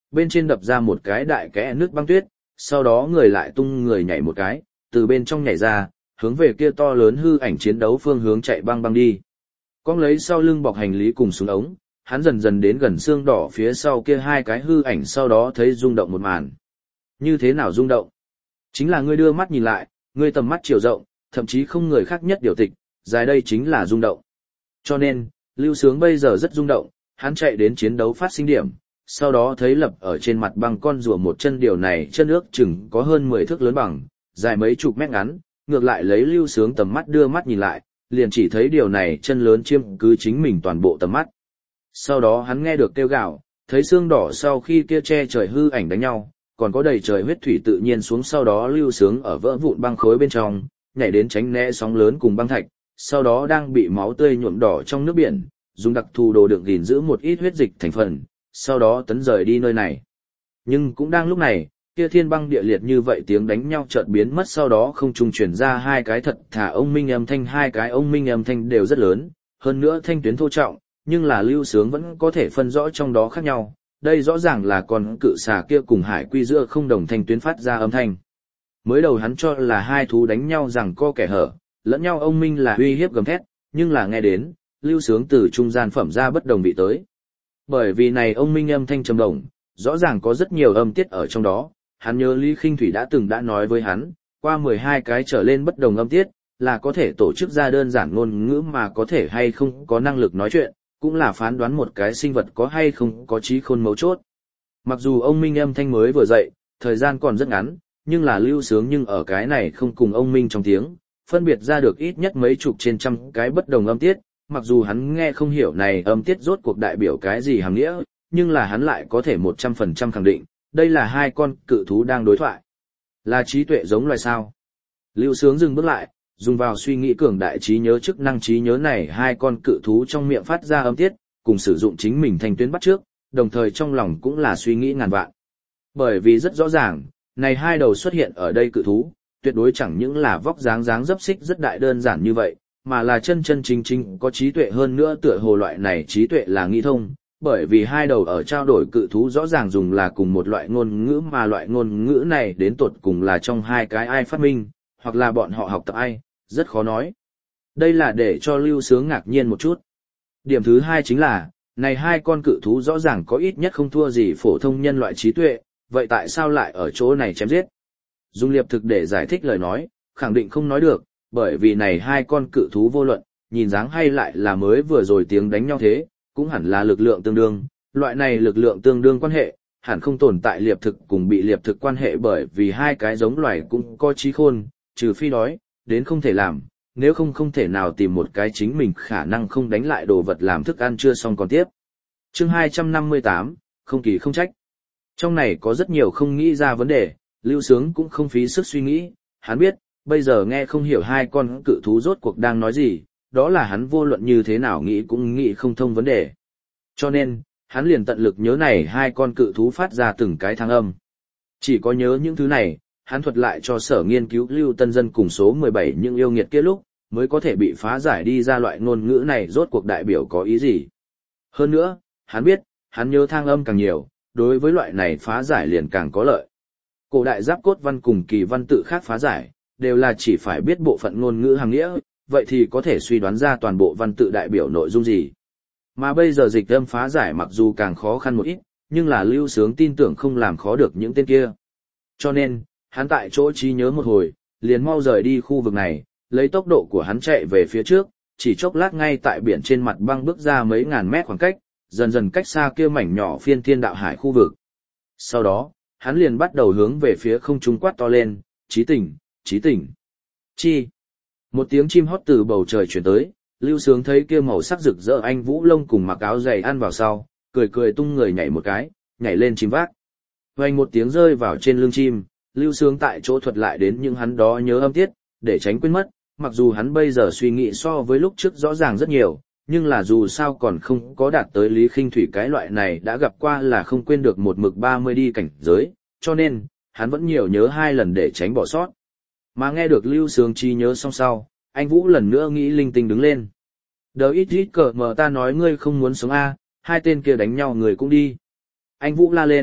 bên trên đập ra một cái đại kẽ nước băng tuyết, sau đó người lại tung người nhảy một cái, từ bên trong nhảy ra, hướng về kia to lớn hư ảnh chiến đấu phương hướng chạy băng băng đi. Cong lấy sau lưng bọc hành lý cùng súng ống, hắn dần dần đến gần xương đỏ phía sau kia hai cái hư ảnh, sau đó thấy rung động một màn. Như thế nào rung động? Chính là ngươi đưa mắt nhìn lại, ngươi tầm mắt chiều rộng, thậm chí không người khác nhất điều tịch, dài đây chính là rung động. Cho nên, Lưu Sướng bây giờ rất rung động, hắn chạy đến chiến đấu phát sinh điểm, sau đó thấy lập ở trên mặt băng con rùa một chân, điều này chân ước chừng có hơn 10 thước lớn bằng, dài mấy chục mét ngắn, ngược lại lấy Lưu Sướng tầm mắt đưa mắt nhìn lại, liền chỉ thấy điều này chân lớn chiếm cứ chính mình toàn bộ tầm mắt. Sau đó hắn nghe được kêu gào, thấy xương đỏ sau khi kia che trời hư ảnh đánh nhau, còn có đầy trời huyết thủy tự nhiên xuống, sau đó Lưu Sướng ở vỡ vụn băng khối bên trong, nhảy đến tránh né sóng lớn cùng băng thạch, sau đó đang bị máu tươi nhuộm đỏ trong nước biển, dùng đặc thù đồ đựng gìn giữ một ít huyết dịch thành phần, sau đó tấn rời đi nơi này. Nhưng cũng đang lúc này, kia thiên băng địa liệt như vậy tiếng đánh nhau chợt biến mất, sau đó không trung truyền ra hai cái thật thà ông minh âm thanh, hai cái ông minh âm thanh đều rất lớn, hơn nữa thanh tuyến thô trọng, nhưng là Lưu Sướng vẫn có thể phân rõ trong đó khác nhau. Đây rõ ràng là con cự xà kia cùng hải quy giữa không đồng thanh tuyến phát ra âm thanh. Mới đầu hắn cho là hai thú đánh nhau rằng co kẻ hở, lẫn nhau ông minh là uy hiếp gầm thét, nhưng là nghe đến, Lưu Sướng từ trung gian phẩm ra bất đồng vị tới. Bởi vì này ông minh âm thanh trầm đồng, rõ ràng có rất nhiều âm tiết ở trong đó, hắn nhớ Lý Khinh Thủy đã nói với hắn, qua 12 cái trở lên bất đồng âm tiết, là có thể tổ chức ra đơn giản ngôn ngữ, mà có thể hay không có năng lực nói chuyện, cũng là phán đoán một cái sinh vật có hay không có trí khôn mấu chốt. Mặc dù ông minh âm thanh mới vừa dậy, thời gian còn rất ngắn, nhưng là Lưu Sướng nhưng ở cái này không cùng ông minh trong tiếng, phân biệt ra được ít nhất mấy chục trên trăm cái bất đồng âm tiết, mặc dù hắn nghe không hiểu này âm tiết rốt cuộc đại biểu cái gì hàm nghĩa, nhưng là hắn lại có thể 100% khẳng định, đây là hai con cự thú đang đối thoại. Là trí tuệ giống loài sao? Lưu Sướng dừng bước lại, dùng vào suy nghĩ cường đại trí nhớ, chức năng trí nhớ này hai con cự thú trong miệng phát ra âm tiết, cùng sử dụng chính mình thanh tuyến bắt trước, đồng thời trong lòng cũng là suy nghĩ ngàn vạn. Bởi vì rất rõ ràng, này hai đầu xuất hiện ở đây cự thú, tuyệt đối chẳng những là vóc dáng dấp xích rất đại đơn giản như vậy, mà là chân chính có trí tuệ, hơn nữa tựa hồ loại này trí tuệ là nghĩ thông, bởi vì hai đầu ở trao đổi cự thú rõ ràng dùng là cùng một loại ngôn ngữ, mà loại ngôn ngữ này đến tột cùng là trong hai cái ai phát minh, hoặc là bọn họ học tập ai, rất khó nói. Đây là để cho Lưu Sướng ngạc nhiên một chút. Điểm thứ hai chính là, này hai con cự thú rõ ràng có ít nhất không thua gì phổ thông nhân loại trí tuệ, vậy tại sao lại ở chỗ này chém giết? Dùng liệp thực để giải thích lời nói, khẳng định không nói được, bởi vì này hai con cự thú vô luận, nhìn dáng hay lại là mới vừa rồi tiếng đánh nhau thế, cũng hẳn là lực lượng tương đương, loại này lực lượng tương đương quan hệ, hẳn không tồn tại liệp thực cùng bị liệp thực quan hệ, bởi vì hai cái giống loài cũng có trí khôn, trừ phi đói, đến không thể làm, nếu không thể nào tìm một cái chính mình khả năng không đánh lại đồ vật làm thức ăn chưa xong còn tiếp. Chương 258, không kỳ không trách. Trong này có rất nhiều không nghĩ ra vấn đề, Lưu Sướng cũng không phí sức suy nghĩ, hắn biết, bây giờ nghe không hiểu hai con cự thú rốt cuộc đang nói gì, đó là hắn vô luận như thế nào nghĩ cũng nghĩ không thông vấn đề. Cho nên, hắn liền tận lực nhớ này hai con cự thú phát ra từng cái thang âm. Chỉ có nhớ những thứ này, hắn thuật lại cho sở nghiên cứu Lưu Tân Dân cùng số 17 những yêu nghiệt kia lúc, mới có thể bị phá giải đi ra loại ngôn ngữ này rốt cuộc đại biểu có ý gì. Hơn nữa, hắn biết, hắn nhớ thang âm càng nhiều, đối với loại này phá giải liền càng có lợi. Cổ đại giáp cốt văn cùng kỳ văn tự khác phá giải, đều là chỉ phải biết bộ phận ngôn ngữ hàng nghĩa, vậy thì có thể suy đoán ra toàn bộ văn tự đại biểu nội dung gì. Mà bây giờ dịch âm phá giải mặc dù càng khó khăn một ít, nhưng là Lưu Sướng tin tưởng không làm khó được những tên kia. Cho nên, hắn tại chỗ trí nhớ một hồi, liền mau rời đi khu vực này, lấy tốc độ của hắn chạy về phía trước, chỉ chốc lát ngay tại biển trên mặt băng bước ra mấy ngàn mét khoảng cách, dần dần cách xa kia mảnh nhỏ phiên thiên đạo hải khu vực. Sau đó, hắn liền bắt đầu hướng về phía không trung quát to lên, Chí Tỉnh, Chí Tỉnh. Chi. Một tiếng chim hót từ bầu trời chuyển tới, Lưu Sướng thấy kia màu sắc rực rỡ anh Vũ Lông cùng mặc áo dày ăn vào sau, cười tung người nhảy một cái, nhảy lên chim vác. Vang một tiếng rơi vào trên lưng chim, Lưu Sướng tại chỗ thuật lại đến những hắn đó nhớ âm tiết, để tránh quên mất, mặc dù hắn bây giờ suy nghĩ so với lúc trước rõ ràng rất nhiều, nhưng là dù sao còn không có đạt tới Lý Khinh Thủy cái loại này đã gặp qua là không quên được một mực 30 đi cảnh giới, cho nên, hắn vẫn nhiều nhớ hai lần để tránh bỏ sót. Mà nghe được Lưu Sướng trí nhớ xong sau, anh Vũ lần nữa nghĩ linh tinh đứng lên. Đờ ít cờ mờ ta nói ngươi không muốn sống a, hai tên kia đánh nhau người cũng đi. Anh Vũ la lên,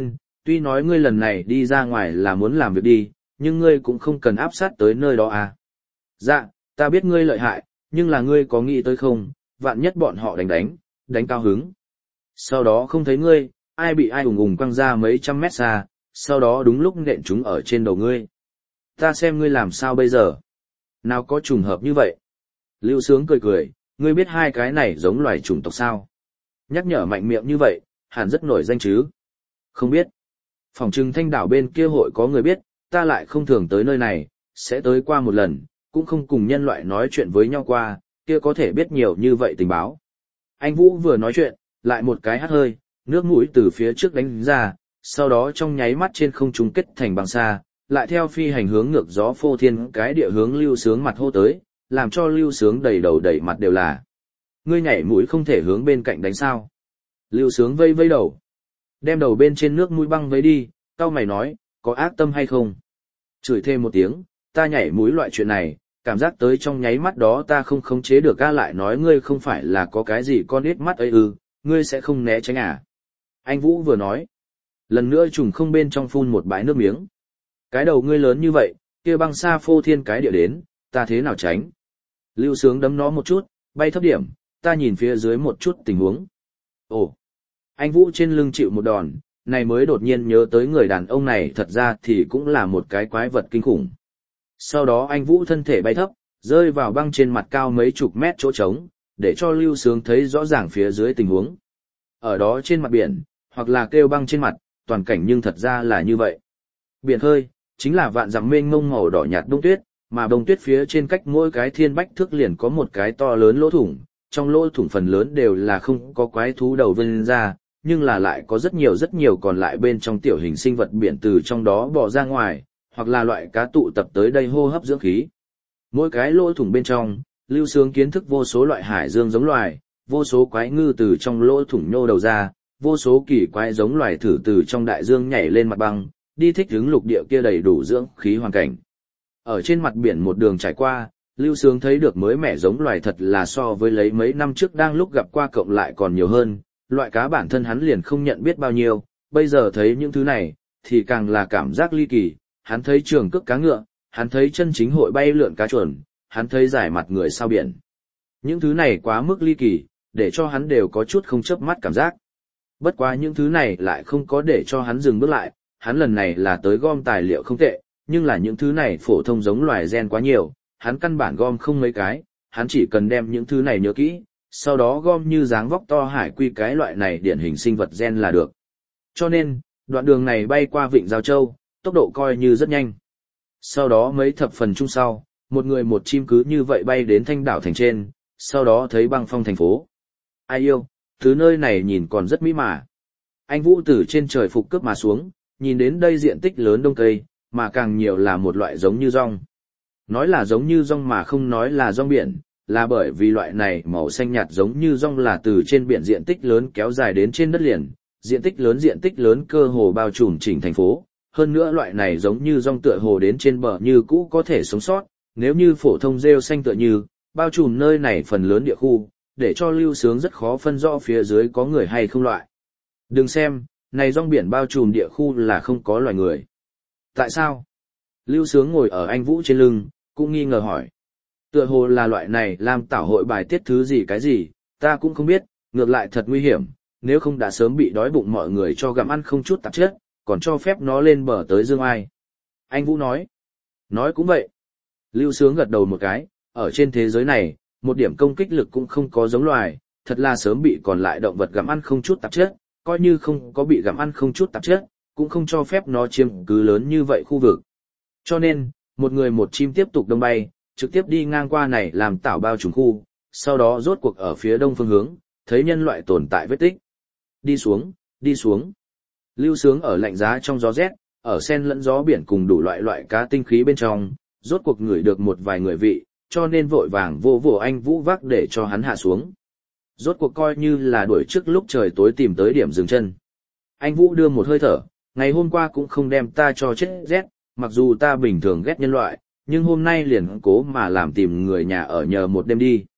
Tuy nói ngươi lần này đi ra ngoài là muốn làm việc đi, nhưng ngươi cũng không cần áp sát tới nơi đó à. Dạ, ta biết ngươi lợi hại, nhưng là ngươi có nghĩ tới không, vạn nhất bọn họ đánh cao hứng. Sau đó không thấy ngươi, ai bị ai ùng ùng quăng ra mấy trăm mét xa, sau đó đúng lúc nện chúng ở trên đầu ngươi. Ta xem ngươi làm sao bây giờ. Nào có trùng hợp như vậy. Lưu Sướng cười cười, ngươi biết hai cái này giống loài chủng tộc sao? Nhắc nhở mạnh miệng như vậy, hẳn rất nổi danh chứ. Không biết. Phòng trừng Thanh đảo bên kia hội có người biết, ta lại không thường tới nơi này, sẽ tới qua một lần, cũng không cùng nhân loại nói chuyện với nhau qua, kia có thể biết nhiều như vậy tình báo. Anh Vũ vừa nói chuyện, lại một cái hắt hơi, nước mũi từ phía trước đánh ra, sau đó trong nháy mắt trên không trung kết thành băng xa, lại theo phi hành hướng ngược gió phô thiên cái địa hướng Lưu Sướng mặt hô tới, làm cho Lưu Sướng đầy đầu đầy mặt đều là. Ngươi nhảy mũi không thể hướng bên cạnh đánh sao. Lưu Sướng vây vây đầu. Đem đầu bên trên nước mũi băng vấy đi, cau mày nói, có ác tâm hay không? Chửi thêm một tiếng, ta nhảy mũi loại chuyện này, cảm giác tới trong nháy mắt đó ta không khống chế được ca lại nói ngươi không phải là có cái gì con ít mắt ấy ư, ngươi sẽ không né tránh à? Anh Vũ vừa nói. Lần nữa trùng không bên trong phun một bãi nước miếng. Cái đầu ngươi lớn như vậy, kia băng xa phô thiên cái địa đến, ta thế nào tránh? Lưu Sướng đấm nó một chút, bay thấp điểm, ta nhìn phía dưới một chút tình huống. Ồ! Anh Vũ trên lưng chịu một đòn, này mới đột nhiên nhớ tới người đàn ông này thật ra thì cũng là một cái quái vật kinh khủng. Sau đó anh Vũ thân thể bay thấp, rơi vào băng trên mặt cao mấy chục mét chỗ trống, để cho Lưu Sướng thấy rõ ràng phía dưới tình huống. Ở đó trên mặt biển, hoặc là kêu băng trên mặt, toàn cảnh nhưng thật ra là như vậy. Biển khơi, chính là vạn dặm mênh mông màu đỏ nhạt bông tuyết, mà bông tuyết phía trên cách mỗi cái thiên bách thước liền có một cái to lớn lỗ thủng, trong lỗ thủng phần lớn đều là không có quái thú đầu vươn ra, nhưng là lại có rất nhiều còn lại bên trong tiểu hình sinh vật biển từ trong đó bò ra ngoài, hoặc là loại cá tụ tập tới đây hô hấp dưỡng khí. Mỗi cái lỗ thủng bên trong, Lưu Sướng kiến thức vô số loại hải dương giống loài, vô số quái ngư từ trong lỗ thủng nhô đầu ra, vô số kỳ quái giống loài thử từ trong đại dương nhảy lên mặt băng, đi thích ứng lục địa kia đầy đủ dưỡng khí hoàn cảnh. Ở trên mặt biển một đường trải qua, Lưu Sướng thấy được mới mẻ giống loài thật là so với lấy mấy năm trước đang lúc gặp qua cộng lại còn nhiều hơn, loại cá bản thân hắn liền không nhận biết bao nhiêu, bây giờ thấy những thứ này, thì càng là cảm giác ly kỳ, hắn thấy trường cước cá ngựa, hắn thấy chân chính hội bay lượn cá chuẩn, hắn thấy giải mặt người sao biển. Những thứ này quá mức ly kỳ, để cho hắn đều có chút không chớp mắt cảm giác. Bất quá những thứ này lại không có để cho hắn dừng bước lại, hắn lần này là tới gom tài liệu không tệ, nhưng là những thứ này phổ thông giống loài gen quá nhiều, hắn căn bản gom không mấy cái, hắn chỉ cần đem những thứ này nhớ kỹ, sau đó gom như dáng vóc to hải quy cái loại này điển hình sinh vật gen là được. Cho nên, đoạn đường này bay qua Vịnh Giao Châu, tốc độ coi như rất nhanh. Sau đó mấy thập phần chung sau, một người một chim cứ như vậy bay đến Thanh đảo thành trên, sau đó thấy băng phong thành phố. Ai yêu, thứ nơi này nhìn còn rất mỹ mà. Anh Vũ từ trên trời phục cướp mà xuống, nhìn đến đây diện tích lớn đông cây, mà càng nhiều là một loại giống như rong. Nói là giống như rong mà không nói là rong biển, là bởi vì loại này màu xanh nhạt giống như rong là từ trên biển diện tích lớn kéo dài đến trên đất liền, diện tích lớn cơ hồ bao trùm chỉnh thành phố. Hơn nữa loại này giống như rong tựa hồ đến trên bờ như cũ có thể sống sót, nếu như phổ thông rêu xanh tựa như, bao trùm nơi này phần lớn địa khu, để cho Lưu Sướng rất khó phân rõ phía dưới có người hay không loại. Đừng xem, này rong biển bao trùm địa khu là không có loài người. Tại sao? Lưu Sướng ngồi ở anh Vũ trên lưng, cũng nghi ngờ hỏi. Tựa hồ là loại này làm tảo hội bài tiết thứ gì cái gì, ta cũng không biết, ngược lại thật nguy hiểm, nếu không đã sớm bị đói bụng mọi người cho gặm ăn không chút tạp chất, còn cho phép nó lên bờ tới dương ai. Anh Vũ nói. Nói cũng vậy. Lưu Sướng gật đầu một cái, ở trên thế giới này, một điểm công kích lực cũng không có giống loài, thật là sớm bị còn lại động vật gặm ăn không chút tạp chất, coi như không có bị gặm ăn không chút tạp chất, cũng không cho phép nó chiếm cứ lớn như vậy khu vực. Cho nên, một người một chim tiếp tục đông bay, trực tiếp đi ngang qua này làm tảo bao trùm khu, sau đó rốt cuộc ở phía đông phương hướng, thấy nhân loại tồn tại vết tích. Đi xuống, đi xuống. Lưu Sướng ở lạnh giá trong gió rét, ở sen lẫn gió biển cùng đủ loại cá tinh khí bên trong, rốt cuộc ngửi được một vài người vị, cho nên vội vàng vô vỗ anh Vũ vác để cho hắn hạ xuống. Rốt cuộc coi như là đuổi trước lúc trời tối tìm tới điểm dừng chân. Anh Vũ đưa một hơi thở, ngày hôm qua cũng không đem ta cho chết rét, mặc dù ta bình thường ghét nhân loại, nhưng hôm nay liền cố mà làm tìm người nhà ở nhờ một đêm đi.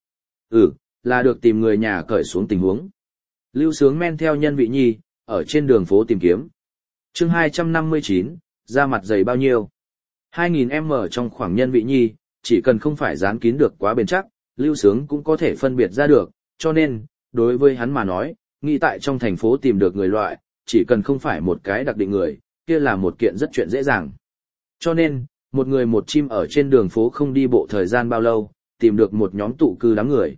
Là được tìm người nhà cởi xuống tình huống. Lưu Sướng men theo nhân vị nhi, ở trên đường phố tìm kiếm. Chương 259, da mặt dày bao nhiêu? 2000m trong khoảng nhân vị nhi, chỉ cần không phải dán kín được quá bền chắc, Lưu Sướng cũng có thể phân biệt ra được, cho nên, đối với hắn mà nói, nghĩ tại trong thành phố tìm được người loại, chỉ cần không phải một cái đặc định người, kia là một kiện rất chuyện dễ dàng. Cho nên, một người một chim ở trên đường phố không đi bộ thời gian bao lâu, tìm được một nhóm tụ cư đám người.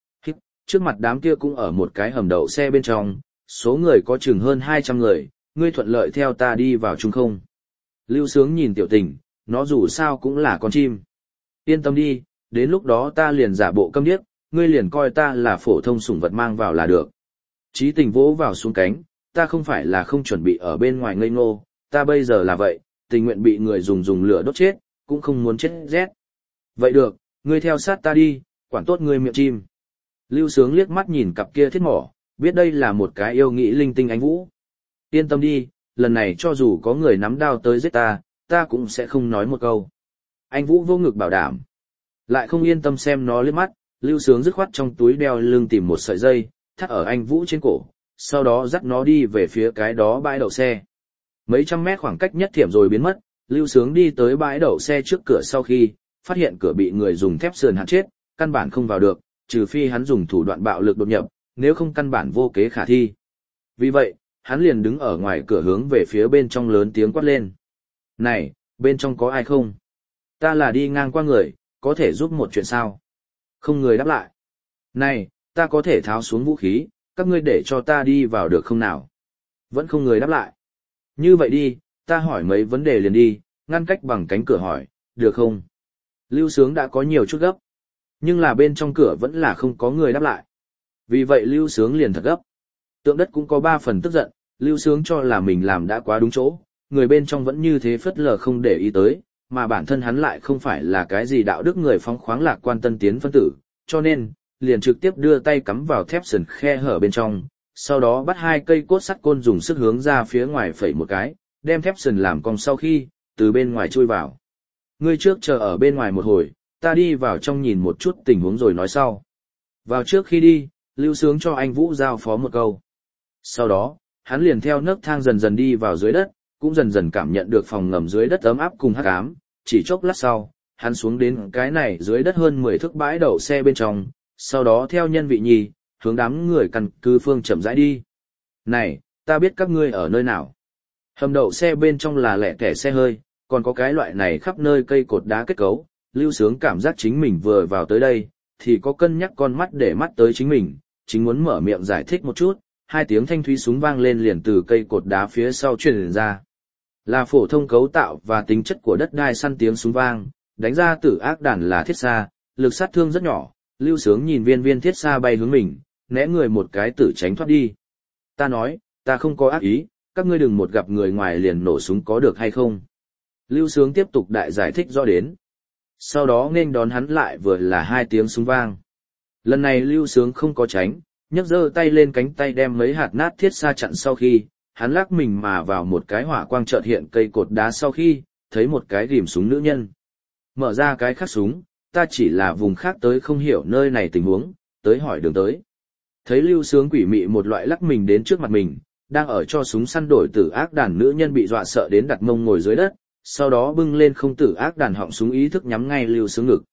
Trước mặt đám kia cũng ở một cái hầm đậu xe bên trong, số người có chừng hơn 200 người, ngươi thuận lợi theo ta đi vào chung không? Lưu Sướng nhìn Tiểu Tình, nó dù sao cũng là con chim. Yên tâm đi, đến lúc đó ta liền giả bộ câm điếc, ngươi liền coi ta là phổ thông sủng vật mang vào là được. Chí Tình vỗ vào xuống cánh, ta không phải là không chuẩn bị ở bên ngoài ngây ngô, ta bây giờ là vậy, tình nguyện bị người dùng lửa đốt chết, cũng không muốn chết rét. Vậy được, ngươi theo sát ta đi, quản tốt ngươi miệng chim. Lưu Sướng liếc mắt nhìn cặp kia thiết mỏ, biết đây là một cái yêu nghĩ linh tinh anh vũ. Yên tâm đi, lần này cho dù có người nắm đao tới giết ta, ta cũng sẽ không nói một câu. Anh Vũ vô ngực bảo đảm. Lại không yên tâm xem nó liếc mắt, Lưu Sướng dứt khoát trong túi đeo lưng tìm một sợi dây, thắt ở anh Vũ trên cổ, sau đó dắt nó đi về phía cái đó bãi đậu xe. Mấy trăm mét khoảng cách nhất thiểm rồi biến mất, Lưu Sướng đi tới bãi đậu xe trước cửa sau khi, phát hiện cửa bị người dùng thép sườn hạn chết, căn bản không vào được, trừ phi hắn dùng thủ đoạn bạo lực đột nhập, nếu không căn bản vô kế khả thi. Vì vậy, hắn liền đứng ở ngoài cửa hướng về phía bên trong lớn tiếng quát lên. Này, bên trong có ai không? Ta là đi ngang qua người, có thể giúp một chuyện sao? Không người đáp lại. Này, ta có thể tháo xuống vũ khí, các ngươi để cho ta đi vào được không nào? Vẫn không người đáp lại. Như vậy đi, ta hỏi mấy vấn đề liền đi, ngăn cách bằng cánh cửa hỏi, được không? Lưu Sướng đã có nhiều chút gấp, nhưng là bên trong cửa vẫn là không có người đáp lại. Vì vậy Lưu Sướng liền thật gấp. Tượng đất cũng có 3 phần tức giận, Lưu Sướng cho là mình làm đã quá đúng chỗ, người bên trong vẫn như thế phất lờ không để ý tới, mà bản thân hắn lại không phải là cái gì đạo đức người phóng khoáng lạc quan tân tiến phân tử, cho nên, liền trực tiếp đưa tay cắm vào thép sườn khe hở bên trong, sau đó bắt 2 cây cốt sắt côn dùng sức hướng ra phía ngoài phẩy một cái, đem thép sườn làm cong sau khi, từ bên ngoài chui vào. Ngươi trước chờ ở bên ngoài một hồi, ta đi vào trong nhìn một chút tình huống rồi nói sau. Vào trước khi đi, Lưu Sướng cho anh Vũ giao phó một câu. Sau đó, hắn liền theo nấc thang dần dần đi vào dưới đất, cũng dần dần cảm nhận được phòng ngầm dưới đất ấm áp cùng hắc ám, chỉ chốc lát sau, hắn xuống đến cái này dưới đất hơn 10 thước bãi đậu xe bên trong, sau đó theo nhân vị nhì, hướng đám người căn cứ phương chậm rãi đi. Này, ta biết các ngươi ở nơi nào. Hầm đậu xe bên trong là lẻ tẻ xe hơi, còn có cái loại này khắp nơi cây cột đá kết cấu, Lưu Sướng cảm giác chính mình vừa vào tới đây, thì có cân nhắc con mắt để mắt tới chính mình, chính muốn mở miệng giải thích một chút, 2 tiếng thanh thúy súng vang lên liền từ cây cột đá phía sau truyền ra. Là phổ thông cấu tạo và tính chất của đất đai săn tiếng súng vang, đánh ra tử ác đạn là thiết xa, lực sát thương rất nhỏ, Lưu Sướng nhìn viên thiết xa bay hướng mình, né người một cái tử tránh thoát đi. Ta nói, ta không có ác ý, các ngươi đừng một gặp người ngoài liền nổ súng có được hay không. Lưu Sướng tiếp tục đại giải thích rõ đến. Sau đó nghênh đón hắn lại vừa là 2 tiếng súng vang. Lần này Lưu Sướng không có tránh, nhấc giơ tay lên cánh tay đem mấy hạt nát thiết xa chặn sau khi, hắn lắc mình mà vào một cái hỏa quang chợt hiện cây cột đá sau khi, thấy một cái rìm súng nữ nhân. Mở ra cái khác súng, ta chỉ là vùng khác tới không hiểu nơi này tình huống, tới hỏi đường tới. Thấy Lưu Sướng quỷ mị một loại lắc mình đến trước mặt mình, đang ở cho súng săn đổi tử ác đàn nữ nhân bị dọa sợ đến đặt mông ngồi dưới đất, sau đó bưng lên không tử ác đàn họng súng ý thức nhắm ngay Lưu Sướng ngực.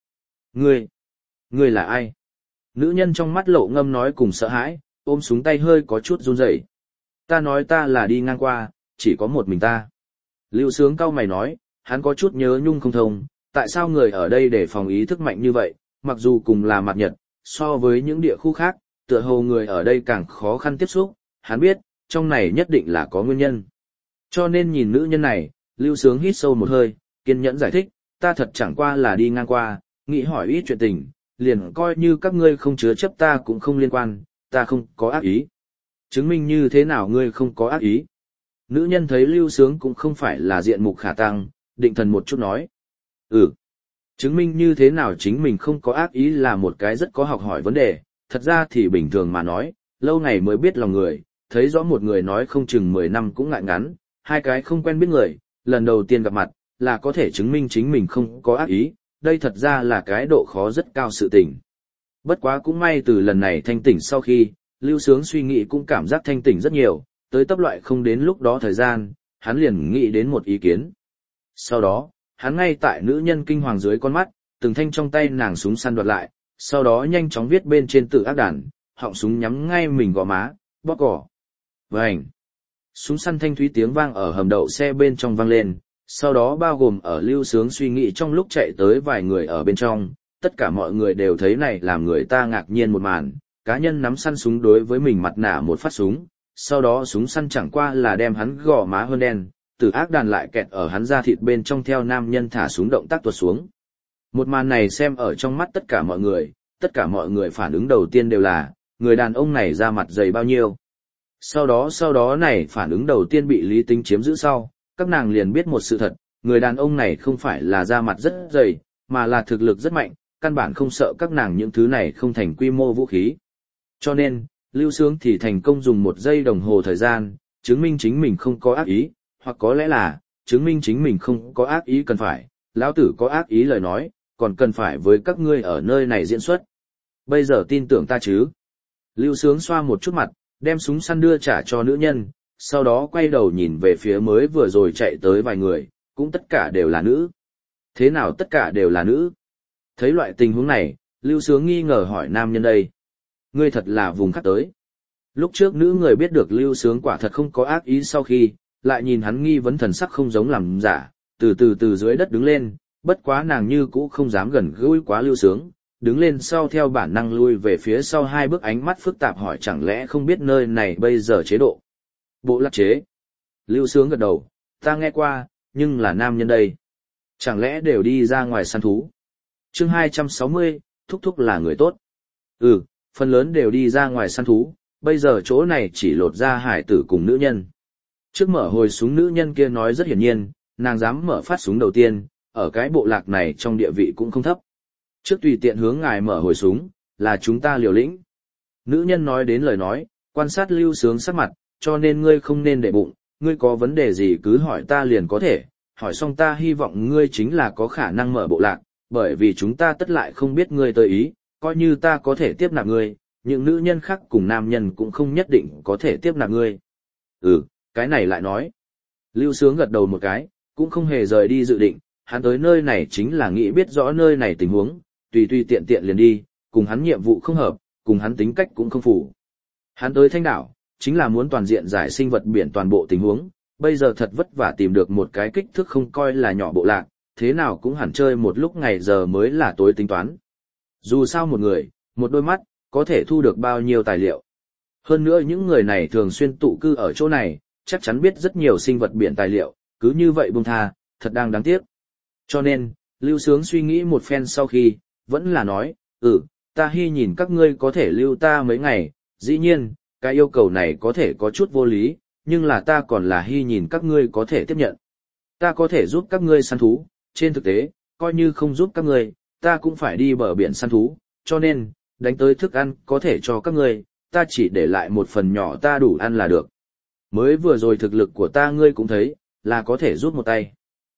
Ngươi là ai? Nữ nhân trong mắt lộ ngâm nói cùng sợ hãi, ôm súng tay hơi có chút run rẩy. Ta nói ta là đi ngang qua, chỉ có một mình ta. Lưu Sướng cau mày nói, hắn có chút nhớ nhung không thông, tại sao người ở đây để phòng ý thức mạnh như vậy, mặc dù cùng là mặt nhật, so với những địa khu khác, tựa hồ người ở đây càng khó khăn tiếp xúc, hắn biết, trong này nhất định là có nguyên nhân. Cho nên nhìn nữ nhân này, Lưu Sướng hít sâu một hơi, kiên nhẫn giải thích, ta thật chẳng qua là đi ngang qua, nghĩ hỏi ít chuyện tình, liền coi như các ngươi không chứa chấp ta cũng không liên quan, ta không có ác ý. Chứng minh như thế nào ngươi không có ác ý? Nữ nhân thấy Lưu Sướng cũng không phải là diện mục khả tăng, định thần một chút nói. Chứng minh như thế nào chính mình không có ác ý là một cái rất có học hỏi vấn đề, thật ra thì bình thường mà nói, lâu ngày mới biết lòng người, thấy rõ một người nói không chừng 10 năm cũng ngại ngắn, 2 cái không quen biết người, lần đầu tiên gặp mặt, là có thể chứng minh chính mình không có ác ý, đây thật ra là cái độ khó rất cao sự tình. Bất quá cũng may từ lần này thanh tỉnh sau khi, Lưu Sướng suy nghĩ cũng cảm giác thanh tỉnh rất nhiều, tới tấp loại không đến lúc đó thời gian, hắn liền nghĩ đến một ý kiến. Sau đó, hắn ngay tại nữ nhân kinh hoàng dưới con mắt, từng thanh trong tay nàng súng săn đoạt lại, sau đó nhanh chóng viết bên trên tự ác đàn, họng súng nhắm ngay mình gò má, bóp cỏ. Vành. Súng săn thanh thúy tiếng vang ở hầm đậu xe bên trong vang lên, sau đó bao gồm ở Lưu Sướng suy nghĩ trong lúc chạy tới vài người ở bên trong, tất cả mọi người đều thấy này làm người ta ngạc nhiên một màn, cá nhân nắm săn súng đối với mình mặt nạ một phát súng, sau đó súng săn chẳng qua là đem hắn gò má hơn đen, tử ác đàn lại kẹt ở hắn da thịt bên trong theo nam nhân thả súng động tác tuột xuống. Một màn này xem ở trong mắt tất cả mọi người phản ứng đầu tiên đều là, người đàn ông này da mặt dày bao nhiêu. Sau đó này phản ứng đầu tiên bị lý tính chiếm giữ sau, các nàng liền biết một sự thật, người đàn ông này không phải là da mặt rất dày, mà là thực lực rất mạnh, căn bản không sợ các nàng những thứ này không thành quy mô vũ khí. Cho nên, Lưu Sướng thì thành công dùng 1 giây đồng hồ thời gian, chứng minh chính mình không có ác ý, hoặc có lẽ là, chứng minh chính mình không có ác ý cần phải, lão tử có ác ý lời nói, còn cần phải với các ngươi ở nơi này diễn xuất. Bây giờ tin tưởng ta chứ? Lưu Sướng xoa một chút mặt, đem súng săn đưa trả cho nữ nhân, sau đó quay đầu nhìn về phía mới vừa rồi chạy tới vài người, cũng tất cả đều là nữ. Thế nào tất cả đều là nữ? Thấy loại tình huống này, Lưu Sướng nghi ngờ hỏi nam nhân đây. Ngươi thật là vùng khác tới. Lúc trước nữ người biết được Lưu Sướng quả thật không có ác ý sau khi, lại nhìn hắn nghi vấn thần sắc không giống làm giả, từ dưới đất đứng lên, bất quá nàng như cũ không dám gần gũi quá Lưu Sướng, đứng lên sau theo bản năng lui về phía sau 2 bước, ánh mắt phức tạp hỏi chẳng lẽ không biết nơi này bây giờ chế độ. Bộ lạc chế. Lưu Sướng gật đầu, ta nghe qua, nhưng là nam nhân đây. Chẳng lẽ đều đi ra ngoài săn thú? Chương 260, thúc thúc là người tốt. Phần lớn đều đi ra ngoài săn thú, bây giờ chỗ này chỉ lột ra hải tử cùng nữ nhân. Trước mở hồi súng nữ nhân kia nói rất hiển nhiên, nàng dám mở phát súng đầu tiên, ở cái bộ lạc này trong địa vị cũng không thấp. Trước tùy tiện hướng ngài mở hồi súng, là chúng ta liều lĩnh. Nữ nhân nói đến lời nói, quan sát Lưu Sướng sắc mặt, cho nên ngươi không nên để bụng, ngươi có vấn đề gì cứ hỏi ta liền có thể, hỏi xong ta hy vọng ngươi chính là có khả năng mở bộ lạc, bởi vì chúng ta tất lại không biết ngươi tới ý, coi như ta có thể tiếp nạp ngươi, những nữ nhân khác cùng nam nhân cũng không nhất định có thể tiếp nạp ngươi. Cái này lại nói. Lưu Sướng gật đầu một cái, cũng không hề rời đi dự định, hắn tới nơi này chính là nghĩ biết rõ nơi này tình huống, tùy tiện tiện liền đi, cùng hắn nhiệm vụ không hợp, cùng hắn tính cách cũng không phù. Hắn tới Thanh đảo, chính là muốn toàn diện giải sinh vật biển toàn bộ tình huống, bây giờ thật vất vả tìm được một cái kích thước không coi là nhỏ bộ lạc, thế nào cũng hẳn chơi một lúc ngày giờ mới là tối tính toán. Dù sao một người, một đôi mắt, có thể thu được bao nhiêu tài liệu. Hơn nữa những người này thường xuyên tụ cư ở chỗ này, chắc chắn biết rất nhiều sinh vật biển tài liệu, cứ như vậy buông tha, thật đang đáng tiếc. Cho nên, Lưu Sướng suy nghĩ một phen sau khi, vẫn là nói, ta hy nhìn các ngươi có thể lưu ta mấy ngày, dĩ nhiên, cái yêu cầu này có thể có chút vô lý, nhưng là ta còn là hy nhìn các ngươi có thể tiếp nhận. Ta có thể giúp các ngươi săn thú, trên thực tế, coi như không giúp các ngươi, ta cũng phải đi bờ biển săn thú, cho nên, đánh tới thức ăn có thể cho các ngươi, ta chỉ để lại một phần nhỏ ta đủ ăn là được. Mới vừa rồi thực lực của ta ngươi cũng thấy, là có thể rút một tay.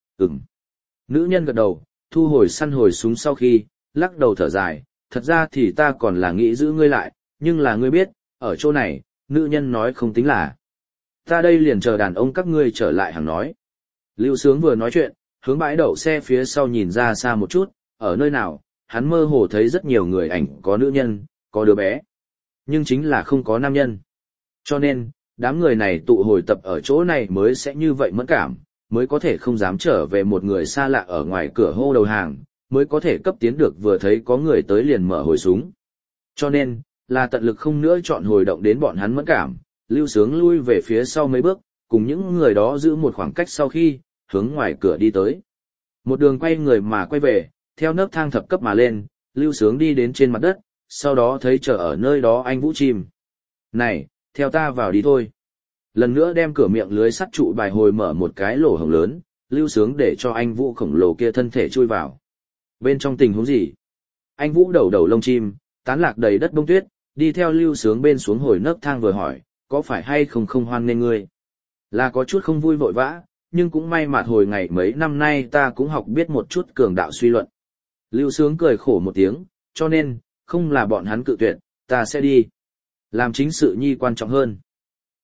Nữ nhân gật đầu, thu hồi săn hồi súng sau khi, lắc đầu thở dài, thật ra thì ta còn là nghĩ giữ ngươi lại, nhưng là ngươi biết, ở chỗ này, nữ nhân nói không tính là. Ta đây liền chờ đàn ông các ngươi trở lại hàng nói. Lưu Sướng vừa nói chuyện, hướng bãi đậu xe phía sau nhìn ra xa một chút, ở nơi nào, hắn mơ hồ thấy rất nhiều người ảnh có nữ nhân, có đứa bé. Nhưng chính là không có nam nhân. Cho nên, đám người này tụ hồi tập ở chỗ này mới sẽ như vậy mẫn cảm, mới có thể không dám trở về một người xa lạ ở ngoài cửa hô đầu hàng, mới có thể cấp tiến được vừa thấy có người tới liền mở hồi súng. Cho nên, là tận lực không nữa chọn hồi động đến bọn hắn mẫn cảm, Lưu Sướng lui về phía sau mấy bước, cùng những người đó giữ một khoảng cách sau khi, hướng ngoài cửa đi tới. Một đường quay người mà quay về, theo nấc thang thập cấp mà lên, Lưu Sướng đi đến trên mặt đất, sau đó thấy chờ ở nơi đó anh Vũ Chim. Này, theo ta vào đi thôi. Lần nữa đem cửa miệng lưới sắt trụ bài hồi mở một cái lỗ hổng lớn, Lưu Sướng để cho anh Vũ khổng lồ kia thân thể chui vào. Bên trong tình huống gì? Anh Vũ đầu đầu lông chim, tán lạc đầy đất bông tuyết, đi theo Lưu Sướng bên xuống hồi nấc thang vừa hỏi, có phải hay không hoan nghênh ngươi? Là có chút không vui vội vã, nhưng cũng may mà hồi ngày mấy năm nay ta cũng học biết một chút cường đạo suy luận. Lưu Sướng cười khổ một tiếng, cho nên, không là bọn hắn cự tuyệt, ta sẽ đi. Làm chính sự nhi quan trọng hơn.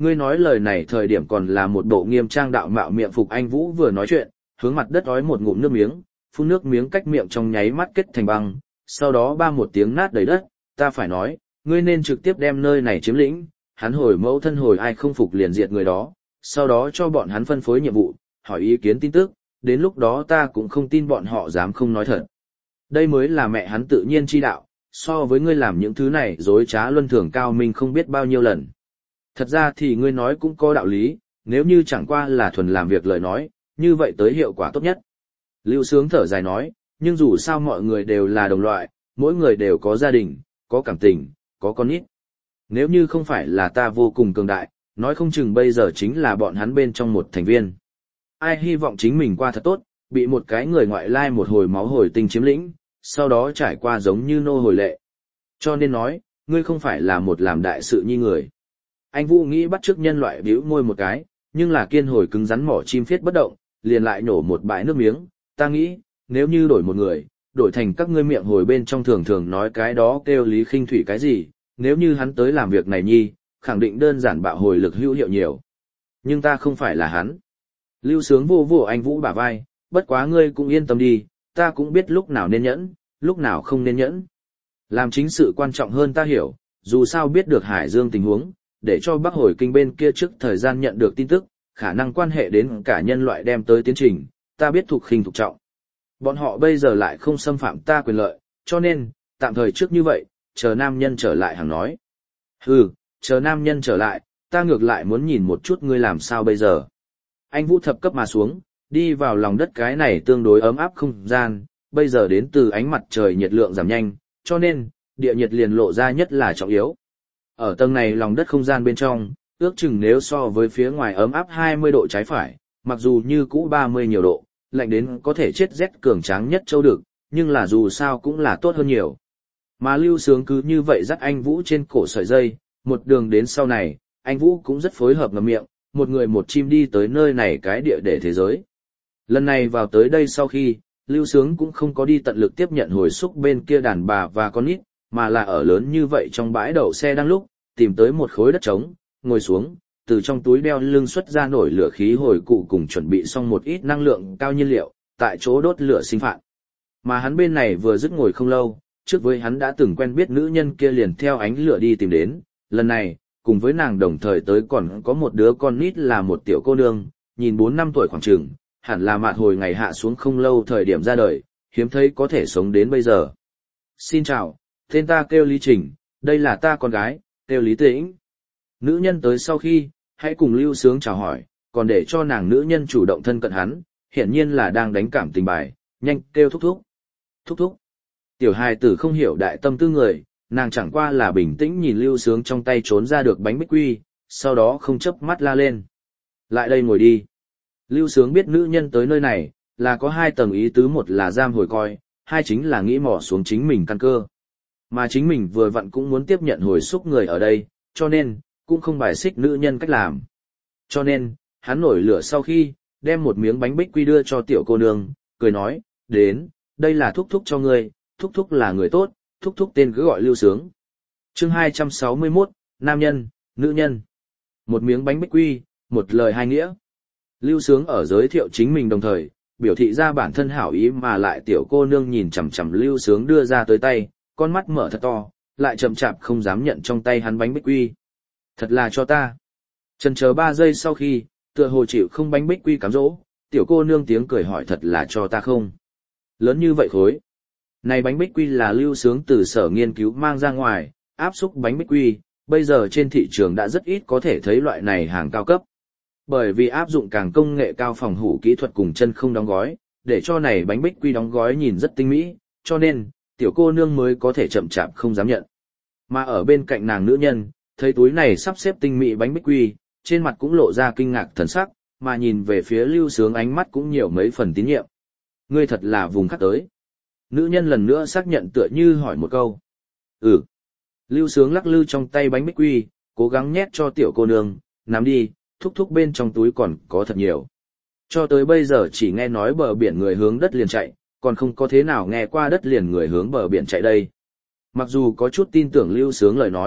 Ngươi nói lời này thời điểm còn là một bộ nghiêm trang đạo mạo miệng phục. Anh Vũ vừa nói chuyện, hướng mặt đất ói một ngụm nước miếng, phun nước miếng cách miệng trong nháy mắt kết thành băng, sau đó ba một tiếng nát đầy đất. Ta phải nói, ngươi nên trực tiếp đem nơi này chiếm lĩnh, hắn hồi mẫu thân hồi ai không phục liền diệt người đó, sau đó cho bọn hắn phân phối nhiệm vụ, hỏi ý kiến tin tức, đến lúc đó ta cũng không tin bọn họ dám không nói thật. Đây mới là mẹ hắn tự nhiên chi đạo, so với ngươi làm những thứ này dối trá luân thường cao minh không biết bao nhiêu lần. Thật ra thì ngươi nói cũng có đạo lý, nếu như chẳng qua là thuần làm việc lời nói, như vậy tới hiệu quả tốt nhất. Lưu Sướng thở dài nói, nhưng dù sao mọi người đều là đồng loại, mỗi người đều có gia đình, có cảm tình, có con nít. Nếu như không phải là ta vô cùng cường đại, nói không chừng bây giờ chính là bọn hắn bên trong một thành viên. Ai hy vọng chính mình qua thật tốt, bị một cái người ngoại lai một hồi máu hồi tinh chiếm lĩnh, sau đó trải qua giống như nô hồi lệ. Cho nên nói, ngươi không phải là một làm đại sự như người. Anh Vũ nghĩ bắt chước nhân loại bĩu môi một cái, nhưng là kiên hồi cứng rắn mỏ chim phiết bất động, liền lại nhổ một bãi nước miếng. Ta nghĩ, nếu như đổi một người, đổi thành các ngươi miệng hồi bên trong thường thường nói cái đó kêu Lý Khinh Thủy cái gì, nếu như hắn tới làm việc này nhi, khẳng định đơn giản bạo hồi lực hữu hiệu nhiều. Nhưng ta không phải là hắn. Lưu Sướng vô vô anh Vũ bả vai, bất quá ngươi cũng yên tâm đi, ta cũng biết lúc nào nên nhẫn, lúc nào không nên nhẫn. Làm chính sự quan trọng hơn ta hiểu, dù sao biết được Hải Dương tình huống, để cho Bắc hồi kinh bên kia trước thời gian nhận được tin tức, khả năng quan hệ đến cả nhân loại đem tới tiến trình, ta biết thuộc khinh thuộc trọng. Bọn họ bây giờ lại không xâm phạm ta quyền lợi, cho nên, tạm thời trước như vậy, chờ nam nhân trở lại hằng nói. Hừ, chờ nam nhân trở lại, ta ngược lại muốn nhìn một chút ngươi làm sao bây giờ. Anh Vũ thập cấp mà xuống, đi vào lòng đất cái này tương đối ấm áp không gian, bây giờ đến từ ánh mặt trời nhiệt lượng giảm nhanh, cho nên, địa nhiệt liền lộ ra nhất là trọng yếu. Ở tầng này lòng đất không gian bên trong, ước chừng nếu so với phía ngoài ấm áp 20 độ trái phải, mặc dù như cũ 30 nhiều độ, lạnh đến có thể chết rét cường tráng nhất châu được, nhưng là dù sao cũng là tốt hơn nhiều. Mà Lưu Sướng cứ như vậy dắt anh Vũ trên cổ sợi dây, một đường đến sau này, anh Vũ cũng rất phối hợp ngậm miệng, một người một chim đi tới nơi này cái địa để thế giới. Lần này vào tới đây sau khi, Lưu Sướng cũng không có đi tận lực tiếp nhận hồi xúc bên kia đàn bà và con nít, mà là ở lớn như vậy trong bãi đậu xe đang lúc, tìm tới một khối đất trống, ngồi xuống, từ trong túi đeo lưng xuất ra nổi lửa khí hồi cụ cùng chuẩn bị xong một ít năng lượng cao nhiên liệu, tại chỗ đốt lửa sinh phạt. Mà hắn bên này vừa dứt ngồi không lâu, trước với hắn đã từng quen biết nữ nhân kia liền theo ánh lửa đi tìm đến, lần này, cùng với nàng đồng thời tới còn có một đứa con nít là một tiểu cô nương, nhìn 4 năm tuổi khoảng chừng, hẳn là mạt hồi ngày hạ xuống không lâu thời điểm ra đời, hiếm thấy có thể sống đến bây giờ. Xin chào, tên ta kêu Lý Trình, đây là ta con gái, kêu Lý Tĩnh. Nữ nhân tới sau khi, hãy cùng Lưu Sướng chào hỏi, còn để cho nàng nữ nhân chủ động thân cận hắn, hiển nhiên là đang đánh cảm tình bài, nhanh kêu thúc thúc. Thúc thúc. Tiểu hài tử không hiểu đại tâm tư người, nàng chẳng qua là bình tĩnh nhìn Lưu Sướng trong tay trốn ra được bánh bích quy, sau đó không chớp mắt la lên. Lại đây ngồi đi. Lưu Sướng biết nữ nhân tới nơi này, là có 2 tầng ý tứ, một là giam hồi coi, 2 chính là nghĩ mò xuống chính mình căn cơ. Mà chính mình vừa vặn cũng muốn tiếp nhận hồi xúc người ở đây, cho nên, cũng không bài xích nữ nhân cách làm. Cho nên, hắn nổi lửa sau khi, đem một miếng bánh bích quy đưa cho tiểu cô nương, cười nói, đến, đây là thúc thúc cho ngươi, thúc thúc là người tốt, thúc thúc tên cứ gọi Lưu Sướng. Chương 261, nam nhân, nữ nhân. Một miếng bánh bích quy, một lời hai nghĩa. Lưu Sướng ở giới thiệu chính mình đồng thời, biểu thị ra bản thân hảo ý, mà lại tiểu cô nương nhìn chằm chằm Lưu Sướng đưa ra tới tay, con mắt mở thật to, lại chậm chạp không dám nhận trong tay hắn bánh bích quy. Thật là cho ta. Chần chờ 3 giây sau khi, tựa hồ chịu không bánh bích quy cám dỗ, tiểu cô nương tiếng cười hỏi thật là cho ta không. Lớn như vậy khối. Này bánh bích quy là Lưu Sướng từ sở nghiên cứu mang ra ngoài, áp xúc bánh bích quy, bây giờ trên thị trường đã rất ít có thể thấy loại này hàng cao cấp. Bởi vì áp dụng càng công nghệ cao phòng hủ kỹ thuật cùng chân không đóng gói, để cho này bánh bích quy đóng gói nhìn rất tinh mỹ, cho nên, tiểu cô nương mới có thể chậm chạp không dám nhận. Mà ở bên cạnh nàng nữ nhân, thấy túi này sắp xếp tinh mỹ bánh bích quy, trên mặt cũng lộ ra kinh ngạc thần sắc, mà nhìn về phía Lưu Sướng ánh mắt cũng nhiều mấy phần tín nhiệm. Ngươi thật là vùng khác tới. Nữ nhân lần nữa xác nhận tựa như hỏi một câu. Ừ. Lưu Sướng lắc lư trong tay bánh bích quy, cố gắng nhét cho tiểu cô nương, nắm đi, thúc thúc bên trong túi còn có thật nhiều. Cho tới bây giờ chỉ nghe nói bờ biển người hướng đất liền chạy, còn không có thế nào nghe qua đất liền người hướng bờ biển chạy đây. Mặc dù có chút tin tưởng Lưu Sướng lời nói,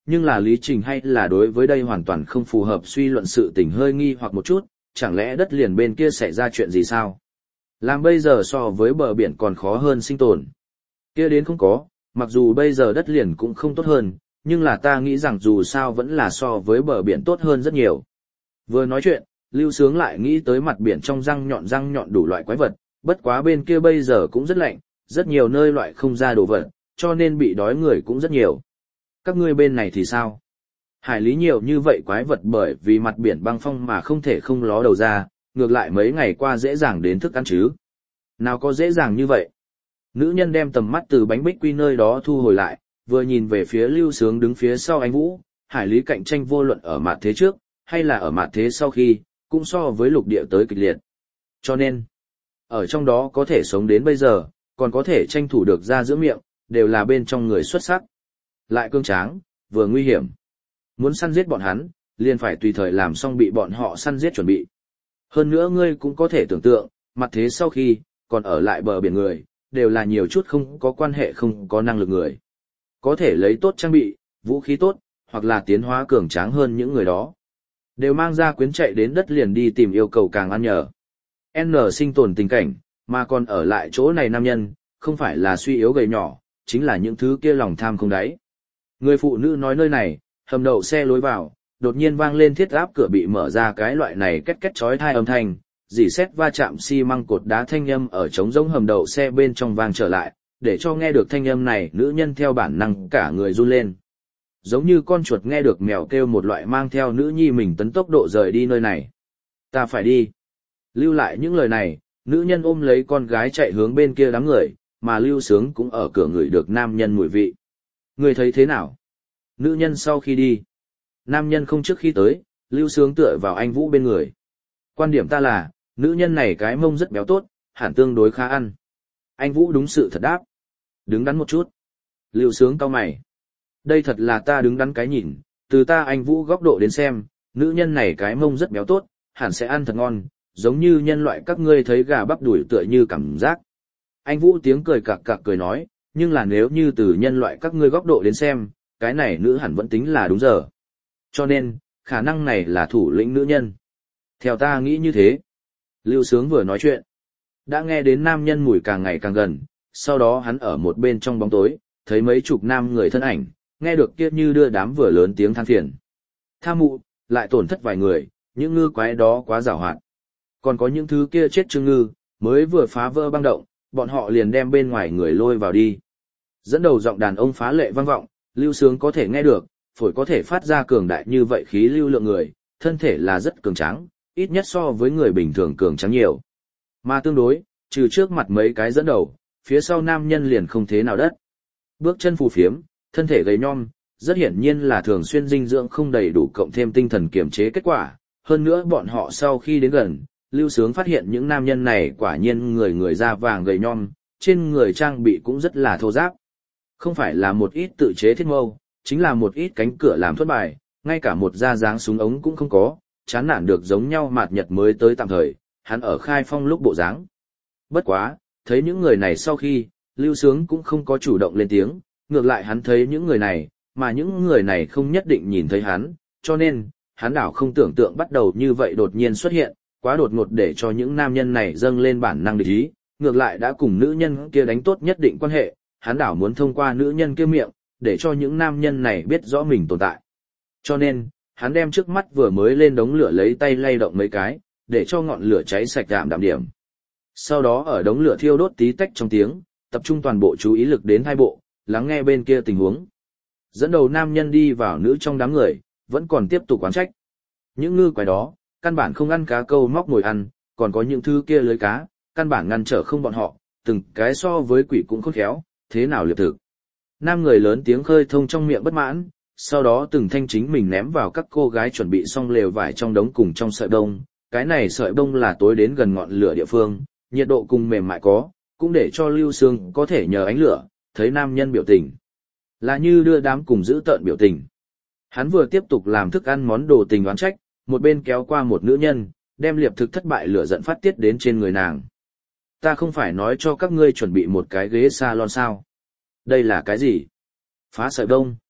nhưng là lý trình hay là đối với đây hoàn toàn không phù hợp suy luận sự tình hơi nghi hoặc một chút, chẳng lẽ đất liền bên kia xảy ra chuyện gì sao? Làm bây giờ so với bờ biển còn khó hơn sinh tồn. Kia đến không có, mặc dù bây giờ đất liền cũng không tốt hơn, nhưng là ta nghĩ rằng dù sao vẫn là so với bờ biển tốt hơn rất nhiều. Vừa nói chuyện, Lưu Sướng lại nghĩ tới mặt biển trong răng nhọn đủ loại quái vật, bất quá bên kia bây giờ cũng rất lạnh, rất nhiều nơi loại không ra đồ vật, cho nên bị đói người cũng rất nhiều. Các ngươi bên này thì sao? Hải lý nhiều như vậy quái vật bởi vì mặt biển băng phong mà không thể không ló đầu ra, ngược lại mấy ngày qua dễ dàng đến thức ăn chứ. Nào có dễ dàng như vậy? Nữ nhân đem tầm mắt từ bánh bích quy nơi đó thu hồi lại, vừa nhìn về phía Lưu Sướng đứng phía sau anh Vũ, hải lý cạnh tranh vô luận ở mặt thế trước, hay là ở mặt thế sau khi, cũng so với lục địa tới kịch liệt. Cho nên, ở trong đó có thể sống đến bây giờ, còn có thể tranh thủ được ra giữa miệng, đều là bên trong người xuất sắc. Lại cương tráng, vừa nguy hiểm. Muốn săn giết bọn hắn, liền phải tùy thời làm xong bị bọn họ săn giết chuẩn bị. Hơn nữa ngươi cũng có thể tưởng tượng, mặt thế sau khi, còn ở lại bờ biển người, đều là nhiều chút không có quan hệ không có năng lực người. Có thể lấy tốt trang bị, vũ khí tốt, hoặc là tiến hóa cường tráng hơn những người đó. Đều mang ra quyến chạy đến đất liền đi tìm yêu cầu càng ăn nhờ. N sinh tồn tình cảnh, mà còn ở lại chỗ này nam nhân, không phải là suy yếu gầy nhỏ, chính là những thứ kia lòng tham không đáy. Người phụ nữ nói nơi này, hầm đậu xe lối vào, đột nhiên vang lên thiết áp cửa bị mở ra cái loại này két két chói tai âm thanh, dỉ sét va chạm xi măng cột đá thanh âm ở trống rỗng hầm đậu xe bên trong vang trở lại, để cho nghe được thanh âm này nữ nhân theo bản năng cả người run lên. Giống như con chuột nghe được mèo kêu một loại mang theo nữ nhi mình tấn tốc độ rời đi nơi này. Ta phải đi. Lưu lại những lời này, nữ nhân ôm lấy con gái chạy hướng bên kia đám người, mà Lưu Sướng cũng ở cửa ngửi được nam nhân mùi vị. Người thấy thế nào? Nữ nhân sau khi đi. Nam nhân không trước khi tới, Lưu Sướng tựa vào anh Vũ bên người. Quan điểm ta là, nữ nhân này cái mông rất béo tốt, hẳn tương đối khá ăn. Anh Vũ đúng sự thật đáp. Đứng đắn một chút. Lưu Sướng cau mày. Đây thật là ta đứng đắn cái nhìn, từ ta anh Vũ góc độ đến xem, nữ nhân này cái mông rất béo tốt, hẳn sẽ ăn thật ngon, giống như nhân loại các ngươi thấy gà bắp đuổi tựa như cảm giác. Anh Vũ tiếng cười cặc cặc cười nói, nhưng là nếu như từ nhân loại các ngươi góc độ đến xem, cái này nữ hẳn vẫn tính là đúng giờ. Cho nên, khả năng này là thủ lĩnh nữ nhân. Theo ta nghĩ như thế. Lưu Sướng vừa nói chuyện, đã nghe đến nam nhân mùi càng ngày càng gần, sau đó hắn ở một bên trong bóng tối, thấy mấy chục nam người thân ảnh, nghe được kia như đưa đám vừa lớn tiếng than phiền. Tha mụ, lại tổn thất vài người, những ngư quái đó quá giàu hoạt. Còn có những thứ kia chết trương ngư, mới vừa phá vỡ băng động, bọn họ liền đem bên ngoài người lôi vào đi. Dẫn đầu giọng đàn ông phá lệ vang vọng, Lưu Sướng có thể nghe được, phổi có thể phát ra cường đại như vậy khí lưu lượng người, thân thể là rất cường tráng, ít nhất so với người bình thường cường tráng nhiều. Mà tương đối, trừ trước mặt mấy cái dẫn đầu, phía sau nam nhân liền không thế nào đất. Bước chân phù phiếm, thân thể gầy nhom, rất hiển nhiên là thường xuyên dinh dưỡng không đầy đủ cộng thêm tinh thần kiềm chế kết quả. Hơn nữa bọn họ sau khi đến gần, Lưu Sướng phát hiện những nam nhân này quả nhiên người da vàng gầy nhom, trên người trang bị cũng rất là thô ráp. Không phải là một ít tự chế thiết mâu, chính là một ít cánh cửa làm thuất bài, ngay cả một da dáng súng ống cũng không có, chán nản được giống nhau mạt nhật mới tới tạm thời, hắn ở khai phong lúc bộ dáng. Bất quá, thấy những người này sau khi, Lưu Sướng cũng không có chủ động lên tiếng, ngược lại hắn thấy những người này, mà những người này không nhất định nhìn thấy hắn, cho nên, hắn đảo không tưởng tượng bắt đầu như vậy đột nhiên xuất hiện, quá đột ngột để cho những nam nhân này dâng lên bản năng địch ý, ngược lại đã cùng nữ nhân kia đánh tốt nhất định quan hệ, hắn đảo muốn thông qua nữ nhân kia miệng, để cho những nam nhân này biết rõ mình tồn tại. Cho nên, hắn đem trước mắt vừa mới lên đống lửa lấy tay lay động mấy cái, để cho ngọn lửa cháy sạch đạm điểm. Sau đó ở đống lửa thiêu đốt tí tách trong tiếng, tập trung toàn bộ chú ý lực đến hai bộ, lắng nghe bên kia tình huống. Dẫn đầu nam nhân đi vào nữ trong đám người, vẫn còn tiếp tục oán trách. Những ngư quái đó, căn bản không ăn cá câu móc ngồi ăn, còn có những thứ kia lưới cá, căn bản ngăn trở không bọn họ, từng cái so với quỷ cũng khôn khéo, thế nào liệp thực. Nam người lớn tiếng khơi thông trong miệng bất mãn, sau đó từng thanh chính mình ném vào các cô gái chuẩn bị xong lều vải trong đống cùng trong sợi bông. Cái này sợi bông là tối đến gần ngọn lửa địa phương, nhiệt độ cùng mềm mại có, cũng để cho Lưu Sướng có thể nhờ ánh lửa, thấy nam nhân biểu tình. Là như đưa đám cùng giữ tợn biểu tình. Hắn vừa tiếp tục làm thức ăn món đồ tình oán trách, một bên kéo qua một nữ nhân, đem liệp thực thất bại lửa giận phát tiết đến trên người nàng. Ta không phải nói cho các ngươi chuẩn bị một cái ghế salon sao? Đây là cái gì? Phá sợi bông.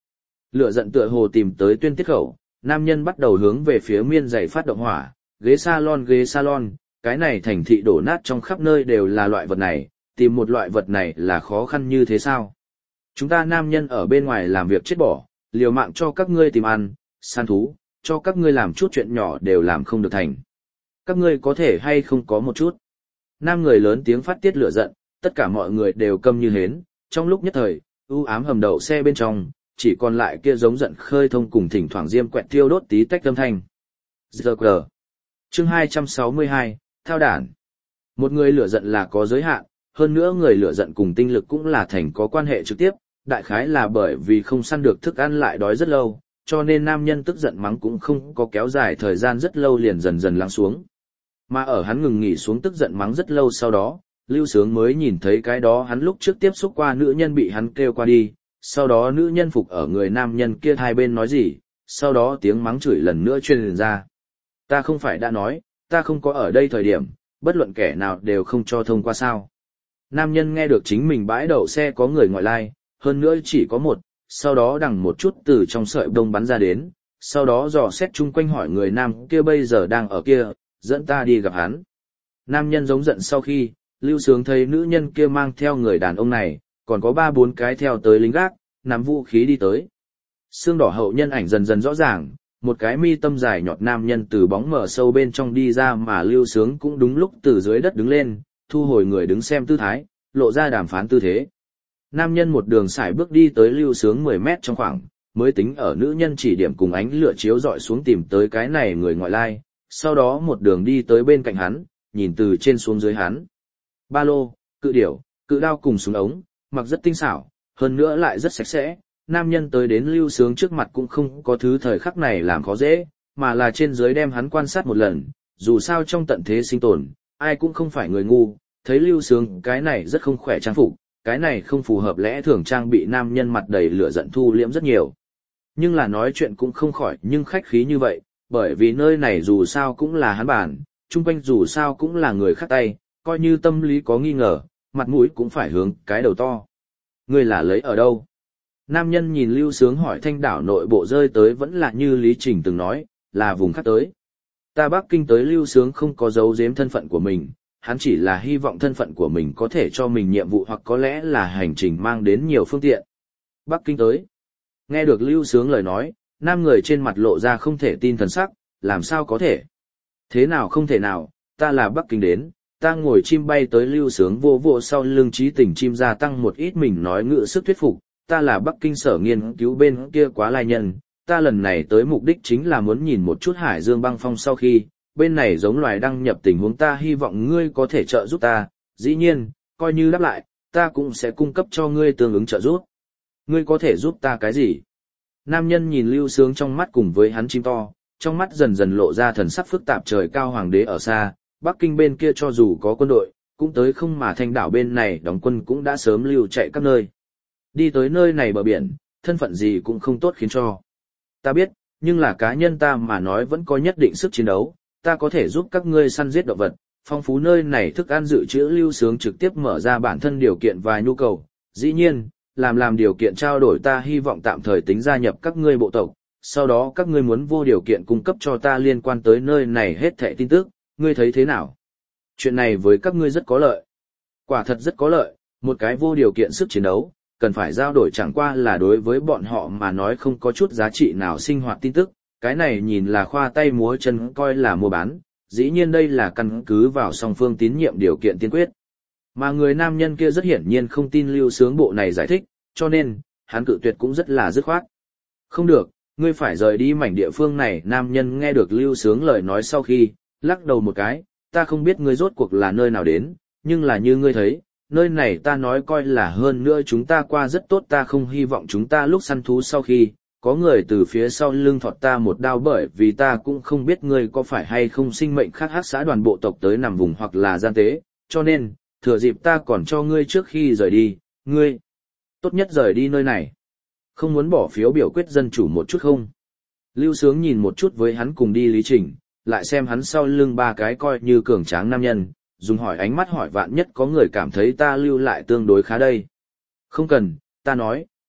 Lửa giận tựa hồ tìm tới tuyên tiết khẩu, nam nhân bắt đầu hướng về phía miên giày phát động hỏa, ghế salon, cái này thành thị đổ nát trong khắp nơi đều là loại vật này, tìm một loại vật này là khó khăn như thế sao? Chúng ta nam nhân ở bên ngoài làm việc chết bỏ, liều mạng cho các ngươi tìm ăn, săn thú, cho các ngươi làm chút chuyện nhỏ đều làm không được thành. Các ngươi có thể hay không có một chút. Nam người lớn tiếng phát tiết lửa giận, tất cả mọi người đều câm như hến, trong lúc nhất thời, u ám hầm đậu xe bên trong, chỉ còn lại kia giống giận khơi thông cùng thỉnh thoảng diêm quẹt tiêu đốt tí tách âm thanh. Giờ cờ. Chương 262, thao đản. Một người lửa giận là có giới hạn, hơn nữa người lửa giận cùng tinh lực cũng là thành có quan hệ trực tiếp, đại khái là bởi vì không săn được thức ăn lại đói rất lâu, cho nên nam nhân tức giận mắng cũng không có kéo dài thời gian rất lâu liền dần dần lắng xuống. Mà ở hắn ngừng nghỉ xuống tức giận mắng rất lâu sau đó, Lưu Sướng mới nhìn thấy cái đó hắn lúc trước tiếp xúc qua nữ nhân bị hắn kêu qua đi, sau đó nữ nhân phục ở người nam nhân kia hai bên nói gì, sau đó tiếng mắng chửi lần nữa truyền ra. Ta không phải đã nói, ta không có ở đây thời điểm, bất luận kẻ nào đều không cho thông qua sao. Nam nhân nghe được chính mình bãi đậu xe có người ngoại lai, hơn nữa chỉ có một, sau đó đằng một chút từ trong sợi đông bắn ra đến, sau đó dò xét chung quanh hỏi người nam kia bây giờ đang ở kia, dẫn ta đi gặp hắn. Nam nhân giống giận sau khi, Lưu Sướng thấy nữ nhân kia mang theo người đàn ông này, còn có 3-4 cái theo tới lính gác, nắm vũ khí đi tới. Xương đỏ hậu nhân ảnh dần dần rõ ràng, một cái mi tâm dài nhọt nam nhân từ bóng mở sâu bên trong đi ra mà Lưu Sướng cũng đúng lúc từ dưới đất đứng lên, thu hồi người đứng xem tư thái, lộ ra đàm phán tư thế. Nam nhân một đường sải bước đi tới Lưu Sướng 10 mét trong khoảng, mới tính ở nữ nhân chỉ điểm cùng ánh lửa chiếu dọi xuống tìm tới cái này người ngoại lai, sau đó một đường đi tới bên cạnh hắn, nhìn từ trên xuống dưới hắn. Ba lô, cự điểu, cự đao cùng súng ống, mặc rất tinh xảo, hơn nữa lại rất sạch sẽ. Nam nhân tới đến Lưu Sướng trước mặt cũng không có thứ thời khắc này làm khó dễ, mà là trên dưới đem hắn quan sát một lần, dù sao trong tận thế sinh tồn, ai cũng không phải người ngu, thấy Lưu Sướng cái này rất không khỏe trang phục, cái này không phù hợp lẽ thường trang bị nam nhân mặt đầy lửa giận thu liễm rất nhiều. Nhưng là nói chuyện cũng không khỏi nhưng khách khí như vậy, bởi vì nơi này dù sao cũng là hắn bản, chung quanh dù sao cũng là người khác tay, coi như tâm lý có nghi ngờ, mặt mũi cũng phải hướng cái đầu to. Ngươi là lấy ở đâu? Nam nhân nhìn Lưu Sướng hỏi Thanh đảo nội bộ rơi tới vẫn là như Lý Trình từng nói, là vùng khác tới. Ta Bắc Kinh tới. Lưu Sướng không có giấu giếm thân phận của mình, hắn chỉ là hy vọng thân phận của mình có thể cho mình nhiệm vụ hoặc có lẽ là hành trình mang đến nhiều phương tiện. Bắc Kinh tới. Nghe được Lưu Sướng lời nói, nam người trên mặt lộ ra không thể tin thần sắc, làm sao có thể? Thế nào không thể nào, ta là Bắc Kinh đến, ta ngồi chim bay tới. Lưu Sướng vô vô sau lưng trí tình chim gia tăng một ít mình nói ngữ sức thuyết phục, ta là Bắc Kinh sở nghiên cứu bên kia quá lai nhân, ta lần này tới mục đích chính là muốn nhìn một chút hải dương băng phong sau khi, bên này giống loài đăng nhập tình huống ta hy vọng ngươi có thể trợ giúp ta, dĩ nhiên, coi như đáp lại, ta cũng sẽ cung cấp cho ngươi tương ứng trợ giúp. Ngươi có thể giúp ta cái gì? Nam nhân nhìn Lưu Sướng trong mắt cùng với hắn chim to, trong mắt dần dần lộ ra thần sắc phức tạp. Trời cao hoàng đế ở xa, Bắc Kinh bên kia cho dù có quân đội, cũng tới không, mà Thanh đảo bên này đóng quân cũng đã sớm lưu chạy các nơi. Đi tới nơi này bờ biển, thân phận gì cũng không tốt khiến cho. Ta biết, nhưng là cá nhân ta mà nói vẫn có nhất định sức chiến đấu, ta có thể giúp các ngươi săn giết động vật, phong phú nơi này thức ăn dự trữ. Lưu Sướng trực tiếp mở ra bản thân điều kiện và nhu cầu, dĩ nhiên, làm điều kiện trao đổi ta hy vọng tạm thời tính gia nhập các ngươi bộ tộc, sau đó các ngươi muốn vô điều kiện cung cấp cho ta liên quan tới nơi này hết thảy tin tức, ngươi thấy thế nào? Chuyện này với các ngươi rất có lợi. Quả thật rất có lợi, một cái vô điều kiện sức chiến đấu, cần phải giao đổi chẳng qua là đối với bọn họ mà nói không có chút giá trị nào sinh hoạt tin tức, cái này nhìn là khoa tay múa chân coi là mua bán, dĩ nhiên đây là căn cứ vào song phương tín nhiệm điều kiện tiên quyết. Mà người nam nhân kia rất hiển nhiên không tin Lưu Sướng bộ này giải thích, cho nên, hắn cự tuyệt cũng rất là dứt khoát. Không được, ngươi phải rời đi mảnh địa phương này. Nam nhân nghe được Lưu Sướng lời nói sau khi, lắc đầu một cái, ta không biết ngươi rốt cuộc là nơi nào đến, nhưng là như ngươi thấy, nơi này ta nói coi là hơn nữa chúng ta qua rất tốt, ta không hy vọng chúng ta lúc săn thú sau khi, có người từ phía sau lưng thọt ta một đao, bởi vì ta cũng không biết ngươi có phải hay không sinh mệnh khác hắc xã đoàn bộ tộc tới nằm vùng hoặc là gian tế, cho nên, thừa dịp ta còn cho ngươi trước khi rời đi, ngươi tốt nhất rời đi nơi này. Không muốn bỏ phiếu biểu quyết dân chủ một chút không? Lưu Sướng nhìn một chút với hắn cùng đi Lý Trình, lại xem hắn sau lưng ba cái coi như cường tráng nam nhân, dùng hỏi ánh mắt hỏi vạn nhất có người cảm thấy ta lưu lại tương đối khá đây. Không cần, ta nói,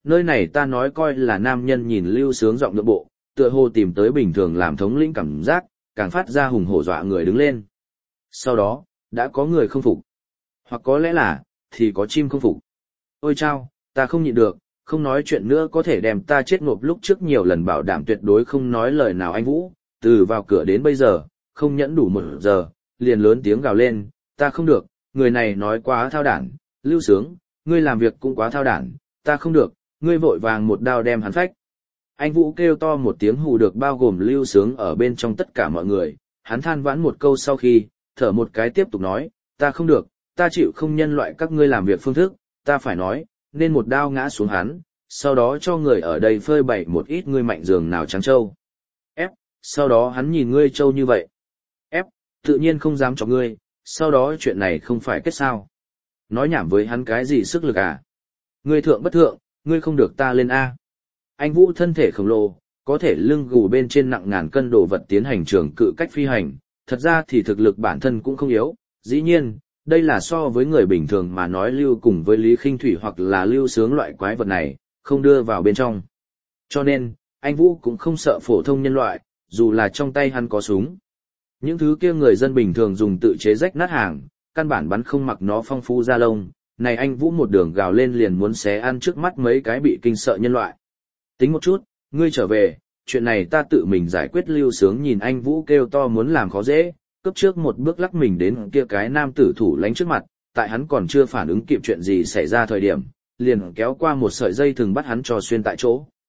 nơi này ta nói coi là nam nhân nhìn Lưu Sướng giọng nhượng bộ, tựa hồ tìm tới bình thường làm thống lĩnh cảm giác, càng phát ra hùng hổ dọa người đứng lên. Sau đó, đã có người không phục. Hoặc có lẽ là, thì có chim không phục. Ôi chao, ta không nhịn được, không nói chuyện nữa có thể đem ta chết ngộp lúc trước nhiều lần bảo đảm tuyệt đối không nói lời nào anh Vũ, từ vào cửa đến bây giờ, không nhẫn đủ 1 giờ, liền lớn tiếng gào lên, ta không được, người này nói quá thao đản, Lưu Sướng, ngươi làm việc cũng quá thao đản, ta không được, ngươi vội vàng một đao đem hắn phách. Anh Vũ kêu to một tiếng hù được bao gồm Lưu Sướng ở bên trong tất cả mọi người, hắn than vãn một câu sau khi, thở một cái tiếp tục nói, ta không được, ta chịu không nhân loại các ngươi làm việc phương thức, ta phải nói, nên một đao ngã xuống hắn, sau đó cho người ở đây phơi bày một ít ngươi mạnh giường nào trắng trâu. Ép, sau đó hắn nhìn ngươi trâu như vậy. Ép, tự nhiên không dám cho ngươi, sau đó chuyện này không phải kết sao. Nói nhảm với hắn cái gì sức lực à? Ngươi thượng bất thượng, ngươi không được ta lên A. Anh Vũ thân thể khổng lồ, có thể lưng gù bên trên nặng ngàn cân đồ vật tiến hành trường cự cách phi hành, thật ra thì thực lực bản thân cũng không yếu, dĩ nhiên, đây là so với người bình thường mà nói Lưu cùng với Lý Khinh Thủy hoặc là Lưu Sướng loại quái vật này, không đưa vào bên trong. Cho nên, anh Vũ cũng không sợ phổ thông nhân loại, dù là trong tay hắn có súng. Những thứ kia người dân bình thường dùng tự chế rách nát hàng, căn bản bắn không mặc nó phong phú da lông, này anh Vũ một đường gào lên liền muốn xé ăn trước mắt mấy cái bị kinh sợ nhân loại. Tính một chút, ngươi trở về, chuyện này ta tự mình giải quyết. Lưu Sướng nhìn anh Vũ kêu to muốn làm khó dễ, cấp trước một bước lắc mình đến kia cái nam tử thủ lánh trước mặt, tại hắn còn chưa phản ứng kịp chuyện gì xảy ra thời điểm, liền kéo qua một sợi dây thừng bắt hắn cho xuyên tại chỗ.